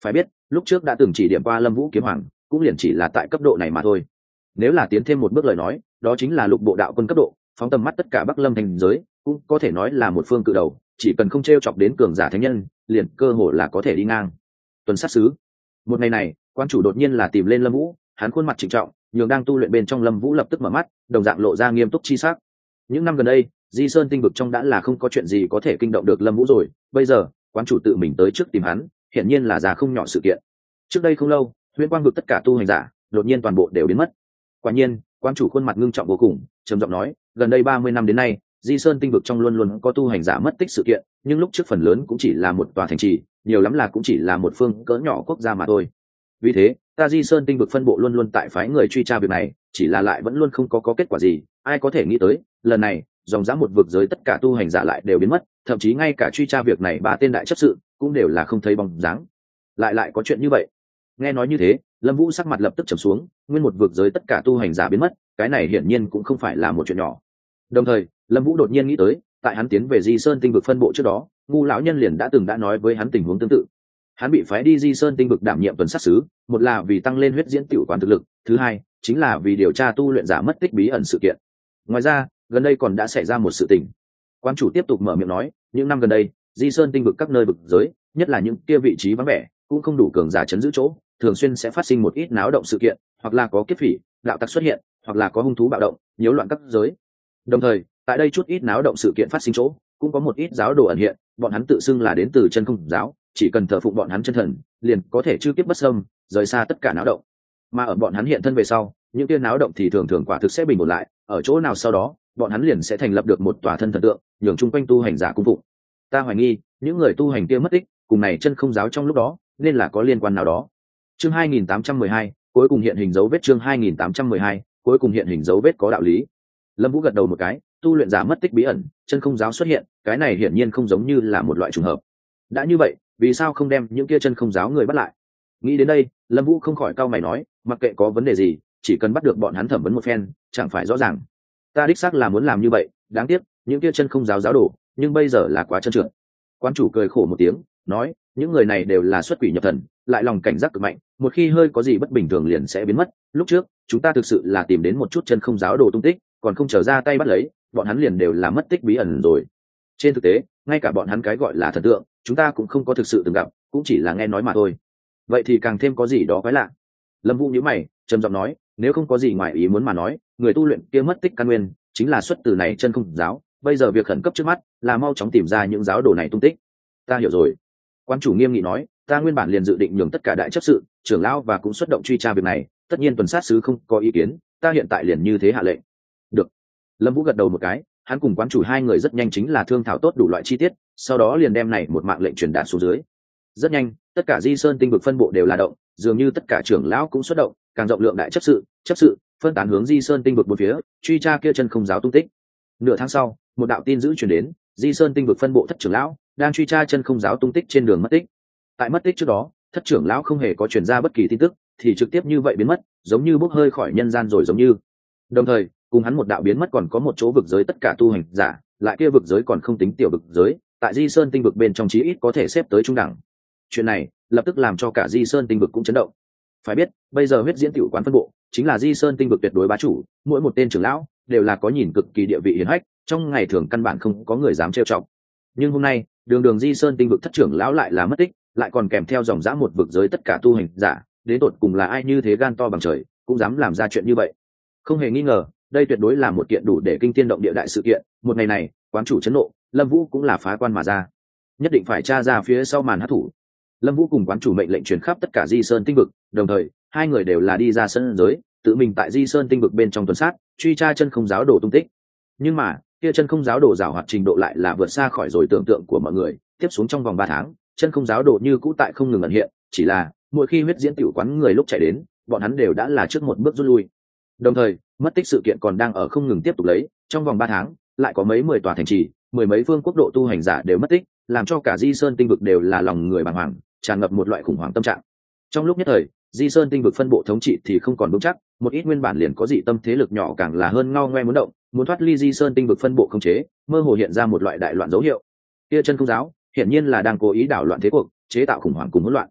lúc trước đã từng chỉ điểm qua Lâm Vũ kiếm hoàng, cũng liền chỉ là tại cấp độ này mà thôi. Nếu là tiến thêm một bước lời nói, đó chính là lục bộ đạo quân cấp độ, phóng tầm mắt tất cả Bắc Lâm thành giới, cũng có thể nói là một phương cự đầu, chỉ cần không trêu chọc đến cường giả thánh nhân, liền cơ hội là có thể đi ngang. Tuần sát sứ. Một ngày này, quan chủ đột nhiên là tìm lên Lâm Vũ, hắn khuôn mặt trịnh trọng, nhường đang tu luyện bên trong Lâm Vũ lập tức mở mắt, đồng dạng lộ ra nghiêm túc chi sắc. Những năm gần đây, Di Sơn tinh vực trong đã là không có chuyện gì có thể kinh động được Lâm Vũ rồi, bây giờ, quán chủ tự mình tới trước tìm hắn, hiển nhiên là già không nhỏ sự kiện. Trước đây không lâu, Huyền Quang vực tất cả tu hành giả, đột nhiên toàn bộ đều biến mất. Quả nhiên, quán chủ khuôn mặt ngưng trọng vô cùng, trầm giọng nói, gần đây ba mươi năm đến nay, Di Sơn tinh vực trong luôn luôn có tu hành giả mất tích sự kiện, nhưng lúc trước phần lớn cũng chỉ là một tòa thành trì, nhiều lắm là cũng chỉ là một phương cỡ nhỏ quốc gia mà thôi. Vì thế, ta Di Sơn tinh vực phân bộ luôn luôn tại phái người truy tra việc này, chỉ là lại vẫn luôn không có có kết quả gì, ai có thể nghĩ tới, lần này, dòng dã một vực giới tất cả tu hành giả lại đều biến mất, thậm chí ngay cả truy tra việc này ba tên đại chấp sự cũng đều là không thấy bóng dáng. Lại lại có chuyện như vậy. Nghe nói như thế, Lâm Vũ sắc mặt lập tức trầm xuống, nguyên một vực giới tất cả tu hành giả biến mất, cái này hiển nhiên cũng không phải là một chuyện nhỏ. Đồng thời, Lâm Vũ đột nhiên nghĩ tới, tại hắn tiến về Di Sơn tinh vực phân bộ trước đó, Ngu lão nhân liền đã từng đã nói với hắn tình huống tương tự. Hắn bị phái đi Di Sơn tinh vực đảm nhiệm tuần sát sứ, một là vì tăng lên huyết diễn tiểu quán thực lực, thứ hai chính là vì điều tra tu luyện giả mất tích bí ẩn sự kiện. Ngoài ra, gần đây còn đã xảy ra một sự tình. Quan chủ tiếp tục mở miệng nói, những năm gần đây, Di Sơn tinh vực các nơi vực giới, nhất là những kia vị trí vắng vẻ, cũng không đủ cường giả chấn giữ chỗ, thường xuyên sẽ phát sinh một ít náo động sự kiện, hoặc là có kiếp phỉ, đạo tặc xuất hiện, hoặc là có hung thú bạo động, nhiễu loạn các giới. Đồng thời, tại đây chút ít náo động sự kiện phát sinh chỗ, cũng có một ít giáo đồ ẩn hiện, bọn hắn tự xưng là đến từ chân không giáo, chỉ cần thờ phụng bọn hắn chân thần, liền có thể chư kiếp bất xâm, rời xa tất cả náo động. Mà ở bọn hắn hiện thân về sau, những kia náo động thì thường thường quả thực sẽ bình ổn lại, ở chỗ nào sau đó, bọn hắn liền sẽ thành lập được một tòa thân thần tượng, nhường chung quanh tu hành giả cung phụng. Ta hoài nghi, những người tu hành kia mất tích, cùng này chân không giáo trong lúc đó, nên là có liên quan nào đó. Chương hai nghìn tám trăm mười hai, cuối cùng hiện hình dấu vết chương hai nghìn tám trăm mười hai, cuối cùng hiện hình dấu vết có đạo lý. Lâm Vũ gật đầu một cái, tu luyện giả mất tích bí ẩn, chân không giáo xuất hiện, cái này hiển nhiên không giống như là một loại trùng hợp. Đã như vậy, vì sao không đem những kia chân không giáo người bắt lại? Nghĩ đến đây, Lâm Vũ không khỏi cau mày nói, mặc kệ có vấn đề gì, chỉ cần bắt được bọn hắn thẩm vấn một phen, chẳng phải rõ ràng. Ta đích xác là muốn làm như vậy, đáng tiếc, những kia chân không giáo giáo đồ, nhưng bây giờ là quá trơn trượt. Quan chủ cười khổ một tiếng, nói, những người này đều là xuất quỷ nhập thần, lại lòng cảnh giác cực mạnh, một khi hơi có gì bất bình thường liền sẽ biến mất. Lúc trước, chúng ta thực sự là tìm đến một chút chân không giáo đồ tung tích, còn không trở ra tay bắt lấy, bọn hắn liền đều là mất tích bí ẩn rồi. Trên thực tế, ngay cả bọn hắn cái gọi là thần tượng, chúng ta cũng không có thực sự từng gặp, cũng chỉ là nghe nói mà thôi. Vậy thì càng thêm có gì đó quái lạ. Lâm Vũ nhíu mày, trầm giọng nói, nếu không có gì ngoài ý muốn mà nói, người tu luyện kia mất tích căn nguyên chính là xuất từ này chân không giáo, bây giờ việc khẩn cấp trước mắt là mau chóng tìm ra những giáo đồ này tung tích. Ta hiểu rồi. Quan chủ nghiêm nghị nói, ta nguyên bản liền dự định nhường tất cả đại chấp sự, trưởng lão và cũng xuất động truy tra việc này, tất nhiên tuần sát sứ không có ý kiến, ta hiện tại liền như thế hạ lệnh. Được. Lâm Vũ gật đầu một cái, hắn cùng quán chủ hai người rất nhanh chính là thương thảo tốt đủ loại chi tiết, sau đó liền đem này một mạng lệnh truyền đạt xuống dưới. Rất nhanh, tất cả Di Sơn tinh vực phân bộ đều là động, dường như tất cả trưởng lão cũng xuất động, càng rộng lượng đại chấp sự, chấp sự, phân tán hướng Di Sơn tinh vực bốn phía, truy tra kia chân không giáo tung tích. Nửa tháng sau, một đạo tin dữ truyền đến, Di Sơn tinh vực phân bộ thất trưởng lão đang truy tra chân không giáo tung tích trên đường mất tích. Tại mất tích trước đó, thất trưởng lão không hề có truyền ra bất kỳ tin tức, thì trực tiếp như vậy biến mất, giống như bốc hơi khỏi nhân gian rồi giống như. Đồng thời, cùng hắn một đạo biến mất còn có một chỗ vực giới tất cả tu hành giả, lại kia vực giới còn không tính tiểu vực giới, tại Di Sơn tinh vực bên trong chí ít có thể xếp tới trung đẳng. Chuyện này lập tức làm cho cả Di Sơn tinh vực cũng chấn động. Phải biết, bây giờ huyết diễn tiểu quán phân bộ chính là Di Sơn tinh vực tuyệt đối bá chủ, mỗi một tên trưởng lão đều là có nhìn cực kỳ địa vị hiển hách, trong ngày thường căn bản không có người dám trêu chọc. Nhưng hôm nay, đường đường Di Sơn tinh vực thất trưởng lão lại là mất tích, lại còn kèm theo dòng dã một vực giới tất cả tu hành giả, đến tột cùng là ai như thế gan to bằng trời, cũng dám làm ra chuyện như vậy. Không hề nghi ngờ, đây tuyệt đối là một kiện đủ để kinh thiên động địa đại sự kiện. Một ngày này, quán chủ chấn nộ, Lâm Vũ cũng là phá quan mà ra, nhất định phải tra ra phía sau màn hắc thủ. Lâm Vũ cùng quán chủ mệnh lệnh truyền khắp tất cả Di Sơn tinh vực, đồng thời hai người đều là đi ra sân giới, tự mình tại Di Sơn tinh vực bên trong tuần sát, truy tra chân không giáo đồ tung tích. Nhưng mà, kia chân không giáo đồ giàu hoạt trình độ lại là vượt xa khỏi rồi tưởng tượng của mọi người. Tiếp xuống trong vòng ba tháng, chân không giáo đồ như cũ tại không ngừng ẩn hiện, chỉ là mỗi khi huyết diễn tiểu quán người lúc chạy đến, bọn hắn đều đã là trước một bước rút lui. Đồng thời, mất tích sự kiện còn đang ở không ngừng tiếp tục lấy, trong vòng ba tháng, lại có mấy mười tòa thành trì, mười mấy phương quốc độ tu hành giả đều mất tích, làm cho cả Di Sơn tinh vực đều là lòng người bàng hoàng, tràn ngập một loại khủng hoảng tâm trạng. Trong lúc nhất thời, Di Sơn tinh vực phân bộ thống trị thì không còn vững chắc, một ít nguyên bản liền có dị tâm thế lực nhỏ càng là hơn ngao ngoe muốn động, muốn thoát ly Di Sơn tinh vực phân bộ khống chế, mơ hồ hiện ra một loại đại loạn dấu hiệu. Kia chân không giáo, hiển nhiên là đang cố ý đảo loạn thế cuộc, chế tạo khủng hoảng cùng hỗn loạn.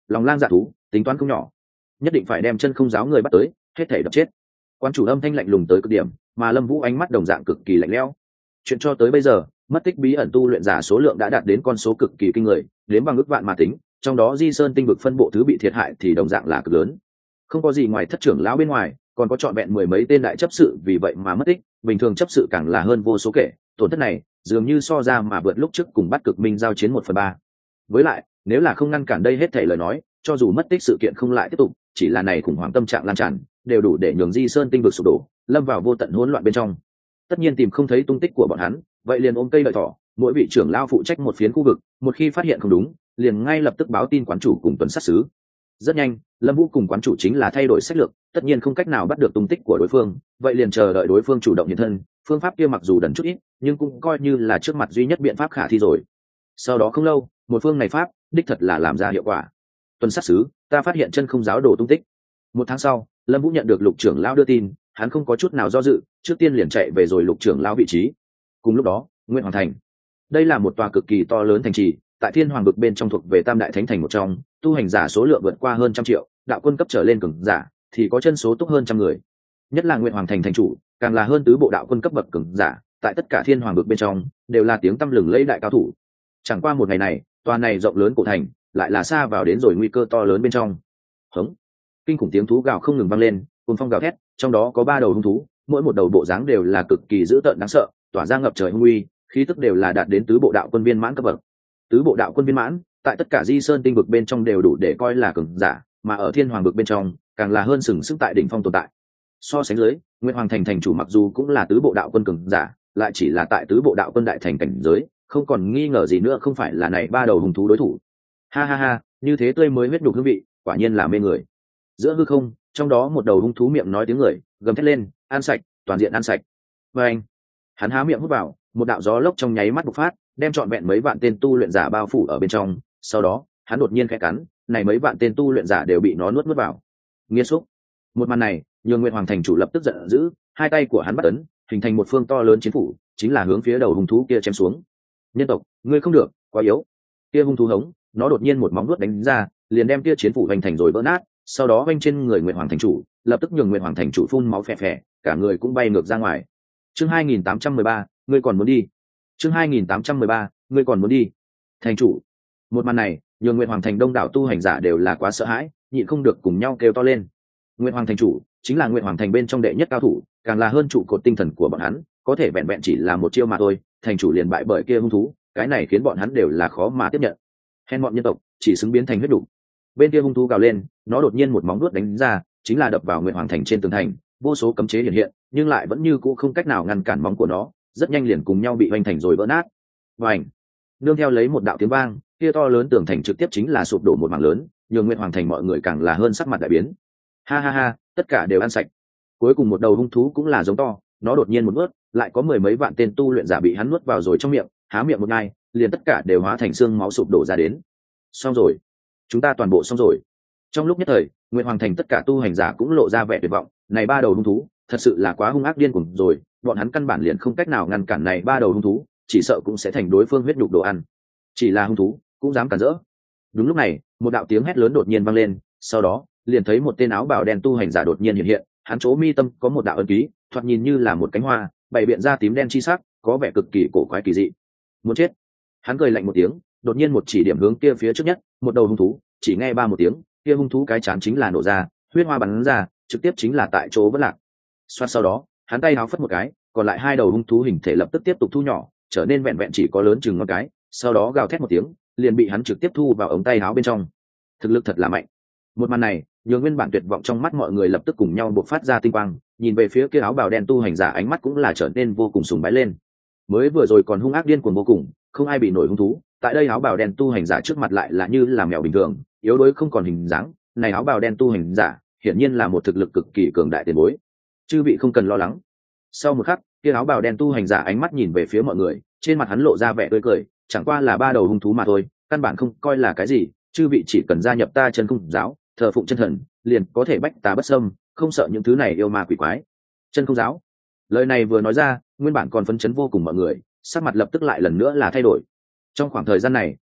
lòng lang dạ thú, tính toán không nhỏ, nhất định phải đem chân không giáo người bắt tới, hết thể đập chết. Quan chủ âm thanh lạnh lùng tới cực điểm, mà Lâm Vũ ánh mắt đồng dạng cực kỳ lạnh lẽo. Chuyện cho tới bây giờ, mất tích bí ẩn tu luyện giả số lượng đã đạt đến con số cực kỳ kinh người, đến bằng ước vạn mà tính, trong đó Di Sơn tinh vực phân bộ thứ bị thiệt hại thì đồng dạng là cực lớn. Không có gì ngoài thất trưởng lão bên ngoài, còn có trọn vẹn mười mấy tên đại chấp sự vì vậy mà mất tích, bình thường chấp sự càng là hơn vô số kể, tổn thất này dường như so ra mà vượt lúc trước cùng bắt cực minh giao chiến một phần ba. Với lại, nếu là không ngăn cản đây hết thảy lời nói, cho dù mất tích sự kiện không lại tiếp tục, chỉ là này khủng hoảng tâm trạng lan tràn, đều đủ để nhường Di Sơn tinh vực sụp đổ, lâm vào vô tận hỗn loạn bên trong. Tất nhiên tìm không thấy tung tích của bọn hắn, vậy liền ôm cây đợi thỏ, mỗi vị trưởng lão phụ trách một phiến khu vực, một khi phát hiện không đúng, liền ngay lập tức báo tin quán chủ cùng tuần sát sứ. Rất nhanh, Lâm Vũ cùng quán chủ chính là thay đổi sách lược, tất nhiên không cách nào bắt được tung tích của đối phương, vậy liền chờ đợi đối phương chủ động hiện thân. Phương pháp kia mặc dù đần chút ít, nhưng cũng coi như là trước mặt duy nhất biện pháp khả thi rồi. Sau đó không lâu, một phương này pháp đích thật là làm ra hiệu quả. Tuần sát sứ, ta phát hiện chân không giáo đồ tung tích. Một tháng sau, Lâm Vũ nhận được lục trưởng lão đưa tin, hắn không có chút nào do dự, trước tiên liền chạy về rồi lục trưởng lão vị trí. Cùng lúc đó, Nguyệt Hoàng thành. Đây là một tòa cực kỳ to lớn thành trì, tại Thiên Hoàng vực bên trong thuộc về Tam đại thánh thành một trong, tu hành giả số lượng vượt qua hơn trăm triệu, đạo quân cấp trở lên cường giả thì có chân số túc hơn trăm người. Nhất là Nguyệt Hoàng thành thành chủ, càng là hơn tứ bộ đạo quân cấp bậc cường giả, tại tất cả Thiên Hoàng vực bên trong đều là tiếng tăm lừng lẫy đại cao thủ. Chẳng qua một ngày này, tòa này rộng lớn cổ thành lại là xa vào đến rồi nguy cơ to lớn bên trong. Hống! Kinh khủng tiếng thú gào không ngừng vang lên, cuồng phong gào thét, trong đó có ba đầu hung thú, mỗi một đầu bộ dáng đều là cực kỳ dữ tợn đáng sợ, tỏa ra ngập trời hung uy, khí tức đều là đạt đến tứ bộ đạo quân viên mãn cấp bậc. Tứ bộ đạo quân viên mãn, tại tất cả Di Sơn tinh vực bên trong đều đủ để coi là cường giả, mà ở Thiên Hoàng vực bên trong, càng là hơn sừng sững tại đỉnh phong tồn tại. So sánh dưới, Nguyệt Hoàng thành thành chủ mặc dù cũng là tứ bộ đạo quân cường giả, lại chỉ là tại tứ bộ đạo quân đại thành cảnh giới, không còn nghi ngờ gì nữa không phải là này ba đầu hung thú đối thủ. Ha ha ha, như thế tươi mới huyết nhục hương vị, quả nhiên là mê người. Giữa hư không, trong đó một đầu hung thú miệng nói tiếng người, gầm thét lên, ăn sạch, toàn diện ăn sạch. Và anh, hắn há miệng hút vào, một đạo gió lốc trong nháy mắt bộc phát, đem trọn vẹn mấy vạn tên tu luyện giả bao phủ ở bên trong. Sau đó, hắn đột nhiên khẽ cắn, này mấy vạn tên tu luyện giả đều bị nó nuốt nuốt vào. Nghiên xúc. Một màn này, nhường Nguyệt Hoàng thành chủ lập tức giận dữ, hai tay của hắn bắt ấn, hình thành một phương to lớn chiến phủ, chính là hướng phía đầu hung thú kia chém xuống. Nhân tộc, ngươi không được, quá yếu. Kia hung thú hống, nó đột nhiên một móng vuốt đánh ra, liền đem kia chiến phủ hoành thành rồi vỡ nát, sau đó vênh trên người Nguyệt Hoàng thành chủ, lập tức nhường Nguyệt Hoàng thành chủ phun máu phè phè, cả người cũng bay ngược ra ngoài. Chương hai nghìn tám trăm mười ba, ngươi còn muốn đi? Chương hai nghìn tám trăm mười ba, ngươi còn muốn đi? Thành chủ. Một màn này, nhường Nguyệt Hoàng thành đông đảo tu hành giả đều là quá sợ hãi, nhịn không được cùng nhau kêu to lên. Nguyệt Hoàng thành chủ chính là Nguyệt Hoàng thành bên trong đệ nhất cao thủ, càng là hơn trụ cột tinh thần của bọn hắn, có thể vẹn vẹn chỉ là một chiêu mà thôi, thành chủ liền bại bởi kia hung thú, cái này khiến bọn hắn đều là khó mà tiếp nhận. Hèn bọn nhân tộc, chỉ xứng biến thành huyết đủ. Bên kia hung thú gào lên, nó đột nhiên một móng vuốt đánh ra, chính là đập vào Nguyệt Hoàng thành trên tường thành, vô số cấm chế hiện hiện, nhưng lại vẫn như cũ không cách nào ngăn cản móng của nó, rất nhanh liền cùng nhau bị hoành thành rồi vỡ nát. Vành, nương theo lấy một đạo tiếng vang, kia to lớn tường thành trực tiếp chính là sụp đổ một mảng lớn, nhường Nguyệt Hoàng thành mọi người càng là hơn sắc mặt đại biến. Ha ha ha, tất cả đều ăn sạch. Cuối cùng một đầu hung thú cũng là giống to, nó đột nhiên một nuốt, lại có mười mấy vạn tên tu luyện giả bị hắn nuốt vào rồi trong miệng, há miệng một ngai, liền tất cả đều hóa thành xương máu sụp đổ ra đến. Xong rồi, chúng ta toàn bộ xong rồi. Trong lúc nhất thời, Nguyệt Hoàng thành tất cả tu hành giả cũng lộ ra vẻ tuyệt vọng, này ba đầu hung thú, thật sự là quá hung ác điên cuồng rồi, bọn hắn căn bản liền không cách nào ngăn cản này ba đầu hung thú, chỉ sợ cũng sẽ thành đối phương huyết nhục đồ ăn. Chỉ là hung thú, cũng dám cản rỡ. Đúng lúc này, một đạo tiếng hét lớn đột nhiên vang lên, sau đó, liền thấy một tên áo bào đen tu hành giả đột nhiên hiện hiện, hắn chỗ mi tâm có một đạo ấn ký, thoạt nhìn như là một cánh hoa, bày biện ra tím đen chi sắc, có vẻ cực kỳ cổ quái kỳ dị. Muốn chết. Hắn cười lạnh một tiếng, đột nhiên một chỉ điểm hướng kia phía trước nhất, một đầu hung thú, chỉ nghe ba một tiếng, kia hung thú cái chán chính là nổ ra, huyết hoa bắn ra, trực tiếp chính là tại chỗ vỡ lạc. Xoát sau đó, hắn tay háo phất một cái, còn lại hai đầu hung thú hình thể lập tức tiếp tục thu nhỏ, trở nên vẹn vẹn chỉ có lớn chừng ngón cái, sau đó gào thét một tiếng, liền bị hắn trực tiếp thu vào ống tay áo bên trong. Thực lực thật là mạnh. Một màn này, nhường nguyên bản tuyệt vọng trong mắt mọi người lập tức cùng nhau bộc phát ra tinh quang, nhìn về phía kia áo bào đen tu hành giả ánh mắt cũng là trở nên vô cùng sùng bái lên. Mới vừa rồi còn hung ác điên cuồng vô cùng, không ai bị nổi hung thú, tại đây áo bào đen tu hành giả trước mặt lại là như là mèo bình thường, yếu đuối không còn hình dáng. Này áo bào đen tu hành giả, hiển nhiên là một thực lực cực kỳ cường đại tiền bối. Chư vị không cần lo lắng. Sau một khắc, kia áo bào đen tu hành giả ánh mắt nhìn về phía mọi người, trên mặt hắn lộ ra vẻ tươi cười, chẳng qua là ba đầu hung thú mà thôi, căn bản không coi là cái gì, chư vị chỉ cần gia nhập ta chân không giáo, thờ phụng chân thần, liền có thể bách tà bất xâm, không sợ những thứ này yêu ma quỷ quái. Chân không giáo. Lời này vừa nói ra, nguyên bản còn phấn chấn vô cùng mọi người, sắc mặt lập tức lại lần nữa là thay đổi. Trong khoảng thời gian này,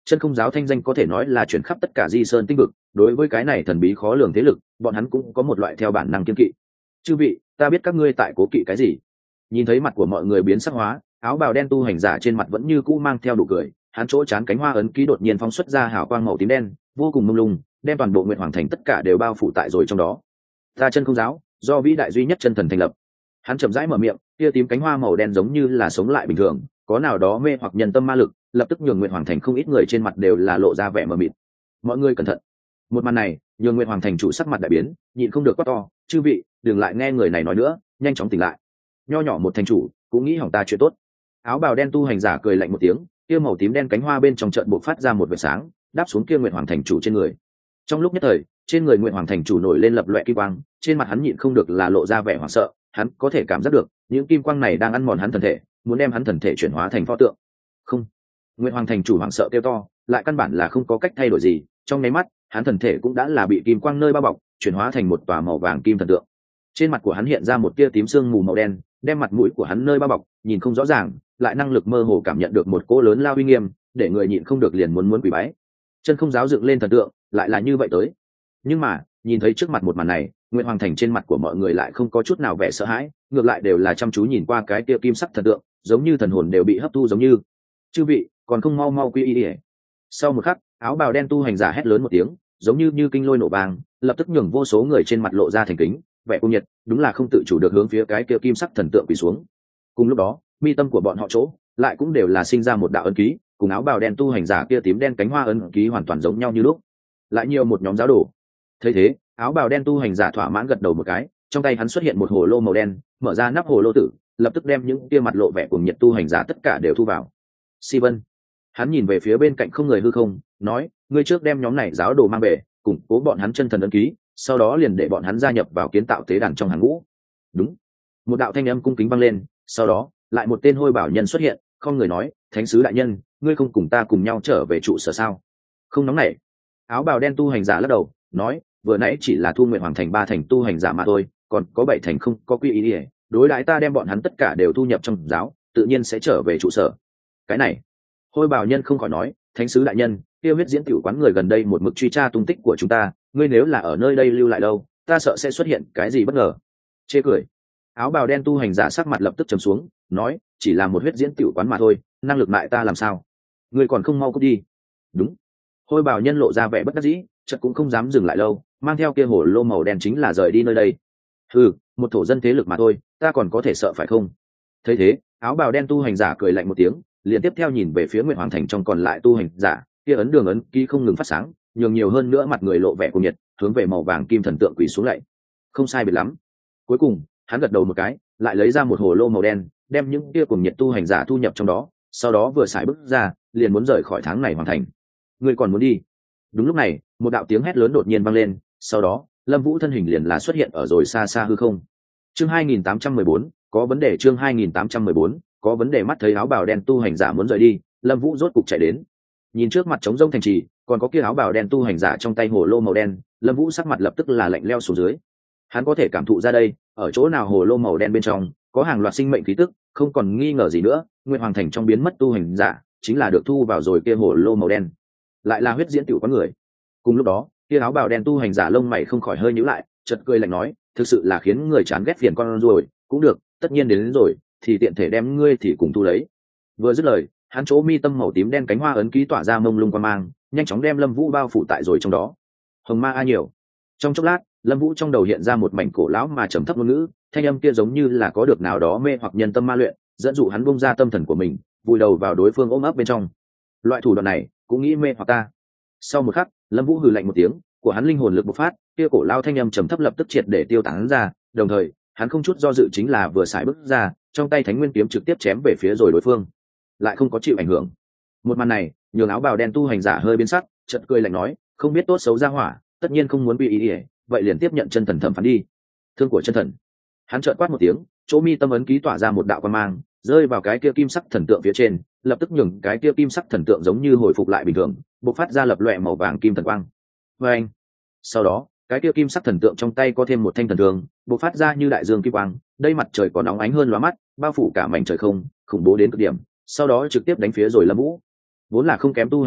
chân không giáo thanh danh có thể nói là chuyển khắp tất cả di sơn tinh vực, đối với cái này thần bí khó lường thế lực bọn hắn cũng có một loại theo bản năng kiên kỵ. Chư vị, ta biết các ngươi tại cố kỵ cái gì. Nhìn thấy mặt của mọi người biến sắc hóa, áo bào đen tu hành giả trên mặt vẫn như cũ mang theo đủ cười, hắn chỗ chán cánh hoa ấn ký đột nhiên phóng xuất ra hào quang màu tím đen vô cùng mông lung, đem toàn bộ Nguyệt Hoàng thành tất cả đều bao phủ tại rồi trong đó. Ta chân không giáo, do vĩ đại duy nhất chân thần thành lập. Hắn chậm rãi mở miệng, kia tím cánh hoa màu đen giống như là sống lại bình thường, có nào đó mê hoặc nhân tâm ma lực, lập tức nhường Nguyệt Hoàng thành không ít người trên mặt đều là lộ ra vẻ mờ mịt. Mọi người cẩn thận. Một màn này nhường Nguyệt Hoàng thành chủ sắc mặt đại biến, nhịn không được quát to, chư vị đừng lại nghe người này nói nữa, nhanh chóng tỉnh lại. Nho nhỏ một thành chủ cũng nghĩ hỏng ta chuyện tốt. Áo bào đen tu hành giả cười lạnh một tiếng, kia màu tím đen cánh hoa bên trong trận bộc phát ra một vệt sáng, đáp xuống kia Nguyệt Hoàng thành chủ trên người. Trong lúc nhất thời, trên người Nguyệt Hoàng thành chủ nổi lên lập loè kim quang, trên mặt hắn nhịn không được là lộ ra vẻ hoảng sợ, hắn có thể cảm giác được những kim quang này đang ăn mòn hắn thần thể, muốn đem hắn thần thể chuyển hóa thành pho tượng. Không. Nguyệt Hoàng thành chủ hoảng sợ kêu to, lại căn bản là không có cách thay đổi gì, trong nháy mắt, hắn thần thể cũng đã là bị kim quang nơi bao bọc, chuyển hóa thành một tòa màu vàng kim thần tượng. Trên mặt của hắn hiện ra một tia tím sương mù màu đen, đem mặt mũi của hắn nơi bao bọc, nhìn không rõ ràng, lại năng lực mơ hồ cảm nhận được một cỗ lớn lao uy nghiêm, để người nhịn không được liền muốn muốn quỳ bái. Chân không giáo dựng lên thần tượng, lại là như vậy tới. Nhưng mà, nhìn thấy trước mặt một màn này, Nguyệt Hoàng thành trên mặt của mọi người lại không có chút nào vẻ sợ hãi, ngược lại đều là chăm chú nhìn qua cái tia kim sắc thần tượng, giống như thần hồn đều bị hấp thu giống như. Chư vị, còn không mau mau quy y đi. Sau một khắc, áo bào đen tu hành giả hét lớn một tiếng, giống như như kinh lôi nổ vang, lập tức nhường vô số người trên mặt lộ ra thành kính, vẻ cung nhiệt, đúng là không tự chủ được hướng phía cái kia kim sắc thần tượng quỳ xuống. Cùng lúc đó, mi tâm của bọn họ chỗ lại cũng đều là sinh ra một đạo ấn ký, cùng áo bào đen tu hành giả kia tím đen cánh hoa ấn ký hoàn toàn giống nhau như lúc. Lại nhiều một nhóm giáo đồ. Thấy thế, áo bào đen tu hành giả thỏa mãn gật đầu một cái, trong tay hắn xuất hiện một hồ lô màu đen, mở ra nắp hồ lô tử, lập tức đem những kia mặt lộ vẻ cuồng nhiệt tu hành giả tất cả đều thu vào. Si Vân, hắn nhìn về phía bên cạnh không người hư không, nói, ngươi trước đem nhóm này giáo đồ mang về, củng cố bọn hắn chân thần ấn ký, sau đó liền để bọn hắn gia nhập vào kiến tạo tế đàn trong hàng ngũ. Đúng. Một đạo thanh âm cung kính vang lên, sau đó lại một tên hôi bảo nhân xuất hiện, không người nói, thánh sứ đại nhân, ngươi không cùng ta cùng nhau trở về trụ sở sao? Không nóng nảy. Áo bào đen tu hành giả lắc đầu, nói, vừa nãy chỉ là thu nguyện hoàng thành ba thành tu hành giả mà thôi, còn có bảy thành không có quy ý ỉa, đối đãi ta đem bọn hắn tất cả đều thu nhập trong giáo, tự nhiên sẽ trở về trụ sở. Cái này, hôi bảo nhân không khỏi nói, thánh sứ đại nhân, tiêu huyết diễn tiểu quán người gần đây một mực truy tra tung tích của chúng ta, ngươi nếu là ở nơi đây lưu lại đâu, ta sợ sẽ xuất hiện cái gì bất ngờ. Chê cười. Áo bào đen tu hành giả sắc mặt lập tức trầm xuống, nói, chỉ là một huyết diễn tiểu quán mà thôi, năng lực lại ta làm sao? Ngươi còn không mau cút đi. Đúng. Hôi bào nhân lộ ra vẻ bất đắc dĩ, chợt cũng không dám dừng lại lâu, mang theo kia hồ lô màu đen chính là rời đi nơi đây. Ừ, một thổ dân thế lực mà thôi, ta còn có thể sợ phải không? Thấy thế, áo bào đen tu hành giả cười lạnh một tiếng, liền tiếp theo nhìn về phía Nguyệt Hoàng thành trong còn lại tu hành giả, kia ấn đường ấn ký không ngừng phát sáng, nhường nhiều hơn nữa mặt người lộ vẻ cuồng nhiệt, hướng về màu vàng kim thần tượng quỳ xuống lạy. Không sai biệt lắm. Cuối cùng, hắn gật đầu một cái, lại lấy ra một hồ lô màu đen, đem những kia cuồng nhiệt tu hành giả thu nhập trong đó, sau đó vừa xài bước ra, liền muốn rời khỏi tháng này hoàn thành. Ngươi còn muốn đi? Đúng lúc này, một đạo tiếng hét lớn đột nhiên vang lên, sau đó, Lâm Vũ thân hình liền là xuất hiện ở rồi xa xa hư không. Chương hai nghìn tám trăm mười bốn, có vấn đề. Chương hai nghìn tám trăm mười bốn, có vấn đề. Mắt thấy áo bào đen tu hành giả muốn rời đi, Lâm Vũ rốt cục chạy đến. Nhìn trước mặt trống rông thành trì, còn có kia áo bào đen tu hành giả trong tay hồ lô màu đen, Lâm Vũ sắc mặt lập tức là lạnh lẽo xuống dưới. Hắn có thể cảm thụ ra đây, ở chỗ nào hồ lô màu đen bên trong có hàng loạt sinh mệnh khí tức, không còn nghi ngờ gì nữa, Nguyệt Hoàng thành trong biến mất tu hành giả, chính là được thu vào rồi kia hồ lô màu đen. Lại là huyết diễn tiểu có người. Cùng lúc đó, kia áo bào đen tu hành giả lông mày không khỏi hơi nhíu lại, chợt cười lạnh nói, thực sự là khiến người chán ghét phiền con rồi, cũng được, tất nhiên đến, đến rồi, thì tiện thể đem ngươi thì cùng thu lấy. Vừa dứt lời, hắn chỗ mi tâm màu tím đen cánh hoa ấn ký tỏa ra mông lung quang mang, nhanh chóng đem Lâm Vũ bao phủ tại rồi trong đó. Hồng ma a nhiều. Trong chốc lát, Lâm Vũ trong đầu hiện ra một mảnh cổ lão mà trầm thấp ngôn ngữ, thanh âm kia giống như là có được nào đó mê hoặc nhân tâm ma luyện, dẫn dụ hắn bung ra tâm thần của mình, vùi đầu vào đối phương ôm ấp bên trong. Loại thủ đoạn này, cũng nghĩ mê hoặc ta. Sau một khắc, Lâm Vũ hừ lạnh một tiếng, của hắn linh hồn lực bộc phát, kia cổ lao thanh âm trầm thấp lập tức triệt để tiêu tán ra, đồng thời, hắn không chút do dự chính là vừa xài bước ra, trong tay Thánh Nguyên kiếm trực tiếp chém về phía rồi đối phương, lại không có chịu ảnh hưởng. Một màn này, nhường áo bào đen tu hành giả hơi biến sắc, chợt cười lạnh nói, không biết tốt xấu ra hỏa, tất nhiên không muốn bị ý ý, vậy liền tiếp nhận chân thần thẩm phán đi. Thương của chân thần. Hắn chợt quát một tiếng, chỗ mi tâm ấn ký tỏa ra một đạo quang mang, rơi vào cái kia kim sắc thần tượng phía trên, lập tức nhường cái kia kim sắc thần tượng giống như hồi phục lại bình thường, bộc phát ra lập loè màu vàng kim thần quang. Và anh. Sau đó, cái kia kim sắc thần tượng trong tay có thêm một thanh thần thương, bộc phát ra như đại dương kim quang, đây mặt trời còn nóng ánh hơn lóa mắt, bao phủ cả mảnh trời không, khủng bố đến cực điểm, sau đó trực tiếp đánh phía rồi Lâm Vũ. Vốn là không kém tu hành giả,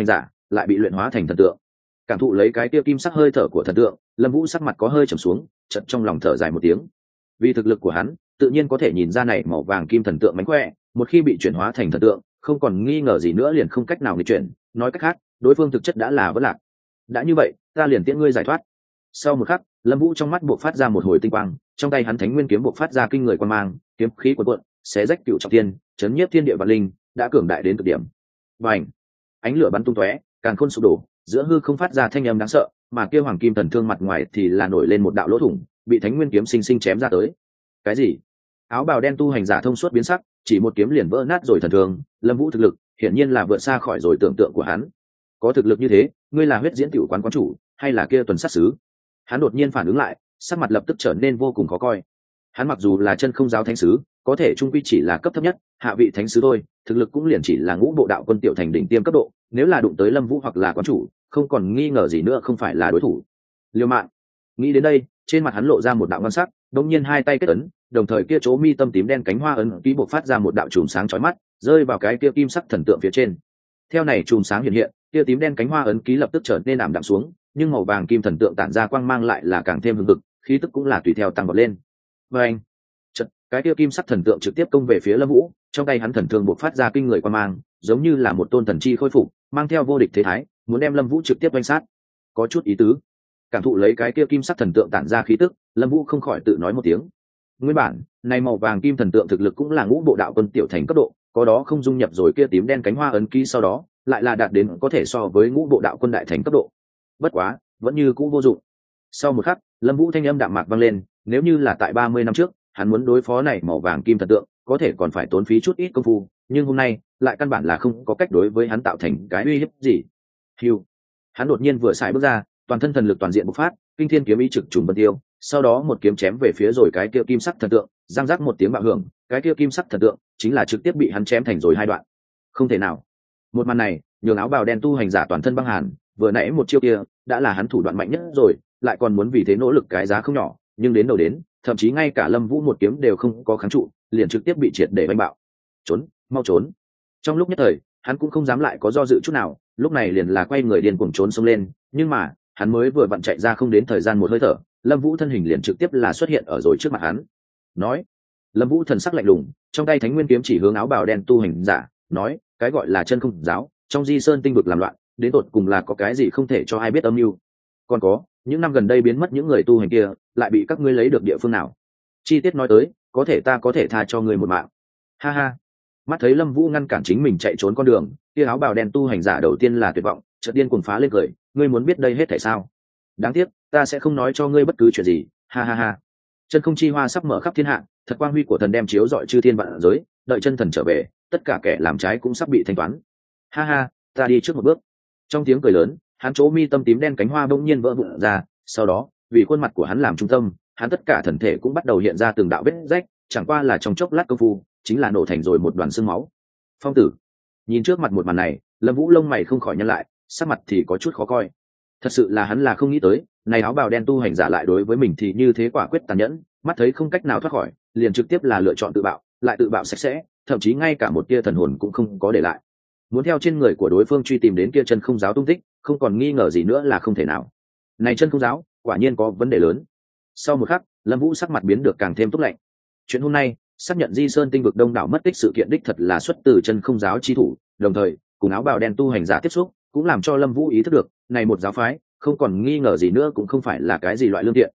lại bị luyện hóa thành thần tượng. Cảm thụ lấy cái kia kim sắc hơi thở của thần tượng, Lâm Vũ sắc mặt có hơi trầm xuống, chợt trong lòng thở dài một tiếng. Vì thực lực của hắn, tự nhiên có thể nhìn ra này màu vàng kim thần tượng mánh khỏe, một khi bị chuyển hóa thành thần tượng, không còn nghi ngờ gì nữa liền không cách nào nghịch chuyển, nói cách khác, đối phương thực chất đã là vỡ lạc. Đã như vậy, ta liền tiễn ngươi giải thoát. Sau một khắc, Lâm Vũ trong mắt bộc phát ra một hồi tinh quang, trong tay hắn Thánh Nguyên kiếm bộc phát ra kinh người quang mang, kiếm khí cuồn cuộn, xé rách cựu trọng thiên, chấn nhiếp thiên địa vạn linh, đã cường đại đến cực điểm. Bành! Ánh lửa bắn tung tóe, càn khôn sụp đổ, giữa hư không phát ra thanh âm đáng sợ, mà kia hoàng kim thần thương mặt ngoài thì là nổi lên một đạo lỗ thủng, bị Thánh Nguyên kiếm sinh sinh chém ra tới. Cái gì? Áo bào đen tu hành giả thông suốt biến sắc, chỉ một kiếm liền vỡ nát rồi thần thương. Lâm Vũ thực lực hiển nhiên là vượt xa khỏi rồi tưởng tượng của hắn. Có thực lực như thế, ngươi là huyết diễn tiểu quán quán chủ, hay là kia tuần sát sứ? Hắn đột nhiên phản ứng lại, sắc mặt lập tức trở nên vô cùng khó coi. Hắn mặc dù là chân không giáo thánh sứ, có thể trung quy chỉ là cấp thấp nhất, hạ vị thánh sứ thôi, thực lực cũng liền chỉ là ngũ bộ đạo quân tiểu thành đỉnh tiêm cấp độ, nếu là đụng tới Lâm Vũ hoặc là quán chủ, không còn nghi ngờ gì nữa không phải là đối thủ. Liêu mạng. Nghĩ đến đây, trên mặt hắn lộ ra một đạo ngân sắc, đột nhiên hai tay kết ấn, đồng thời kia chỗ mi tâm tím đen cánh hoa ấn ký bộc phát ra một đạo chùm sáng chói mắt, rơi vào cái kia kim sắc thần tượng phía trên. Theo này chùm sáng hiện hiện, kia tím đen cánh hoa ấn ký lập tức trở nên ảm đạm xuống, nhưng màu vàng kim thần tượng tản ra quang mang lại là càng thêm hừng hực, khí tức cũng là tùy theo tăng vọt lên. Và anh, chợt, cái kia kim sắc thần tượng trực tiếp công về phía Lâm Vũ, trong tay hắn thần thương bộc phát ra kinh người quang mang, giống như là một tôn thần chi khôi phục, mang theo vô địch thế thái, muốn đem Lâm Vũ trực tiếp oanh sát. Có chút ý tứ. Cảm thụ lấy cái kia kim sắc thần tượng tản ra khí tức, Lâm Vũ không khỏi tự nói một tiếng. Nguyên bản, này màu vàng kim thần tượng thực lực cũng là ngũ bộ đạo quân tiểu thành cấp độ, có đó không dung nhập rồi kia tím đen cánh hoa ấn ký sau đó, lại là đạt đến có thể so với ngũ bộ đạo quân đại thành cấp độ. Bất quá, vẫn như cũ vô dụng. Sau một khắc, Lâm Vũ thanh âm đạm mạc vang lên, nếu như là tại ba mươi năm trước, hắn muốn đối phó này màu vàng kim thần tượng, có thể còn phải tốn phí chút ít công phu, nhưng hôm nay, lại căn bản là không có cách đối với hắn tạo thành cái uy hiếp gì. Hưu. Hắn đột nhiên vừa xài bước ra, toàn thân thần lực toàn diện bộc phát, kinh thiên kiếm ý trực trùng vân tiêu, sau đó một kiếm chém về phía rồi cái kia kim sắc thần tượng, răng rắc một tiếng bạo hưởng, cái kia kim sắc thần tượng chính là trực tiếp bị hắn chém thành rồi hai đoạn. Không thể nào. Một màn này, nhường áo bào đen tu hành giả toàn thân băng hàn, vừa nãy một chiêu kia đã là hắn thủ đoạn mạnh nhất rồi, lại còn muốn vì thế nỗ lực cái giá không nhỏ, nhưng đến đầu đến, thậm chí ngay cả Lâm Vũ một kiếm đều không có kháng trụ, liền trực tiếp bị triệt để đánh bạo. Trốn, mau trốn. Trong lúc nhất thời, hắn cũng không dám lại có do dự chút nào, lúc này liền là quay người điên cuồng trốn xông lên, nhưng mà, hắn mới vừa vặn chạy ra không đến thời gian một hơi thở, Lâm Vũ thân hình liền trực tiếp là xuất hiện ở rồi trước mặt hắn. Nói, Lâm Vũ thần sắc lạnh lùng, trong tay Thánh Nguyên kiếm chỉ hướng áo bào đen tu hành giả, nói, cái gọi là chân không giáo, trong Di Sơn tinh vực làm loạn, đến tột cùng là có cái gì không thể cho ai biết âm mưu. Còn có, những năm gần đây biến mất những người tu hành kia, lại bị các ngươi lấy được địa phương nào? Chi tiết nói tới, có thể ta có thể tha cho ngươi một mạng. Ha ha. Mắt thấy Lâm Vũ ngăn cản chính mình chạy trốn con đường, kia áo bào đen tu hành giả đầu tiên là tuyệt vọng, chợt điên cuồng phá lên cười, ngươi muốn biết đây hết thảy sao? Đáng tiếc, ta sẽ không nói cho ngươi bất cứ chuyện gì. Ha ha ha. Chân không chi hoa sắp mở khắp thiên hạ, thật quang huy của thần đem chiếu rọi chư thiên vạn giới, đợi chân thần trở về, tất cả kẻ làm trái cũng sắp bị thanh toán. Ha ha, ta đi trước một bước. Trong tiếng cười lớn, hắn chỗ mi tâm tím đen cánh hoa bỗng nhiên vỡ vụn ra, sau đó, vì khuôn mặt của hắn làm trung tâm, hắn tất cả thần thể cũng bắt đầu hiện ra từng đạo vết rách, chẳng qua là trong chốc lát công phu, chính là nổ thành rồi một đoàn xương máu. Phong tử. Nhìn trước mặt một màn này, Lâm Vũ lông mày không khỏi nhăn lại, sắc mặt thì có chút khó coi. Thật sự là hắn là không nghĩ tới, này áo bào đen tu hành giả lại đối với mình thì như thế quả quyết tàn nhẫn, mắt thấy không cách nào thoát khỏi, liền trực tiếp là lựa chọn tự bạo, lại tự bạo sạch sẽ, thậm chí ngay cả một tia thần hồn cũng không có để lại. Muốn theo trên người của đối phương truy tìm đến kia chân không giáo tung tích, không còn nghi ngờ gì nữa là không thể nào. Này chân không giáo, quả nhiên có vấn đề lớn. Sau một khắc, Lâm Vũ sắc mặt biến được càng thêm túc lạnh. Chuyện hôm nay, xác nhận Di Sơn tinh vực đông đảo mất tích sự kiện đích thật là xuất từ chân không giáo chi thủ, đồng thời, cùng áo bào đen tu hành giả tiếp xúc, cũng làm cho Lâm Vũ ý thức được, này một giáo phái, không còn nghi ngờ gì nữa cũng không phải là cái gì loại lương thiện,